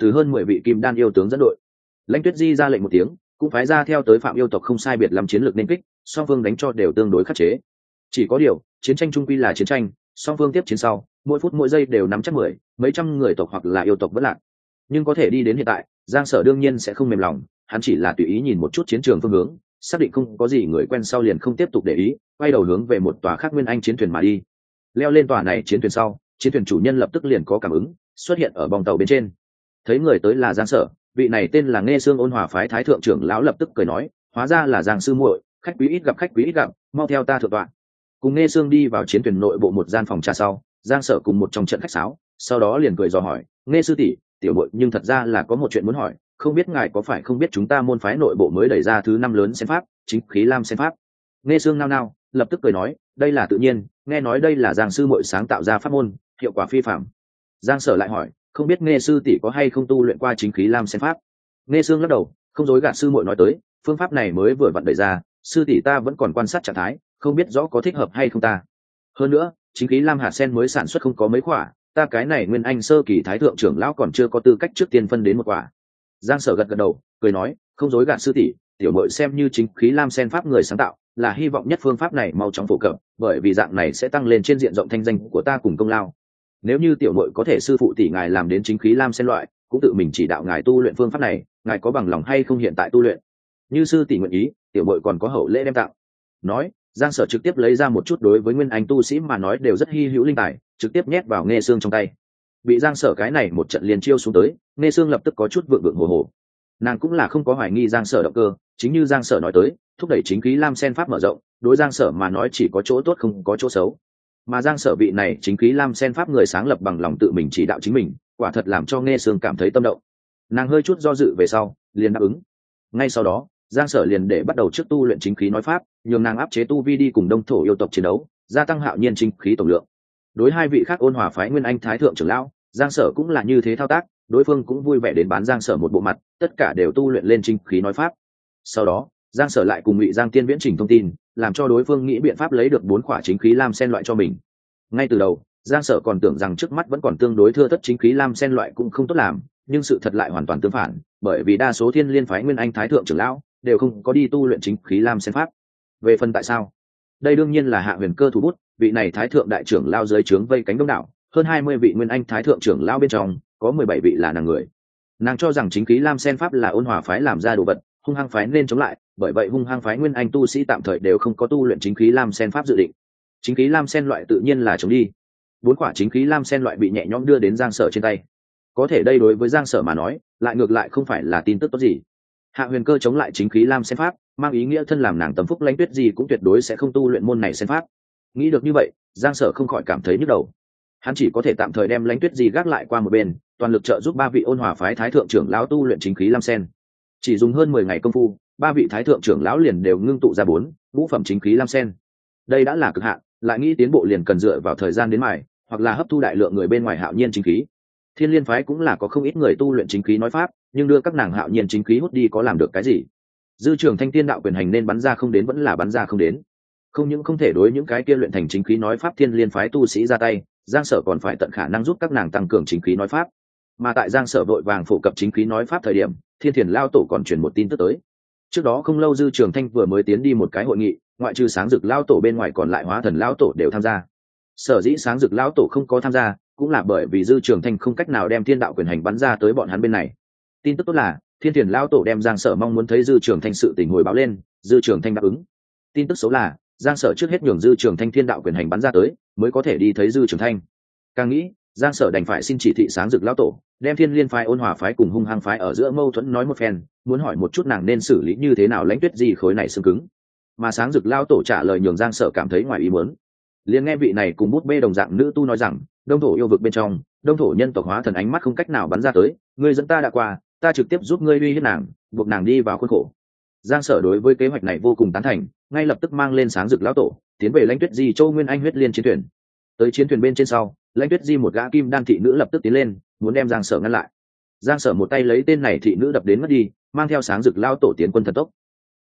từ hơn mười vị kim đan yêu tướng dẫn đội. Lãnh Tuyết Di ra lệnh một tiếng, cũng phái ra theo tới phạm yêu tộc không sai biệt làm chiến lược nên kích, song phương đánh cho đều tương đối khắc chế. Chỉ có điều, chiến tranh trung quy là chiến tranh, song phương tiếp chiến sau, mỗi phút mỗi giây đều nắm chắc mười, mấy trăm người tộc hoặc là yêu tộc vẫn lạc. Nhưng có thể đi đến hiện tại, Giang Sở đương nhiên sẽ không mềm lòng, hắn chỉ là tùy ý nhìn một chút chiến trường phương hướng, xác định không có gì người quen sau liền không tiếp tục để ý, quay đầu hướng về một tòa khác Nguyên Anh chiến thuyền mà đi. Leo lên tòa này chiến thuyền sau, chiến thuyền chủ nhân lập tức liền có cảm ứng, xuất hiện ở bong tàu bên trên. Thấy người tới là Giang Sở, vị này tên là Nghe Xương Ôn Hòa phái thái thượng trưởng lão lập tức cười nói, hóa ra là Giang sư muội, khách quý ít gặp khách quý ít gặp, mau theo ta thượng tọa. Cùng Nghe Xương đi vào chiến thuyền nội bộ một gian phòng trà sau, Giang Sở cùng một trong trận khách sáo, sau đó liền cười dò hỏi, Nghe sư tỷ, tiểu muội nhưng thật ra là có một chuyện muốn hỏi, không biết ngài có phải không biết chúng ta môn phái nội bộ mới đẩy ra thứ năm lớn sen pháp, chính khí lam sen pháp. Nghe Xương nao nao, lập tức cười nói, đây là tự nhiên, nghe nói đây là Giang sư muội sáng tạo ra pháp môn, hiệu quả phi phàm. Giang Sở lại hỏi, không biết Nghe sư tỷ có hay không tu luyện qua chính khí lam sen pháp. Nghe Xương lắc đầu, không dối gạt sư muội nói tới, phương pháp này mới vừa vặn đẩy ra, sư tỷ ta vẫn còn quan sát trạng thái, không biết rõ có thích hợp hay không ta. Hơn nữa, chính khí lam hạt sen mới sản xuất không có mấy quả, ta cái này Nguyên Anh sơ kỳ thái thượng trưởng lão còn chưa có tư cách trước tiên phân đến một quả. Giang Sở gật gật đầu, cười nói, không dối gạt sư tỷ, tiểu muội xem như chính khí lam sen pháp người sáng tạo, là hy vọng nhất phương pháp này mau chóng phổ cập, bởi vì dạng này sẽ tăng lên trên diện rộng thanh danh của ta cùng công lao. Nếu như tiểu muội có thể sư phụ tỷ ngài làm đến chính khí lam sen loại, cũng tự mình chỉ đạo ngài tu luyện phương pháp này, ngài có bằng lòng hay không hiện tại tu luyện? Như sư tỷ nguyện ý, tiểu muội còn có hậu lễ đem tặng. Nói, Giang Sở trực tiếp lấy ra một chút đối với Nguyên Anh tu sĩ mà nói đều rất hi hữu linh tài, trực tiếp nhét vào Nghe Xương trong tay. Bị Giang Sở cái này một trận liền chiêu xuống tới, Nghe Xương lập tức có chút vượng vượng hồ hồ. Nàng cũng là không có hoài nghi Giang Sở động cơ, chính như Giang Sở nói tới, thúc đẩy chính khí lam sen pháp mở rộng, đối Giang Sở mà nói chỉ có chỗ tốt không có chỗ xấu. Mà Giang Sở vị này chính khí lam sen pháp người sáng lập bằng lòng tự mình chỉ đạo chính mình, quả thật làm cho Nghe Xương cảm thấy tâm động. Nàng hơi chút do dự về sau, liền đáp ứng. Ngay sau đó, Giang Sở liền để bắt đầu trước tu luyện chính khí nói pháp, nhường nàng áp chế tu vi đi cùng đông thổ yêu tộc chiến đấu, gia tăng hạo nhiên chính khí tổng lượng. Đối hai vị khác Ôn Hòa phái Nguyên Anh thái thượng trưởng lão, Giang Sở cũng là như thế thao tác, đối phương cũng vui vẻ đến bán Giang Sở một bộ mặt, tất cả đều tu luyện lên chính khí nói pháp. Sau đó, Giang Sở lại cùng Ngụy Giang Tiên viễn trình thông tin, làm cho đối phương nghĩ biện pháp lấy được bốn quả chính khí lam sen loại cho mình. Ngay từ đầu, Giang Sở còn tưởng rằng trước mắt vẫn còn tương đối thưa thớt chính khí lam sen loại cũng không tốt làm, nhưng sự thật lại hoàn toàn tương phản, bởi vì đa số Thiên Liên phái Nguyên Anh thái thượng trưởng lão đều không có đi tu luyện chính khí lam sen pháp. Về phần tại sao, đây đương nhiên là Hạ Huyền Cơ thủ bút, vị này thái thượng đại trưởng lao dưới trướng vây cánh đông đảo, hơn hai mươi vị Nguyên Anh thái thượng trưởng lao bên trong, có mười bảy vị là nàng người. Nàng cho rằng chính khí lam sen pháp là Ôn Hòa phái làm ra đồ vật, hung hăng phái nên chống lại, bởi vậy hung hăng phái Nguyên Anh tu sĩ tạm thời đều không có tu luyện chính khí lam sen pháp dự định. Chính khí lam sen loại tự nhiên là chống đi. Bốn quả chính khí lam sen loại bị nhẹ nhõm đưa đến Giang Sở trên tay. Có thể đây đối với Giang Sở mà nói, lại ngược lại không phải là tin tức tốt gì. Hạ Huyền Cơ chống lại chính khí lam sen pháp, mang ý nghĩa thân làm nàng tâm phúc Lãnh Tuyết gì cũng tuyệt đối sẽ không tu luyện môn này sen pháp. Nghĩ được như vậy, Giang Sở không khỏi cảm thấy nhức đầu. Hắn chỉ có thể tạm thời đem Lãnh Tuyết gì gác lại qua một bên, toàn lực trợ giúp ba vị Ôn Hòa phái thái thượng trưởng lão tu luyện chính khí lam sen. Chỉ dùng hơn mười ngày công phu, ba vị thái thượng trưởng lão liền đều ngưng tụ ra bốn ngũ phẩm chính khí lam sen. Đây đã là cực hạn, lại nghĩ tiến bộ liền cần dựa vào thời gian đến mài, hoặc là hấp thu đại lượng người bên ngoài hạo nhiên chính khí. Thiên Liên phái cũng là có không ít người tu luyện chính khí nói pháp, nhưng đưa các nàng hạo nhiên chính khí hút đi có làm được cái gì? Dư Trường Thanh tiên đạo quyền hành nên bắn ra không đến vẫn là bắn ra không đến. Không những không thể đối những cái kia luyện thành chính khí nói pháp Thiên Liên phái tu sĩ ra tay, Giang Sở còn phải tận khả năng giúp các nàng tăng cường chính khí nói pháp. Mà tại Giang Sở vội vàng phổ cập chính khí nói pháp thời điểm, Thiên Thiền lao tổ còn truyền một tin tức tới. Trước đó không lâu Dư Trường Thanh vừa mới tiến đi một cái hội nghị, ngoại trừ Sáng Dực lao tổ bên ngoài còn lại Hóa Thần lao tổ đều tham gia. Sở dĩ Sáng Dực lao tổ không có tham gia, cũng là bởi vì Dư Trường Thanh không cách nào đem thiên đạo quyền hành bắn ra tới bọn hắn bên này. Tin tức tốt là Thiên Thiền lao tổ đem Giang Sở mong muốn thấy Dư Trường Thanh sự tình hồi báo lên, Dư Trường Thanh đáp ứng. Tin tức xấu là Giang Sở trước hết nhường Dư Trường Thanh thiên đạo quyền hành bắn ra tới, mới có thể đi thấy Dư Trường Thanh. Càng nghĩ, Giang Sở đành phải xin chỉ thị Sáng Dực lao tổ, đem Thiên Liên phái Ôn Hòa phái cùng Hung Hăng phái ở giữa mâu thuẫn nói một phen, muốn hỏi một chút nàng nên xử lý như thế nào Lãnh Tuyết gì khối này xương cứng. Mà Sáng Dực lao tổ trả lời nhường Giang Sở cảm thấy ngoài ý muốn. Liền nghe vị này cùng bút bê đồng dạng nữ tu nói rằng, đông thổ yêu vực bên trong, đông thổ nhân tộc Hóa Thần ánh mắt không cách nào bắn ra tới, ngươi dẫn ta đã qua, ta trực tiếp giúp ngươi uy hiếp nàng, buộc nàng đi vào khuôn khổ. Giang Sở đối với kế hoạch này vô cùng tán thành, ngay lập tức mang lên Sáng Dực lão tổ, tiến về Lãnh Tuyết Di Châu Nguyên Anh huyết liên chiến thuyền. Tới chiến thuyền bên trên sau, Lãnh Tuyết Di một gã kim đan thị nữ lập tức tiến lên, muốn đem Giang Sở ngăn lại. Giang Sở một tay lấy tên này thị nữ đập đến mất đi, mang theo Sáng Dực lão tổ tiến quân thần tốc,